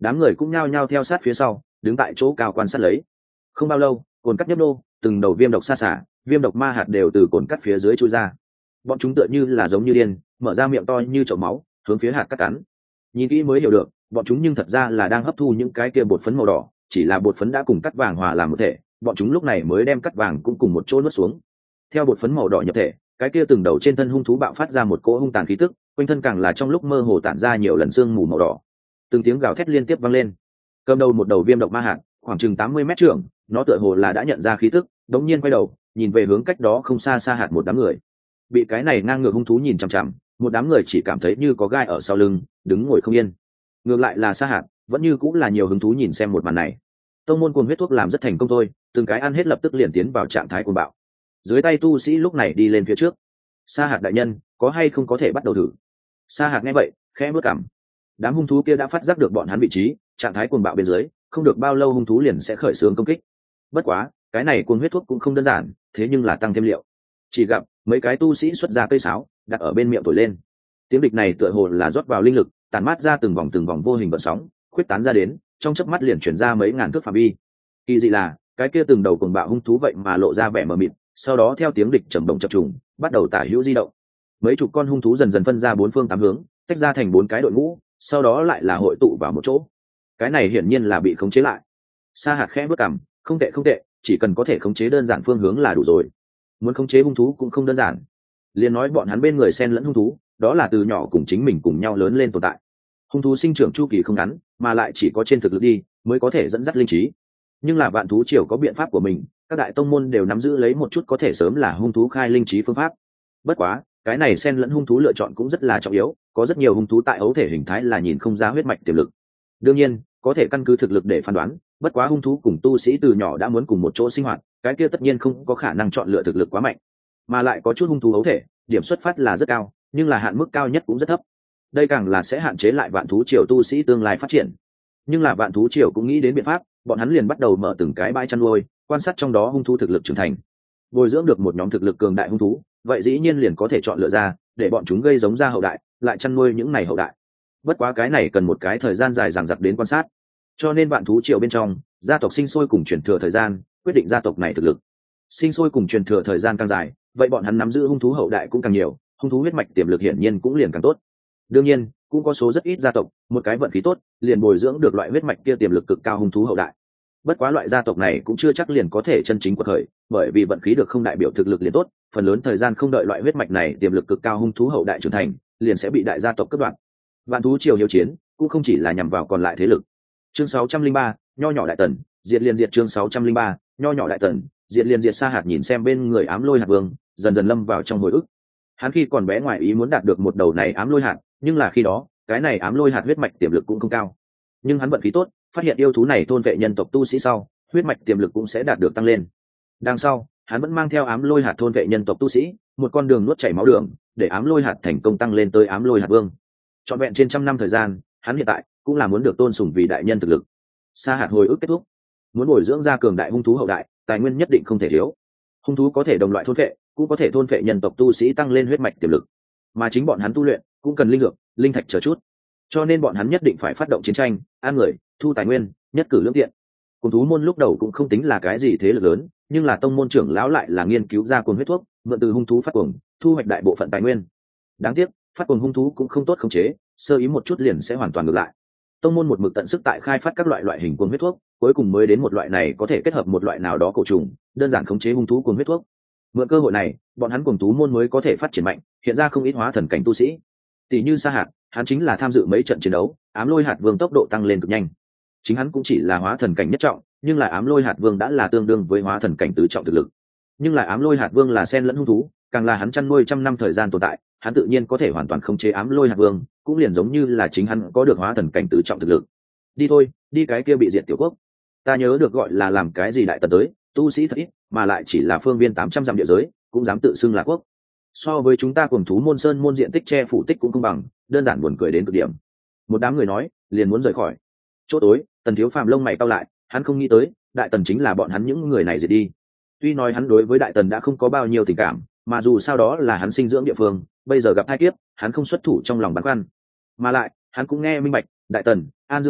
đám người cũng nhao nhao theo sát phía sau, đứng tại chỗ cao quan sát lấy. Không bao lâu, cồn cắt nhấp nô, từng đầu viêm độc sa xả, viêm độc ma hạt đều từ cồn cắt phía dưới chui ra. Bọn chúng tựa như là giống như điên, mở ra miệng to như chậu máu, hướng phía hạt cắt cắn. Nhìn kỹ mới hiểu được, bọn chúng nhưng thật ra là đang hấp thu những cái kia bột phấn màu đỏ, chỉ là bột phấn đã cùng cắt vàng hòa làm một thể, bọn chúng lúc này mới đem cắt vàng cũng cùng một chỗ nuốt xuống. Theo bột phấn màu đỏ nhập thể, cái kia từng đầu trên thân hung thú bạo phát ra một cỗ hung tàn khí tức, quanh thân càng là trong lúc mơ hồ tản ra nhiều lần sương mù màu đỏ. Từng tiếng gào thét liên tiếp vang lên. Cầm đầu một đầu viêm độc ma hạt, khoảng chừng tám mươi mét trưởng, nó tựa hồ là đã nhận ra khí tức, đống nhiên quay đầu, nhìn về hướng cách đó không xa xa hạt một đám người. Bị cái này ngang ngược hung thú nhìn chằm chằm, một đám người chỉ cảm thấy như có gai ở sau lưng, đứng ngồi không yên. Ngược lại là xa hạt, vẫn như cũng là nhiều hứng thú nhìn xem một màn này. Tông môn cuồng huyết thuốc làm rất thành công thôi, từng cái ăn hết lập tức liền tiến vào trạng thái cuồng bạo. Dưới tay tu sĩ lúc này đi lên phía trước. Sa hạt đại nhân, có hay không có thể bắt đầu thử? Sa hạt nghe vậy, khẽ bước cằm. Đám hung thú kia đã phát giác được bọn hắn vị trí, trạng thái cuồng bạo bên dưới, không được bao lâu hung thú liền sẽ khởi xướng công kích. Bất quá, cái này cuồng huyết thuốc cũng không đơn giản, thế nhưng là tăng thêm liệu. Chỉ gặp mấy cái tu sĩ xuất ra cây sáo, đặt ở bên miệng thổi lên. Tiếng địch này tựa hồ là rót vào linh lực, tàn mát ra từng vòng từng vòng vô hình vận sóng, khuyết tán ra đến, trong chớp mắt liền chuyển ra mấy ngàn thước phạm vi. Kỳ dị là, cái kia từng đầu cuồng bạo hung thú vậy mà lộ ra vẻ mờ mịt, sau đó theo tiếng địch trầm động chập trùng, bắt đầu tả hữu di động. Mấy chục con hung thú dần dần phân ra bốn phương tám hướng, tách ra thành bốn cái đội ngũ, sau đó lại là hội tụ vào một chỗ. Cái này hiển nhiên là bị khống chế lại. Sa hạt khẽ bước cằm, không tệ không tệ, chỉ cần có thể khống chế đơn giản phương hướng là đủ rồi. Muốn khống chế hung thú cũng không đơn giản. Liền nói bọn hắn bên người xen lẫn hung thú, đó là từ nhỏ cùng chính mình cùng nhau lớn lên tồn tại. Hung thú sinh trưởng chu kỳ không ngắn, mà lại chỉ có trên thực lực đi mới có thể dẫn dắt linh trí. Nhưng là vạn thú triều có biện pháp của mình, các đại tông môn đều nắm giữ lấy một chút có thể sớm là hung thú khai linh trí phương pháp. Bất quá, cái này xen lẫn hung thú lựa chọn cũng rất là trọng yếu, có rất nhiều hung thú tại ấu thể hình thái là nhìn không ra huyết mạch tiềm lực. Đương nhiên, có thể căn cứ thực lực để phán đoán, bất quá hung thú cùng tu sĩ từ nhỏ đã muốn cùng một chỗ sinh hoạt, cái kia tất nhiên không có khả năng chọn lựa thực lực quá mạnh. Mà lại có chút hung thú ấu thể, điểm xuất phát là rất cao, nhưng là hạn mức cao nhất cũng rất thấp. Đây càng là sẽ hạn chế lại vạn thú triều tu sĩ tương lai phát triển. Nhưng là vạn thú triều cũng nghĩ đến biện pháp, bọn hắn liền bắt đầu mở từng cái bãi chăn nuôi, quan sát trong đó hung thú thực lực trưởng thành. Bồi dưỡng được một nhóm thực lực cường đại hung thú, vậy dĩ nhiên liền có thể chọn lựa ra, để bọn chúng gây giống ra hậu đại, lại chăn nuôi những này hậu đại. Bất quá cái này cần một cái thời gian dài dằng dặc đến quan sát. Cho nên vạn thú triều bên trong, gia tộc sinh sôi cùng truyền thừa thời gian, quyết định gia tộc này thực lực. Sinh sôi cùng truyền thừa thời gian càng dài, vậy bọn hắn nắm giữ hung thú hậu đại cũng càng nhiều, hung thú huyết mạch tiềm lực hiển nhiên cũng liền càng tốt. Đương nhiên, cũng có số rất ít gia tộc, một cái vận khí tốt, liền bồi dưỡng được loại huyết mạch kia tiềm lực cực cao hung thú hậu đại. Bất quá loại gia tộc này cũng chưa chắc liền có thể chân chính quật khởi, bởi vì vận khí được không đại biểu thực lực liền tốt, phần lớn thời gian không đợi loại huyết mạch này tiềm lực cực cao hung thú hậu đại trưởng thành, liền sẽ bị đại gia tộc cắt đoạn. Vạn thú triều hiếu chiến, cũng không chỉ là nhằm vào còn lại thế lực. Chương sáu trăm linh ba, nho nhỏ đại tần, diệt liên diệt chương sáu trăm linh ba, nho nhỏ đại tần, diệt liên diệt. Sa hạt nhìn xem bên người ám lôi hạt vương, dần dần lâm vào trong hồi ức. Hắn khi còn bé ngoài ý muốn đạt được một đầu này ám lôi hạt, nhưng là khi đó, cái này ám lôi hạt huyết mạch tiềm lực cũng không cao. Nhưng hắn vận khí tốt, phát hiện yêu thú này thôn vệ nhân tộc tu sĩ sau, huyết mạch tiềm lực cũng sẽ đạt được tăng lên. Đằng sau, hắn vẫn mang theo ám lôi hạt thôn vệ nhân tộc tu sĩ, một con đường nuốt chảy máu đường, để ám lôi hạt thành công tăng lên tới ám lôi hạt vương. Trọn vẹn trên trăm năm thời gian, hắn hiện tại cũng là muốn được tôn sùng vì đại nhân thực lực. Sa hạt hồi ức kết thúc, muốn bồi dưỡng ra cường đại hung thú hậu đại, tài nguyên nhất định không thể thiếu. Hung thú có thể đồng loại thôn vệ, cũng có thể thôn vệ nhân tộc tu sĩ tăng lên huyết mạch tiềm lực, mà chính bọn hắn tu luyện cũng cần linh dược, linh thạch chờ chút. Cho nên bọn hắn nhất định phải phát động chiến tranh, an người, thu tài nguyên, nhất cử lưỡng tiện. Cùng thú môn lúc đầu cũng không tính là cái gì thế lực lớn, nhưng là tông môn trưởng lão lại là nghiên cứu ra cuồng huyết thuốc, mượn từ hung thú phát cuồng, thu hoạch đại bộ phận tài nguyên. Đáng tiếc, phát cuồng hung thú cũng không tốt khống chế, sơ ý một chút liền sẽ hoàn toàn ngược lại. Tông môn một mực tận sức tại khai phát các loại loại hình cuồng huyết thuốc, cuối cùng mới đến một loại này có thể kết hợp một loại nào đó cổ trùng, đơn giản khống chế hung thú cuồng huyết thuốc. Mượn cơ hội này, bọn hắn cuồng thú môn mới có thể phát triển mạnh, hiện ra không ít hóa thần cảnh tu sĩ. Tỷ như Sa hạt, hắn chính là tham dự mấy trận chiến đấu, ám lôi hạt vương tốc độ tăng lên cực nhanh. Chính hắn cũng chỉ là hóa thần cảnh nhất trọng, nhưng là ám lôi hạt vương đã là tương đương với hóa thần cảnh tứ trọng thực lực. Nhưng là ám lôi hạt vương là sen lẫn hung thú, càng là hắn chăn nuôi trăm năm thời gian tồn tại, hắn tự nhiên có thể hoàn toàn khống chế ám lôi hạt vương, cũng liền giống như là chính hắn có được hóa thần cảnh tứ trọng thực lực. Đi thôi, đi cái kia bị diệt tiểu quốc. Ta nhớ được gọi là làm cái gì đại tần tới, tu sĩ thật ít, mà lại chỉ là phương viên tám trăm dặm địa giới, cũng dám tự xưng là quốc. So với chúng ta cùng thú môn sơn môn diện tích che phủ tích cũng không bằng, đơn giản buồn cười đến cực điểm. Một đám người nói, liền muốn rời khỏi. Chỗ tối, Tần Thiếu Phàm lông mày cau lại, hắn không nghĩ tới, đại tần chính là bọn hắn những người này diệt đi. Tuy nói hắn đối với đại tần đã không có bao nhiêu tình cảm, mà dù sao đó là hắn sinh dưỡng địa phương, bây giờ gặp hai kiếp, hắn không xuất thủ trong lòng băn khoăn. Mà lại, hắn cũng nghe minh bạch, đại tần, An Dương quốc,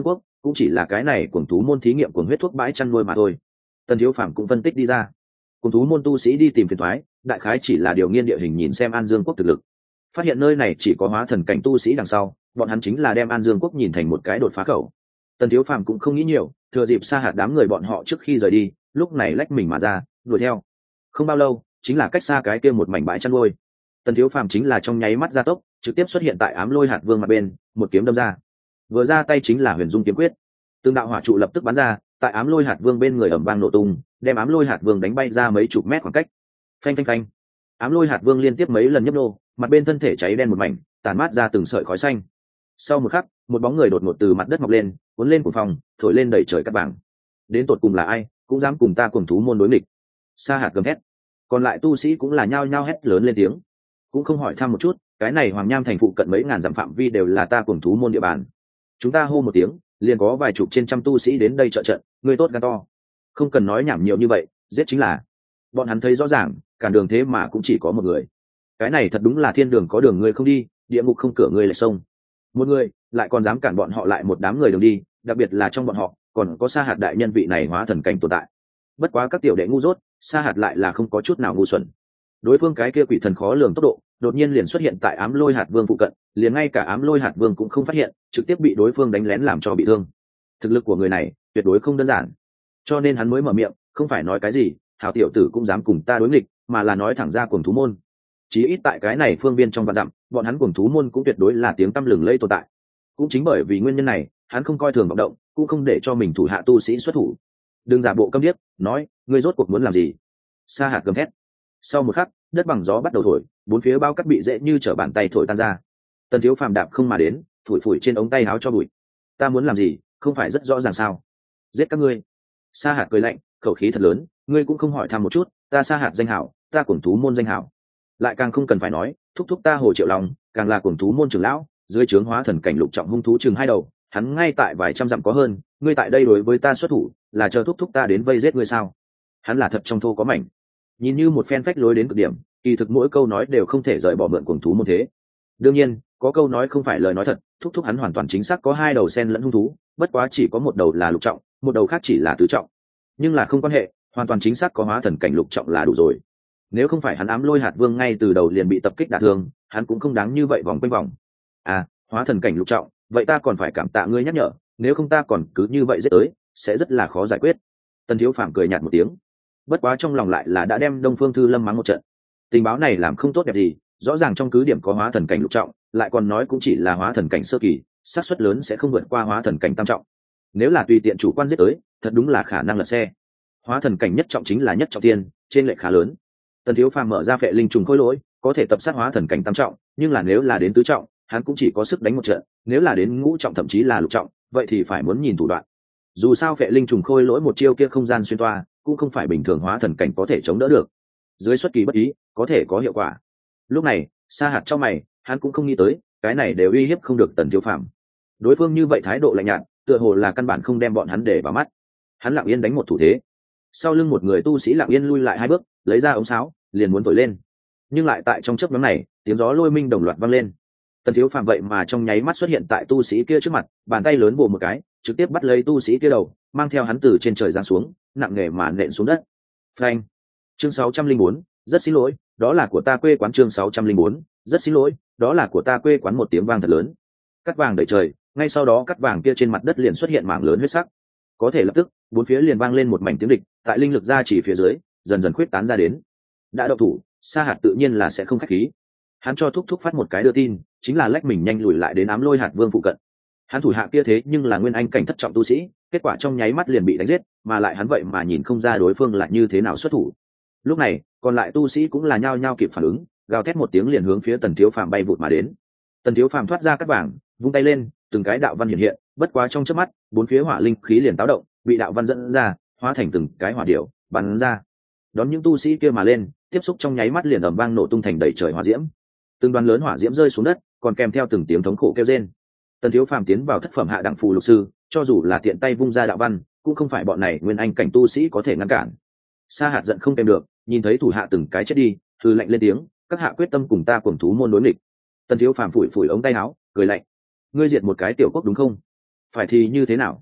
cũng chỉ là cái này cuồng thú môn thí nghiệm cuồng huyết thuốc bãi chăn nuôi mà thôi. Tần Thiếu Phàm cũng phân tích đi ra, cuồng thú môn tu sĩ đi tìm phiền toái, đại khái chỉ là điều nghiên địa hình nhìn xem An Dương quốc thực lực, phát hiện nơi này chỉ có hóa thần cảnh tu sĩ đằng sau, bọn hắn chính là đem An Dương quốc nhìn thành một cái đột phá khẩu. Tần Thiếu Phàm cũng không nghĩ nhiều, thừa dịp Sa Hạt đám người bọn họ trước khi rời đi, lúc này lách mình mà ra, đuổi theo. Không bao lâu, chính là cách xa cái kia một mảnh bãi chăn nuôi. Tần Thiếu Phàm chính là trong nháy mắt gia tốc, trực tiếp xuất hiện tại Ám Lôi Hạt Vương mặt bên, một kiếm đâm ra. Vừa ra tay chính là Huyền Dung kiếm quyết. Tương đạo hỏa trụ lập tức bắn ra, tại Ám Lôi Hạt Vương bên người ầm vang nổ tung, đem Ám Lôi Hạt Vương đánh bay ra mấy chục mét khoảng cách. Phanh phanh phanh. Ám Lôi Hạt Vương liên tiếp mấy lần nhấp nô, mặt bên thân thể cháy đen một mảnh, tàn mát ra từng sợi khói xanh. Sau một khắc, một bóng người đột ngột từ mặt đất mọc lên, cuốn lên cuồng phong, thổi lên đầy trời cát vàng. Đến tột cùng là ai, cũng dám cùng ta cuồng thú môn đối nghịch? Sa Hạt gầm hét. Còn lại tu sĩ cũng là nhao nhao hét lớn lên tiếng, cũng không hỏi thăm một chút, cái này Hoàng Nham thành phụ cận mấy ngàn dặm phạm vi đều là ta cuồng thú môn địa bàn. Chúng ta hô một tiếng, liền có vài chục trên trăm tu sĩ đến đây trợ trận, người tốt gan to. Không cần nói nhảm nhiều như vậy, giết chính là. Bọn hắn thấy rõ ràng, cản đường thế mà cũng chỉ có một người. Cái này thật đúng là thiên đường có đường người không đi, địa ngục không cửa người lại sông. Một người lại còn dám cản bọn họ lại một đám người đường đi, đặc biệt là trong bọn họ còn có Sa Hạt đại nhân vị này hóa thần cảnh tồn tại. Bất quá các tiểu đệ ngu dốt, Sa Hạt lại là không có chút nào ngu xuẩn. Đối phương cái kia quỷ thần khó lường tốc độ, đột nhiên liền xuất hiện tại Ám Lôi Hạt Vương phụ cận, liền ngay cả Ám Lôi Hạt Vương cũng không phát hiện, trực tiếp bị đối phương đánh lén làm cho bị thương. Thực lực của người này tuyệt đối không đơn giản, cho nên hắn mới mở miệng, không phải nói cái gì hảo tiểu tử cũng dám cùng ta đối nghịch, mà là nói thẳng ra cuồng thú môn. Chí ít tại cái này phương viên trong vạn dặm, bọn hắn cuồng thú môn cũng tuyệt đối là tiếng tăm lừng lẫy tồn tại. Cũng chính bởi vì nguyên nhân này, hắn không coi thường vọng động, cũng không để cho mình thủ hạ tu sĩ xuất thủ. Đừng giả bộ câm điếc, nói, ngươi rốt cuộc muốn làm gì? Sa Hạt gầm thét. Sau một khắc, đất bằng gió bắt đầu thổi, bốn phía bao cát bị dễ như trở bàn tay thổi tan ra. Tần Thiếu Phàm đạp không mà đến, phủi phủi trên ống tay áo cho bụi. Ta muốn làm gì, không phải rất rõ ràng sao? Giết các ngươi. Sa Hạt cười lạnh, khẩu khí thật lớn, ngươi cũng không hỏi thăm một chút, ta Sa Hạt danh hảo, ta cuồng thú môn danh hảo. Lại càng không cần phải nói, thúc thúc ta Hồ Triệu Long, càng là cuồng thú môn trưởng lão, dưới trướng hóa thần cảnh lục trọng hung thú chừng hai đầu, hắn ngay tại vài trăm dặm có hơn, ngươi tại đây đối với ta xuất thủ, là chờ thúc thúc ta đến vây giết ngươi sao? Hắn là thật trong thô có mảnh, nhìn như một phen phách lối đến cực điểm, kỳ thực mỗi câu nói đều không thể rời bỏ mượn cuồng thú môn thế. Đương nhiên, có câu nói không phải lời nói thật, thúc thúc hắn hoàn toàn chính xác có hai đầu sen lẫn hung thú, bất quá chỉ có một đầu là lục trọng, một đầu khác chỉ là tứ trọng. Nhưng là không quan hệ, hoàn toàn chính xác có hóa thần cảnh lục trọng là đủ rồi. Nếu không phải hắn Ám Lôi Hạt Vương ngay từ đầu liền bị tập kích đả thương, hắn cũng không đáng như vậy vòng quanh vòng. À, hóa thần cảnh lục trọng, vậy ta còn phải cảm tạ ngươi nhắc nhở, nếu không ta còn cứ như vậy giết tới, sẽ rất là khó giải quyết. Tần Thiếu Phàm cười nhạt một tiếng, bất quá trong lòng lại là đã đem Đông Phương Thư Lâm mắng một trận. Tình báo này làm không tốt đẹp gì, rõ ràng trong cứ điểm có hóa thần cảnh lục trọng, lại còn nói cũng chỉ là hóa thần cảnh sơ kỳ, xác suất lớn sẽ không vượt qua hóa thần cảnh tam trọng. Nếu là tùy tiện chủ quan giết tới, thật đúng là khả năng lật xe. Hóa thần cảnh nhất trọng chính là nhất trọng tiên, trên lệch khá lớn. Tần Thiếu Phàm mở ra phệ linh trùng khôi lỗi, có thể tập sát hóa thần cảnh tam trọng, nhưng là nếu là đến tứ trọng, hắn cũng chỉ có sức đánh một trận, nếu là đến ngũ trọng thậm chí là lục trọng, vậy thì phải muốn nhìn thủ đoạn. Dù sao phệ linh trùng khôi lỗi một chiêu kia không gian xuyên toa, cũng không phải bình thường hóa thần cảnh có thể chống đỡ được. Dưới xuất kỳ bất ý, có thể có hiệu quả. Lúc này, Sa Hạt trong mày, hắn cũng không nghĩ tới, cái này đều uy hiếp không được Tần Thiếu Phàm. Đối phương như vậy thái độ lạnh nhạt, tựa hồ là căn bản không đem bọn hắn để vào mắt. Hắn lặng yên đánh một thủ thế. Sau lưng một người tu sĩ lặng yên lui lại hai bước, lấy ra ống sáo, liền muốn thổi lên. Nhưng lại tại trong chớp nhoáng này, tiếng gió lôi minh đồng loạt vang lên. Tần Thiếu Phàm vậy mà trong nháy mắt xuất hiện tại tu sĩ kia trước mặt, bàn tay lớn vồ một cái, trực tiếp bắt lấy tu sĩ kia đầu, mang theo hắn từ trên trời giáng xuống, nặng nề mà nện xuống đất. Phanh. Chương sáu trăm linh bốn, rất xin lỗi, đó là của ta quê quán. Chương sáu trăm linh bốn, rất xin lỗi, đó là của ta quê quán. Một tiếng vang thật lớn, cắt vàng đầy trời, ngay sau đó cắt vàng kia trên mặt đất liền xuất hiện mảng lớn huyết sắc. Có thể lập tức, bốn phía liền vang lên một mảnh tiếng địch, tại linh lực gia chỉ phía dưới, dần dần khuyết tán ra đến. Đã động thủ, Sa Hạt tự nhiên là sẽ không khách khí. Hắn cho thúc thúc phát một cái đưa tin, chính là lách mình nhanh lùi lại đến Ám Lôi Hạt Vương phụ cận. Hắn thủ hạ kia thế nhưng là nguyên anh cảnh thất trọng tu sĩ, kết quả trong nháy mắt liền bị đánh giết, mà lại hắn vậy mà nhìn không ra đối phương lại như thế nào xuất thủ. Lúc này, còn lại tu sĩ cũng là nhao nhao kịp phản ứng, gào thét một tiếng liền hướng phía Tần Thiếu Phàm bay vụt mà đến. Tần Thiếu Phàm thoát ra cắt vàng, vung tay lên, từng cái đạo văn hiện hiện, bất quá trong chớp mắt, bốn phía hỏa linh khí liền táo động, bị đạo văn dẫn ra, hóa thành từng cái hỏa điểu, bắn ra. Đón những tu sĩ kia mà lên, tiếp xúc trong nháy mắt liền ầm vang nổ tung thành đầy trời hỏa diễm. Từng đoàn lớn hỏa diễm rơi xuống đất, còn kèm theo từng tiếng thống khổ kêu rên. Tần Thiếu Phàm tiến vào thất phẩm hạ đẳng phù lục sư, cho dù là tiện tay vung ra đạo văn, cũng không phải bọn này nguyên anh cảnh tu sĩ có thể ngăn cản. Sa Hạt giận không kèm được, nhìn thấy thủ hạ từng cái chết đi, thư lạnh lên tiếng, các hạ quyết tâm cùng ta cuồng thú môn đối nghịch. Tần Thiếu Phàm phủi phủi ống tay áo, cười lạnh, ngươi diệt một cái tiểu quốc đúng không? Phải thì như thế nào?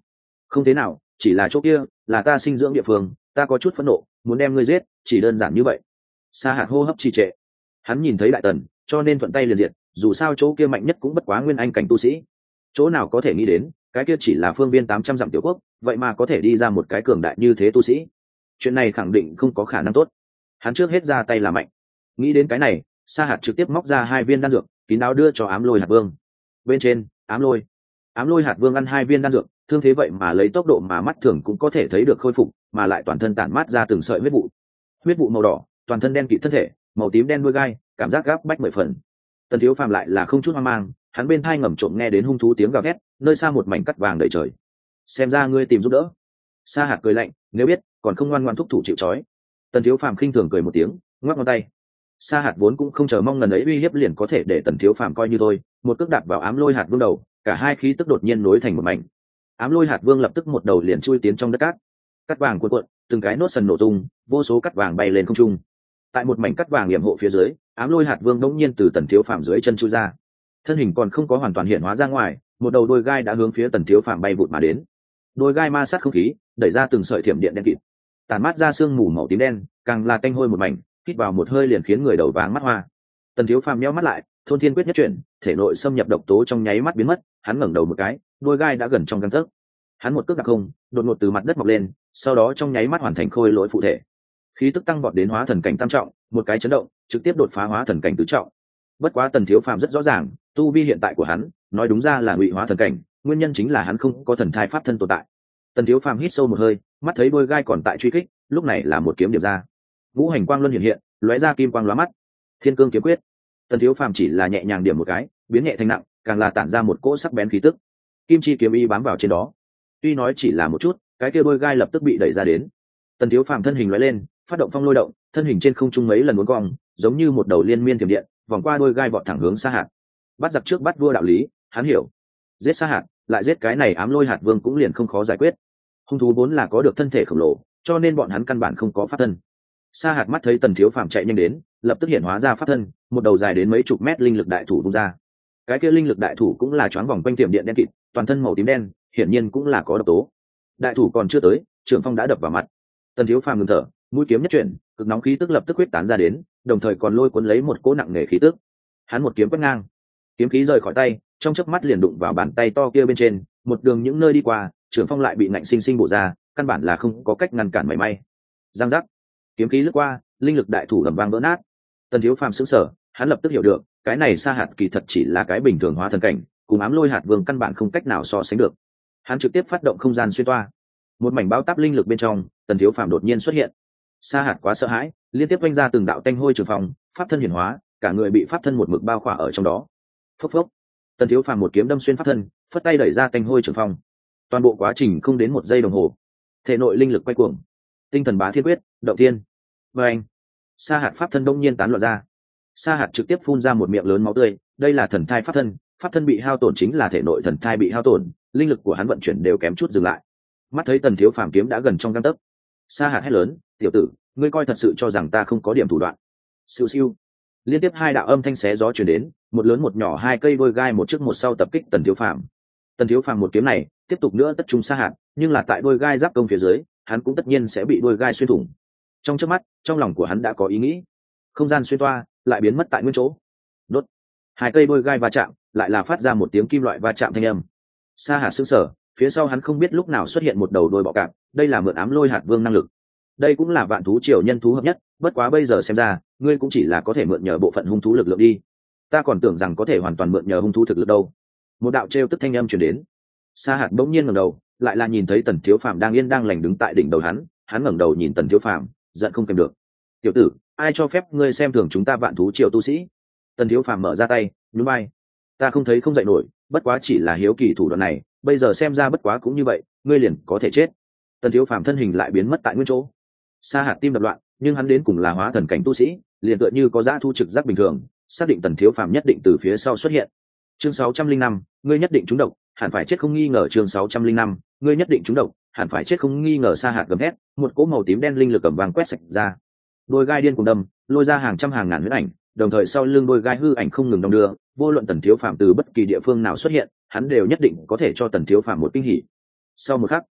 Không thế nào, chỉ là chỗ kia là ta sinh dưỡng địa phương, ta có chút phẫn nộ, muốn đem ngươi giết, chỉ đơn giản như vậy. Sa Hạt hô hấp trì trệ. Hắn nhìn thấy đại tần, cho nên thuận tay liền diệt, dù sao chỗ kia mạnh nhất cũng bất quá nguyên anh cảnh tu sĩ. Chỗ nào có thể nghĩ đến, cái kia chỉ là phương viên tám trăm dặm tiểu quốc, vậy mà có thể đi ra một cái cường đại như thế tu sĩ. Chuyện này khẳng định không có khả năng tốt. Hắn trước hết ra tay là mạnh. Nghĩ đến cái này, Sa Hạt trực tiếp móc ra hai viên đan dược, kín đáo đưa cho Ám Lôi Hạt Vương. Bên trên, Ám Lôi. Ám Lôi Hạt Vương ăn hai viên đan dược, thương thế vậy mà lấy tốc độ mà mắt thường cũng có thể thấy được khôi phục, mà lại toàn thân tản mát ra từng sợi huyết vụ. Huyết vụ màu đỏ, toàn thân đen kịt thân thể, màu tím đen đuôi gai, cảm giác gáp bách mười phần. Tần Thiếu Phàm lại là không chút hoang mang, hắn bên thai ngầm trộm nghe đến hung thú tiếng gào thét, nơi xa một mảnh cắt vàng đầy trời. Xem ra ngươi tìm giúp đỡ. Sa Hạt cười lạnh, nếu biết, còn không ngoan ngoãn thúc thủ chịu trói. Tần Thiếu Phàm khinh thường cười một tiếng, ngoắc ngón tay. Sa Hạt vốn cũng không chờ mong lần ấy uy hiếp liền có thể để Tần Thiếu Phàm coi như thôi, một cước đạp vào Ám Lôi Hạt Vương đầu, cả hai khí tức đột nhiên nối thành một mảnh. Ám Lôi Hạt Vương lập tức một đầu liền chui tiến trong đất cát. Cát vàng cuộn cuộn, từng cái nốt sần nổ tung, vô số cát vàng bay lên không trung. Tại một mảnh cát vàng yểm hộ phía dưới, Ám Lôi Hạt Vương đống nhiên từ Tần Thiếu Phàm dưới chân chui ra. Thân hình còn không có hoàn toàn hiện hóa ra ngoài, một đầu đôi gai đã hướng phía Tần Thiếu Phàm bay vụt mà đến. Đôi gai ma sát không khí, đẩy ra từng sợi thiểm điện đen kịt, tàn mát ra sương mù màu tím đen, càng là tanh hôi một mảnh, hít vào một hơi liền khiến người đầu váng mắt hoa. Tần Thiếu Phàm nhíu mắt lại, thôn thiên quyết nhất chuyển, thể nội xâm nhập độc tố trong nháy mắt biến mất, hắn ngẩng đầu một cái, đôi gai đã gần trong gang tấc. Hắn một cước đạp không, đột ngột từ mặt đất mọc lên, sau đó trong nháy mắt hoàn thành khôi lỗi phụ thể. Khí tức tăng vọt đến hóa thần cảnh tam trọng, một cái chấn động, trực tiếp đột phá hóa thần cảnh tứ trọng. Bất quá Tần Thiếu Phàm rất rõ ràng, tu vi hiện tại của hắn, nói đúng ra là ngụy hóa thần cảnh, nguyên nhân chính là hắn không có thần thai pháp thân tồn tại. Tần Thiếu Phàm hít sâu một hơi, mắt thấy đôi gai còn tại truy kích, lúc này là một kiếm điểm ra. Ngũ hành quang luân hiện hiện, lóe ra kim quang lóa mắt. Thiên cương kiếm quyết. Tần Thiếu Phàm chỉ là nhẹ nhàng điểm một cái, biến nhẹ thành nặng, càng là tản ra một cỗ sắc bén khí tức. Kim chi kiếm y bám vào trên đó. Tuy nói chỉ là một chút, cái kia đôi gai lập tức bị đẩy ra đến. Tần Thiếu Phàm thân hình lóe lên, phát động phong lôi động, thân hình trên không trung mấy lần uốn cong, giống như một đầu liên miên thiểm điện, vòng qua đôi gai vọt thẳng hướng Sa Hạt. Bắt giặc trước bắt vua đạo lý, hắn hiểu. Giết Sa Hạt, lại giết cái này Ám Lôi Hạt Vương cũng liền không khó giải quyết. Hung thú vốn là có được thân thể khổng lồ, cho nên bọn hắn căn bản không có pháp thân. Sa Hạt mắt thấy Tần Thiếu Phàm chạy nhanh đến, lập tức hiện hóa ra pháp thân, một đầu dài đến mấy chục mét linh lực đại thủ vung ra. Cái kia linh lực đại thủ cũng là choáng vòng quanh tiềm điện đen kịt, toàn thân màu tím đen, hiển nhiên cũng là có độc tố. Đại thủ còn chưa tới, trường phong đã đập vào mặt. Tần Thiếu Phàm ngừng thở, mũi kiếm nhất chuyển, cực nóng khí tức lập tức huyết tán ra đến, đồng thời còn lôi cuốn lấy một cỗ nặng nề khí tức. Hắn một kiếm quét ngang, kiếm khí rời khỏi tay, trong chớp mắt liền đụng vào bàn tay to kia bên trên, một đường những nơi đi qua, trường phong lại bị nạnh sinh sinh bổ ra, căn bản là không có cách ngăn cản mảy may. Giang giác, kiếm khí lướt qua, linh lực đại thủ ầm vang vỡ nát. Tần Thiếu Phàm sững sờ, hắn lập tức hiểu được, cái này Sa Hạt kỳ thật chỉ là cái bình thường hóa thần cảnh, cùng Ám Lôi Hạt Vương căn bản không cách nào so sánh được. Hắn trực tiếp phát động không gian xuyên toa, một mảnh báo táp linh lực bên trong, Tần Thiếu Phàm đột nhiên xuất hiện. Sa Hạt quá sợ hãi, liên tiếp vung ra từng đạo tanh hôi trường phòng, pháp thân hiển hóa, cả người bị pháp thân một mực bao khỏa ở trong đó. Phốc phốc, Tần Thiếu Phàm một kiếm đâm xuyên pháp thân, phất tay đẩy ra tanh hôi trường phòng. Toàn bộ quá trình không đến một giây đồng hồ, thể nội linh lực quay cuồng, tinh thần bá thiên quyết, động thiên. Và anh, Sa Hạt pháp thân đông nhiên tán loạn ra. Sa Hạt trực tiếp phun ra một miệng lớn máu tươi, đây là thần thai pháp thân, pháp thân bị hao tổn chính là thể nội thần thai bị hao tổn, linh lực của hắn vận chuyển đều kém chút dừng lại. Mắt thấy Tần Thiếu Phàm kiếm đã gần trong gang tấc, Sa Hạt hét lớn, "Tiểu tử, ngươi coi thật sự cho rằng ta không có điểm thủ đoạn?" Siêu siêu, liên tiếp hai đạo âm thanh xé gió truyền đến, một lớn một nhỏ hai cây đôi gai một trước một sau tập kích Tần Thiếu Phàm. Tần Thiếu Phàm một kiếm này tiếp tục nữa tất trúng Sa Hạt, nhưng là tại đôi gai giáp công phía dưới, hắn cũng tất nhiên sẽ bị đôi gai xuyên thủng. Trong chớp mắt, trong lòng của hắn đã có ý nghĩ, không gian xuyên toa lại biến mất tại nguyên chỗ. Đốt, hai cây đôi gai va chạm, lại là phát ra một tiếng kim loại va chạm thanh âm. Sa Hạt sững sờ, phía sau hắn không biết lúc nào xuất hiện một đầu đôi bọ cạp, đây là mượn Ám Lôi Hạt Vương năng lực. Đây cũng là vạn thú triều nhân thú hợp nhất, bất quá bây giờ xem ra, ngươi cũng chỉ là có thể mượn nhờ bộ phận hung thú lực lượng đi. Ta còn tưởng rằng có thể hoàn toàn mượn nhờ hung thú thực lực đâu. Một đạo trêu tức thanh âm truyền đến. Sa Hạt bỗng nhiên ngẩng đầu, lại là nhìn thấy Tần Thiếu Phàm đang yên đang lành đứng tại đỉnh đầu hắn, hắn ngẩng đầu nhìn Tần Thiếu Phàm, giận không kèm được. "Tiểu tử, ai cho phép ngươi xem thường chúng ta vạn thú triều tu sĩ?" Tần Thiếu Phàm mở ra tay, nhún vai. "Ta không thấy không dậy nổi, bất quá chỉ là hiếu kỳ thủ đoạn này, bây giờ xem ra bất quá cũng như vậy, ngươi liền có thể chết." Tần Thiếu Phàm thân hình lại biến mất tại nguyên chỗ. Sa Hạt tim đập loạn, nhưng hắn đến cùng là hóa thần cảnh tu sĩ, liền tựa như có dã thu trực giác bình thường, xác định Tần Thiếu Phàm nhất định từ phía sau xuất hiện. Chương sáu trăm linh năm, ngươi nhất định trúng độc, hẳn phải chết không nghi ngờ. Chương sáu trăm linh năm, ngươi nhất định trúng độc, hẳn phải chết không nghi ngờ. Sa Hạt gầm hét, một cỗ màu tím đen linh lực cầm vàng quét sạch ra. Đôi gai điên cùng đâm, lôi ra hàng trăm hàng ngàn huyết ảnh, đồng thời sau lưng đôi gai hư ảnh không ngừng đong đưa, vô luận Tần Thiếu Phàm từ bất kỳ địa phương nào xuất hiện, hắn đều nhất định có thể cho Tần Thiếu Phàm một kinh hỉ. Sau một khắc,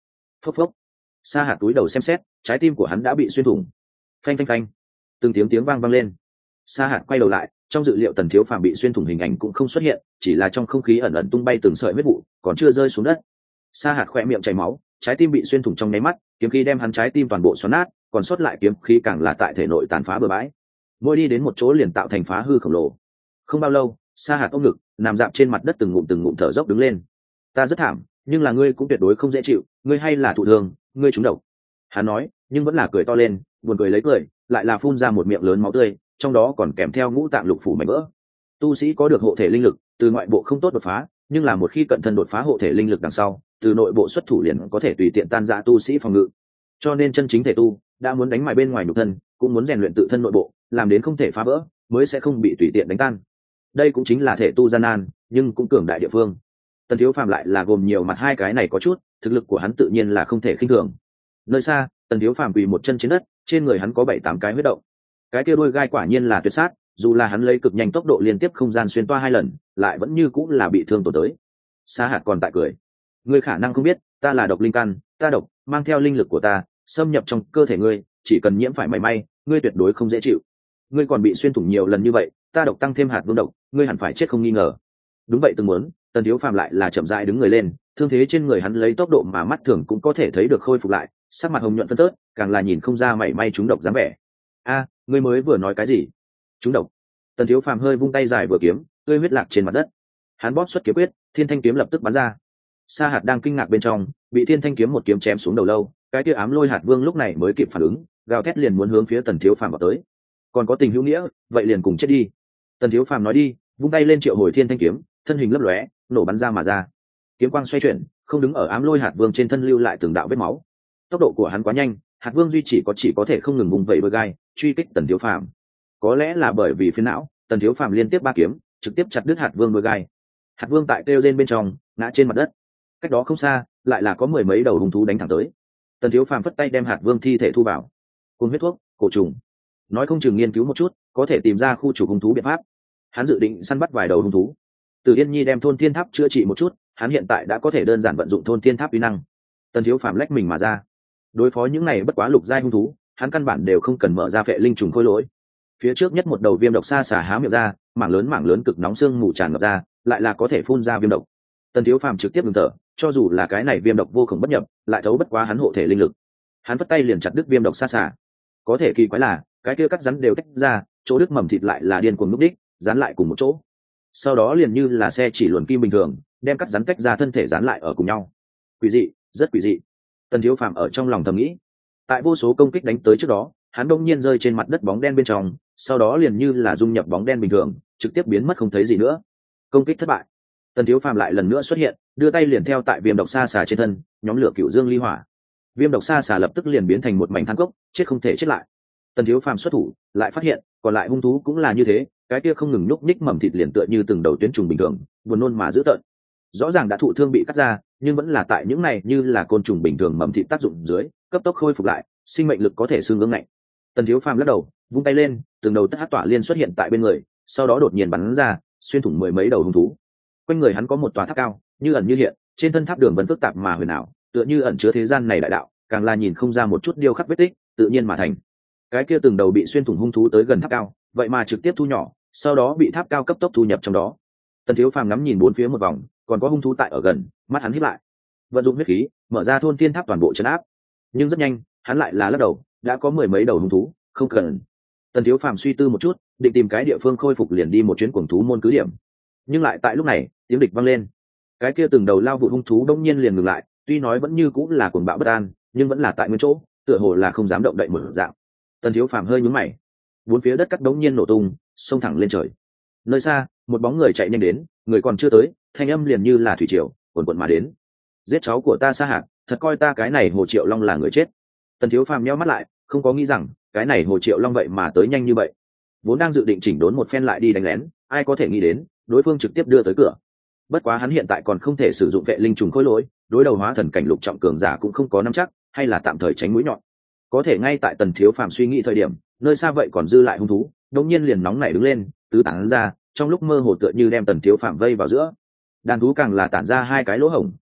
Phốc phốc. Sa Hạt túi đầu xem xét, trái tim của hắn đã bị xuyên thủng. Phanh phanh phanh. Từng tiếng tiếng vang vang lên. Sa Hạt quay đầu lại, trong dự liệu Tần Thiếu Phàm bị xuyên thủng hình ảnh cũng không xuất hiện, chỉ là trong không khí ẩn ẩn tung bay từng sợi huyết vụ, còn chưa rơi xuống đất. Sa Hạt khỏe miệng chảy máu, trái tim bị xuyên thủng trong nháy mắt, kiếm khí đem hắn trái tim toàn bộ xoắn nát, còn sót lại kiếm khí càng là tại thể nội tàn phá bừa bãi. Mỗi đi đến một chỗ liền tạo thành phá hư khổng lồ. Không bao lâu, Sa Hạt ôm ngực, nằm dạp trên mặt đất từng ngụm từng ngụm thở dốc đứng lên. Ta rất thảm, nhưng là ngươi cũng tuyệt đối không dễ chịu, ngươi hay là thụ thương, ngươi trúng độc. Hắn nói, nhưng vẫn là cười to lên, buồn cười lấy cười, lại là phun ra một miệng lớn máu tươi, trong đó còn kèm theo ngũ tạng lục phủ mảnh vỡ. Tu sĩ có được hộ thể linh lực, từ ngoại bộ không tốt đột phá, nhưng là một khi cận thân đột phá hộ thể linh lực đằng sau, từ nội bộ xuất thủ liền có thể tùy tiện tan rã tu sĩ phòng ngự. Cho nên chân chính thể tu đã muốn đánh mài bên ngoài nhục thân, cũng muốn rèn luyện tự thân nội bộ, làm đến không thể phá vỡ, mới sẽ không bị tùy tiện đánh tan. Đây cũng chính là thể tu gian nan, nhưng cũng cường đại địa phương. Tần Thiếu Phàm lại là gồm nhiều mặt hai cái này có chút, thực lực của hắn tự nhiên là không thể khinh thường. Nơi xa, Tần Thiếu Phàm quỳ một chân trên đất, trên người hắn có bảy tám cái huyết động. Cái kia đuôi gai quả nhiên là tuyệt sát, dù là hắn lấy cực nhanh tốc độ liên tiếp không gian xuyên toa hai lần, lại vẫn như cũng là bị thương tổn tới. Sa Hạt còn tại cười. Ngươi khả năng không biết, ta là độc linh căn, ta độc mang theo linh lực của ta, xâm nhập trong cơ thể ngươi, chỉ cần nhiễm phải mảy may, ngươi tuyệt đối không dễ chịu. Ngươi còn bị xuyên thủng nhiều lần như vậy, ta độc tăng thêm hạt vương độc, ngươi hẳn phải chết không nghi ngờ. Đúng vậy từng muốn, Tần Thiếu Phàm lại là chậm rãi đứng người lên, thương thế trên người hắn lấy tốc độ mà mắt thường cũng có thể thấy được khôi phục lại, sắc mặt hồng nhuận phân tớt, càng là nhìn không ra mảy may trúng độc dáng vẻ. A, ngươi mới vừa nói cái gì? Trúng độc? Tần Thiếu Phàm hơi vung tay dài vừa kiếm, tươi huyết lạc trên mặt đất. Hắn bóp xuất kiếm quyết, thiên thanh kiếm lập tức bắn ra. Sa Hạt đang kinh ngạc bên trong, bị thiên thanh kiếm một kiếm chém xuống đầu lâu, cái kia ám lôi hạt vương lúc này mới kịp phản ứng, gào thét liền muốn hướng phía Tần Thiếu Phàm vào tới. Còn có tình hữu nghĩa, vậy liền cùng chết đi. Tần Thiếu Phàm nói đi, vung tay lên triệu hồi thiên thanh kiếm, thân hình lấp lóe, nổ bắn ra mà ra. Kiếm quang xoay chuyển, không đứng ở ám lôi hạt vương trên thân lưu lại từng đạo vết máu. Tốc độ của hắn quá nhanh, hạt vương duy chỉ có chỉ có thể không ngừng vùng vẫy đôi gai, truy kích Tần Thiếu Phàm. Có lẽ là bởi vì phiền não, Tần Thiếu Phàm liên tiếp ba kiếm, trực tiếp chặt đứt hạt vương đôi gai. Hạt vương tại kêu rên bên trong, ngã trên mặt đất. Cách đó không xa, lại là có mười mấy đầu hung thú đánh thẳng tới. Tần Thiếu Phàm phất tay đem hạt vương thi thể thu vào. Cùng huyết thuốc, cổ trùng. Nói không chừng nghiên cứu một chút, có thể tìm ra khu chủ hung thú biện pháp. Hắn dự định săn bắt vài đầu hung thú. Từ Yên Nhi đem thôn thiên tháp chữa trị một chút, hắn hiện tại đã có thể đơn giản vận dụng thôn thiên tháp uy năng. Tần Thiếu Phàm lách mình mà ra. Đối phó những này bất quá lục giai hung thú, hắn căn bản đều không cần mở ra phệ linh trùng khôi lỗi. Phía trước nhất một đầu viêm độc sa xả há miệng ra, mảng lớn mảng lớn cực nóng xương mù tràn ngập ra, lại là có thể phun ra viêm độc. Tần Thiếu Phàm trực tiếp ngừng thở, cho dù là cái này viêm độc vô cùng bất nhập, lại thấu bất quá hắn hộ thể linh lực. Hắn vất tay liền chặt đứt viêm độc sa xả. Có thể kỳ quái là, cái kia cắt rắn đều tách ra, chỗ đứt mầm thịt lại là điên cuồng núp đích, dán lại cùng một chỗ. Sau đó liền như là xe chỉ luồn kim bình thường, đem cắt rắn tách ra thân thể dán lại ở cùng nhau. Quỷ dị, rất quỷ dị. Tần Thiếu Phàm ở trong lòng thầm nghĩ. Tại vô số công kích đánh tới trước đó, hắn đông nhiên rơi trên mặt đất bóng đen bên trong, sau đó liền như là dung nhập bóng đen bình thường, trực tiếp biến mất không thấy gì nữa. Công kích thất bại. Tần Thiếu Phàm lại lần nữa xuất hiện, đưa tay liền theo tại viêm độc sa xà trên thân, nhóm lửa cựu dương ly hỏa. Viêm độc sa xà lập tức liền biến thành một mảnh than cốc, chết không thể chết lại. Tần Thiếu Phàm xuất thủ, lại phát hiện, còn lại hung thú cũng là như thế, cái kia không ngừng nhúc nhích mầm thịt liền tựa như từng đầu tuyến trùng bình thường, buồn nôn mà dữ tợn. Rõ ràng đã thụ thương bị cắt ra, nhưng vẫn là tại những này như là côn trùng bình thường mầm thịt tác dụng dưới, cấp tốc khôi phục lại, sinh mệnh lực có thể xương ngưỡng ngạnh. Tần Thiếu Phàm lắc đầu, vung tay lên, từng đầu tất hắc tỏa liên xuất hiện tại bên người, sau đó đột nhiên bắn ra, xuyên thủng mười mấy đầu hung thú. Quanh người hắn có một tòa tháp cao, như ẩn như hiện, trên thân tháp đường vẫn phức tạp mà huyền ảo, tựa như ẩn chứa thế gian này đại đạo, càng là nhìn không ra một chút điêu khắc vết tích, tự nhiên mà thành. Cái kia từng đầu bị xuyên thủng hung thú tới gần tháp cao, vậy mà trực tiếp thu nhỏ, sau đó bị tháp cao cấp tốc thu nhập trong đó. Tần Thiếu Phàm ngắm nhìn bốn phía một vòng, còn có hung thú tại ở gần, mắt hắn híp lại, vận dụng huyết khí, mở ra thôn tiên tháp toàn bộ trấn áp. Nhưng rất nhanh, hắn lại là lắc đầu, đã có mười mấy đầu hung thú, không cần. Tần Thiếu Phàm suy tư một chút, định tìm cái địa phương khôi phục liền đi một chuyến cuồng thú môn cứ điểm. Nhưng lại tại lúc này, tiếng địch vang lên. Cái kia từng đầu lao vụ hung thú đông nhiên liền ngừng lại, tuy nói vẫn như cũng là cuồng bạo bất an, nhưng vẫn là tại nguyên chỗ, tựa hồ là không dám động đậy một dạng. Tần Thiếu Phàm hơi nhướng mày. Bốn phía đất cắt đống nhiên nổ tung, xông thẳng lên trời. Nơi xa, một bóng người chạy nhanh đến, người còn chưa tới, thanh âm liền như là thủy triều, cuồn cuộn mà đến. Giết cháu của ta Sa Hạt, thật coi ta cái này Hồ Triệu Long là người chết. Tần Thiếu Phàm nhíu mắt lại, không có nghĩ rằng cái này Hồ Triệu Long vậy mà tới nhanh như vậy. Vốn đang dự định chỉnh đốn một phen lại đi đánh lén, ai có thể nghĩ đến, đối phương trực tiếp đưa tới cửa. Bất quá hắn hiện tại còn không thể sử dụng vệ linh trùng khối lỗi, đối đầu hóa thần cảnh lục trọng cường giả cũng không có nắm chắc, hay là tạm thời tránh mũi nhọn. Có thể ngay tại Tần Thiếu Phàm suy nghĩ thời điểm, nơi xa vậy còn dư lại hung thú, đột nhiên liền nóng nảy đứng lên, tứ tán ra, trong lúc mơ hồ tựa như đem Tần Thiếu Phàm vây vào giữa. Đàn thú càng là tản ra hai cái lỗ hổng,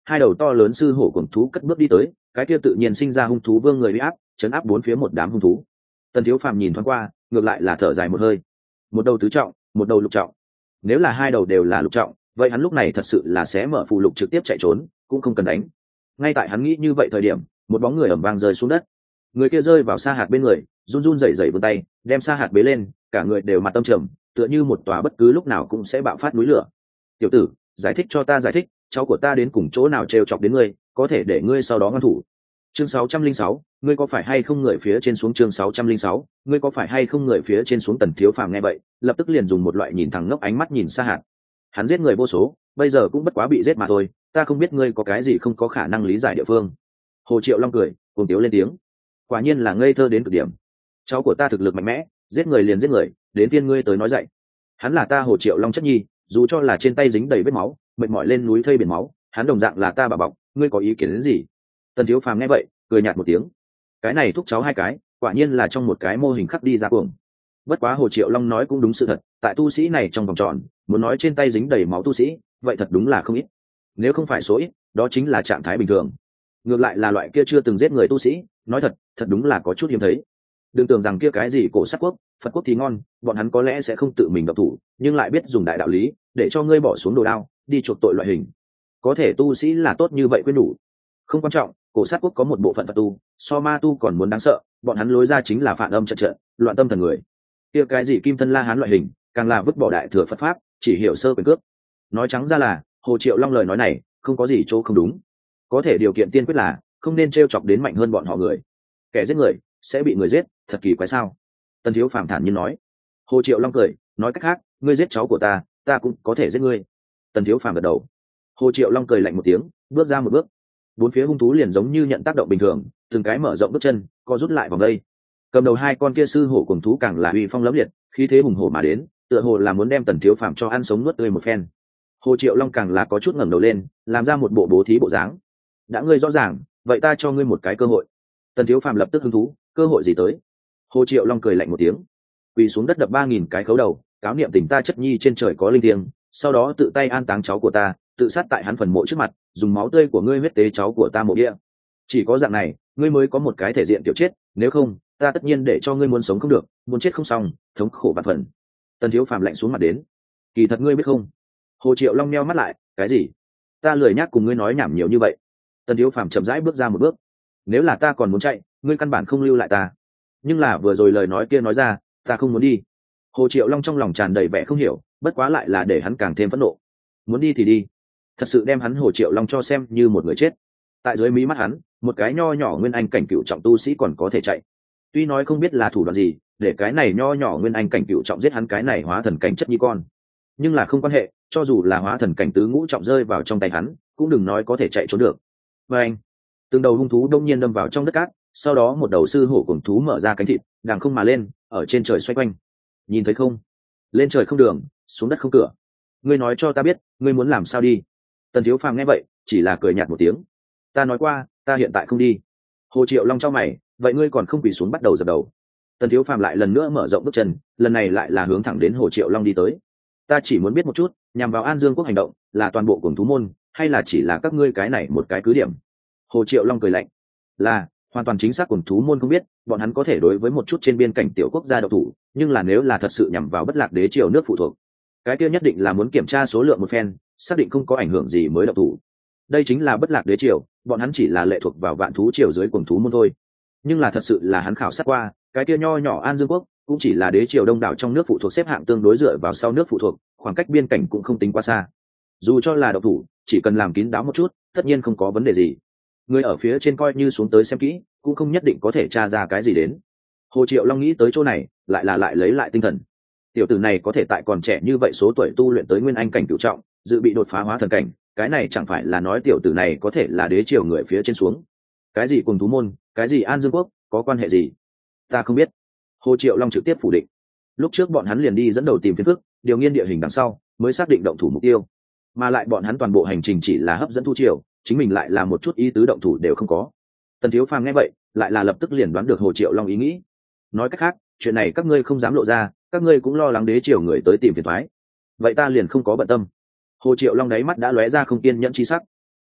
hai đầu to lớn sư hổ cuồng thú cất bước đi tới, cái kia tự nhiên sinh ra hung thú vương người uy áp chấn áp bốn phía một đám hung thú. Tần Thiếu Phàm nhìn thoáng qua, ngược lại là thở dài một hơi. Một đầu tứ trọng, một đầu lục trọng. Nếu là hai đầu đều là lục trọng, vậy hắn lúc này thật sự là sẽ mở phù lục trực tiếp chạy trốn, cũng không cần đánh. Ngay tại hắn nghĩ như vậy thời điểm, một bóng người ầm vang rơi xuống đất. Người kia rơi vào Sa Hạt bên người, run run rẩy rẩy vươn tay, đem Sa Hạt bế lên, cả người đều mặt tâm trầm, tựa như một tòa bất cứ lúc nào cũng sẽ bạo phát núi lửa. "Tiểu tử, giải thích cho ta giải thích, cháu của ta đến cùng chỗ nào trêu chọc đến ngươi, có thể để ngươi sau đó ngăn thủ." Chương sáu trăm linh sáu, ngươi có phải hay không người phía trên xuống chương sáu trăm linh sáu, ngươi có phải hay không người phía trên xuống Tần Thiếu Phàm nghe vậy, lập tức liền dùng một loại nhìn thẳng ngốc ánh mắt nhìn Sa Hạt. Hắn giết người vô số, bây giờ cũng bất quá bị giết mà thôi, ta không biết ngươi có cái gì không có khả năng lý giải địa phương. Hồ Triệu Long cười, cuồng tiếu lên tiếng. Quả nhiên là ngây thơ đến cực điểm. Cháu của ta thực lực mạnh mẽ, giết người liền giết người, đến tiên ngươi tới nói dạy. Hắn là ta Hồ Triệu Long chất nhi, dù cho là trên tay dính đầy vết máu, mệt mỏi lên núi thây biển máu, hắn đồng dạng là ta bà bọc, ngươi có ý kiến đến gì? Tần Thiếu Phàm nghe vậy, cười nhạt một tiếng. Cái này thúc cháu hai cái, quả nhiên là trong một cái mô hình khắc đi ra cuồng. Bất quá Hồ Triệu Long nói cũng đúng sự thật, tại tu sĩ này trong vòng tròn, muốn nói trên tay dính đầy máu tu sĩ, vậy thật đúng là không ít. Nếu không phải số ít, đó chính là trạng thái bình thường. Ngược lại là loại kia chưa từng giết người tu sĩ, nói thật, thật đúng là có chút hiếm thấy. Đừng tưởng rằng kia cái gì cổ sát quốc, Phật quốc thì ngon, bọn hắn có lẽ sẽ không tự mình động thủ, nhưng lại biết dùng đại đạo lý, để cho ngươi bỏ xuống đồ đao, đi chuộc tội loại hình. Có thể tu sĩ là tốt như vậy quên đủ. Không quan trọng, cổ sát quốc có một bộ phận Phật tu, so ma tu còn muốn đáng sợ, bọn hắn lối ra chính là phản âm trận trận, loạn tâm thần người. Kia cái gì kim thân la hán loại hình, càng là vứt bỏ đại thừa Phật pháp, chỉ hiểu sơ quyền cước. Nói trắng ra là, Hồ Triệu Long lời nói này, không có gì chỗ không đúng. Có thể điều kiện tiên quyết là không nên trêu chọc đến mạnh hơn bọn họ người. Kẻ giết người sẽ bị người giết, thật kỳ quái sao? Tần Thiếu Phàm thản nhiên nói. Hồ Triệu Long cười, nói cách khác, ngươi giết cháu của ta, ta cũng có thể giết ngươi. Tần Thiếu Phàm gật đầu. Hồ Triệu Long cười lạnh một tiếng, bước ra một bước. Bốn phía hung thú liền giống như nhận tác động bình thường, từng cái mở rộng bước chân, co rút lại vòng đây. Cầm đầu hai con kia sư hổ cuồng thú càng là uy phong lẫm liệt, khí thế hùng hổ mà đến, tựa hồ là muốn đem Tần Thiếu Phàm cho ăn sống nuốt tươi một phen. Hồ Triệu Long càng là có chút ngẩng đầu lên, làm ra một bộ bố thí bộ dáng. Đã ngươi rõ ràng, vậy ta cho ngươi một cái cơ hội. Tần Thiếu Phàm lập tức hứng thú, cơ hội gì tới? Hồ Triệu Long cười lạnh một tiếng, quỳ xuống đất đập ba nghìn cái khấu đầu, cáo niệm tình ta chất nhi trên trời có linh thiêng, sau đó tự tay an táng cháu của ta, tự sát tại hắn phần mộ trước mặt, dùng máu tươi của ngươi huyết tế cháu của ta mộ địa. Chỉ có dạng này, ngươi mới có một cái thể diện tiểu chết, nếu không, ta tất nhiên để cho ngươi muốn sống không được, muốn chết không xong, thống khổ vạn phần. Tần Thiếu Phàm lạnh xuống mặt đến. Kỳ thật ngươi biết không? Hồ Triệu Long nheo mắt lại, cái gì? Ta lười nhắc cùng ngươi nói nhảm nhiều như vậy. Tần Thiếu Phàm chậm rãi bước ra một bước. Nếu là ta còn muốn chạy, ngươi căn bản không lưu lại ta. Nhưng là vừa rồi lời nói kia nói ra, ta không muốn đi. Hồ Triệu Long trong lòng tràn đầy vẻ không hiểu, bất quá lại là để hắn càng thêm phẫn nộ. Muốn đi thì đi. Thật sự đem hắn Hồ Triệu Long cho xem như một người chết. Tại dưới mí mắt hắn, một cái nho nhỏ nguyên anh cảnh cựu trọng tu sĩ còn có thể chạy. Tuy nói không biết là thủ đoạn gì, để cái này nho nhỏ nguyên anh cảnh cựu trọng giết hắn cái này hóa thần cảnh chất nhi con. Nhưng là không quan hệ, cho dù là hóa thần cảnh tứ ngũ trọng rơi vào trong tay hắn, cũng đừng nói có thể chạy trốn được. Và anh, từng đầu hung thú đông nhiên đâm vào trong đất cát, sau đó một đầu sư hổ cuồng thú mở ra cánh thịt, đàng không mà lên, ở trên trời xoay quanh. Nhìn thấy không? Lên trời không đường, xuống đất không cửa. Ngươi nói cho ta biết, ngươi muốn làm sao đi? Tần Thiếu Phàm nghe vậy, chỉ là cười nhạt một tiếng. Ta nói qua, ta hiện tại không đi. Hồ Triệu Long chau mày, vậy ngươi còn không quỳ xuống bắt đầu dập đầu? Tần Thiếu Phàm lại lần nữa mở rộng bước chân, lần này lại là hướng thẳng đến Hồ Triệu Long đi tới. Ta chỉ muốn biết một chút, nhằm vào An Dương quốc hành động, là toàn bộ cuồng thú môn, hay là chỉ là các ngươi cái này một cái cứ điểm? Hồ Triệu Long cười lạnh. Là, hoàn toàn chính xác cuồng thú môn không biết, bọn hắn có thể đối với một chút trên biên cảnh tiểu quốc gia độc thủ, nhưng là nếu là thật sự nhằm vào Bất Lạc Đế triều nước phụ thuộc, cái kia nhất định là muốn kiểm tra số lượng một phen, xác định không có ảnh hưởng gì mới độc thủ. Đây chính là Bất Lạc Đế triều, bọn hắn chỉ là lệ thuộc vào Vạn Thú triều dưới cuồng thú môn thôi. Nhưng là thật sự là hắn khảo sát qua, cái kia nho nhỏ An Dương quốc cũng chỉ là đế triều đông đảo trong nước phụ thuộc xếp hạng tương đối dựa vào sau nước phụ thuộc, khoảng cách biên cảnh cũng không tính quá xa. Dù cho là độc thủ, chỉ cần làm kín đáo một chút, tất nhiên không có vấn đề gì. Người ở phía trên coi như xuống tới xem kỹ, cũng không nhất định có thể tra ra cái gì đến. Hồ Triệu Long nghĩ tới chỗ này, lại là lại lấy lại tinh thần. Tiểu tử này có thể tại còn trẻ như vậy số tuổi tu luyện tới nguyên anh cảnh cửu trọng, dự bị đột phá hóa thần cảnh, cái này chẳng phải là nói tiểu tử này có thể là đế triều người phía trên xuống. Cái gì cùng thú môn, cái gì An Dương quốc, có quan hệ gì? Ta không biết. Hồ Triệu Long trực tiếp phủ định. Lúc trước bọn hắn liền đi dẫn đầu tìm phiền phức, điều nghiên địa hình đằng sau, mới xác định động thủ mục tiêu. Mà lại bọn hắn toàn bộ hành trình chỉ là hấp dẫn thu triều, chính mình lại là một chút ý tứ động thủ đều không có. Tần Thiếu Phàm nghe vậy, lại là lập tức liền đoán được Hồ Triệu Long ý nghĩ. Nói cách khác, chuyện này các ngươi không dám lộ ra, các ngươi cũng lo lắng đế triều người tới tìm phiền toái. Vậy ta liền không có bận tâm. Hồ Triệu Long đáy mắt đã lóe ra không kiên nhẫn chi sắc.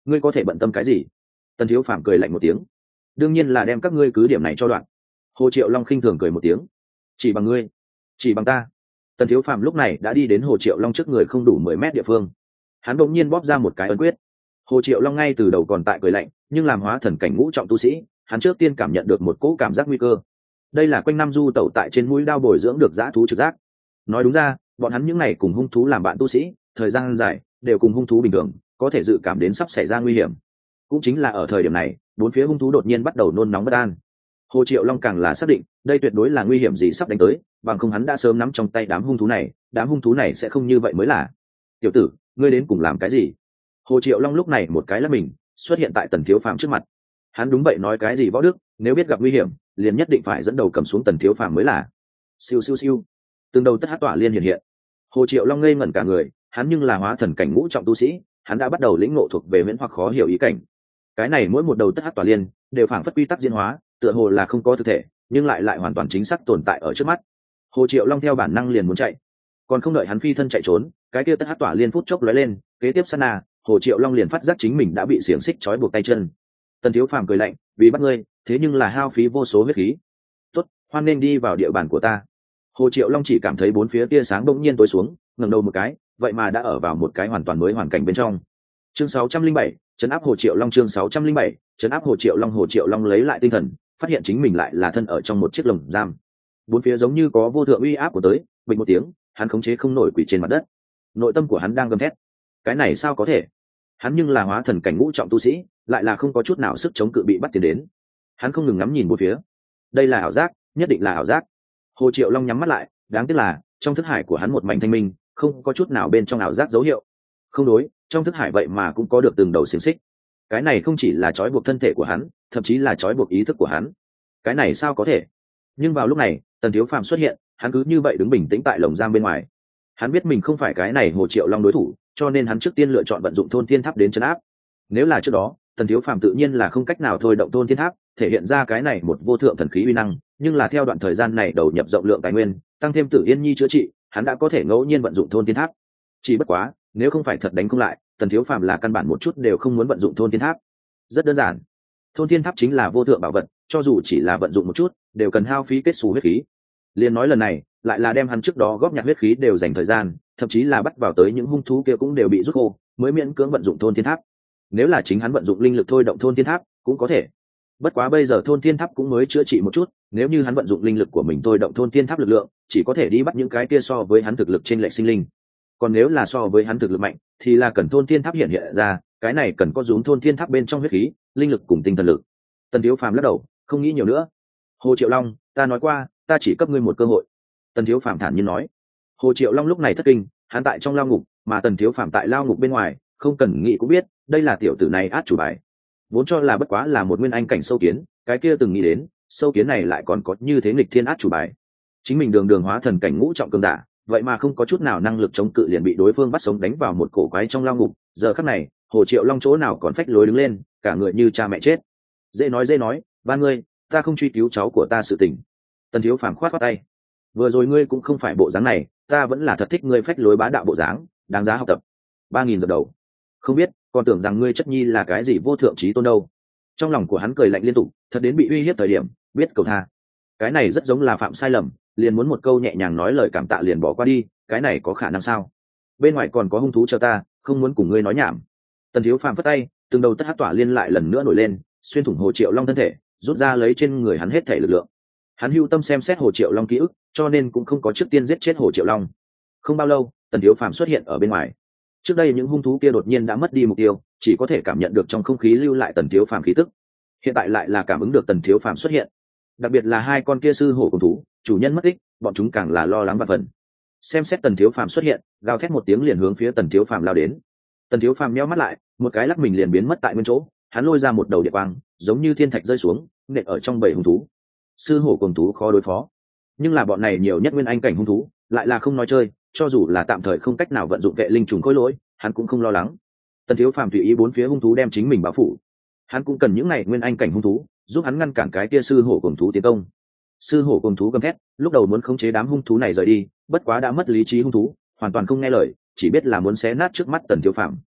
ngươi có thể bận tâm cái gì? Tần thiếu phàm cười lạnh một tiếng. Đương nhiên là đem các ngươi cứ điểm này cho đoạn. Hồ Triệu Long khinh thường cười một tiếng. Chỉ bằng ngươi? Chỉ bằng ta? Tần thiếu phàm lúc này đã đi đến Hồ Triệu Long trước người không đủ mười mét địa phương. Hắn đột nhiên bóp ra một cái ấn quyết. Hồ Triệu Long ngay từ đầu còn tại cười lạnh, nhưng làm hóa thần cảnh ngũ trọng tu sĩ, hắn trước tiên cảm nhận được một cỗ cảm giác nguy cơ. Đây là quanh năm du tẩu tại trên mũi đao bồi dưỡng được dã thú trực giác. Nói đúng ra, bọn hắn những ngày cùng hung thú làm bạn tu sĩ, thời gian dài đều cùng hung thú bình thường, có thể dự cảm đến sắp xảy ra nguy hiểm. Cũng chính là ở thời điểm này, bốn phía hung thú đột nhiên bắt đầu nôn nóng bất an. Hồ Triệu Long càng là xác định, đây tuyệt đối là nguy hiểm gì sắp đánh tới, bằng không hắn đã sớm nắm trong tay đám hung thú này, đám hung thú này sẽ không như vậy mới là. Tiểu tử, ngươi đến cùng làm cái gì? Hồ Triệu Long lúc này một cái lắc mình, xuất hiện tại Tần Thiếu Phàm trước mặt. Hắn đúng vậy nói cái gì võ đức, nếu biết gặp nguy hiểm, liền nhất định phải dẫn đầu cầm xuống Tần Thiếu Phàm mới là. Siêu siêu siêu. Từng đầu tất hắc tỏa liên hiện hiện. Hồ Triệu Long ngây ngẩn cả người, hắn nhưng là hóa thần cảnh ngũ trọng tu sĩ, hắn đã bắt đầu lĩnh ngộ thuộc về miễn hoặc khó hiểu ý cảnh. Cái này mỗi một đầu tất hắc tỏa liên đều phảng phất quy tắc diễn hóa, tựa hồ là không có thực thể, nhưng lại lại hoàn toàn chính xác tồn tại ở trước mắt. Hồ Triệu Long theo bản năng liền muốn chạy, còn không đợi hắn phi thân chạy trốn, cái kia tất hắc tỏa liên phút chốc lóe lên, kế tiếp sát na, Hồ Triệu Long liền phát giác chính mình đã bị xiềng xích trói buộc tay chân. Tần Thiếu Phàm cười lạnh, vì bắt ngươi, thế nhưng là hao phí vô số huyết khí. Tốt, hoan nên đi vào địa bàn của ta. Hồ Triệu Long chỉ cảm thấy bốn phía tia sáng bỗng nhiên tối xuống, ngẩng đầu một cái, vậy mà đã ở vào một cái hoàn toàn mới hoàn cảnh bên trong. Chương sáu trăm linh bảy, trấn áp Hồ Triệu Long. Chương sáu trăm linh bảy, trấn áp Hồ Triệu Long. Hồ Triệu Long lấy lại tinh thần, phát hiện chính mình lại là thân ở trong một chiếc lồng giam. Bốn phía giống như có vô thượng uy áp của tới, bình một tiếng, hắn khống chế không nổi quỳ trên mặt đất. Nội tâm của hắn đang gầm thét, cái này sao có thể? Hắn nhưng là hóa thần cảnh ngũ trọng tu sĩ, lại là không có chút nào sức chống cự bị bắt tiến đến. Hắn không ngừng ngắm nhìn bốn phía, đây là ảo giác, nhất định là ảo giác. Hồ Triệu Long nhắm mắt lại, đáng tiếc là trong thức hải của hắn một mảnh thanh minh, không có chút nào bên trong ảo giác dấu hiệu. Không đối, trong thức hải vậy mà cũng có được từng đầu xiềng xích. Cái này không chỉ là trói buộc thân thể của hắn, thậm chí là trói buộc ý thức của hắn. Cái này sao có thể? Nhưng vào lúc này, Tần Thiếu Phàm xuất hiện, hắn cứ như vậy đứng bình tĩnh tại lồng giam bên ngoài. Hắn biết mình không phải cái này Hồ Triệu Long đối thủ, cho nên hắn trước tiên lựa chọn vận dụng thôn thiên tháp đến trấn áp. Nếu là trước đó, Tần Thiếu Phàm tự nhiên là không cách nào thôi động thôn thiên tháp, thể hiện ra cái này một vô thượng thần khí uy năng, nhưng là theo đoạn thời gian này đầu nhập rộng lượng tài nguyên, tăng thêm Tử Yên Nhi chữa trị, hắn đã có thể ngẫu nhiên vận dụng thôn thiên tháp. Chỉ bất quá, nếu không phải thật đánh không lại, Tần Thiếu Phàm là căn bản một chút đều không muốn vận dụng thôn thiên tháp. Rất đơn giản, thôn thiên tháp chính là vô thượng bảo vật, cho dù chỉ là vận dụng một chút, đều cần hao phí kết xù huyết khí. Liên nói lần này, lại là đem hắn trước đó góp nhặt huyết khí đều dành thời gian, thậm chí là bắt vào tới những hung thú kia cũng đều bị rút khô, mới miễn cưỡng vận dụng thôn thiên tháp. Nếu là chính hắn vận dụng linh lực thôi động thôn thiên tháp, cũng có thể. Bất quá bây giờ thôn thiên tháp cũng mới chữa trị một chút, nếu như hắn vận dụng linh lực của mình thôi động thôn thiên tháp lực lượng, chỉ có thể đi bắt những cái kia so với hắn thực lực trên lệch sinh linh. Còn nếu là so với hắn thực lực mạnh, thì là cần thôn thiên tháp hiện hiện ra, cái này cần có rúm thôn thiên tháp bên trong huyết khí, linh lực cùng tinh thần lực. Tần Thiếu Phàm lắc đầu, không nghĩ nhiều nữa. Hồ Triệu Long, ta nói qua, ta chỉ cấp ngươi một cơ hội. Tần Thiếu Phàm thản nhiên nói. Hồ Triệu Long lúc này thất kinh, hắn tại trong lao ngục, mà Tần Thiếu Phàm tại lao ngục bên ngoài, không cần nghĩ cũng biết, đây là tiểu tử này át chủ bài. Vốn cho là bất quá là một nguyên anh cảnh sâu kiến, cái kia từng nghĩ đến, sâu kiến này lại còn có như thế nghịch thiên át chủ bài. Chính mình đường đường hóa thần cảnh ngũ trọng cường giả, vậy mà không có chút nào năng lực chống cự liền bị đối phương bắt sống đánh vào một cổ quái trong lao ngục. Giờ khắc này, Hồ Triệu Long chỗ nào còn phách lối đứng lên, cả người như cha mẹ chết. Dễ nói dễ nói, ba ngươi, ta không truy cứu cháu của ta sự tình. Tần Thiếu Phàm khoát khoát tay. Vừa rồi ngươi cũng không phải bộ dáng này, ta vẫn là thật thích ngươi phách lối bá đạo bộ dáng, đáng giá học tập. Ba nghìn dập đầu. Không biết, còn tưởng rằng ngươi chất nhi là cái gì vô thượng trí tôn đâu. Trong lòng của hắn cười lạnh liên tục, thật đến bị uy hiếp thời điểm, biết cầu tha. Cái này rất giống là phạm sai lầm, liền muốn một câu nhẹ nhàng nói lời cảm tạ liền bỏ qua đi, cái này có khả năng sao? Bên ngoài còn có hung thú chờ ta, không muốn cùng ngươi nói nhảm. Tần Thiếu Phàm phất tay, từng đầu tất hắc tỏa liên lại lần nữa nổi lên, xuyên thủng Hồ Triệu Long thân thể, rút ra lấy trên người hắn hết thể lực lượng. Hắn hưu tâm xem xét Hồ Triệu Long ký ức, cho nên cũng không có trước tiên giết chết Hồ Triệu Long. Không bao lâu, Tần Thiếu Phàm xuất hiện ở bên ngoài. Trước đây những hung thú kia đột nhiên đã mất đi mục tiêu, chỉ có thể cảm nhận được trong không khí lưu lại Tần Thiếu Phàm khí tức. Hiện tại lại là cảm ứng được Tần Thiếu Phàm xuất hiện. Đặc biệt là hai con kia sư hổ cùng thú, chủ nhân mất tích, bọn chúng càng là lo lắng vạn phần. Xem xét Tần Thiếu Phàm xuất hiện, gào thét một tiếng liền hướng phía Tần Thiếu Phàm lao đến. Tần Thiếu Phàm nhíu mắt lại, một cái lắc mình liền biến mất tại nguyên chỗ, hắn lôi ra một đầu địa quang, giống như thiên thạch rơi xuống, nện ở trong bầy hung thú. Sư hổ cùng thú khó đối phó, nhưng là bọn này nhiều nhất nguyên anh cảnh hung thú, lại là không nói chơi, cho dù là tạm thời không cách nào vận dụng vệ linh trùng khối lỗi, hắn cũng không lo lắng. Tần Thiếu Phàm tùy ý bốn phía hung thú đem chính mình bao phủ, hắn cũng cần những này nguyên anh cảnh hung thú giúp hắn ngăn cản cái kia sư hổ cùng thú tiến công. Sư hổ cùng thú gầm thét, lúc đầu muốn khống chế đám hung thú này rời đi, bất quá đã mất lý trí hung thú, hoàn toàn không nghe lời, chỉ biết là muốn xé nát trước mắt Tần Thiếu Phàm.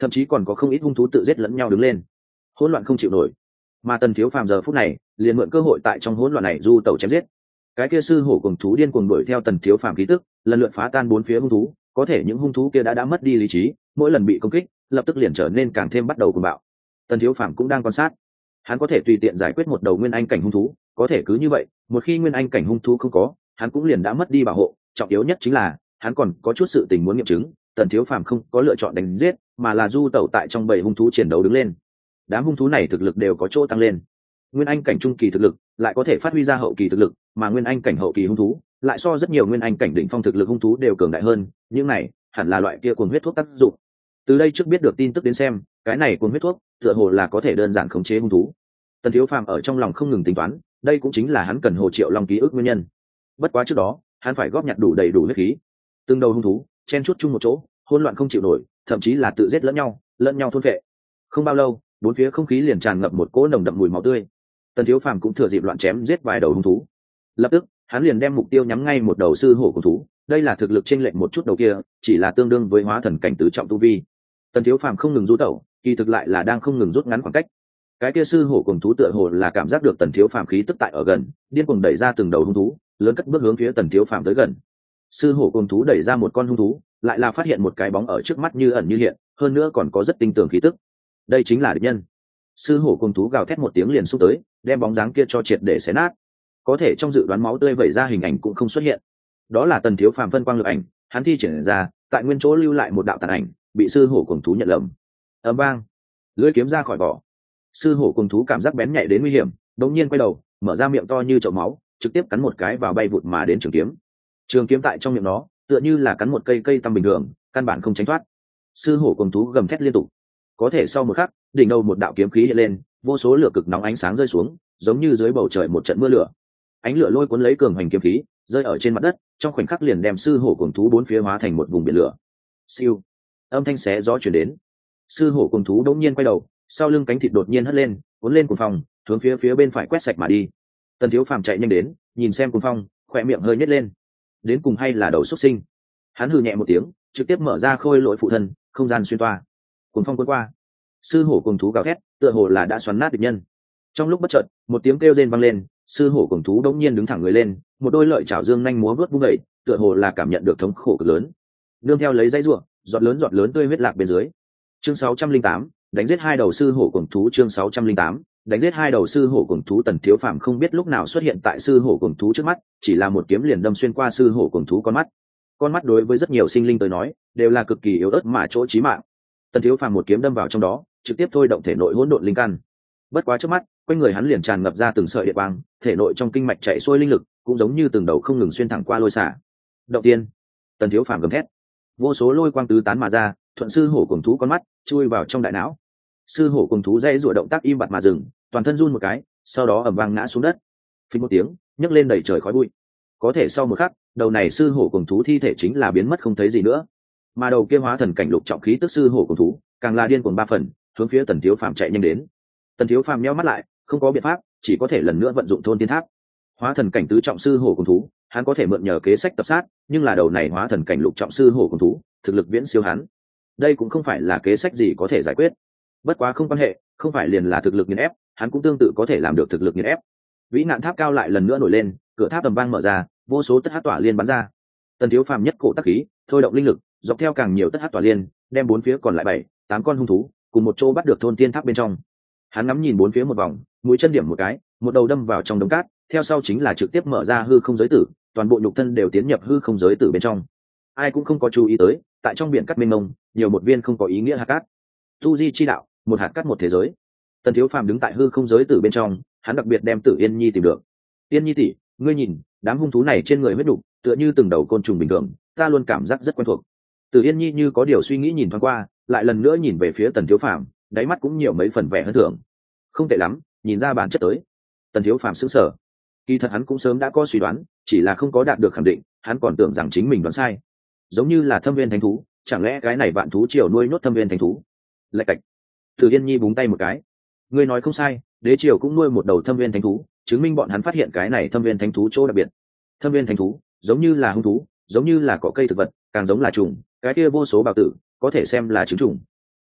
thậm chí còn có không ít hung thú tự giết lẫn nhau đứng lên, hỗn loạn không chịu nổi. Mà Tần Thiếu Phàm giờ phút này liền mượn cơ hội tại trong hỗn loạn này du tẩu chém giết. Cái kia sư hổ cùng thú điên cuồng đuổi theo Tần Thiếu Phàm khí tức, lần lượt phá tan bốn phía hung thú, có thể những hung thú kia đã đã mất đi lý trí, mỗi lần bị công kích lập tức liền trở nên càng thêm bắt đầu cuồng bạo. Tần Thiếu Phàm cũng đang quan sát, hắn có thể tùy tiện giải quyết một đầu nguyên anh cảnh hung thú, có thể cứ như vậy một khi nguyên anh cảnh hung thú không có, hắn cũng liền đã mất đi bảo hộ. Trọng yếu nhất chính là hắn còn có chút sự tình muốn nghiệm chứng. Tần Thiếu Phàm không có lựa chọn đánh giết, mà là du tẩu tại trong bầy hung thú chiến đấu đứng lên. Đám hung thú này thực lực đều có chỗ tăng lên, nguyên anh cảnh trung kỳ thực lực lại có thể phát huy ra hậu kỳ thực lực, mà nguyên anh cảnh hậu kỳ hung thú lại so rất nhiều nguyên anh cảnh đỉnh phong thực lực hung thú đều cường đại hơn. Những này hẳn là loại kia cuồng huyết thuốc tác dụng. Từ đây trước biết được tin tức đến xem, cái này cuồng huyết thuốc tựa hồ là có thể đơn giản khống chế hung thú. Tần Thiếu Phàm ở trong lòng không ngừng tính toán, đây cũng chính là hắn cần Hồ Triệu Long ký ức nguyên nhân. Bất quá trước đó hắn phải góp nhặt đủ đầy đủ huyết khí. Từng đầu hung thú chen chúc chung một chỗ, hỗn loạn không chịu nổi, thậm chí là tự giết lẫn nhau, lẫn nhau thôn phệ. Không bao lâu, bốn phía không khí liền tràn ngập một cỗ nồng đậm mùi máu tươi. Tần Thiếu Phàm cũng thừa dịp loạn chém giết vài đầu hung thú. Lập tức hắn liền đem mục tiêu nhắm ngay một đầu sư hổ cùng thú. Đây là thực lực chênh lệch một chút đầu kia, chỉ là tương đương với hóa thần cảnh tứ trọng tu vi. Tần Thiếu Phàm không ngừng du tẩu, kỳ thực lại là đang không ngừng rút ngắn khoảng cách. Cái kia sư hổ cùng thú tựa hồ là cảm giác được Tần Thiếu Phàm khí tức tại ở gần, điên cuồng đẩy ra từng đầu hung thú, lớn cất bước hướng phía Tần Thiếu Phàm tới gần. Sư hổ cùng thú đẩy ra một con hung thú, lại là phát hiện một cái bóng ở trước mắt như ẩn như hiện, hơn nữa còn có rất tinh tường khí tức. Đây chính là địch nhân. Sư hổ cùng thú gào thét một tiếng liền xúc tới, đem bóng dáng kia cho triệt để xé nát. Có thể trong dự đoán máu tươi vẩy ra hình ảnh cũng không xuất hiện. Đó là Tần Thiếu Phàm phân quang lực ảnh, hắn thi triển ra, tại nguyên chỗ lưu lại một đạo tàn ảnh, bị sư hổ cùng thú nhận lầm. Ầm vang, lưỡi kiếm ra khỏi vỏ. Sư hổ cùng thú cảm giác bén nhạy đến nguy hiểm, đột nhiên quay đầu, mở ra miệng to như chậu máu, trực tiếp cắn một cái vào bay vụt mà đến trường kiếm. Trường kiếm tại trong miệng nó, tựa như là cắn một cây cây tăm bình thường, căn bản không tránh thoát. Sư hổ cùng thú gầm thét liên tục. Có thể sau một khắc, đỉnh đầu một đạo kiếm khí hiện lên, vô số lửa cực nóng ánh sáng rơi xuống, giống như dưới bầu trời một trận mưa lửa. Ánh lửa lôi cuốn lấy cường hành kiếm khí, rơi ở trên mặt đất, trong khoảnh khắc liền đem sư hổ cùng thú bốn phía hóa thành một vùng biển lửa. Siêu, âm thanh xé gió truyền đến. Sư hổ cùng thú đột nhiên quay đầu, sau lưng cánh thịt đột nhiên hất lên, cuốn lên cuồng phong, hướng phía phía bên phải quét sạch mà đi. Tần Thiếu Phàm chạy nhanh đến, nhìn xem cuồng phong, khóe miệng hơi nhếch lên. Đến cùng hay là đầu xuất sinh. Hắn hừ nhẹ một tiếng, trực tiếp mở ra khôi lỗi phụ thân, không gian xuyên toa. Cuồng phong cuốn qua, sư hổ cùng thú gào thét, tựa hồ là đã xoắn nát địch nhân. Trong lúc bất chợt, một tiếng kêu rên vang lên, sư hổ cùng thú đống nhiên đứng thẳng người lên, một đôi lợi chảo dương nhanh múa vuốt vung dậy, tựa hồ là cảm nhận được thống khổ cực lớn. Nương theo lấy dây rủa, giọt lớn giọt lớn tươi huyết lạc bên dưới. Chương sáu trăm linh tám, đánh giết hai đầu sư hổ cùng thú. Chương sáu trăm linh tám, đánh giết hai đầu sư hổ cùng thú. Tần Thiếu Phàm không biết lúc nào xuất hiện tại sư hổ cùng thú trước mắt, chỉ là một kiếm liền đâm xuyên qua sư hổ cùng thú con mắt. Con mắt đối với rất nhiều sinh linh tới nói, đều là cực kỳ yếu ớt mà chỗ chí mạng. Tần Thiếu Phàm một kiếm đâm vào trong đó, trực tiếp thôi động thể nội hỗn độn linh căn. Bất quá trước mắt, quanh người hắn liền tràn ngập ra từng sợi điện quang, thể nội trong kinh mạch chạy xuôi linh lực, cũng giống như từng đầu không ngừng xuyên thẳng qua lôi xả. Động tiên, Tần Thiếu Phàm gầm thét, vô số lôi quang tứ tán mà ra, thuận sư hổ cùng thú con mắt chui vào trong đại não. Sư hổ cùng thú dây rủa động tác im bặt mà dừng, toàn thân run một cái, sau đó ầm vang ngã xuống đất. Phình một tiếng, nhấc lên đầy trời khói bụi. Có thể sau một khắc, đầu này sư hổ cùng thú thi thể chính là biến mất không thấy gì nữa, mà đầu kia hóa thần cảnh lục trọng khí tức sư hổ cùng thú càng là điên cuồng ba phần, hướng phía Tần Thiếu Phàm chạy nhanh đến. Tần Thiếu Phàm nhíu mắt lại, không có biện pháp, chỉ có thể lần nữa vận dụng thôn tiên tháp. Hóa thần cảnh tứ trọng sư hổ cùng thú, hắn có thể mượn nhờ kế sách tập sát, nhưng là đầu này hóa thần cảnh lục trọng sư hổ cùng thú, thực lực viễn siêu hắn. Đây cũng không phải là kế sách gì có thể giải quyết. Bất quá không quan hệ, không phải liền là thực lực nghiền ép, hắn cũng tương tự có thể làm được thực lực nghiền ép. Vĩ nạn tháp cao lại lần nữa nổi lên, cửa tháp tầm vang mở ra, vô số tất hắc tỏa liên bắn ra. Tần Thiếu Phàm nhất cổ tác khí, thôi động linh lực, dọc theo càng nhiều tất hắc tỏa liên, đem bốn phía còn lại bảy, tám con hung thú cùng một chỗ bắt được thôn tiên tháp bên trong. Hắn ngắm nhìn bốn phía một vòng, mũi chân điểm một cái, một đầu đâm vào trong đống cát, theo sau chính là trực tiếp mở ra hư không giới tử, toàn bộ nhục thân đều tiến nhập hư không giới tử bên trong. Ai cũng không có chú ý tới, tại trong biển cát mênh mông, nhiều một viên không có ý nghĩa hạt cát. Tu di chi đạo, một hạt cát một thế giới. Tần Thiếu Phàm đứng tại hư không giới tử bên trong, hắn đặc biệt đem Tử Yên Nhi tìm được. Yên Nhi tỷ, ngươi nhìn, đám hung thú này trên người huyết đục, tựa như từng đầu côn trùng bình thường, ta luôn cảm giác rất quen thuộc. Tử Yên Nhi như có điều suy nghĩ nhìn thoáng qua, lại lần nữa nhìn về phía Tần Thiếu Phàm, đáy mắt cũng nhiều mấy phần vẻ hân thưởng. Không tệ lắm, nhìn ra bản chất tới. Tần Thiếu Phàm sững sờ. Kỳ thật hắn cũng sớm đã có suy đoán, chỉ là không có đạt được khẳng định, hắn còn tưởng rằng chính mình đoán sai. Giống như là Thâm Viên Thánh thú, chẳng lẽ cái này vạn thú triều nuôi nốt Thâm Viên Thánh thú? Lạch cạch. Tử Yên Nhi búng tay một cái. Ngươi nói không sai, đế triều cũng nuôi một đầu Thâm Viên Thánh thú, chứng minh bọn hắn phát hiện cái này Thâm Viên Thánh thú chỗ đặc biệt. Thâm Viên Thánh thú, giống như là hung thú, giống như là cỏ cây thực vật, càng giống là trùng, cái kia vô số bào tử, có thể xem là trứng trùng.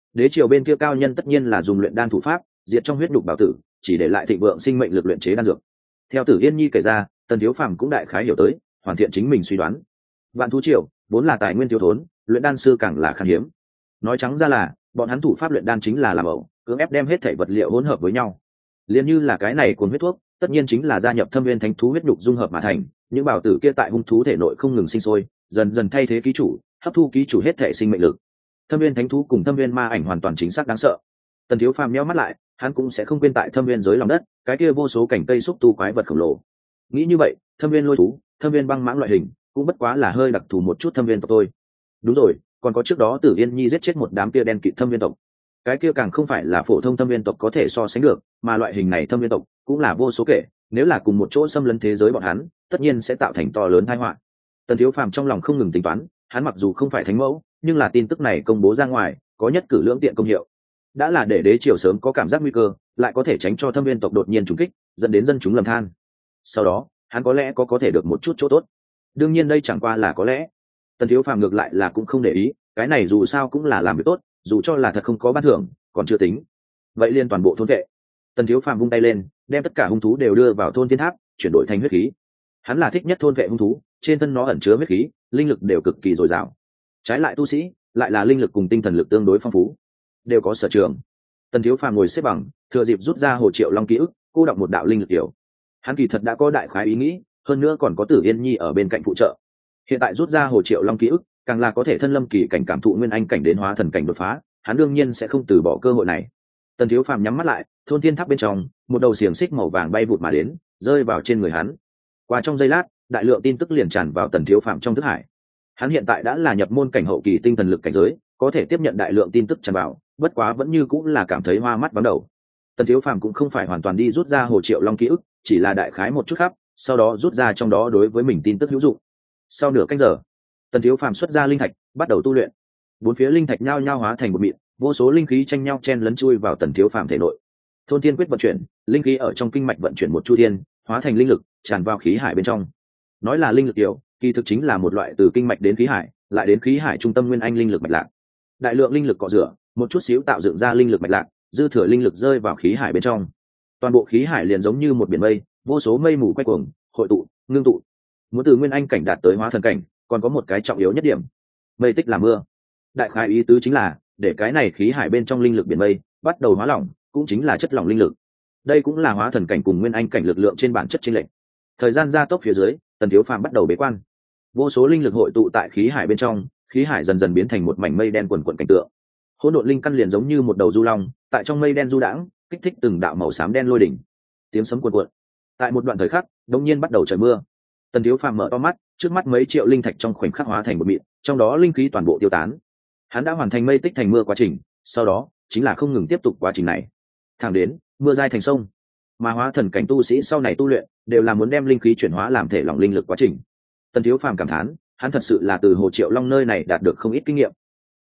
Đế triều bên kia cao nhân tất nhiên là dùng luyện đan thủ pháp diệt trong huyết đục bảo tử, chỉ để lại thịnh vượng sinh mệnh lực luyện chế đan dược. Theo Tử Yên Nhi kể ra, Tần Thiếu Phàm cũng đại khái hiểu tới, hoàn thiện chính mình suy đoán. Vạn thú triều vốn là tài nguyên thiếu thốn, luyện đan sư càng là khan hiếm. Nói trắng ra là bọn hắn thủ pháp luyện đan chính là làm ẩu, cưỡng ép đem hết thảy vật liệu hỗn hợp với nhau. Liên như là cái này cuốn huyết thuốc, tất nhiên chính là gia nhập thâm viên thánh thú huyết nhục dung hợp mà thành, những bảo tử kia tại hung thú thể nội không ngừng sinh sôi, dần dần thay thế ký chủ, hấp thu ký chủ hết thể sinh mệnh lực. Thâm viên thánh thú cùng thâm viên ma ảnh hoàn toàn chính xác đáng sợ. Tần Thiếu Phàm nhíu mắt lại, hắn cũng sẽ không quên tại thâm viên dưới lòng đất, cái kia vô số cảnh cây xúc tu quái vật khổng lồ. Nghĩ như vậy, thâm viên lôi thú, thâm viên băng mãng loại hình, cũng bất quá là hơi đặc thù một chút thâm viên tộc thôi. Đúng rồi, còn có trước đó Tử Yên Nhi giết chết một đám kia đen kịt thâm viên tộc. Cái kia càng không phải là phổ thông thâm viên tộc có thể so sánh được, mà loại hình này thâm viên tộc cũng là vô số kể, nếu là cùng một chỗ xâm lấn thế giới bọn hắn, tất nhiên sẽ tạo thành to lớn tai họa. Tần Thiếu Phàm trong lòng không ngừng tính toán, hắn mặc dù không phải thánh mẫu, nhưng là tin tức này công bố ra ngoài, có nhất cử lưỡng tiện công hiệu. Đã là để đế triều sớm có cảm giác nguy cơ, lại có thể tránh cho thâm viên tộc đột nhiên trúng kích, dẫn đến dân chúng lầm than. Sau đó, hắn có lẽ có có thể được một chút chỗ tốt. Đương nhiên đây chẳng qua là có lẽ. Tần Thiếu Phàm ngược lại là cũng không để ý, cái này dù sao cũng là làm việc tốt, dù cho là thật không có ban thưởng, còn chưa tính. Vậy liên toàn bộ thôn vệ. Tần Thiếu Phàm vung tay lên, đem tất cả hung thú đều đưa vào thôn thiên tháp, chuyển đổi thành huyết khí. Hắn là thích nhất thôn vệ hung thú, trên thân nó ẩn chứa huyết khí, linh lực đều cực kỳ dồi dào. Trái lại tu sĩ, lại là linh lực cùng tinh thần lực tương đối phong phú, đều có sở trường. Tần Thiếu Phàm ngồi xếp bằng, thừa dịp rút ra Hồ Triệu Long ký ức, cô đọc một đạo linh lực tiểu. Hắn kỳ thật đã có đại khái ý nghĩ, hơn nữa còn có Tử Yên Nhi ở bên cạnh phụ trợ. Hiện tại rút ra Hồ Triệu Long ký ức, càng là có thể thân lâm kỳ cảnh cảm thụ nguyên anh cảnh đến hóa thần cảnh đột phá, hắn đương nhiên sẽ không từ bỏ cơ hội này. Tần Thiếu Phàm nhắm mắt lại, thôn thiên tháp bên trong, một đầu xiềng xích màu vàng bay vụt mà đến, rơi vào trên người hắn. Qua trong giây lát, đại lượng tin tức liền tràn vào Tần Thiếu Phàm trong thức hải. Hắn hiện tại đã là nhập môn cảnh hậu kỳ tinh thần lực cảnh giới, có thể tiếp nhận đại lượng tin tức tràn vào, bất quá vẫn như cũng là cảm thấy hoa mắt vắng đầu. Tần Thiếu Phàm cũng không phải hoàn toàn đi rút ra Hồ Triệu Long ký ức, chỉ là đại khái một chút khắp, sau đó rút ra trong đó đối với mình tin tức hữu dụng. Sau nửa canh giờ, Tần Thiếu Phàm xuất ra linh thạch, bắt đầu tu luyện. Bốn phía linh thạch nhao nhao hóa thành một mịn, vô số linh khí tranh nhau chen lấn chui vào Tần Thiếu Phàm thể nội. Thôn Thiên quyết vận chuyển, linh khí ở trong kinh mạch vận chuyển một chu thiên, hóa thành linh lực, tràn vào khí hải bên trong. Nói là linh lực tiểu, kỳ thực chính là một loại từ kinh mạch đến khí hải, lại đến khí hải trung tâm nguyên anh linh lực mạch lạc. Đại lượng linh lực cọ rửa, một chút xíu tạo dựng ra linh lực mạch lạc, dư thừa linh lực rơi vào khí hải bên trong. Toàn bộ khí hải liền giống như một biển mây, vô số mây mù quay cuồng, hội tụ, ngưng tụ. Muốn từ nguyên anh cảnh đạt tới hóa thần cảnh, còn có một cái trọng yếu nhất điểm. Mây tích là mưa. Đại khái ý tứ chính là, để cái này khí hải bên trong linh lực biển mây bắt đầu hóa lỏng, cũng chính là chất lỏng linh lực. Đây cũng là hóa thần cảnh cùng nguyên anh cảnh lực lượng trên bản chất chênh lệch. Thời gian gia tốc phía dưới, Tần Thiếu Phàm bắt đầu bế quan. Vô số linh lực hội tụ tại khí hải bên trong, khí hải dần dần biến thành một mảnh mây đen quần quần cảnh tượng. Hỗn độn linh căn liền giống như một đầu du long, tại trong mây đen du đãng, kích thích từng đạo màu xám đen lôi đỉnh. Tiếng sấm cuồn cuộn. Tại một đoạn thời khắc, đột nhiên bắt đầu trời mưa. Tần Thiếu Phàm mở to mắt, trước mắt mấy triệu linh thạch trong khoảnh khắc hóa thành một mịn, trong đó linh khí toàn bộ tiêu tán. Hắn đã hoàn thành mây tích thành mưa quá trình, sau đó chính là không ngừng tiếp tục quá trình này. Thẳng đến mưa dai thành sông. Mà hóa thần cảnh tu sĩ sau này tu luyện, đều là muốn đem linh khí chuyển hóa làm thể lỏng linh lực quá trình. Tần Thiếu Phàm cảm thán, hắn thật sự là từ Hồ Triệu Long nơi này đạt được không ít kinh nghiệm.